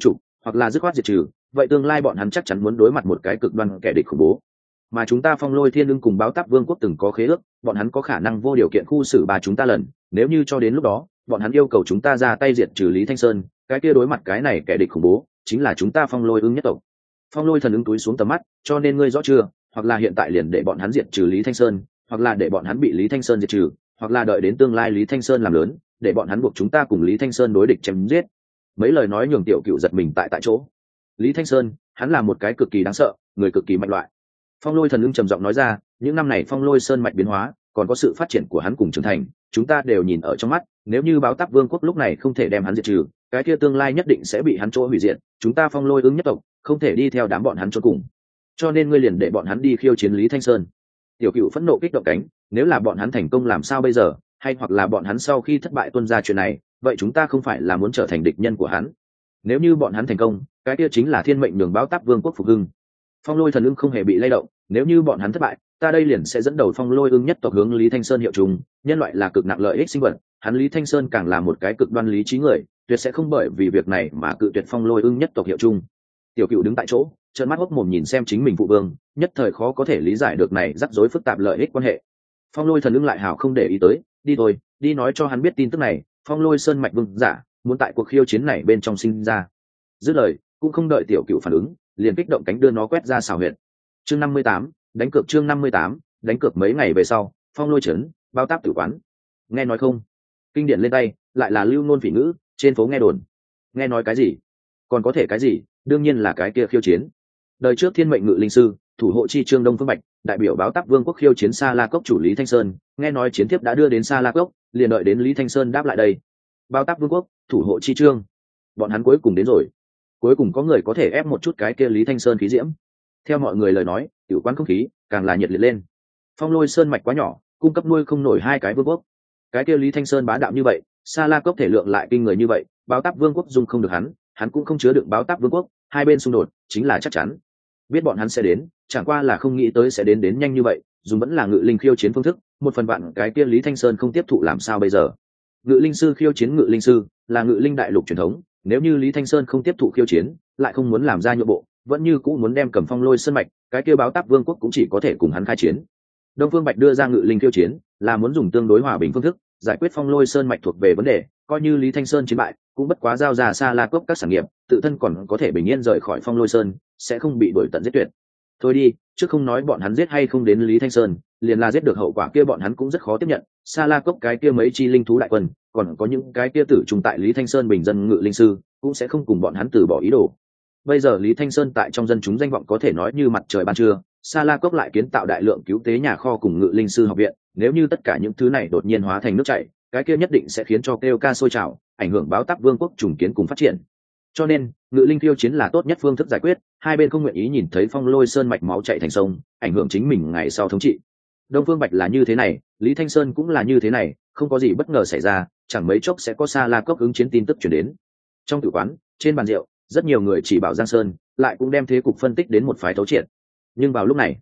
hoặc là dứt khoát diệt trừ, vậy tương lai bọn hắn chắc chắn muốn đối mặt một cái cực đoan kẻ địch khủng bố. Mà chúng ta Phong Lôi Thiên Ưng cùng Báo Táp Vương quốc từng có khế ước, bọn hắn có khả năng vô điều kiện khu xử bà chúng ta lần, nếu như cho đến lúc đó bọn hắn yêu cầu chúng ta ra tay diệt trừ Lý Thanh Sơn, cái kia đối mặt cái này kẻ địch khủng bố chính là chúng ta Phong Lôi Ưng nhất tộc. Phong Lôi Thần Ưng túi xuống tầm mắt, cho nên ngươi rõ chưa, hoặc là hiện tại liền để bọn hắn diệt trừ Lý Thanh Sơn, hoặc là để bọn hắn bị Lý Thanh Sơn diệt trừ, hoặc là đợi đến tương lai Lý Thanh Sơn làm lớn, để bọn hắn buộc chúng ta cùng Lý Thanh Sơn đối địch chém giết. Mấy lời nói nhường Tiểu Cựu giật mình tại chỗ. Lý Thanh Sơn, hắn là một cái cực kỳ đáng sợ, người cực kỳ mạnh loại. Phong Lôi Thần Ưng trầm giọng nói ra, những năm này Phong Lôi Sơn mạch biến hóa, còn có sự phát triển của hắn cùng trưởng thành, chúng ta đều nhìn ở trong mắt, nếu như Báo Táp Vương quốc lúc này không thể đem hắn diệt trừ, cái kia tương lai nhất định sẽ bị hắn chỗ hủy diệt, chúng ta Phong Lôi Ưng nhất tộc không thể đi theo đám bọn hắn chôn cùng. Cho nên ngươi liền để bọn hắn đi khiêu chiến Lý Thanh Sơn. Tiểu Cựu phẫn nộ kích động cánh, nếu là bọn hắn thành công làm sao bây giờ, hay hoặc là bọn hắn sau khi thất bại tuân ra chuyện này, vậy chúng ta không phải là muốn trở thành địch nhân của hắn. Nếu như bọn hắn thành công, cái kia chính là thiên mệnh nhường Báo Táp Vương quốc phục hưng. Phong Lôi Thần Ưng không hề bị lay động, nếu như bọn hắn thất bại, ta đây liền sẽ dẫn đầu Phong Lôi Ưng nhất tộc hướng Lý Thanh Sơn hiệu trùng, nhân loại là cực nặng lợi ích sinh vật, hắn Lý Thanh Sơn càng là một cái cực đoan lý trí người, tuyệt sẽ không bởi vì việc này mà cự tuyệt Phong Lôi Ưng nhất tộc hiệu chung. Tiểu Cựu đứng tại chỗ, trợn mắt hốc mồm nhìn xem chính mình phụ vương, nhất thời khó có thể lý giải được này rắc rối phức tạp lợi ích quan hệ. Phong Lôi Thần Ưng lại hào không để ý tới, đi thôi, đi nói cho hắn biết tin tức này, Phong Lôi Sơn mạch vương giả muốn tại cuộc khiêu chiến này bên trong sinh ra. Dứt lời, cũng không đợi Tiểu Cựu phản ứng, liền kích động cánh đưa nó quét ra xào huyệt. Chương 58, đánh cược. Chương 58, đánh cược. Mấy ngày về sau, Phong Lôi trấn, Báo Táp tử quán. Nghe nói không? Kinh điển lên tay, lại là lưu ngôn phỉ ngữ, trên phố nghe đồn. Nghe nói cái gì? Còn có thể cái gì? Đương nhiên là cái kia khiêu chiến. Đời trước thiên mệnh ngự linh sư, thủ hộ chi trương Đông Phương Bạch, đại biểu Báo Táp Vương quốc khiêu chiến Sa La Cốc chủ Lý Thanh Sơn, nghe nói chiến thiếp đã đưa đến Sa La Cốc, liền đợi đến Lý Thanh Sơn đáp lại đây. Báo Táp Vương quốc, thủ hộ chi trương, bọn hắn cuối cùng đến rồi. Cuối cùng có người có thể ép một chút cái kia Lý Thanh Sơn khí diễm. Theo mọi người lời nói, tiểu quán không khí càng là nhiệt liệt lên. Phong Lôi Sơn mạch quá nhỏ, cung cấp nuôi không nổi hai cái vương quốc. Cái kia Lý Thanh Sơn bá đạo như vậy, Sa La Cốc thể lượng lại kinh người như vậy, Báo Táp Vương quốc dung không được hắn, hắn cũng không chứa đựng Báo Táp Vương quốc, hai bên xung đột chính là chắc chắn. Biết bọn hắn sẽ đến, chẳng qua là không nghĩ tới sẽ đến nhanh như vậy, dùng vẫn là ngự linh khiêu chiến phương thức, một phần vạn cái kia Lý Thanh Sơn không tiếp thụ làm sao bây giờ? Ngự linh sư khiêu chiến ngự linh sư, là ngự linh đại lục truyền thống, nếu như Lý Thanh Sơn không tiếp thụ khiêu chiến, lại không muốn làm ra nhượng bộ, vẫn như cũ muốn đem cầm Phong Lôi Sơn mạch, cái kia Báo Táp Vương quốc cũng chỉ có thể cùng hắn khai chiến. Đông Phương Bạch đưa ra ngự linh khiêu chiến, là muốn dùng tương đối hòa bình phương thức giải quyết Phong Lôi Sơn mạch thuộc về vấn đề, coi như Lý Thanh Sơn chiến bại, cũng bất quá giao ra Sa La Cốc các sản nghiệp, tự thân còn có thể bình yên rời khỏi Phong Lôi Sơn, sẽ không bị đuổi tận giết tuyệt. Thôi đi, trước không nói bọn hắn giết hay không đến Lý Thanh Sơn, liền là giết được hậu quả kia bọn hắn cũng rất khó tiếp nhận. Sa La Cốc cái kia mấy chi linh thú đại quân, còn có những cái kia tử trùng tại Lý Thanh Sơn bình dân ngự linh sư, cũng sẽ không cùng bọn hắn từ bỏ ý đồ. Bây giờ Lý Thanh Sơn tại trong dân chúng danh vọng có thể nói như mặt trời ban trưa, Sa La Cốc lại kiến tạo đại lượng cứu tế nhà kho cùng ngự linh sư học viện, nếu như tất cả những thứ này đột nhiên hóa thành nước chảy, cái kia nhất định sẽ khiến cho kêu ca sôi trào, ảnh hưởng Báo Táp Vương quốc trùng kiến cùng phát triển. Cho nên, ngự linh khiêu chiến là tốt nhất phương thức giải quyết, hai bên không nguyện ý nhìn thấy Phong Lôi Sơn mạch máu chảy thành sông, ảnh hưởng chính mình ngày sau thống trị. Đông Phương Bạch là như thế này, Lý Thanh Sơn cũng là như thế này, không có gì bất ngờ xảy ra, chẳng mấy chốc sẽ có Sa La Cốc ứng chiến tin tức truyền đến. Trong tử quán, trên bàn rượu, rất nhiều người chỉ bảo Giang Sơn, lại cũng đem thế cục phân tích đến một phái thấu triệt. Nhưng vào lúc này,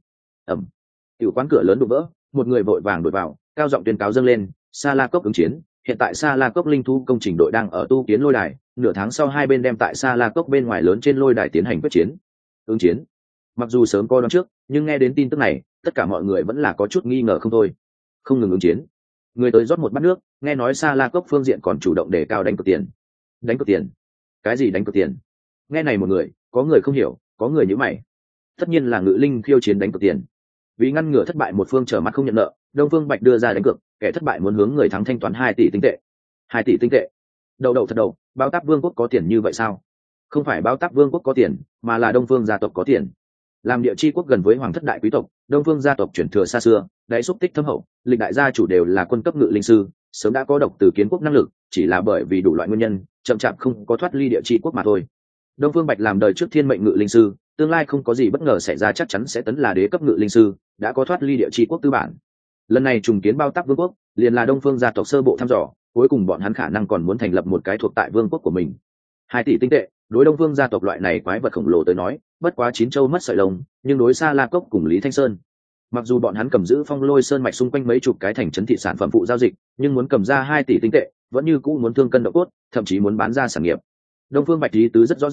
tử quán cửa lớn đổ vỡ, một người vội vàng đuổi vào, cao giọng tuyên cáo dâng lên, Sa La Cốc ứng chiến, hiện tại Sa La Cốc linh thú công trình đội đang ở tu kiến lôi đài, nửa tháng sau hai bên đem tại Sa La Cốc bên ngoài lớn trên lôi đài tiến hành quyết chiến. Ứng chiến. Mặc dù sớm có đoán trước, nhưng nghe đến tin tức này, tất cả mọi người vẫn là có chút nghi ngờ không thôi. Không ngừng ứng chiến. Người tới rót một bát nước, nghe nói Sa La Cốc phương diện còn chủ động đề cao đánh cược tiền. Đánh cược tiền? Cái gì đánh cược tiền? Nghe này một người, có người không hiểu, có người nhíu mày. Tất nhiên là ngự linh khiêu chiến đánh cược tiền. Vì ngăn ngừa thất bại một phương trở mặt không nhận nợ, Đông Phương Bạch đưa ra đánh cược, kẻ thất bại muốn hướng người thắng thanh toán 2 tỷ tinh tệ. 2 tỷ tinh tệ? Đầu thật đầu, Báo Táp Vương quốc có tiền như vậy sao? Không phải Báo Táp Vương quốc có tiền, mà là Đông Phương gia tộc có tiền. Làm địa chi quốc gần với hoàng thất đại quý tộc, Đông Phương gia tộc chuyển thừa xa xưa, đại xúc tích thâm hậu, lịch đại gia chủ đều là quân cấp ngự linh sư, sớm đã có độc từ kiến quốc năng lực, chỉ là bởi vì đủ loại nguyên nhân, chậm chạp không có thoát ly địa chi quốc mà thôi. Đông Phương Bạch làm đời trước thiên mệnh ngự linh sư, tương lai không có gì bất ngờ xảy ra chắc chắn sẽ tấn là đế cấp ngự linh sư, đã có thoát ly địa chi quốc tư bản. Lần này trùng kiến Báo Táp Vương quốc, liền là Đông Phương gia tộc sơ bộ thăm dò, cuối cùng bọn hắn khả năng còn muốn thành lập một cái thuộc tại vương quốc của mình. 2 tỷ tinh tệ, đối Đông Phương gia tộc loại này quái vật khổng lồ tới nói, bất quá 9 châu mất sợi lông, nhưng đối Sa La Cốc cùng Lý Thanh Sơn, mặc dù bọn hắn cầm giữ Phong Lôi Sơn mạch xung quanh mấy chục cái thành trấn thị sản phẩm phụ giao dịch, nhưng muốn cầm ra 2 tỷ tinh tệ, vẫn như cũ muốn thương cân độ cốt, thậm chí muốn bán ra sản nghiệp. Đông Phương Bạch ý tứ rất rõ ràng,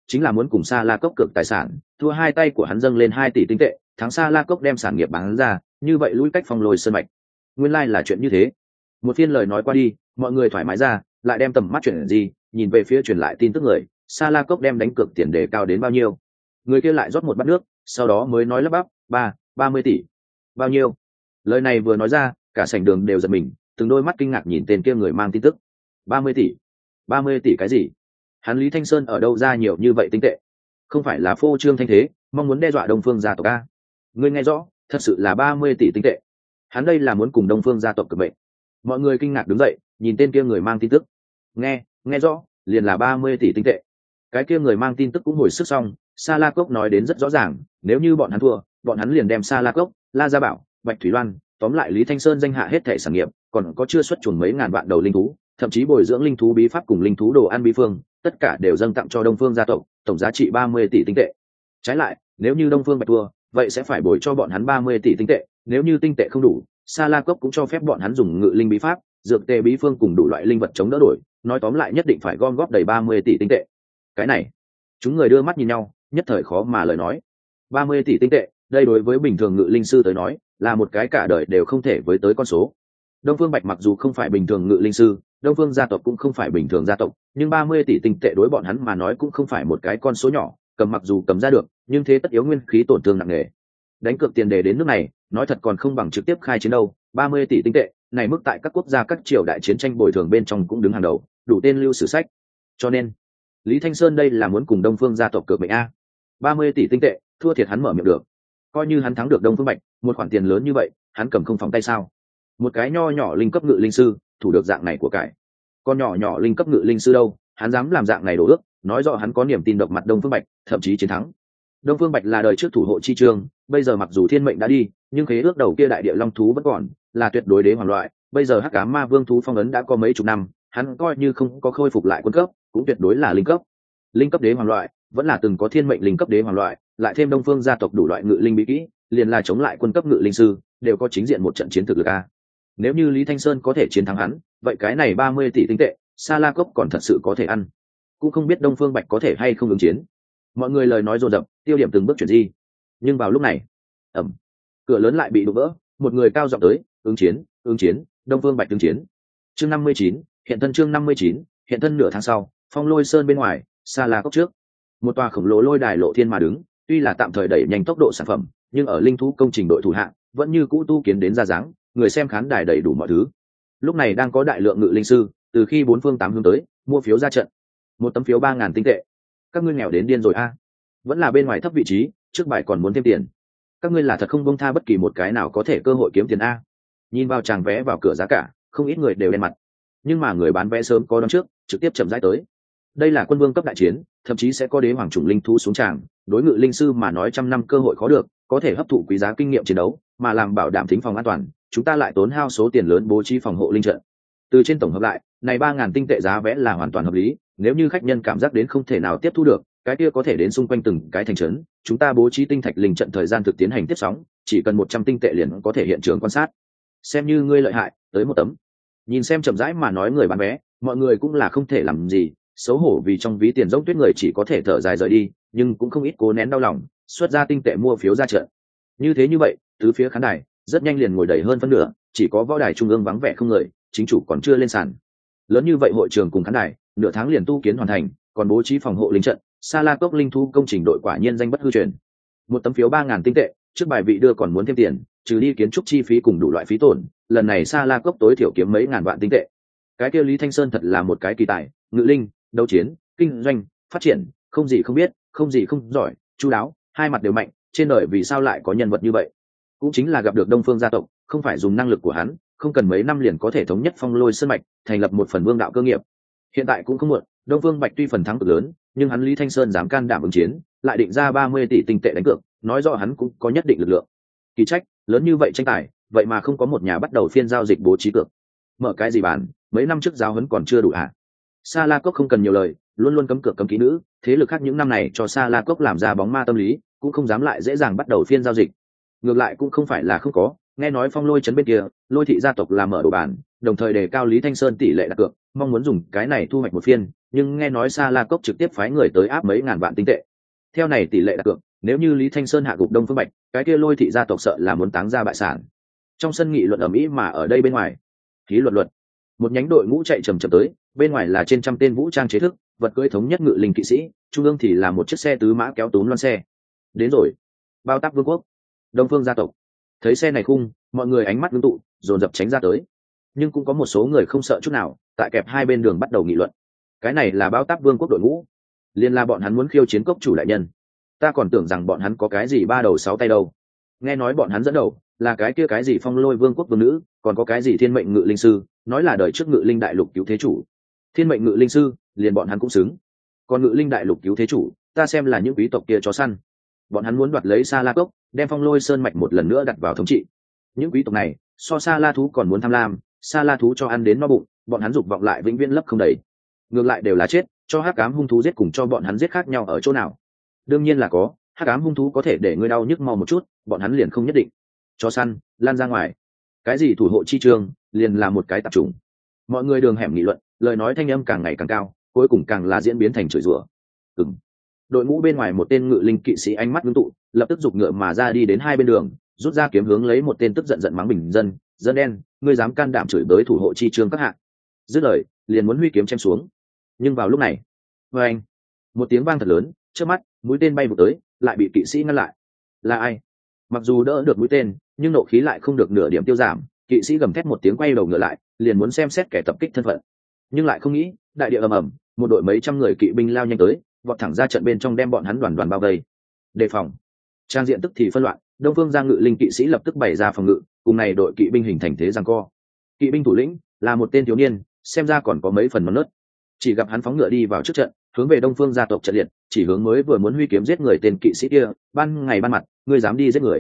chính là muốn cùng Sa La Cốc cược tài sản, thua hai tay của hắn dâng lên 2 tỷ tinh tệ, thắng Sa La Cốc đem sản nghiệp bán ra, như vậy lui cách Phong Lôi Sơn mạch. Nguyên lai là chuyện như thế. Một phiên lời nói qua đi, mọi người thoải mái ra, lại đem tầm mắt chuyển gì, nhìn về phía truyền lại tin tức người, Sa La Cốc đem đánh cược tiền đề cao đến bao nhiêu. Người kia lại rót một bát nước, sau đó mới nói lắp bắp, 30 tỷ. Bao nhiêu? Lời này vừa nói ra, cả sảnh đường đều giật mình, từng đôi mắt kinh ngạc nhìn tên kia người mang tin tức. 30 tỷ? 30 tỷ cái gì? Hắn Lý Thanh Sơn ở đâu ra nhiều như vậy tinh tệ? Không phải là phô trương thanh thế, mong muốn đe dọa Đông Phương gia tộc a? Ngươi nghe rõ, thật sự là 30 tỷ tinh tệ. Hắn đây là muốn cùng Đông Phương gia tộc cược mệnh. Mọi người kinh ngạc đứng dậy, nhìn tên kia người mang tin tức. Nghe rõ, liền là 30 tỷ tinh tệ. Cái kia người mang tin tức cũng hồi sức xong, Sa La Cốc nói đến rất rõ ràng, nếu như bọn hắn thua, bọn hắn liền đem Sa La Cốc, La Gia Bảo, Bạch Thủy Loan, tóm lại Lý Thanh Sơn danh hạ hết thảy sản nghiệp, còn có chưa xuất chuồn mấy ngàn vạn đầu linh thú, thậm chí bồi dưỡng linh thú bí pháp cùng linh thú đồ ăn bí phương, tất cả đều dâng tặng cho Đông Phương gia tộc, tổng giá trị 30 tỷ tinh tệ. Trái lại, nếu như Đông Phương Bạch thua, vậy sẽ phải bồi cho bọn hắn 30 tỷ tinh tệ, nếu như tinh tệ không đủ, Sa La Cốc cũng cho phép bọn hắn dùng ngự linh bí pháp, dược tề bí phương cùng đủ loại linh vật chống đỡ đổi, nói tóm lại nhất định phải gom góp đầy 30 tỷ tinh tệ. Cái này, chúng người đưa mắt nhìn nhau, nhất thời khó mà lời nói. 30 tỷ tinh tệ, đây đối với bình thường ngự linh sư tới nói, là một cái cả đời đều không thể với tới con số. Đông Phương Bạch mặc dù không phải bình thường ngự linh sư, Đông Phương gia tộc cũng không phải bình thường gia tộc, nhưng 30 tỷ tinh tệ đối bọn hắn mà nói cũng không phải một cái con số nhỏ, cầm mặc dù cầm ra được, nhưng thế tất yếu nguyên khí tổn thương nặng nề. Đánh cược tiền đề đến nước này, nói thật còn không bằng trực tiếp khai chiến đâu. 30 tỷ tinh tệ, này mức tại các quốc gia các triều đại chiến tranh bồi thường bên trong cũng đứng hàng đầu, đủ tên lưu sử sách. Cho nên, Lý Thanh Sơn đây là muốn cùng Đông Phương gia tộc cược mệnh a. 30 tỷ tinh tệ, thua thiệt hắn mở miệng được. Coi như hắn thắng được Đông Phương Bạch, một khoản tiền lớn như vậy, hắn cầm không phòng tay sao? Một cái nho nhỏ linh cấp ngự linh sư, thủ được dạng này của cải. Con nhỏ nhỏ linh cấp ngự linh sư đâu, hắn dám làm dạng này đổ ước, nói rõ hắn có niềm tin độc mặt Đông Phương Bạch, thậm chí chiến thắng. Đông Phương Bạch là đời trước thủ hộ chi trường, bây giờ mặc dù thiên mệnh đã đi, nhưng khế ước đầu kia đại địa long thú vẫn còn, là tuyệt đối đế hoàng loại, bây giờ Hắc Ám Ma Vương thú phong ấn đã có mấy chục năm, hắn coi như không có khôi phục lại quân cấp, cũng tuyệt đối là linh cấp. Linh cấp đế hoàng loại, vẫn là từng có thiên mệnh linh cấp đế hoàng loại, lại thêm Đông Phương gia tộc đủ loại ngự linh bí kỹ, liền là chống lại quân cấp ngự linh sư, đều có chính diện một trận chiến thực lực a. Nếu như Lý Thanh Sơn có thể chiến thắng hắn, vậy cái này 30 tỷ tinh tệ, Sa La Cốc còn thật sự có thể ăn. Cũng không biết Đông Phương Bạch có thể hay không ứng chiến. Mọi người lời nói dồn dập, tiêu điểm từng bước chuyển di. Nhưng vào lúc này, cửa lớn lại bị đụng vỡ, một người cao giọng tới, ứng chiến, Đông Phương Bạch ứng chiến. Chương 59, hiện thân chương 59, hiện thân nửa tháng sau, Phong Lôi Sơn bên ngoài, Sa La Cốc trước. Một tòa khổng lồ lôi đài lộ thiên mà đứng, tuy là tạm thời đẩy nhanh tốc độ sản phẩm, nhưng ở linh thú công trình đội thủ hạng, vẫn như cũ tu kiến đến ra dáng, người xem khán đài đầy đủ mọi thứ. Lúc này đang có đại lượng ngự linh sư, từ khi bốn phương tám hướng tới, mua phiếu ra trận. Một tấm phiếu 3.000 tinh tệ. Các ngươi nghèo đến điên rồi a. Vẫn là bên ngoài thấp vị trí, trước bài còn muốn thêm tiền. Các ngươi là thật không buông tha bất kỳ một cái nào có thể cơ hội kiếm tiền a. Nhìn vào tràng vé vào cửa giá cả, không ít người đều đen mặt. Nhưng mà người bán vé sớm có đón trước, trực tiếp chậm rãi tới. Đây là quân vương cấp đại chiến, thậm chí sẽ có đế hoàng chủng linh thú xuống tràng, đối ngự linh sư mà nói trăm năm cơ hội khó được, có thể hấp thụ quý giá kinh nghiệm chiến đấu, mà làm bảo đảm thính phòng an toàn, chúng ta lại tốn hao số tiền lớn bố trí phòng hộ linh trận. Từ trên tổng hợp lại, này 3.000 tinh tệ giá vé là hoàn toàn hợp lý, nếu như khách nhân cảm giác đến không thể nào tiếp thu được, cái kia có thể đến xung quanh từng cái thành trấn, chúng ta bố trí tinh thạch linh trận thời gian thực tiến hành tiếp sóng, chỉ cần 100 tinh tệ liền có thể hiện trường quan sát. Xem như ngươi lợi hại, tới một tấm. Nhìn xem chậm rãi mà nói người bán vé, mọi người cũng là không thể làm gì, xấu hổ vì trong ví tiền rỗng tuyết người chỉ có thể thở dài rời đi, nhưng cũng không ít cố nén đau lòng, xuất ra tinh tệ mua phiếu ra trận. Như thế như vậy, tứ phía khán đài rất nhanh liền ngồi đầy hơn phân nửa, chỉ có võ đài trung ương vắng vẻ không người, chính chủ còn chưa lên sàn. Lớn như vậy hội trường cùng khán đài, nửa tháng liền tu kiến hoàn thành, còn bố trí phòng hộ linh trận, Sa La Cốc linh thú công trình đội quả nhiên danh bất hư truyền. Một tấm phiếu 3.000 tinh tệ, trước bài vị đưa còn muốn thêm tiền, trừ đi kiến trúc chi phí cùng đủ loại phí tổn, lần này Sa La Cốc tối thiểu kiếm mấy ngàn vạn tinh tệ. Cái kia Lý Thanh Sơn thật là một cái kỳ tài, ngự linh, đấu chiến, kinh doanh, phát triển, không gì không biết, không gì không giỏi, chu đáo, hai mặt đều mạnh, trên đời vì sao lại có nhân vật như vậy? Cũng chính là gặp được Đông Phương gia tộc, không phải dùng năng lực của hắn, không cần mấy năm liền có thể thống nhất Phong Lôi Sơn mạch, thành lập một phần vương đạo cơ nghiệp. Hiện tại cũng không muộn, Đông Phương Bạch tuy phần thắng cực lớn, nhưng hắn Lý Thanh Sơn dám can đảm ứng chiến, lại định ra 30 tỷ tinh tệ đánh cược, nói rõ hắn cũng có nhất định lực lượng. Kỳ trách, lớn như vậy tranh tài, vậy mà không có một nhà bắt đầu phiên giao dịch bố trí cược. Mở cái gì bàn, mấy năm trước giáo huấn còn chưa đủ hả? Sa La Cốc không cần nhiều lời, luôn luôn cấm cược cấm kỹ nữ, thế lực khác những năm này cho Sa La Cốc làm ra bóng ma tâm lý, cũng không dám lại dễ dàng bắt đầu phiên giao dịch. Ngược lại cũng không phải là không có, nghe nói Phong Lôi trấn bên kia, Lôi thị gia tộc làm mở đồ bàn, đồng thời đề cao Lý Thanh Sơn tỷ lệ đặt cược, mong muốn dùng cái này thu hoạch một phiên, nhưng nghe nói Sa La Cốc trực tiếp phái người tới áp mấy ngàn vạn tinh tệ. Theo này tỷ lệ đặt cược, nếu như Lý Thanh Sơn hạ gục Đông Phương Bạch, cái kia Lôi thị gia tộc sợ là muốn táng ra bại sản. Trong sân nghị luận ầm ĩ mà ở đây bên ngoài, khí luật một nhánh đội ngũ chạy chậm tới, bên ngoài là trên trăm tên vũ trang chế thức, vật cưỡi thống nhất ngự linh kỵ sĩ, trung ương thì là một chiếc xe tứ mã kéo túm loan xe. Đến rồi, Bao Tác Vương quốc, Đông Phương gia tộc. Thấy xe này khung, mọi người ánh mắt ngưng tụ, dồn dập tránh ra tới. Nhưng cũng có một số người không sợ chút nào, tại kẹp hai bên đường bắt đầu nghị luận. Cái này là Bao Tác Vương quốc đội ngũ, liên la bọn hắn muốn khiêu chiến cốc chủ đại nhân. Ta còn tưởng rằng bọn hắn có cái gì ba đầu sáu tay đâu. Nghe nói bọn hắn dẫn đầu là cái kia cái gì Phong Lôi Vương quốc vương nữ, còn có cái gì Thiên Mệnh Ngự Linh sư, nói là đời trước Ngự Linh đại lục cứu thế chủ. Thiên Mệnh Ngự Linh sư, liền bọn hắn cũng xứng. Còn Ngự Linh đại lục cứu thế chủ, ta xem là những quý tộc kia chó săn. Bọn hắn muốn đoạt lấy Sa La Cốc, đem Phong Lôi Sơn mạch một lần nữa đặt vào thống trị. Những quý tộc này, so Sa La thú còn muốn tham lam, Sa La thú cho ăn đến no bụng, bọn hắn dục vọng lại vĩnh viễn lấp không đầy. Ngược lại đều là chết, cho hắc ám hung thú giết cùng cho bọn hắn giết khác nhau ở chỗ nào? Đương nhiên là có, hắc ám hung thú có thể để ngươi đau nhức mau một chút, bọn hắn liền không nhất định. Chó săn, lan ra ngoài. Cái gì thủ hộ chi trường, liền là một cái tạp chủng. Mọi người đường hẻm nghị luận, lời nói thanh âm càng ngày càng cao, cuối cùng càng là diễn biến thành chửi rủa. Đội ngũ bên ngoài một tên ngự linh kỵ sĩ ánh mắt ngưng tụ, lập tức giục ngựa mà ra đi đến hai bên đường, rút ra kiếm hướng lấy một tên tức giận giận mắng bình dân, dân đen, ngươi dám can đảm chửi bới thủ hộ chi trương các hạng. Dứt lời, liền muốn huy kiếm chém xuống. Nhưng vào lúc này, anh, một tiếng vang thật lớn, trước mắt, mũi tên bay vụt tới, lại bị kỵ sĩ ngăn lại. Là ai? Mặc dù đỡ được mũi tên, nhưng nộ khí lại không được nửa điểm tiêu giảm, kỵ sĩ gầm thét một tiếng quay đầu ngựa lại, liền muốn xem xét kẻ tập kích thân phận. Nhưng lại không nghĩ, đại địa ầm ầm, một đội mấy trăm người kỵ binh lao nhanh tới, vọt thẳng ra trận bên trong đem bọn hắn đoàn đoàn bao vây. Đề phòng. Trang diện tức thì phân loạn, Đông Phương Giang ngự linh kỵ sĩ lập tức bày ra phòng ngự, cùng này đội kỵ binh hình thành thế giằng co. Kỵ binh thủ lĩnh là một tên thiếu niên, xem ra còn có mấy phần non nớt. Chỉ gặp hắn phóng ngựa đi vào trước trận, hướng về Đông Phương gia tộc trận liệt, chỉ hướng mới vừa muốn huy kiếm giết người tên kỵ sĩ kia, ban ngày ban mặt, ngươi dám đi giết người?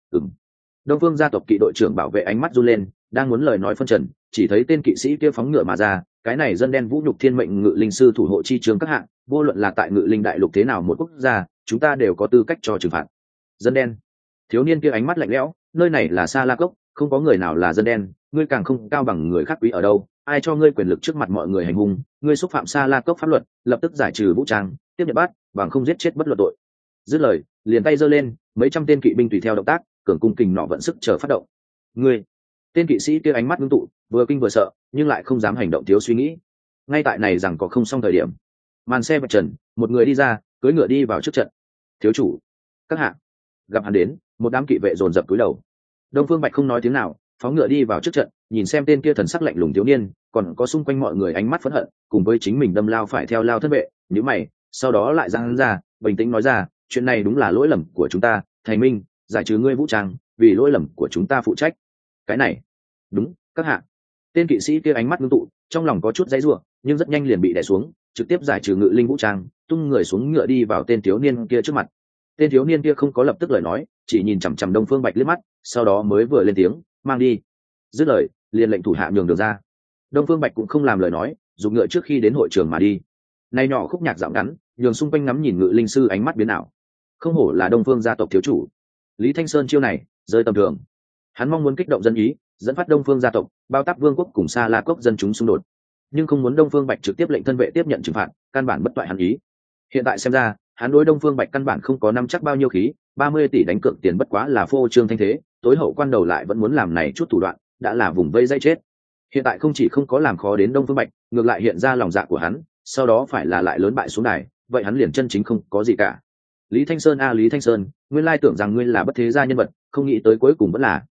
Đông Phương gia tộc kỵ đội trưởng bảo vệ ánh mắt run lên, đang muốn lời nói phân trần, chỉ thấy tên kỵ sĩ kia phóng ngựa mà ra, cái này dân đen vũ nhục Thiên Mệnh Ngự Linh sư thủ hộ chi trường các hạng, vô luận là tại Ngự Linh đại lục thế nào một quốc gia, chúng ta đều có tư cách cho trừng phạt. Dân đen. Thiếu niên kia ánh mắt lạnh lẽo, nơi này là Sa La Cốc, không có người nào là dân đen, ngươi càng không cao bằng người khác quý ở đâu, ai cho ngươi quyền lực trước mặt mọi người hành hung, ngươi xúc phạm Sa La Cốc pháp luật, lập tức giải trừ vũ trang, tiếp nhận bắt, bằng không giết chết bất luận tội. Dứt lời, liền tay giơ lên, mấy trăm tên kỵ binh tùy theo động tác, cường cung kình nọ vận sức chờ phát động. Ngươi. Tên kỵ sĩ kia ánh mắt ngưng tụ, vừa kinh vừa sợ, nhưng lại không dám hành động thiếu suy nghĩ. Ngay tại này rằng có không xong thời điểm, màn xe vạch trần, một người đi ra, cưỡi ngựa đi vào trước trận. Thiếu chủ, các hạ. Gặp hắn đến, một đám kỵ vệ dồn dập cúi đầu. Đông Phương Bạch không nói tiếng nào, phóng ngựa đi vào trước trận, nhìn xem tên kia thần sắc lạnh lùng thiếu niên, còn có xung quanh mọi người ánh mắt phẫn hận, cùng với chính mình đâm lao phải theo lao thân vệ, nhíu mày, sau đó lại giang ra, bình tĩnh nói ra, chuyện này đúng là lỗi lầm của chúng ta, Thành Minh, giải trừ ngươi vũ trang, vì lỗi lầm của chúng ta phụ trách. Cái này, đúng, các hạ. Tên kỵ sĩ kia ánh mắt ngưng tụ, trong lòng có chút dãy rủa, nhưng rất nhanh liền bị đè xuống, trực tiếp giải trừ ngự linh vũ trang, tung người xuống ngựa đi vào tên thiếu niên kia trước mặt. Tên thiếu niên kia không có lập tức lời nói, chỉ nhìn chằm chằm Đông Phương Bạch liếc mắt, sau đó mới vừa lên tiếng, mang đi. Dứt lời, liền lệnh thủ hạ nhường đường ra. Đông Phương Bạch cũng không làm lời nói, dùng ngựa trước khi đến hội trường mà đi. Nay nhỏ khúc nhạc dạo ngắn, nhường xung quanh ngắm nhìn ngự linh sư ánh mắt biến ảo. Không hổ là Đông Phương gia tộc thiếu chủ. Lý Thanh Sơn chiêu này, rơi tầm thường. Hắn mong muốn kích động dân ý, dẫn phát Đông Phương gia tộc, Bao Tác Vương quốc cùng Sa La Cốc dân chúng xung đột, nhưng không muốn Đông Phương Bạch trực tiếp lệnh thân vệ tiếp nhận trừng phạt, căn bản bất toại hắn ý. Hiện tại xem ra, hắn đối Đông Phương Bạch căn bản không có nắm chắc bao nhiêu khí, 30 tỷ đánh cược tiền bất quá là phô trương thanh thế, tối hậu quan đầu lại vẫn muốn làm này chút thủ đoạn, đã là vùng vây dây chết. Hiện tại không chỉ không có làm khó đến Đông Phương Bạch, ngược lại hiện ra lòng dạ của hắn, sau đó phải là lại lớn bại xuống đài, vậy hắn liền chân chính không có gì cả. Lý Thanh Sơn Lý Thanh Sơn, nguyên lai tưởng rằng ngươi là bất thế gia nhân vật, không nghĩ tới cuối cùng vẫn là.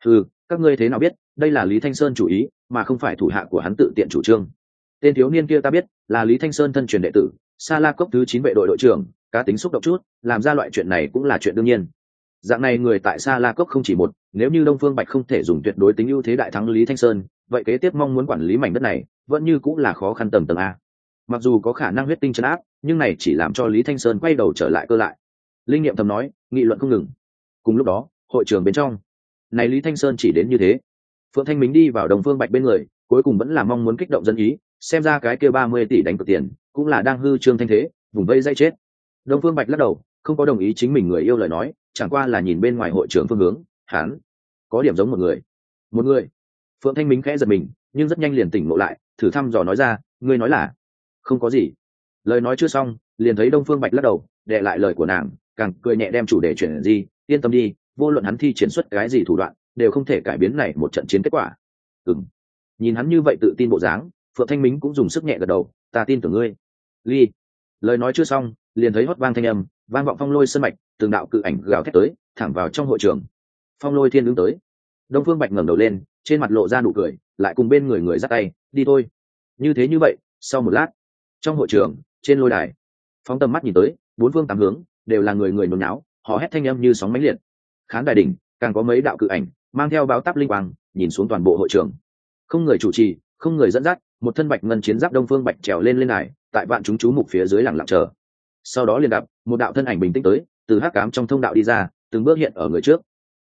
Các ngươi thế nào biết, đây là Lý Thanh Sơn chủ ý, mà không phải thủ hạ của hắn tự tiện chủ trương. Tên thiếu niên kia ta biết, là Lý Thanh Sơn thân truyền đệ tử, Sa La Cốc thứ 9 vệ đội đội trưởng, cá tính xúc động chút, làm ra loại chuyện này cũng là chuyện đương nhiên. Dạng này người tại Sa La Cốc không chỉ một, nếu như Đông Phương Bạch không thể dùng tuyệt đối tính ưu thế đại thắng Lý Thanh Sơn, vậy kế tiếp mong muốn quản lý mảnh đất này, vẫn như cũng là khó khăn tầng a. Mặc dù có khả năng huyết tinh trấn áp, nhưng này chỉ làm cho Lý Thanh Sơn quay đầu trở lại cơ lại. Linh nghiệm thầm nói, nghị luận không ngừng. Cùng lúc đó, hội trường bên trong, này Lý Thanh Sơn chỉ đến như thế. Phượng Thanh Mính đi vào Đông Phương Bạch bên người, cuối cùng vẫn là mong muốn kích động dân ý, xem ra cái kia 30 tỷ đánh cược tiền, cũng là đang hư trương thanh thế, vùng vây dây chết. Đông Phương Bạch lắc đầu, không có đồng ý chính mình người yêu lời nói, chẳng qua là nhìn bên ngoài hội trường phương hướng, hắn có điểm giống một người. Phượng Thanh Mính khẽ giật mình, nhưng rất nhanh liền tỉnh ngộ lại, thử thăm dò nói ra, ngươi nói là không có gì. Lời nói chưa xong, liền thấy Đông Phương Bạch lắc đầu đè lại lời của nàng, càng cười nhẹ đem chủ đề chuyển gì, yên tâm đi, vô luận hắn thi triển xuất cái gì thủ đoạn đều không thể cải biến này một trận chiến kết quả. Nhìn hắn như vậy tự tin bộ dáng, Phượng Thanh Mính cũng dùng sức nhẹ gật đầu, ta tin tưởng ngươi. Ly. Lời nói chưa xong, liền thấy hót vang thanh âm, vang vọng Phong Lôi sơn mạch, từng đạo cự ảnh gào thét tới, thẳng vào trong hội trường. Phong Lôi Thiên ứng tới. Đông Phương Bạch ngẩng đầu lên, trên mặt lộ ra nụ cười, lại cùng bên người người dắt tay, đi thôi. Như vậy, sau một lát, trong hội trường, trên lôi đài, phóng tầm mắt nhìn tới, bốn phương tám hướng đều là người người nôn náo, họ hét thanh âm như sóng mãnh liệt. Khán đài đỉnh, càng có mấy đạo cự ảnh, mang theo báo táp linh quang, nhìn xuống toàn bộ hội trường. Không người chủ trì, không người dẫn dắt, một thân bạch ngân chiến giáp Đông Phương Bạch trèo lên đài, tại vạn chúng chú mục phía dưới lặng lặng chờ. Sau đó liền gặp một đạo thân ảnh bình tĩnh tới, từ hắc ám trong thông đạo đi ra, từng bước hiện ở người trước.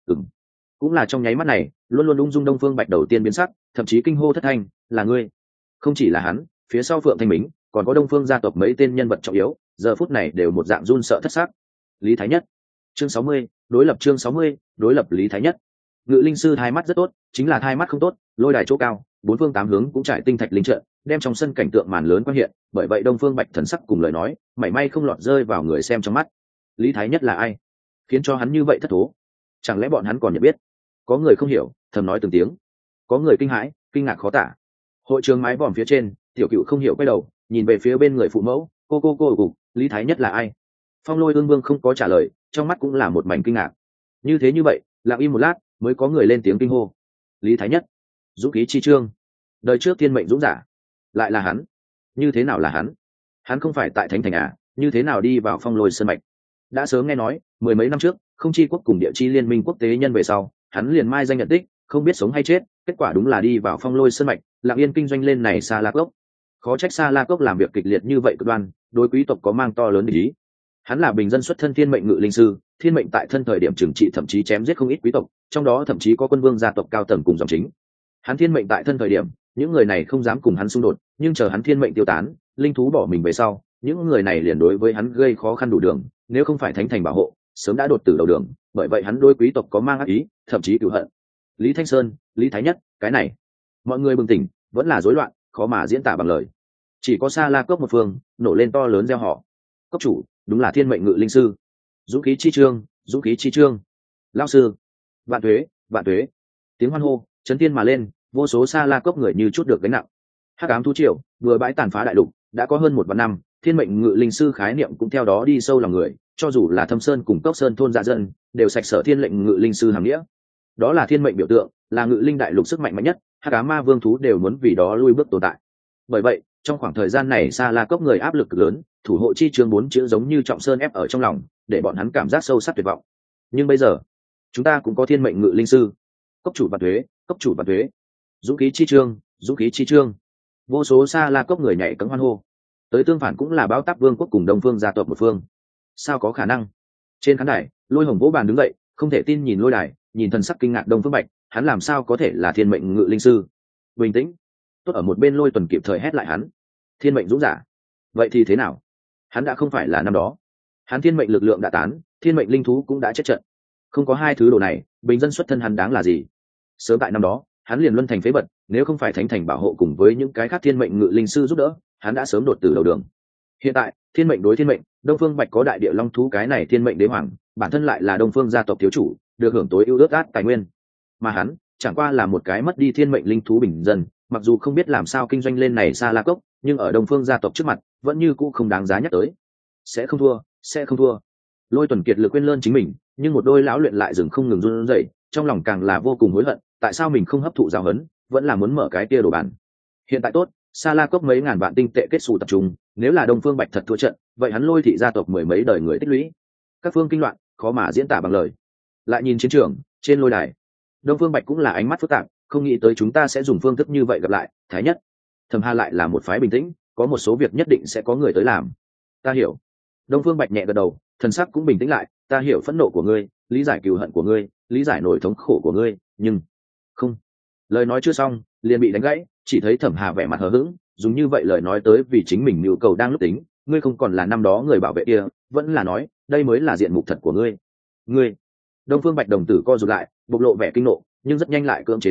Cũng là trong nháy mắt này, luôn luôn ung dung Đông Phương Bạch đầu tiên biến sắc, thậm chí kinh hô thất thanh, là ngươi. Không chỉ là hắn, phía sau Phượng Thanh Mính, còn có Đông Phương gia tộc mấy tên nhân vật trọng yếu, giờ phút này đều một dạng run sợ thất sắc. Lý Thái Nhất. Chương 60, đối lập chương 60, đối lập Lý Thái Nhất. Ngự linh sư hai mắt rất tốt, chính là hai mắt không tốt, lôi đài chỗ cao, bốn phương tám hướng cũng trải tinh thạch linh trận, đem trong sân cảnh tượng màn lớn quang hiện, bởi vậy Đông Phương Bạch thần sắc cùng lời nói, mảy may không lọt rơi vào người xem trong mắt. Lý Thái Nhất là ai? Khiến cho hắn như vậy thất thố? Chẳng lẽ bọn hắn còn nhận biết? Có người không hiểu, thầm nói từng tiếng. Có người kinh hãi, kinh ngạc khó tả. Hội trường mái vòm phía trên, tiểu cựu không hiểu quay đầu, nhìn về phía bên người phụ mẫu, cô, Lý Thái Nhất là ai? Phong Lôi Ương Vương không có trả lời, trong mắt cũng là một mảnh kinh ngạc. Như vậy, lặng im một lát, mới có người lên tiếng kinh hô. Lý Thái Nhất, dũng khí chi trương, đời trước thiên mệnh dũng giả, lại là hắn. Như thế nào là hắn? Hắn không phải tại Thánh Thành à? Như thế nào đi vào Phong Lôi sơn mạch? Đã sớm nghe nói, mười mấy năm trước, không chi quốc cùng địa chi liên minh quốc tế nhân về sau, hắn liền mai danh nhận tích, không biết sống hay chết, kết quả đúng là đi vào Phong Lôi sơn mạch, lặng yên kinh doanh lên này Sa La Cốc. Khó trách Sa La Cốc làm việc kịch liệt như vậy cực đoan, đối quý tộc có mang to lớn để ý. Hắn là bình dân xuất thân thiên mệnh ngự linh sư, thiên mệnh tại thân thời điểm trừng trị thậm chí chém giết không ít quý tộc, trong đó thậm chí có quân vương gia tộc cao tầng cùng dòng chính. Hắn thiên mệnh tại thân thời điểm, những người này không dám cùng hắn xung đột, nhưng chờ hắn thiên mệnh tiêu tán, linh thú bỏ mình về sau, những người này liền đối với hắn gây khó khăn đủ đường, nếu không phải Thánh Thành bảo hộ, sớm đã đột tử đầu đường, bởi vậy hắn đối quý tộc có mang ác ý, thậm chí cừu hận. Lý Thanh Sơn, Lý Thái Nhất, cái này, mọi người bừng tỉnh, vẫn là rối loạn, khó mà diễn tả bằng lời. Chỉ có Sa La Cốc một phương, nổ lên to lớn reo hò. Cốc chủ, đúng là thiên mệnh ngự linh sư. Dũng khí chi trương, dũng khí chi trương. Lão sư, vạn tuế, vạn tuế. Tiếng hoan hô, chấn thiên mà lên, vô số Sa La Cốc người như chút được gánh nặng. Hắc ám thú triều vừa bãi tàn phá đại lục, đã có hơn 1 vạn năm, thiên mệnh ngự linh sư khái niệm cũng theo đó đi sâu lòng người, cho dù là Thâm Sơn cùng Cốc Sơn thôn dạ dân, đều sạch sở thiên lệnh ngự linh sư hàm nghĩa. Đó là thiên mệnh biểu tượng, là ngự linh đại lục sức mạnh nhất, Hắc ám ma vương thú đều muốn vì đó lui bước tồn tại. Bởi vậy, trong khoảng thời gian này Sa La Cốc người áp lực cực lớn, thủ hộ chi chương 4 chữ giống như trọng sơn ép ở trong lòng, để bọn hắn cảm giác sâu sắc tuyệt vọng. Nhưng bây giờ, chúng ta cũng có thiên mệnh ngự linh sư. Cốc chủ vạn thuế, cốc chủ vạn thuế. Dũng khí chi chương, dũng khí chi chương. Vô số Sa La Cốc người nhảy cẫng hoan hô. Tới tương phản cũng là Báo Táp Vương quốc cùng Đông Phương gia tộc một phương. Sao có khả năng? Trên khán đài, Lôi Hồng vỗ bàn đứng dậy, không thể tin nhìn lôi đài, nhìn thần sắc kinh ngạc Đông Phương Bạch, hắn làm sao có thể là thiên mệnh ngự linh sư? Bình tĩnh. Tốt ở một bên Lôi Tuần kịp thời hét lại hắn. Thiên mệnh dũng giả. Vậy thì thế nào? Hắn đã không phải là năm đó. Hắn thiên mệnh lực lượng đã tán, thiên mệnh linh thú cũng đã chết trận. Không có hai thứ đồ này, bình dân xuất thân hắn đáng là gì? Sớm tại năm đó, hắn liền luân thành phế vật, nếu không phải Thánh Thành bảo hộ cùng với những cái khác thiên mệnh ngự linh sư giúp đỡ, hắn đã sớm đột tử đầu đường. Hiện tại, thiên mệnh đối thiên mệnh, Đông Phương Bạch có đại địa long thú cái này thiên mệnh đế hoàng, bản thân lại là Đông Phương gia tộc thiếu chủ, được hưởng tối ưu ước át tài nguyên. Mà hắn, chẳng qua là một cái mất đi thiên mệnh linh thú bình dân, mặc dù không biết làm sao kinh doanh lên này Sa La Cốc, nhưng ở Đông Phương gia tộc trước mặt, vẫn như cũ không đáng giá nhắc tới. Sẽ không thua, sẽ không thua. Lôi Tuần kiệt lực quên lơn chính mình, nhưng một đôi lão luyện lại dừng không ngừng run rẩy, trong lòng càng là vô cùng hối hận, tại sao mình không hấp thụ giáo huấn, vẫn là muốn mở cái kia đồ bàn. Hiện tại tốt, Sa La Cốc mấy ngàn vạn tinh tệ kết xù tập trung, nếu là Đông Phương Bạch thật thua trận, vậy hắn Lôi thị gia tộc mười mấy đời người tích lũy, các phương kinh loạn, khó mà diễn tả bằng lời. Lại nhìn chiến trường, trên lôi đài, Đông Phương Bạch cũng là ánh mắt phức tạp, không nghĩ tới chúng ta sẽ dùng phương thức như vậy gặp lại. Thái Nhất, Thẩm Hà lại là một phái bình tĩnh, có một số việc nhất định sẽ có người tới làm. Ta hiểu. Đông Phương Bạch nhẹ gật đầu, thần sắc cũng bình tĩnh lại. Ta hiểu phẫn nộ của ngươi, lý giải cừu hận của ngươi, lý giải nỗi thống khổ của ngươi, nhưng không. Lời nói chưa xong, liền bị đánh gãy, chỉ thấy Thẩm Hà vẻ mặt hờ hững, dùng như vậy lời nói tới vì chính mình nhu cầu đang lúc tính. Ngươi không còn là năm đó người bảo vệ kia, vẫn là nói, đây mới là diện mục thật của ngươi. Ngươi. Đông Phương Bạch đồng tử co rụt lại, bộc lộ vẻ kinh nộ, nhưng rất nhanh lại cưỡng chế đến,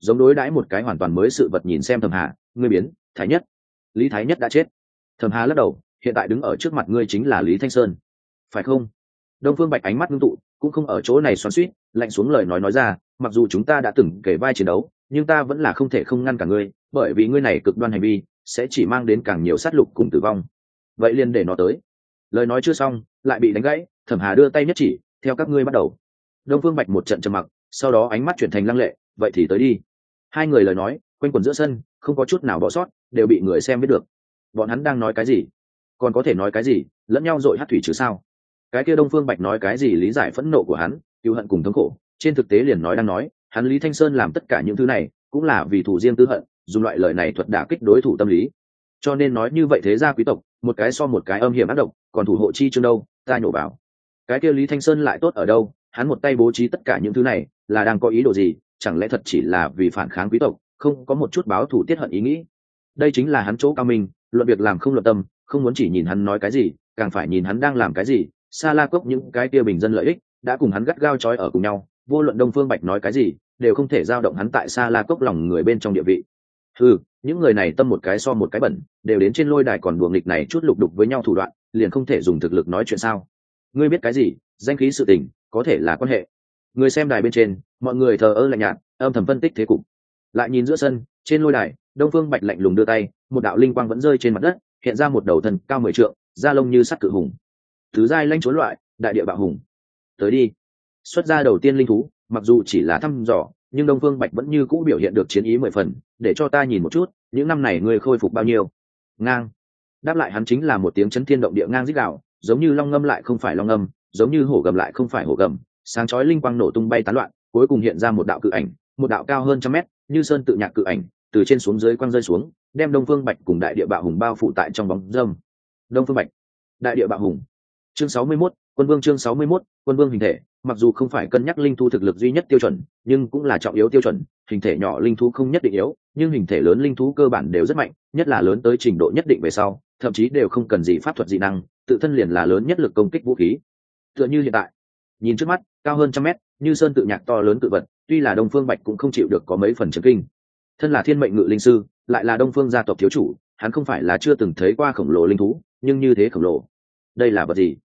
giống đối đãi một cái hoàn toàn mới sự vật. Nhìn xem Thẩm Hà, ngươi biến Thái Nhất, Lý Thái Nhất đã chết. Thẩm Hà lắc đầu, hiện tại đứng ở trước mặt ngươi chính là Lý Thanh Sơn, phải không? Đông Phương Bạch ánh mắt ngưng tụ, cũng không ở chỗ này xoắn xuýt, lạnh xuống lời nói ra, mặc dù chúng ta đã từng kể vai chiến đấu, nhưng ta vẫn là không thể không ngăn cả ngươi, bởi vì ngươi này cực đoan hành vi sẽ chỉ mang đến càng nhiều sát lục cùng tử vong. Vậy liền để nó tới. Lời nói chưa xong, lại bị đánh gãy. Thẩm Hà đưa tay nhất chỉ, theo các ngươi bắt đầu. Đông Phương Bạch một trận trầm mặc, sau đó ánh mắt chuyển thành lăng lệ, vậy thì tới đi. Hai người lời nói quanh quẩn giữa sân, không có chút nào bỏ sót, đều bị người xem biết được. Bọn hắn đang nói cái gì, còn có thể nói cái gì, lẫn nhau dội hát thủy chứ sao? Cái kia Đông Phương Bạch nói cái gì lý giải phẫn nộ của hắn, cứu hận cùng thống khổ, trên thực tế liền đang nói, hắn Lý Thanh Sơn làm tất cả những thứ này cũng là vì thủ riêng tư hận, dùng loại lời này thuật đả kích đối thủ tâm lý. Cho nên nói như vậy thế gia quý tộc, một cái so một cái âm hiểm ác độc, còn thủ hộ chi chương đâu, ta nhổ vào. Cái kia Lý Thanh Sơn lại tốt ở đâu, hắn một tay bố trí tất cả những thứ này, là đang có ý đồ gì, chẳng lẽ thật chỉ là vì phản kháng quý tộc, không có một chút báo thù tiết hận ý nghĩ. Đây chính là hắn chỗ cao minh, luận việc làm không luận tâm, không muốn chỉ nhìn hắn nói cái gì, càng phải nhìn hắn đang làm cái gì. Sa La Cốc những cái kia bình dân lợi ích đã cùng hắn gắt gao trói ở cùng nhau, vô luận Đông Phương Bạch nói cái gì đều không thể dao động hắn tại Sa La Cốc lòng người bên trong địa vị. Những người này tâm một cái so một cái bẩn, đều đến trên lôi đài còn đùa nghịch này chút lục đục với nhau thủ đoạn, liền không thể dùng thực lực nói chuyện sao? Ngươi biết cái gì, danh khí sự tình, có thể là quan hệ. Người xem đài bên trên, mọi người thờ ơ lạnh nhạt, âm thầm phân tích thế cục. Lại nhìn giữa sân, trên lôi đài, Đông Phương Bạch lạnh lùng đưa tay, một đạo linh quang vẫn rơi trên mặt đất, hiện ra một đầu thần cao 10 trượng, da lông như sắt cự hùng. Thứ giai lãnh trốn loại, đại địa bạo hùng. Tới đi. Xuất ra đầu tiên linh thú, mặc dù chỉ là thăm dò, nhưng Đông Phương Bạch vẫn như cũ biểu hiện được chiến ý 10 phần, để cho ta nhìn một chút, những năm này ngươi khôi phục bao nhiêu. Ngang. Đáp lại hắn chính là một tiếng chấn thiên động địa ngang rít gào, giống như long ngâm lại không phải long ngâm, giống như hổ gầm lại không phải hổ gầm, sáng chói linh quang nổ tung bay tán loạn, cuối cùng hiện ra một đạo cự ảnh, một đạo cao hơn 100 mét, như sơn tự nhạc cự ảnh, từ trên xuống dưới quang rơi xuống, đem Đông Phương Bạch cùng đại địa bạo hùng bao phủ tại trong bóng râm. Đông Phương Bạch, đại địa bạo hùng. Chương 61, Quân Vương. Chương 61, Quân Vương hình thể, mặc dù không phải cân nhắc linh thú thực lực duy nhất tiêu chuẩn, nhưng cũng là trọng yếu tiêu chuẩn. Hình thể nhỏ linh thú không nhất định yếu, nhưng hình thể lớn linh thú cơ bản đều rất mạnh, nhất là lớn tới trình độ nhất định về sau, thậm chí đều không cần gì pháp thuật dị năng, tự thân liền là lớn nhất lực công kích vũ khí. Tựa như hiện tại, nhìn trước mắt, cao hơn 100 mét, như sơn tự nhạc to lớn tự vật, tuy là Đông Phương Bạch cũng không chịu được có mấy phần chấn kinh. Thân là thiên mệnh ngự linh sư, lại là Đông Phương gia tộc thiếu chủ, hắn không phải là chưa từng thấy qua khổng lồ linh thú, nhưng như thế khổng lồ, đây là vật gì?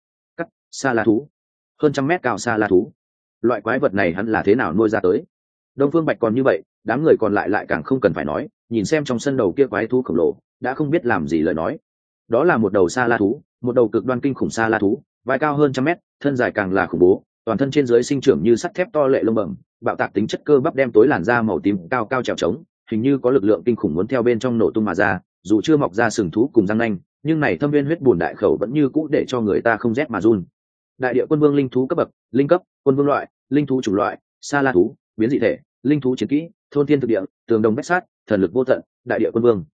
Sa La thú, hơn 100 mét cao sa la thú. Loại quái vật này hắn là thế nào nuôi ra tới? Đông Phương Bạch còn như vậy, đám người còn lại càng không cần phải nói, nhìn xem trong sân đầu kia quái thú khổng lồ, đã không biết làm gì lời nói. Đó là một đầu sa la thú, một đầu cực đoan kinh khủng sa la thú, vai cao hơn 100 mét, thân dài càng là khủng bố, toàn thân trên dưới sinh trưởng như sắt thép to lệ lông bẩm, bạo tạc tính chất cơ bắp đem tối làn da màu tím cao cao trèo trống, hình như có lực lượng kinh khủng muốn theo bên trong nổ tung mà ra, dù chưa mọc ra sừng thú cùng răng nanh, nhưng này thâm viên huyết bùn đại khẩu vẫn như cũ để cho người ta không rét mà run. Đại địa quân vương linh thú cấp bậc, linh cấp, quân vương loại, linh thú chủng loại, sa la thú, biến dị thể, linh thú chiến kỹ, thôn thiên thực địa, tường đồng bách sát, thần lực vô tận, đại địa quân vương.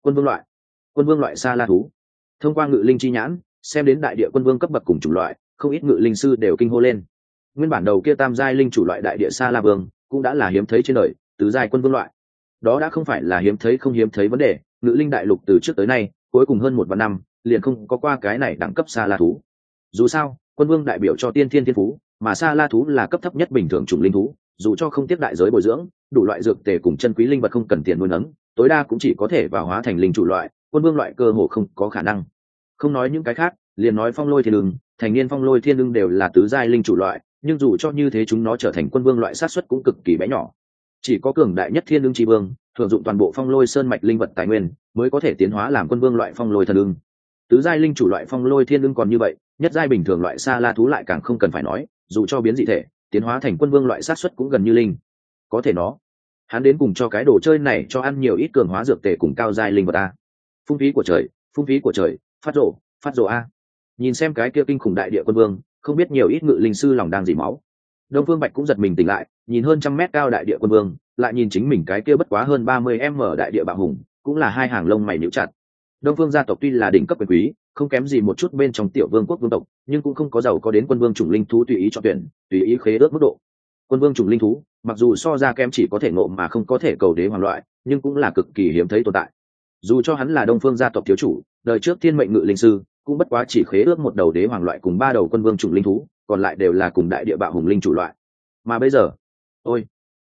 Quân vương loại sa la thú. Thông qua ngự linh chi nhãn, xem đến đại địa quân vương cấp bậc cùng chủng loại, không ít ngự linh sư đều kinh hô lên. Nguyên bản đầu kia tam giai linh chủ loại đại địa sa la vương, cũng đã là hiếm thấy trên đời, tứ giai quân vương loại. Đó đã không phải là hiếm thấy không hiếm thấy vấn đề, ngự linh đại lục từ trước tới nay, cuối cùng hơn 1 vạn năm, liền không có qua cái này đẳng cấp sa la thú. Dù sao, quân vương đại biểu cho tiên thiên thiên phú, mà sa la thú là cấp thấp nhất bình thường chủng linh thú, dù cho không tiếp đại giới bồi dưỡng, đủ loại dược tề cùng chân quý linh vật không cần tiền nuôi nấng, tối đa cũng chỉ có thể vào hóa thành linh chủ loại, quân vương loại cơ hồ không có khả năng. Không nói những cái khác, liền nói phong lôi thiên ưng, thành niên phong lôi thiên ưng đều là tứ giai linh chủ loại, nhưng dù cho như thế chúng nó trở thành quân vương loại sát suất cũng cực kỳ bé nhỏ. Chỉ có cường đại nhất thiên ưng chi vương, thường dụng toàn bộ phong lôi sơn mạch linh vật tài nguyên, mới có thể tiến hóa làm quân vương loại phong lôi thần ưng. Tứ giai linh chủ loại phong lôi thiên ưng còn như vậy, nhất giai bình thường loại sa la thú lại càng không cần phải nói, dù cho biến dị thể, tiến hóa thành quân vương loại sát suất cũng gần như linh. Có thể hắn đến cùng cho cái đồ chơi này cho ăn nhiều ít cường hóa dược tề cùng cao giai linh vật a. Phung phí của trời, phát rồ a. Nhìn xem cái kia kinh khủng đại địa quân vương, không biết nhiều ít ngự linh sư lòng đang dỉ máu. Đông Phương Bạch cũng giật mình tỉnh lại, nhìn hơn 100 mét cao đại địa quân vương, lại nhìn chính mình cái kia bất quá hơn 30m đại địa bạo hùng, cũng là hai hàng lông mày nhíu chặt. Đông Phương gia tộc tuy là đỉnh cấp quyền quý, không kém gì một chút bên trong tiểu vương quốc vương tộc, nhưng cũng không có giàu có đến quân vương chủng linh thú tùy ý chọn tuyển, tùy ý khế ước mức độ. Quân vương chủng linh thú, mặc dù so ra kém chỉ có thể ngộ mà không có thể cầu đế hoàng loại, nhưng cũng là cực kỳ hiếm thấy tồn tại. Dù cho hắn là Đông Phương gia tộc thiếu chủ, đời trước thiên mệnh ngự linh sư, cũng bất quá chỉ khế ước một đầu đế hoàng loại cùng 3 đầu quân vương chủng linh thú, còn lại đều là cùng đại địa bạo hùng linh chủ loại. Mà bây giờ, ôi,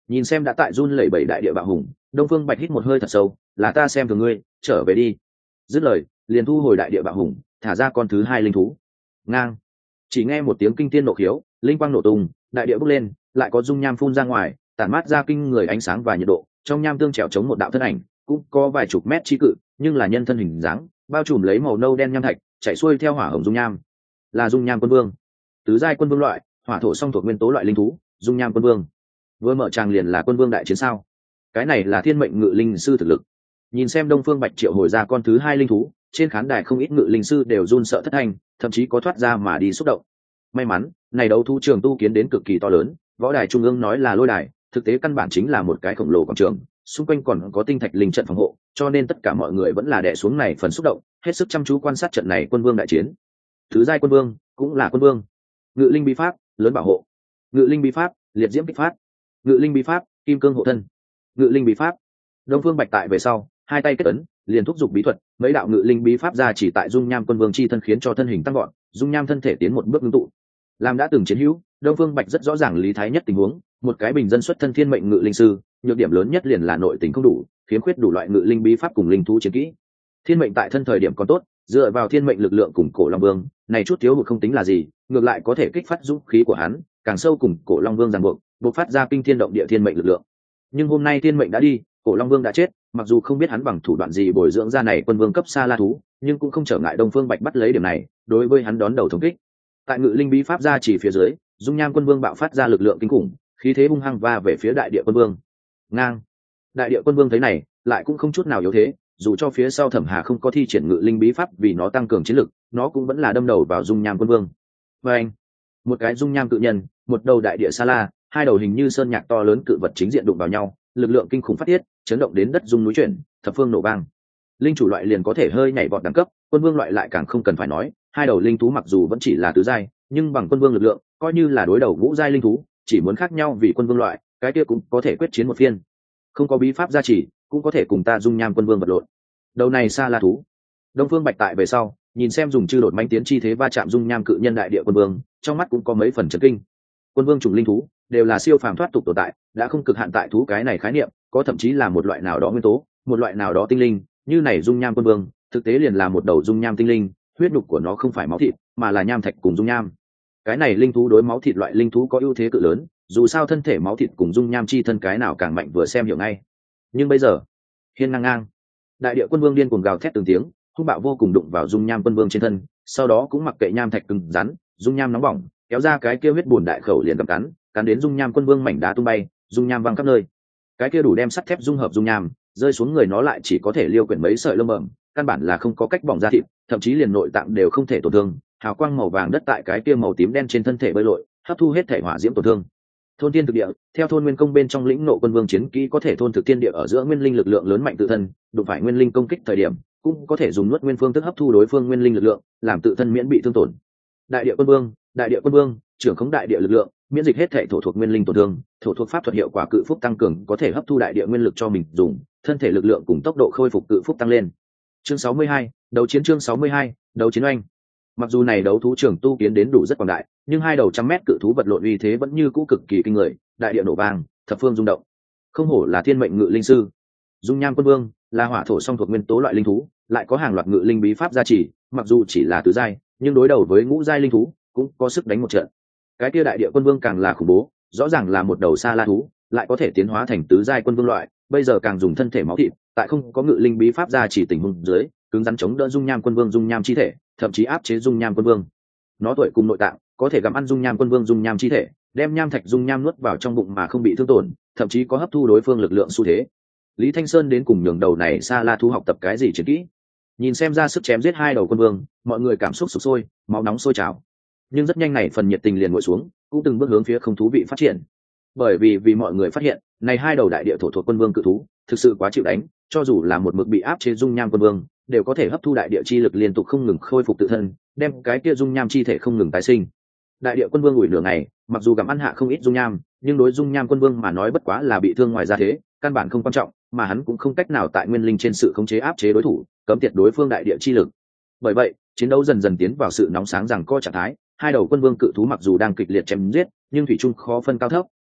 Nhìn xem đã tại run lẩy bẩy đại địa bạo hùng, Đông Phương Bạch hít một hơi thật sâu, là ta xem thường ngươi, trở về đi. Dứt lời, liền thu hồi đại địa bạo hùng, thả ra con thứ hai linh thú. Ngang. Chỉ nghe một tiếng kinh thiên nộ khiếu, linh quang nổ tung, đại địa bốc lên, lại có dung nham phun ra ngoài, tản mát ra kinh người ánh sáng và nhiệt độ, trong nham tương trèo chống một đạo thân ảnh, cũng có vài chục mét chi cự, nhưng là nhân thân hình dáng, bao trùm lấy màu nâu đen nham thạch, chạy xuôi theo hỏa hồng dung nham. Là dung nham quân vương, tứ giai quân vương loại, hỏa thổ song thuộc nguyên tố loại linh thú, dung nham quân vương. Vừa mở tràng liền là quân vương đại chiến sao? Cái này là thiên mệnh ngự linh sư thực lực. Nhìn xem Đông Phương Bạch triệu hồi ra con thứ hai linh thú, trên khán đài không ít ngự linh sư đều run sợ thất thanh, thậm chí có thoát ra mà đi xúc động. May mắn, này đấu thu trường tu kiến đến cực kỳ to lớn, võ đài trung ương nói là lôi đài, thực tế căn bản chính là một cái khổng lồ quảng trường, xung quanh còn có tinh thạch linh trận phòng hộ, cho nên tất cả mọi người vẫn là đè xuống này phần xúc động, hết sức chăm chú quan sát trận này quân vương đại chiến. Thứ giai quân vương, cũng là quân vương. Ngự linh bí pháp, lớn bảo hộ. Ngự linh bí pháp, liệt diễm kích phát. Ngự linh bí pháp, kim cương hộ thân. Ngự linh bí pháp. Đông Phương Bạch tại về sau, hai tay kết ấn, liền thúc giục bí thuật, mấy đạo ngự linh bí pháp ra chỉ tại dung nham quân vương chi thân, khiến cho thân hình tăng gọn, dung nham thân thể tiến một bước ngưng tụ. Làm đã từng chiến hữu, Đông Phương Bạch rất rõ ràng lý thái nhất tình huống, một cái bình dân xuất thân thiên mệnh ngự linh sư, nhược điểm lớn nhất liền là nội tình không đủ, khiếm khuyết đủ loại ngự linh bí pháp cùng linh thú chiến kỹ. Thiên mệnh tại thân thời điểm còn tốt, dựa vào thiên mệnh lực lượng cùng cổ long vương, này chút thiếu hụt không tính là gì, ngược lại có thể kích phát dũng khí của hắn, càng sâu cùng cổ long vương ràng buộc, bộc phát ra kinh thiên động địa thiên mệnh lực lượng. Nhưng hôm nay thiên mệnh đã đi, cổ long vương đã chết, mặc dù không biết hắn bằng thủ đoạn gì bồi dưỡng ra này quân vương cấp xa la thú, nhưng cũng không trở ngại Đông Phương Bạch bắt lấy điểm này, đối với hắn đón đầu thống kích. Tại ngự linh bí pháp ra chỉ phía dưới, dung nham quân vương bạo phát ra lực lượng kinh khủng, khí thế hung hăng va về phía đại địa quân vương. Ngang. Đại địa quân vương thấy này, lại cũng không chút nào yếu thế, dù cho phía sau Thẩm Hà không có thi triển ngự linh bí pháp vì nó tăng cường chiến lực, nó cũng vẫn là đâm đầu vào dung nham quân vương. Và anh, một cái dung nham cự nhân, một đầu đại địa sa la, hai đầu hình như sơn nhạc to lớn cự vật chính diện đụng vào nhau, lực lượng kinh khủng phát tiết, chấn động đến đất rung núi chuyển, thập phương nổ vang. Linh chủ loại liền có thể hơi nhảy vọt đẳng cấp, quân vương loại lại càng không cần phải nói, hai đầu linh thú mặc dù vẫn chỉ là tứ giai, nhưng bằng quân vương lực lượng, coi như là đối đầu ngũ giai linh thú, chỉ muốn khác nhau vì quân vương loại, cái kia cũng có thể quyết chiến một phiên. Không có bí pháp gia trì, cũng có thể cùng ta dung nham quân vương vật lộn. Đầu này xa la thú. Đông Phương Bạch tại về sau, nhìn xem dùng chư đột mãnh tiến chi thế va chạm dung nham cự nhân đại địa quân vương, trong mắt cũng có mấy phần chấn kinh. Quân vương chủng linh thú đều là siêu phàm thoát tục tồn tại, đã không cực hạn tại thú cái này khái niệm, có thậm chí là một loại nào đó nguyên tố, một loại nào đó tinh linh, như này dung nham quân vương, thực tế liền là một đầu dung nham tinh linh, huyết nhục của nó không phải máu thịt, mà là nham thạch cùng dung nham. Cái này linh thú đối máu thịt loại linh thú có ưu thế cự lớn, dù sao thân thể máu thịt cùng dung nham chi thân cái nào càng mạnh vừa xem hiểu ngay. Nhưng bây giờ, hiên ngang ngang, đại địa quân vương điên cuồng gào thét từng tiếng, hung bạo vô cùng đụng vào dung nham quân vương trên thân, sau đó cũng mặc kệ nham thạch cứng rắn, dung nham nóng bỏng, kéo ra cái kia huyết bùn đại khẩu liền cầm cắn đến dung nham quân vương mảnh đá tung bay, dung nham văng khắp nơi. Cái kia đủ đem sắt thép dung hợp dung nham, rơi xuống người nó lại chỉ có thể liêu quyển mấy sợi lông bẩm, căn bản là không có cách bỏng da thịt, thậm chí liền nội tạng đều không thể tổn thương. Hào quang màu vàng đất tại cái kia màu tím đen trên thân thể bơi lội, hấp thu hết thể hỏa diễm tổn thương. Thôn thiên thực địa, theo thôn nguyên công bên trong lĩnh nộ quân vương chiến kỹ có thể thôn thực thiên địa ở giữa nguyên linh lực lượng lớn mạnh tự thân, đụng phải nguyên linh công kích thời điểm, cũng có thể dùng nuốt nguyên phương thức hấp thu đối phương nguyên linh lực lượng, làm tự thân miễn bị thương tổn. Đại địa quân vương, trưởng khống đại địa lực lượng, miễn dịch hết thể thổ thuộc nguyên linh tổn thương, thổ thuộc pháp thuật hiệu quả cự phúc tăng cường có thể hấp thu đại địa nguyên lực cho mình dùng, thân thể lực lượng cùng tốc độ khôi phục cự phúc tăng lên. Chương 62, đấu chiến chương 62, đấu chiến oanh. Mặc dù này đấu thú trường tu kiến đến đủ rất quảng đại, nhưng hai đầu trăm mét cự thú vật lộn uy thế vẫn như cũ cực kỳ kinh người, đại địa nổ vang, thập phương rung động. Không hổ là thiên mệnh ngự linh sư. Dung nham quân vương là hỏa thổ song thuộc nguyên tố loại linh thú, lại có hàng loạt ngự linh bí pháp gia trì, mặc dù chỉ là tứ giai, nhưng đối đầu với ngũ giai linh thú cũng có sức đánh một trận. Cái kia đại địa quân vương càng là khủng bố, rõ ràng là một đầu xa la thú, lại có thể tiến hóa thành tứ giai quân vương loại, bây giờ càng dùng thân thể máu thịt, tại không có ngự linh bí pháp gia trì tình huống dưới, cứng rắn chống đỡ dung nham quân vương dung nham chi thể, thậm chí áp chế dung nham quân vương. Nó tuổi cùng nội tạng có thể gặm ăn dung nham quân vương dung nham chi thể, đem nham thạch dung nham nuốt vào trong bụng mà không bị thương tổn, thậm chí có hấp thu đối phương lực lượng xu thế. Lý Thanh Sơn đến cùng nhường đầu này xa la thú học tập cái gì chiến kỹ? Nhìn xem ra sức chém giết hai đầu quân vương, mọi người cảm xúc sục sôi, máu nóng sôi trào. Nhưng rất nhanh này phần nhiệt tình liền nguội xuống, cũng từng bước hướng phía không thú vị phát triển. Bởi vì mọi người phát hiện, này hai đầu đại địa thổ thuộc quân vương cự thú, thực sự quá chịu đánh, cho dù là một mực bị áp chế dung nham quân vương, đều có thể hấp thu đại địa chi lực liên tục không ngừng khôi phục tự thân, đem cái kia dung nham chi thể không ngừng tái sinh. Đại địa quân vương ủi nửa ngày, mặc dù gặm ăn hạ không ít dung nham, nhưng đối dung nham quân vương mà nói bất quá là bị thương ngoài ra thế, căn bản không quan trọng, mà hắn cũng không cách nào tại nguyên linh trên sự khống chế áp chế đối thủ, cấm tiệt đối phương đại địa chi lực. Bởi vậy, chiến đấu dần dần tiến vào sự nóng sáng rằng co trạng thái, hai đầu quân vương cự thú mặc dù đang kịch liệt chém giết, nhưng thủy chung khó phân cao thấp,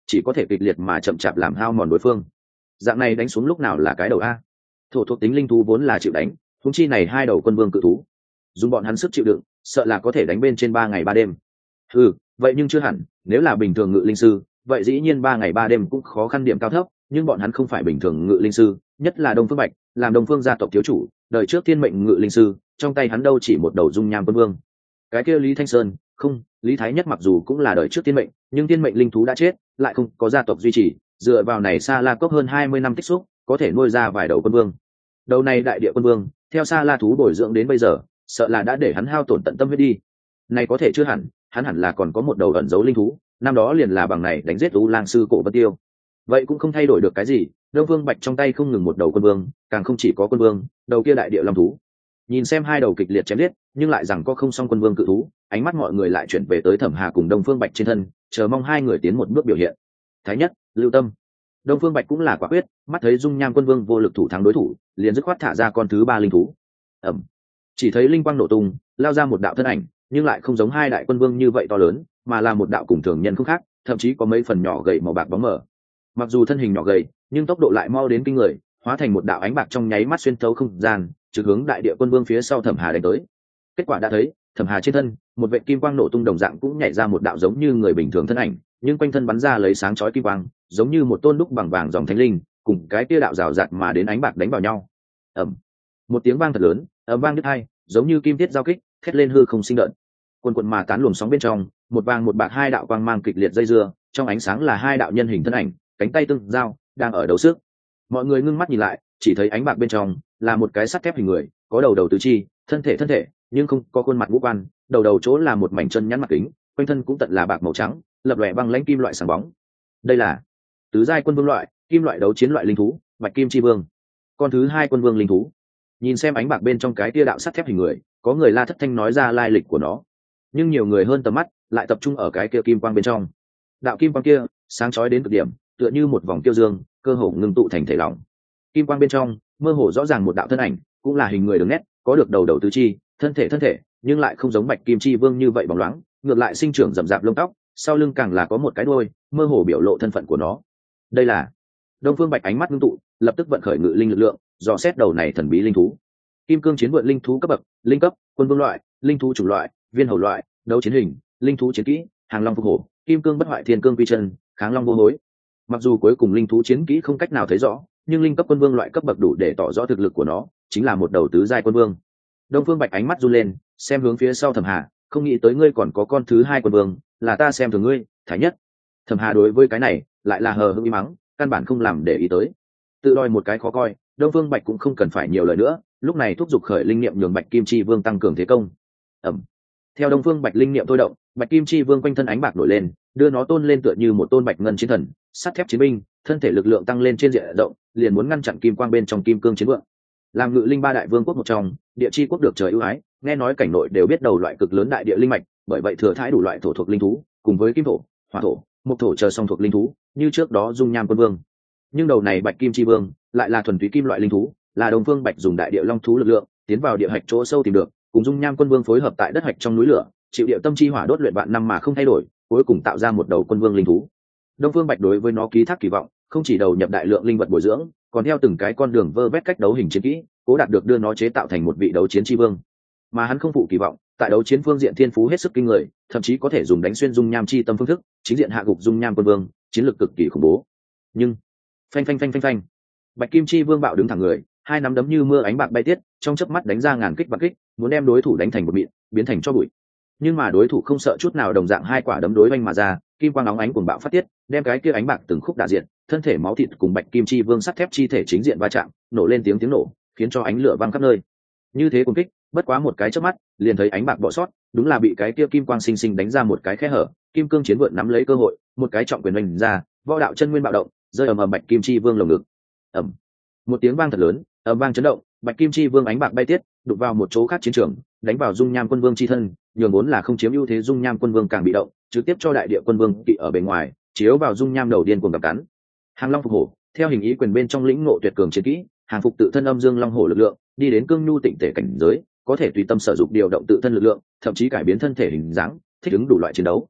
chỉ có thể kịch liệt mà chậm chạp làm hao mòn đối phương. Dạng này đánh xuống lúc nào là cái đầu a. Thổ thuộc tính linh thú vốn là chịu đánh, huống chi này hai đầu quân vương cự thú, dùng bọn hắn sức chịu đựng, sợ là có thể đánh bên trên 3 ngày 3 đêm. Vậy nhưng chưa hẳn, nếu là bình thường ngự linh sư, vậy dĩ nhiên 3 ngày 3 đêm cũng khó khăn điểm cao thấp, nhưng bọn hắn không phải bình thường ngự linh sư, nhất là Đông Phương Bạch, làm Đông Phương gia tộc thiếu chủ, đời trước thiên mệnh ngự linh sư, trong tay hắn đâu chỉ một đầu dung nham quân vương. Cái kia Lý Thanh Sơn, không, Lý Thái Nhất mặc dù cũng là đời trước thiên mệnh, nhưng thiên mệnh linh thú đã chết, lại không có gia tộc duy trì, dựa vào này Sa La Cốc hơn 20 năm tích xúc, có thể nuôi ra vài đầu quân vương. Đầu này đại địa quân vương, theo Sa La thú bồi dưỡng đến bây giờ, sợ là đã để hắn hao tổn tận tâm huyết đi. Này có thể chưa hẳn, hắn hẳn là còn có một đầu ẩn giấu linh thú, năm đó liền là bằng này đánh giết U Lang sư Cổ Vân Tiêu. Vậy cũng không thay đổi được cái gì, Đông Phương Bạch trong tay không ngừng một đầu quân vương, càng không chỉ có quân vương, đầu kia đại địa long thú. Nhìn xem hai đầu kịch liệt chém giết, nhưng lại rằng có không xong quân vương cự thú, ánh mắt mọi người lại chuyển về tới Thẩm Hà cùng Đông Phương Bạch trên thân, chờ mong hai người tiến một bước biểu hiện. Thái Nhất, lưu tâm. Đông Phương Bạch cũng là quả quyết, mắt thấy dung nham quân vương vô lực thủ thắng đối thủ, liền dứt khoát thả ra con thứ 3 linh thú. Chỉ thấy linh quang nổ tung, lao ra một đạo thân ảnh, nhưng lại không giống hai đại quân vương như vậy to lớn, mà là một đạo cùng thường nhân không khác, thậm chí có mấy phần nhỏ gầy màu bạc bóng mờ. Mặc dù thân hình nhỏ gầy, nhưng tốc độ lại mau đến kinh người, hóa thành một đạo ánh bạc trong nháy mắt xuyên thấu không gian, trực hướng đại địa quân vương phía sau Thẩm Hà đánh tới. Kết quả đã thấy, Thẩm Hà trên thân, một vệt kim quang nổ tung đồng dạng cũng nhảy ra một đạo giống như người bình thường thân ảnh, nhưng quanh thân bắn ra lấy sáng chói kim quang, giống như một tôn đúc bằng vàng dòng thánh linh, cùng cái tia đạo rào rạt mà đến ánh bạc đánh vào nhau. Một tiếng vang thật lớn, ầm vang đứt hai, giống như kim tiết giao kích, thét lên hư không sinh đợt. Quần quần mà tán luồng sóng bên trong, một vàng một bạc hai đạo quang mang kịch liệt dây dưa, trong ánh sáng là hai đạo nhân hình thân ảnh, cánh tay tương giao, đang ở đấu sức. Mọi người ngưng mắt nhìn lại, chỉ thấy ánh bạc bên trong là một cái sắt thép hình người, có đầu tứ chi, thân thể, nhưng không có khuôn mặt ngũ quan, đầu chỗ là một mảnh chân nhắn mặt kính, quanh thân cũng tận là bạc màu trắng, lập lòe băng lãnh kim loại sáng bóng. Đây là tứ giai quân vương loại, kim loại đấu chiến loại linh thú, Bạch Kim Chi Vương. Con thứ 2 quân vương linh thú. Nhìn xem ánh bạc bên trong cái tia đạo sắt thép hình người, có người la thất thanh nói ra lai lịch của nó, nhưng nhiều người hơn tầm mắt lại tập trung ở cái kia kim quang bên trong. Đạo kim quang kia sáng chói đến cực điểm, tựa như một vòng tiêu dương, cơ hồ ngưng tụ thành thể lỏng. Kim quang bên trong mơ hồ rõ ràng một đạo thân ảnh, cũng là hình người đường nét, có được đầu tứ chi, thân thể, nhưng lại không giống Bạch Kim Chi Vương như vậy bóng loáng, ngược lại sinh trưởng rậm rạp lông tóc, sau lưng càng là có một cái đuôi, mơ hồ biểu lộ thân phận của nó. Đây là Đông Phương Bạch ánh mắt ngưng tụ, lập tức vận khởi ngự linh lực lượng, dò xét đầu này thần bí linh thú. Kim cương chiến vượn linh thú cấp bậc, linh cấp, quân vương loại, linh thú chủng loại, viên hầu loại, đấu chiến hình, linh thú chiến kỹ, hàng long phục hổ, kim cương bất hoại thiên cương quy chân, kháng long vô hối. Mặc dù cuối cùng linh thú chiến kỹ không cách nào thấy rõ, nhưng linh cấp quân vương loại cấp bậc đủ để tỏ rõ thực lực của nó, chính là một đầu tứ giai quân vương. Đông Phương Bạch ánh mắt run lên, xem hướng phía sau Thẩm Hà, không nghĩ tới ngươi còn có con thứ 2 quân vương, là ta xem thường ngươi, Thái Nhất. Thẩm Hà đối với cái này lại là hờ hững mắng, căn bản không làm để ý tới. Tự đòi một cái khó coi, Đông Phương Bạch cũng không cần phải nhiều lời nữa, lúc này thúc giục khởi linh niệm nhường Bạch Kim Chi Vương tăng cường thế công. Theo Đông Phương Bạch linh niệm thôi động, Bạch Kim Chi Vương quanh thân ánh bạc nổi lên, đưa nó tôn lên tựa như một tôn bạch ngân chiến thần, sắt thép chiến binh, thân thể lực lượng tăng lên trên diện rộng, liền muốn ngăn chặn kim quang bên trong kim cương chiến vượng. Làm ngự linh 3 đại vương quốc một trong, địa chi quốc được trời ưu ái, nghe nói cảnh nội đều biết đầu loại cực lớn đại địa linh mạch, bởi vậy thừa thãi đủ loại thổ thuộc linh thú, cùng với kim thổ, hỏa thổ, mộc thổ chờ song thuộc linh thú, như trước đó dung nham quân vương. Nhưng đầu này Bạch Kim Chi Vương lại là thuần túy kim loại linh thú, là Đông Phương Bạch dùng đại địa long thú lực lượng tiến vào địa hạch chỗ sâu tìm được, cùng dung nham quân vương phối hợp tại đất hạch trong núi lửa, chịu địa tâm chi hỏa đốt luyện vạn năm mà không thay đổi, cuối cùng tạo ra một đầu quân vương linh thú. Đông Phương Bạch đối với nó ký thác kỳ vọng, không chỉ đầu nhập đại lượng linh vật bồi dưỡng, còn theo từng cái con đường vơ vét cách đấu hình chiến kỹ, cố đạt được đưa nó chế tạo thành một vị đấu chiến chi vương. Mà hắn không phụ kỳ vọng, tại đấu chiến phương diện thiên phú hết sức kinh người, thậm chí có thể dùng đánh xuyên dung nham chi tâm phương thức, chính diện hạ gục dung nham quân vương, chiến lược cực kỳ khủng bố. Nhưng phanh, Bạch Kim Chi Vương bạo đứng thẳng người, hai nắm đấm như mưa ánh bạc bay tiết, trong chớp mắt đánh ra ngàn kích vạn kích, muốn đem đối thủ đánh thành một mịn, biến thành cho bụi. Nhưng mà đối thủ không sợ chút nào, đồng dạng hai quả đấm đối oanh mà ra, kim quang óng ánh cuồng bạo phát tiết, đem cái kia ánh bạc từng khúc đả diện, thân thể máu thịt cùng Bạch Kim Chi Vương sắt thép chi thể chính diện va chạm, nổ lên tiếng nổ, khiến cho ánh lửa văng khắp nơi. Như thế cuồng kích, bất quá một cái chớp mắt, liền thấy ánh bạc bỏ sót, đúng là bị cái kia kim quang sinh sinh đánh ra một cái khe hở, kim cương chiến vượn nắm lấy cơ hội, một cái trọng quyền oanh ra, võ đạo chân nguyên bạo động, rơi ầm ầm Bạch Kim Chi Vương lồng ngực. Một tiếng vang thật lớn, ầm vang chấn động, Bạch Kim Chi Vương ánh bạc bay tiết, đụng vào một chỗ khác chiến trường, đánh vào dung nham quân vương chi thân, nhường vốn là không chiếm ưu thế dung nham quân vương càng bị động, trực tiếp cho đại địa quân vương kỵ ở bên ngoài, chiếu vào dung nham đầu điên cuồng gặp cắn. Hàng long phục hổ, theo hình ý quyền bên trong lĩnh ngộ tuyệt cường chiến kỹ, hàng phục tự thân âm dương long hổ lực lượng, đi đến cương nhu tịnh thể cảnh giới, có thể tùy tâm sử dụng điều động tự thân lực lượng, thậm chí cải biến thân thể hình dáng, thích ứng đủ loại chiến đấu.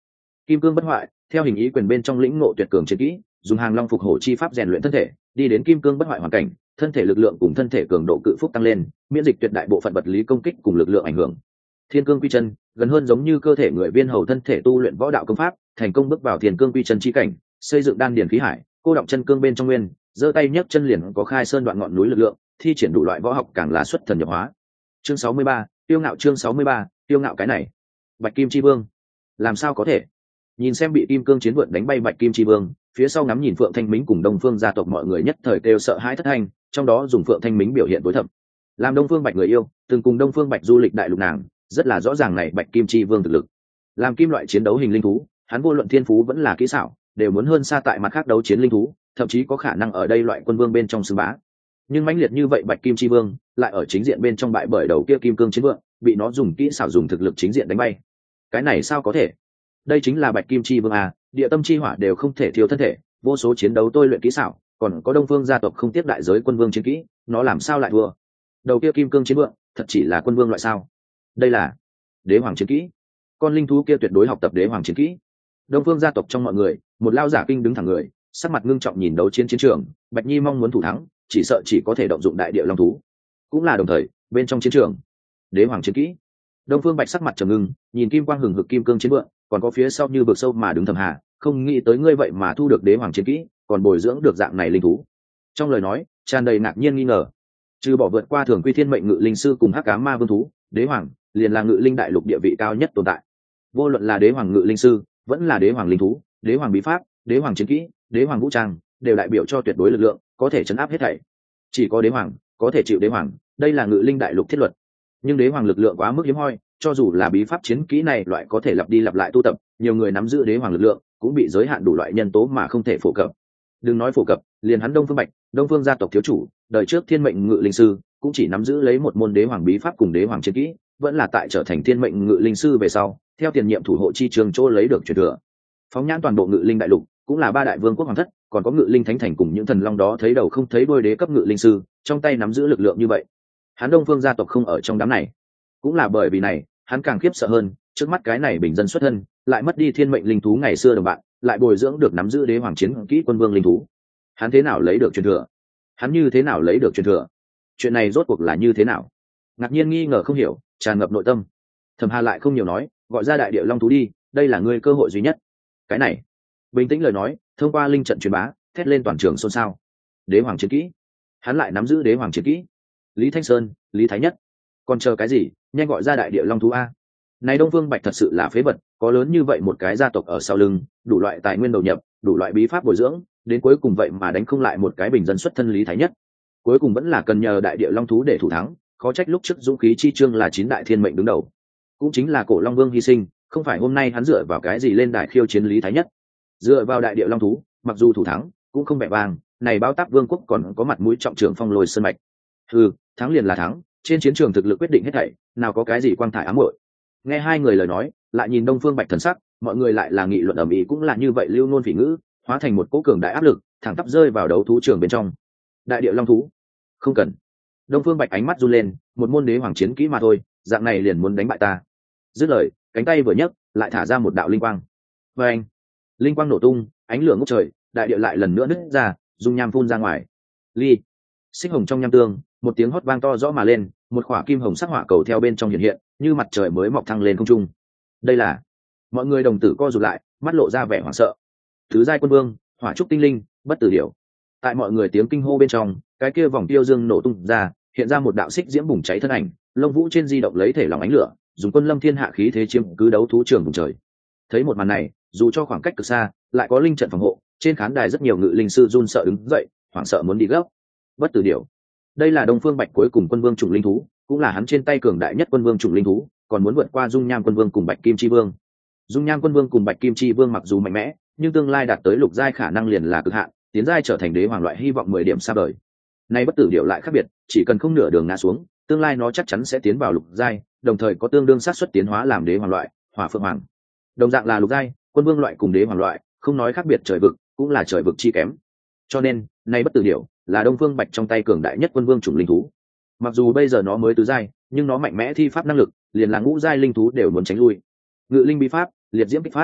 Kim cương bất hoại, theo hình ý quyền bên trong lĩnh ngộ tuyệt cường chiến kỹ, dùng hàng long phục hổ chi pháp rèn luyện thân thể, đi đến kim cương bất hoại hoàn cảnh, thân thể lực lượng cùng thân thể cường độ cự phúc tăng lên, miễn dịch tuyệt đại bộ phận vật lý công kích cùng lực lượng ảnh hưởng. Thiên cương quy chân, gần hơn giống như cơ thể người viên hầu thân thể tu luyện võ đạo công pháp, thành công bước vào thiên cương quy chân chi cảnh, xây dựng đan điền khí hải, cô động chân cương bên trong nguyên, giơ tay nhấc chân liền có khai sơn đoạn ngọn núi lực lượng, thi triển đủ loại võ học càng là xuất thần nhập hóa. Chương 63, tiêu ngạo chương 63, tiêu ngạo cái này. Bạch Kim Chi Vương, làm sao có thể? Nhìn xem bị kim cương chiến vượn đánh bay Bạch Kim Chi Vương, phía sau ngắm nhìn Phượng Thanh Mính cùng Đông Phương gia tộc mọi người nhất thời kêu sợ hãi thất thanh, trong đó dùng Phượng Thanh Mính biểu hiện tối thầm. Làm Đông Phương Bạch người yêu, từng cùng Đông Phương Bạch du lịch đại lục nàng, rất là rõ ràng này Bạch Kim Chi Vương thực lực. Làm kim loại chiến đấu hình linh thú, hắn vô luận thiên phú vẫn là kỹ xảo, đều muốn hơn xa tại mặt khác đấu chiến linh thú, thậm chí có khả năng ở đây loại quân vương bên trong xưng bá. Nhưng mãnh liệt như vậy Bạch Kim Chi Vương lại ở chính diện bên trong bại bởi đầu kia kim cương chiến vượng, bị nó dùng kỹ xảo dùng thực lực chính diện đánh bay. Cái này sao có thể? Đây chính là Bạch Kim Chi Vương à, địa tâm chi hỏa đều không thể thiếu thân thể, vô số chiến đấu tôi luyện kỹ xảo, còn có Đông Phương gia tộc không tiếp đại giới quân vương chiến kỹ, nó làm sao lại thua? Đầu kia kim cương chiến vượng, thật chỉ là quân vương loại sao? Đây là đế hoàng chiến kỹ. Con linh thú kia tuyệt đối học tập đế hoàng chiến kỹ. Đông Phương gia tộc trong mọi người, một lao giả kinh đứng thẳng người, sắc mặt ngưng trọng nhìn đấu chiến chiến trường. Bạch Nhi mong muốn thủ thắng, chỉ sợ chỉ có thể động dụng đại địa long thú. Cũng là đồng thời, bên trong chiến trường, đế hoàng chiến kỹ. Đông Phương Bạch sắc mặt trầm ngưng, nhìn kim quang hừng hực kim cương chiến vượng, còn có phía sau như vực sâu mà đứng thầm hà, không nghĩ tới ngươi vậy mà thu được đế hoàng chiến kỹ, còn bồi dưỡng được dạng này linh thú. Trong lời nói, tràn đầy ngạc nhiên nghi ngờ. Trừ bỏ vượt qua thường quy thiên mệnh ngự linh sư cùng hắc ám ma vương thú, đế hoàng liền là ngự linh đại lục địa vị cao nhất tồn tại. Vô luận là đế hoàng ngự linh sư, vẫn là đế hoàng linh thú, đế hoàng bí pháp, đế hoàng chiến kỹ, đế hoàng vũ trang, đều đại biểu cho tuyệt đối lực lượng, có thể chấn áp hết thảy. Chỉ có đế hoàng có thể chịu đế hoàng, đây là ngự linh đại lục thiết luật. Nhưng đế hoàng lực lượng quá mức hiếm hoi, cho dù là bí pháp chiến kỹ này loại có thể lặp đi lặp lại tu tập, nhiều người nắm giữ đế hoàng lực lượng cũng bị giới hạn đủ loại nhân tố mà không thể phổ cập. Đừng nói phổ cập, liền hắn Đông Phương Bạch, Đông Phương gia tộc thiếu chủ, đời trước thiên mệnh ngự linh sư, cũng chỉ nắm giữ lấy một môn đế hoàng bí pháp cùng đế hoàng chiến kỹ, vẫn là tại trở thành thiên mệnh ngự linh sư về sau, theo tiền nhiệm thủ hộ chi trường chỗ lấy được truyền thừa. Phóng nhãn toàn bộ ngự linh đại lục, cũng là ba đại vương quốc hoàng thất, còn có ngự linh thánh thành cùng những thần long đó thấy đầu không thấy đuôi đế cấp ngự linh sư, trong tay nắm giữ lực lượng như vậy. Hắn Đông Phương gia tộc không ở trong đám này, cũng là bởi vì này, hắn càng khiếp sợ hơn, trước mắt cái này bình dân xuất thân, lại mất đi thiên mệnh linh thú ngày xưa đồng bạn, lại bồi dưỡng được nắm giữ đế hoàng chiến kỹ quân vương linh thú. Hắn thế nào lấy được truyền thừa? Hắn như thế nào lấy được truyền thừa? Chuyện này rốt cuộc là như thế nào? Ngạc nhiên nghi ngờ không hiểu, tràn ngập nội tâm. Thẩm Hà lại không nhiều nói, gọi ra đại địa long thú đi, đây là ngươi cơ hội duy nhất. Cái này, bình tĩnh lời nói, thông qua linh trận truyền bá, thét lên toàn trường xôn xao. Đế hoàng chiến kỹ, hắn lại nắm giữ đế hoàng chiến kỹ. Lý Thanh Sơn, Lý Thái Nhất, còn chờ cái gì, nhanh gọi ra đại địa long thú a. Này Đông Phương Bạch thật sự là phế vật, có lớn như vậy một cái gia tộc ở sau lưng, đủ loại tài nguyên đầu nhập, đủ loại bí pháp bồi dưỡng, đến cuối cùng vậy mà đánh không lại một cái bình dân xuất thân Lý Thái Nhất. Cuối cùng vẫn là cần nhờ đại địa long thú để thủ thắng, khó trách lúc trước dũng khí chi chương là 9 đại thiên mệnh đứng đầu. Cũng chính là Cổ Long Vương hy sinh, không phải hôm nay hắn dựa vào cái gì lên đài khiêu chiến Lý Thái Nhất. Dựa vào đại địa long thú, mặc dù thủ thắng, cũng không vẻ vang, này Báo Táp Vương quốc còn có mặt mũi trọng trưởng Phong Lôi Sơn mạch. Thắng liền là thắng, trên chiến trường thực lực quyết định hết thảy, nào có cái gì quang thải ám muội. Nghe hai người lời nói, lại nhìn Đông Phương Bạch thần sắc, mọi người lại là nghị luận ầm ĩ cũng là như vậy lưu nôn phỉ ngữ, hóa thành một cỗ cường đại áp lực, thẳng tắp rơi vào đấu thú trường bên trong. Đại địa long thú, không cần. Đông Phương Bạch ánh mắt run lên, một môn đế hoàng chiến kỹ mà thôi, dạng này liền muốn đánh bại ta. Dứt lời, cánh tay vừa nhấc, lại thả ra một đạo linh quang. Và anh, linh quang nổ tung, ánh lửa ngút trời, đại địa lại lần nữa nứt ra, dung nham phun ra ngoài. Ly, xích hồng trong nham tương, một tiếng hót vang to rõ mà lên, một khỏa kim hồng sắc hỏa cầu theo bên trong hiện hiện, như mặt trời mới mọc thăng lên không trung. Đây là, mọi người đồng tử co rụt lại, mắt lộ ra vẻ hoảng sợ. Tứ giai quân vương, hỏa trúc tinh linh, bất tử điểu. Tại mọi người tiếng kinh hô bên trong, cái kia vòng tiêu dương nổ tung ra, hiện ra một đạo xích diễm bùng cháy thân ảnh, lông vũ trên di động lấy thể lòng ánh lửa, dùng quân lâm thiên hạ khí thế chiếm cứ đấu thú trường vùng trời. Thấy một màn này, dù cho khoảng cách cực xa, lại có linh trận phòng hộ, trên khán đài rất nhiều ngự linh sư run sợ đứng dậy, hoảng sợ muốn đi gấp. Bất tử điểu, đây là Đông Phương Bạch cuối cùng quân vương chủng linh thú, cũng là hắn trên tay cường đại nhất quân vương chủng linh thú, còn muốn vượt qua Dung Nham quân vương cùng Bạch Kim Chi Vương. Dung Nham quân vương cùng Bạch Kim Chi Vương mặc dù mạnh mẽ, nhưng tương lai đạt tới lục giai khả năng liền là cực hạn, tiến giai trở thành đế hoàng loại hy vọng 10 điểm xa vời. Nay bất tử điểu lại khác biệt, chỉ cần không nửa đường ngã xuống, tương lai nó chắc chắn sẽ tiến vào lục giai, đồng thời có tương đương xác suất tiến hóa làm đế hoàng loại, Hỏa Phượng Hoàng. Đồng dạng là lục giai, quân vương loại cùng đế hoàng loại, không nói khác biệt trời vực, cũng là trời vực chi kém. Cho nên, nay bất tử điểu là Đông Phương Bạch trong tay cường đại nhất quân vương chủng linh thú. Mặc dù bây giờ nó mới tứ giai, nhưng nó mạnh mẽ thi pháp năng lực, liền là ngũ giai linh thú đều muốn tránh lui. Ngự linh bí pháp, liệt diễm kích phát.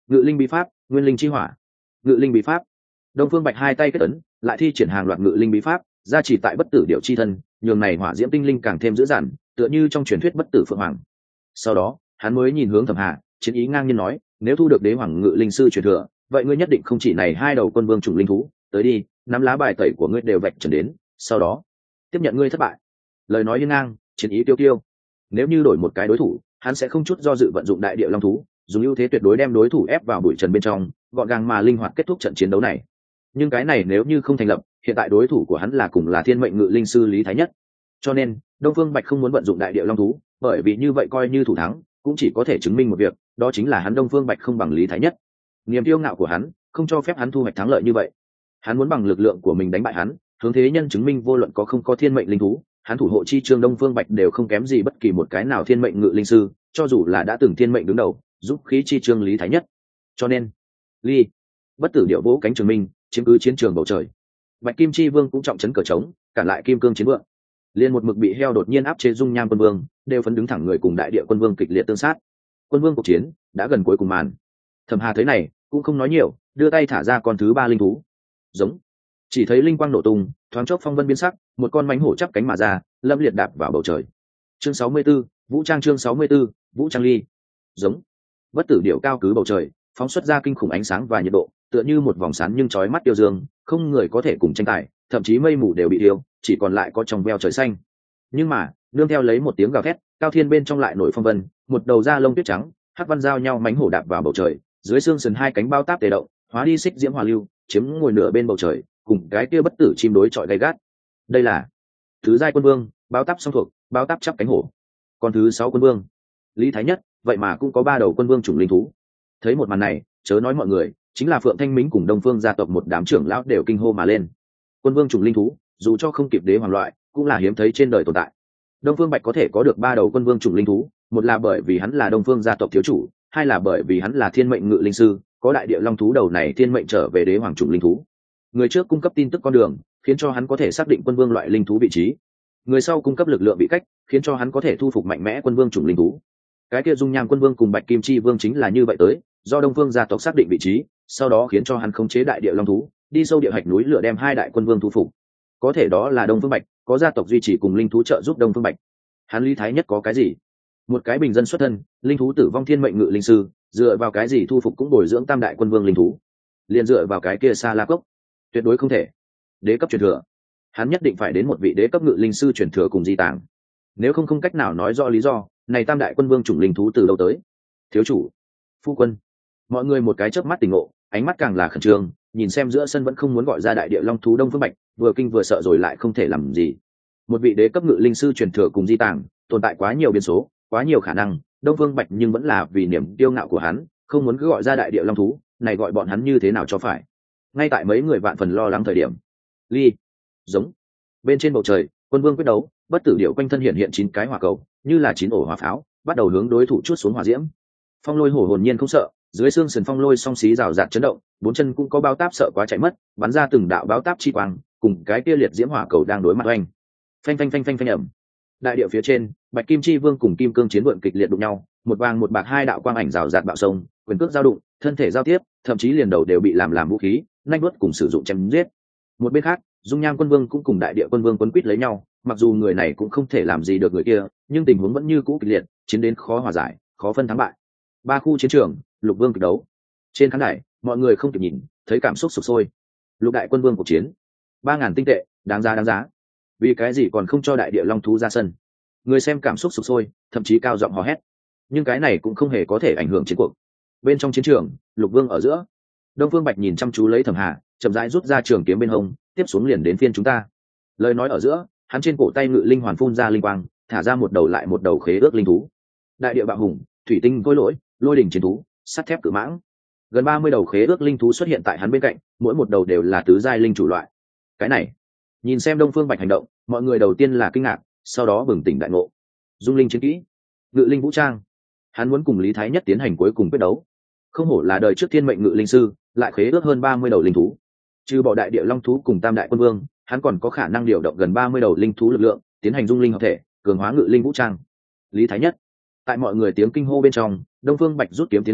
ngự linh bí pháp, nguyên linh chi hỏa. Ngự linh bí pháp. Đông Phương Bạch hai tay kết ấn, lại thi triển hàng loạt ngự linh bí pháp, gia trì tại bất tử điệu chi thân, nhường này hỏa diễm tinh linh càng thêm dữ dằn, tựa như trong truyền thuyết bất tử phượng hoàng. Sau đó, hắn mới nhìn hướng Thẩm Hà, chiến ý ngang nhiên nói, nếu thu được đế hoàng ngự linh sư truyền thừa, vậy ngươi nhất định không chỉ này hai đầu quân vương chủng linh thú, tới đi, nắm lá bài tẩy của ngươi đều vạch trần đến, sau đó tiếp nhận ngươi thất bại. Lời nói hiên ngang, chiến ý tiêu tiêu. Nếu như đổi một cái đối thủ, hắn sẽ không chút do dự vận dụng đại địa long thú, dùng ưu thế tuyệt đối đem đối thủ ép vào bụi trần bên trong, gọn gàng mà linh hoạt kết thúc trận chiến đấu này. Nhưng cái này nếu như không thành lập, hiện tại đối thủ của hắn là cùng là thiên mệnh ngự linh sư Lý Thái Nhất. Cho nên, Đông Phương Bạch không muốn vận dụng đại địa long thú, bởi vì như vậy coi như thủ thắng, cũng chỉ có thể chứng minh một việc, đó chính là hắn Đông Phương Bạch không bằng Lý Thái Nhất. Niềm kiêu ngạo của hắn không cho phép hắn thu hoạch thắng lợi như vậy. Hắn muốn bằng lực lượng của mình đánh bại hắn, hướng thế nhân chứng minh vô luận có không có thiên mệnh linh thú, hắn thủ hộ chi trương Đông Phương Bạch đều không kém gì bất kỳ một cái nào thiên mệnh ngự linh sư, cho dù là đã từng thiên mệnh đứng đầu, giúp khí chi trương Lý Thái Nhất. Cho nên, Ly bất tử điệu vỗ cánh trường minh, chiếm cứ chiến trường bầu trời. Bạch Kim Chi Vương cũng trọng trấn cờ trống, cản lại Kim Cương chiến vượng. Liên một mực bị heo đột nhiên áp chế dung nham quân vương, đều phấn đứng thẳng người cùng đại địa quân vương kịch liệt tương sát. Quân vương cuộc chiến đã gần cuối cùng màn. Thẩm Hà thấy này, cũng không nói nhiều, đưa tay thả ra con thứ ba linh thú. Giống. Chỉ thấy linh quang nổ tung, thoáng chốc phong vân biến sắc, một con mãnh hổ chắp cánh mà ra, lâm liệt đạp vào bầu trời. Chương 64, Vũ Trang chương 64, Vũ Trang ly. Giống. Bất tử điệu cao cứ bầu trời, phóng xuất ra kinh khủng ánh sáng và nhiệt độ, tựa như một vòng sáng nhưng chói mắt yêu dương, không người có thể cùng tranh tài, thậm chí mây mù đều bị tiêu, chỉ còn lại có trong veo trời xanh. Nhưng mà, nương theo lấy một tiếng gào thét, cao thiên bên trong lại nổi phong vân, một đầu da lông tuyết trắng, hắc văn giao nhau mãnh hổ đạp vào bầu trời, dưới xương sườn hai cánh bao táp tề động, hóa đi xích diễm hỏa lưu, chiếm ngồi nửa bên bầu trời, cùng cái kia bất tử chim đối chọi gay gắt. Đây là thứ giai quân vương, báo táp song thuộc, báo táp chắp cánh hổ. Còn thứ 6 quân vương, Lý Thái Nhất, vậy mà cũng có 3 đầu quân vương chủng linh thú. Thấy một màn này, chớ nói mọi người, chính là Phượng Thanh Minh cùng Đông Phương gia tộc một đám trưởng lão đều kinh hô mà lên. Quân vương chủng linh thú, dù cho không kịp đế hoàng loại, cũng là hiếm thấy trên đời tồn tại. Đông Phương Bạch có thể có được 3 đầu quân vương chủng linh thú, một là bởi vì hắn là Đông Phương gia tộc thiếu chủ, hai là bởi vì hắn là thiên mệnh ngự linh sư, có đại địa long thú đầu này thiên mệnh trở về đế hoàng chủng linh thú. Người trước cung cấp tin tức con đường, khiến cho hắn có thể xác định quân vương loại linh thú vị trí. Người sau cung cấp lực lượng bị cách, khiến cho hắn có thể thu phục mạnh mẽ quân vương chủng linh thú. Cái kia dung nham quân vương cùng Bạch Kim Chi Vương chính là như vậy tới, do Đông Phương gia tộc xác định vị trí, sau đó khiến cho hắn khống chế đại địa long thú, đi sâu địa hạch núi lửa đem 2 đại quân vương thu phục. Có thể đó là Đông Phương Bạch, có gia tộc duy trì cùng linh thú trợ giúp Đông Phương Bạch. Hắn Lý Thái Nhất có cái gì? Một cái bình dân xuất thân, linh thú tử vong thiên mệnh ngự linh sư, dựa vào cái gì thu phục cũng bồi dưỡng tam đại quân vương linh thú? Liền dựa vào cái kia Sa La Cốc? Tuyệt đối không thể. Đế cấp truyền thừa, hắn nhất định phải đến một vị đế cấp ngự linh sư truyền thừa cùng di tàng. Nếu không không cách nào nói rõ lý do, này tam đại quân vương chủng linh thú từ đâu tới? Thiếu chủ, phu quân, mọi người một cái chớp mắt tỉnh ngộ, ánh mắt càng là khẩn trương, nhìn xem giữa sân vẫn không muốn gọi ra đại địa long thú Đông Phương Bạch, vừa kinh vừa sợ rồi lại không thể làm gì. Một vị đế cấp ngự linh sư truyền thừa cùng di tàng, tồn tại quá nhiều biến số, quá nhiều khả năng, Đông Phương Bạch nhưng vẫn là vì niềm kiêu ngạo của hắn, không muốn cứ gọi ra đại địa long thú, này gọi bọn hắn như thế nào cho phải. Ngay tại mấy người vạn phần lo lắng thời điểm, Ly, giống. Bên trên bầu trời, quân vương quyết đấu, bất tử điệu quanh thân hiện 9 cái hỏa cầu, như là 9 ổ hỏa pháo, bắt đầu hướng đối thủ chuốt xuống hỏa diễm. Phong lôi hổ hồn nhiên không sợ, dưới xương sườn phong lôi song xí rào rạt chấn động, 4 chân cũng có bao táp sợ quá chạy mất, bắn ra từng đạo báo táp chi quang, cùng cái kia liệt diễm hỏa cầu đang đối mặt oanh. Phanh phanh phanh phanh phanh ầm. Đại địa phía trên, Bạch Kim Chi Vương cùng Kim Cương chiến vượn kịch liệt đụng nhau, một vàng một bạc 2 đạo quang ảnh rào rạt bạo sông, quyền cước giao đụng, thân thể giao tiếp, thậm chí liền đầu đều bị làm vũ khí, nhanh đuốt cùng sử dụng chém giết. Một bên khác, dung nham quân vương cũng cùng đại địa quân vương quấn quýt lấy nhau, mặc dù người này cũng không thể làm gì được người kia, nhưng tình huống vẫn như cũ kịch liệt, chiến đến khó hòa giải, khó phân thắng bại. 3 khu chiến trường, lục vương kịch đấu. Trên khán đài, mọi người không kịp nhìn, thấy cảm xúc sục sôi. Lục đại quân vương cuộc chiến, 3000 tinh tệ, đáng giá. Vì cái gì còn không cho đại địa long thú ra sân? Người xem cảm xúc sục sôi, thậm chí cao giọng hò hét. Nhưng cái này cũng không hề có thể ảnh hưởng chiến cuộc. Bên trong chiến trường, lục vương ở giữa, Đông Phương Bạch nhìn chăm chú lấy Thẩm Hà, chậm rãi rút ra trường kiếm bên hông, tiếp xuống liền đến phiên chúng ta. Lời nói ở giữa, hắn trên cổ tay ngự linh hoàn phun ra linh quang, thả ra một đầu lại một đầu khế ước linh thú. Đại địa bạo hùng, thủy tinh khôi lỗi, lôi đỉnh chiến thú, sắt thép cự mãng. Gần 30 đầu khế ước linh thú xuất hiện tại hắn bên cạnh, mỗi một đầu đều là tứ giai linh chủ loại. Cái này, nhìn xem Đông Phương Bạch hành động, mọi người đầu tiên là kinh ngạc, sau đó bừng tỉnh đại ngộ. Dung linh chiến kỹ, ngự linh vũ trang. Hắn muốn cùng Lý Thái Nhất tiến hành cuối cùng quyết đấu. Không hổ là đời trước thiên mệnh ngự linh sư, lại khế ước hơn 30 đầu linh thú. Trừ bỏ đại địa long thú cùng tam đại quân vương, hắn còn có khả năng điều động gần 30 đầu linh thú lực lượng, tiến hành dung linh hợp thể, cường hóa ngự linh vũ trang. Lý Thái Nhất. Tại mọi người tiếng kinh hô bên trong, Đông Phương Bạch rút kiếm tiến lên,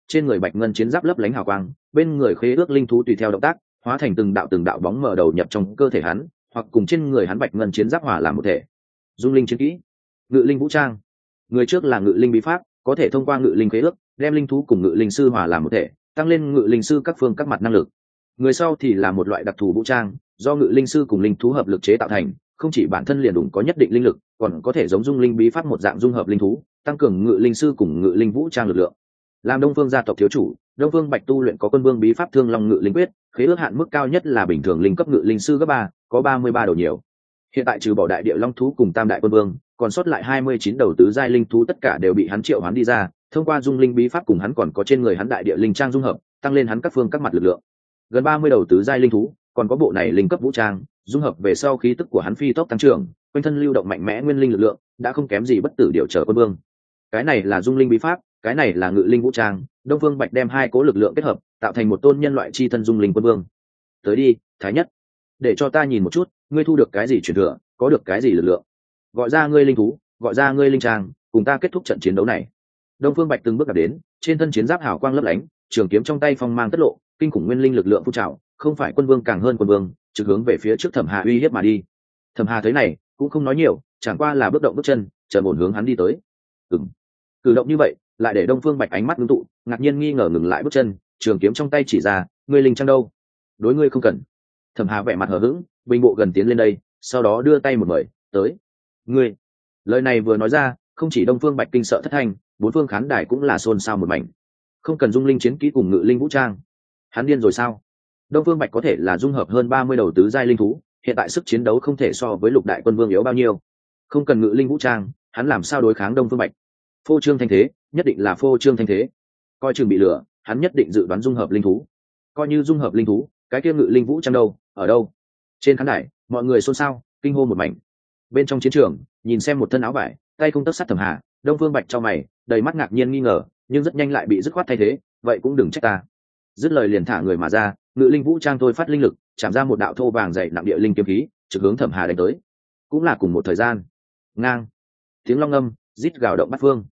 trên người bạch ngân chiến giáp lấp lánh hào quang, bên người khế ước linh thú tùy theo động tác hóa thành từng đạo bóng mờ đầu nhập trong cơ thể hắn, hoặc cùng trên người hắn bạch ngân chiến giáp hòa làm một thể. Dung linh chiến kỹ, ngự linh vũ trang. Người trước là ngự linh bí pháp, có thể thông qua ngự linh khế ước đem linh thú cùng ngự linh sư hòa làm một thể, tăng lên ngự linh sư các phương các mặt năng lực. Người sau thì là một loại đặc thù vũ trang, do ngự linh sư cùng linh thú hợp lực chế tạo thành, không chỉ bản thân liền đủ có nhất định linh lực, còn có thể giống dung linh bí pháp một dạng dung hợp linh thú, tăng cường ngự linh sư cùng ngự linh vũ trang lực lượng. Làm Đông Phương gia tộc thiếu chủ, Đông Phương Bạch tu luyện có Quân Vương bí pháp Thương Long Ngự Linh Quyết, khế ước hạn mức cao nhất là bình thường linh cấp ngự linh sư cấp 3, có 33 đầu nhiều. Hiện tại trừ bỏ đại địa long thú cùng tam đại quân vương, còn sót lại 29 đầu tứ giai linh thú tất cả đều bị hắn triệu hoán đi ra, thông qua dung linh bí pháp cùng hắn còn có trên người hắn đại địa linh trang dung hợp, tăng lên hắn các phương các mặt lực lượng. Gần 30 đầu tứ giai linh thú, còn có bộ này linh cấp vũ trang, dung hợp về sau khí tức của hắn phi tốc tăng trưởng, quanh thân lưu động mạnh mẽ nguyên linh lực lượng, đã không kém gì bất tử điều trở quân vương. Cái này là dung linh bí pháp, cái này là ngự linh vũ trang, Đông Phương Bạch đem hai cố lực lượng kết hợp, tạo thành một tôn nhân loại chi thân dung linh quân vương. Tới đi, Thái Nhất, để cho ta nhìn một chút, ngươi thu được cái gì truyền thừa, có được cái gì lực lượng. Gọi ra ngươi linh thú, gọi ra ngươi linh trang, cùng ta kết thúc trận chiến đấu này. Đông Phương Bạch từng bước đạt đến, trên thân chiến giáp hào quang lấp lánh, trường kiếm trong tay phong mang tất lộ, kinh khủng nguyên linh lực lượng phun trào, không phải quân vương càng hơn quân vương, trực hướng về phía trước Thẩm Hà uy hiếp mà đi. Thẩm Hà thấy này, cũng không nói nhiều, chẳng qua là bước động bước chân, chợt ổn hướng hắn đi tới. Cử động như vậy, lại để Đông Phương Bạch ánh mắt ngưng tụ, ngạc nhiên nghi ngờ ngừng lại bước chân, trường kiếm trong tay chỉ ra, ngươi linh trang đâu? Đối ngươi không cần. Thẩm Hà vẻ mặt hờ hững, bình bộ gần tiến lên đây, sau đó đưa tay một mời, tới. Ngươi. Lời này vừa nói ra, không chỉ Đông Phương Bạch kinh sợ thất thanh, bốn phương khán đài cũng là xôn xao một mảnh. Không cần dung linh chiến kỹ cùng ngự linh vũ trang. Hắn điên rồi sao? Đông Phương Bạch có thể là dung hợp hơn 30 đầu tứ giai linh thú, hiện tại sức chiến đấu không thể so với Lục Đại Quân Vương yếu bao nhiêu. Không cần ngự linh vũ trang, hắn làm sao đối kháng Đông Phương Bạch? Phô trương thanh thế, nhất định là phô trương thanh thế. Coi chừng bị lừa, hắn nhất định dự đoán dung hợp linh thú. Coi như dung hợp linh thú, cái kia ngự linh vũ trang đâu, ở đâu? Trên khán đài, mọi người xôn xao, kinh hô một mảnh. Bên trong chiến trường, nhìn xem một thân áo vải, tay không tấc sắt Thẩm Hà, Đông Phương Bạch cho mày, đầy mắt ngạc nhiên nghi ngờ, nhưng rất nhanh lại bị dứt khoát thay thế, vậy cũng đừng trách ta. Dứt lời liền thả người mà ra, ngự linh vũ trang thôi phát linh lực, chạm ra một đạo thô vàng dày nặng địa linh kiếm khí, trực hướng Thẩm Hà đánh tới. Cũng là cùng một thời gian. Ngang. Tiếng long ngâm, rít gào động bát phương.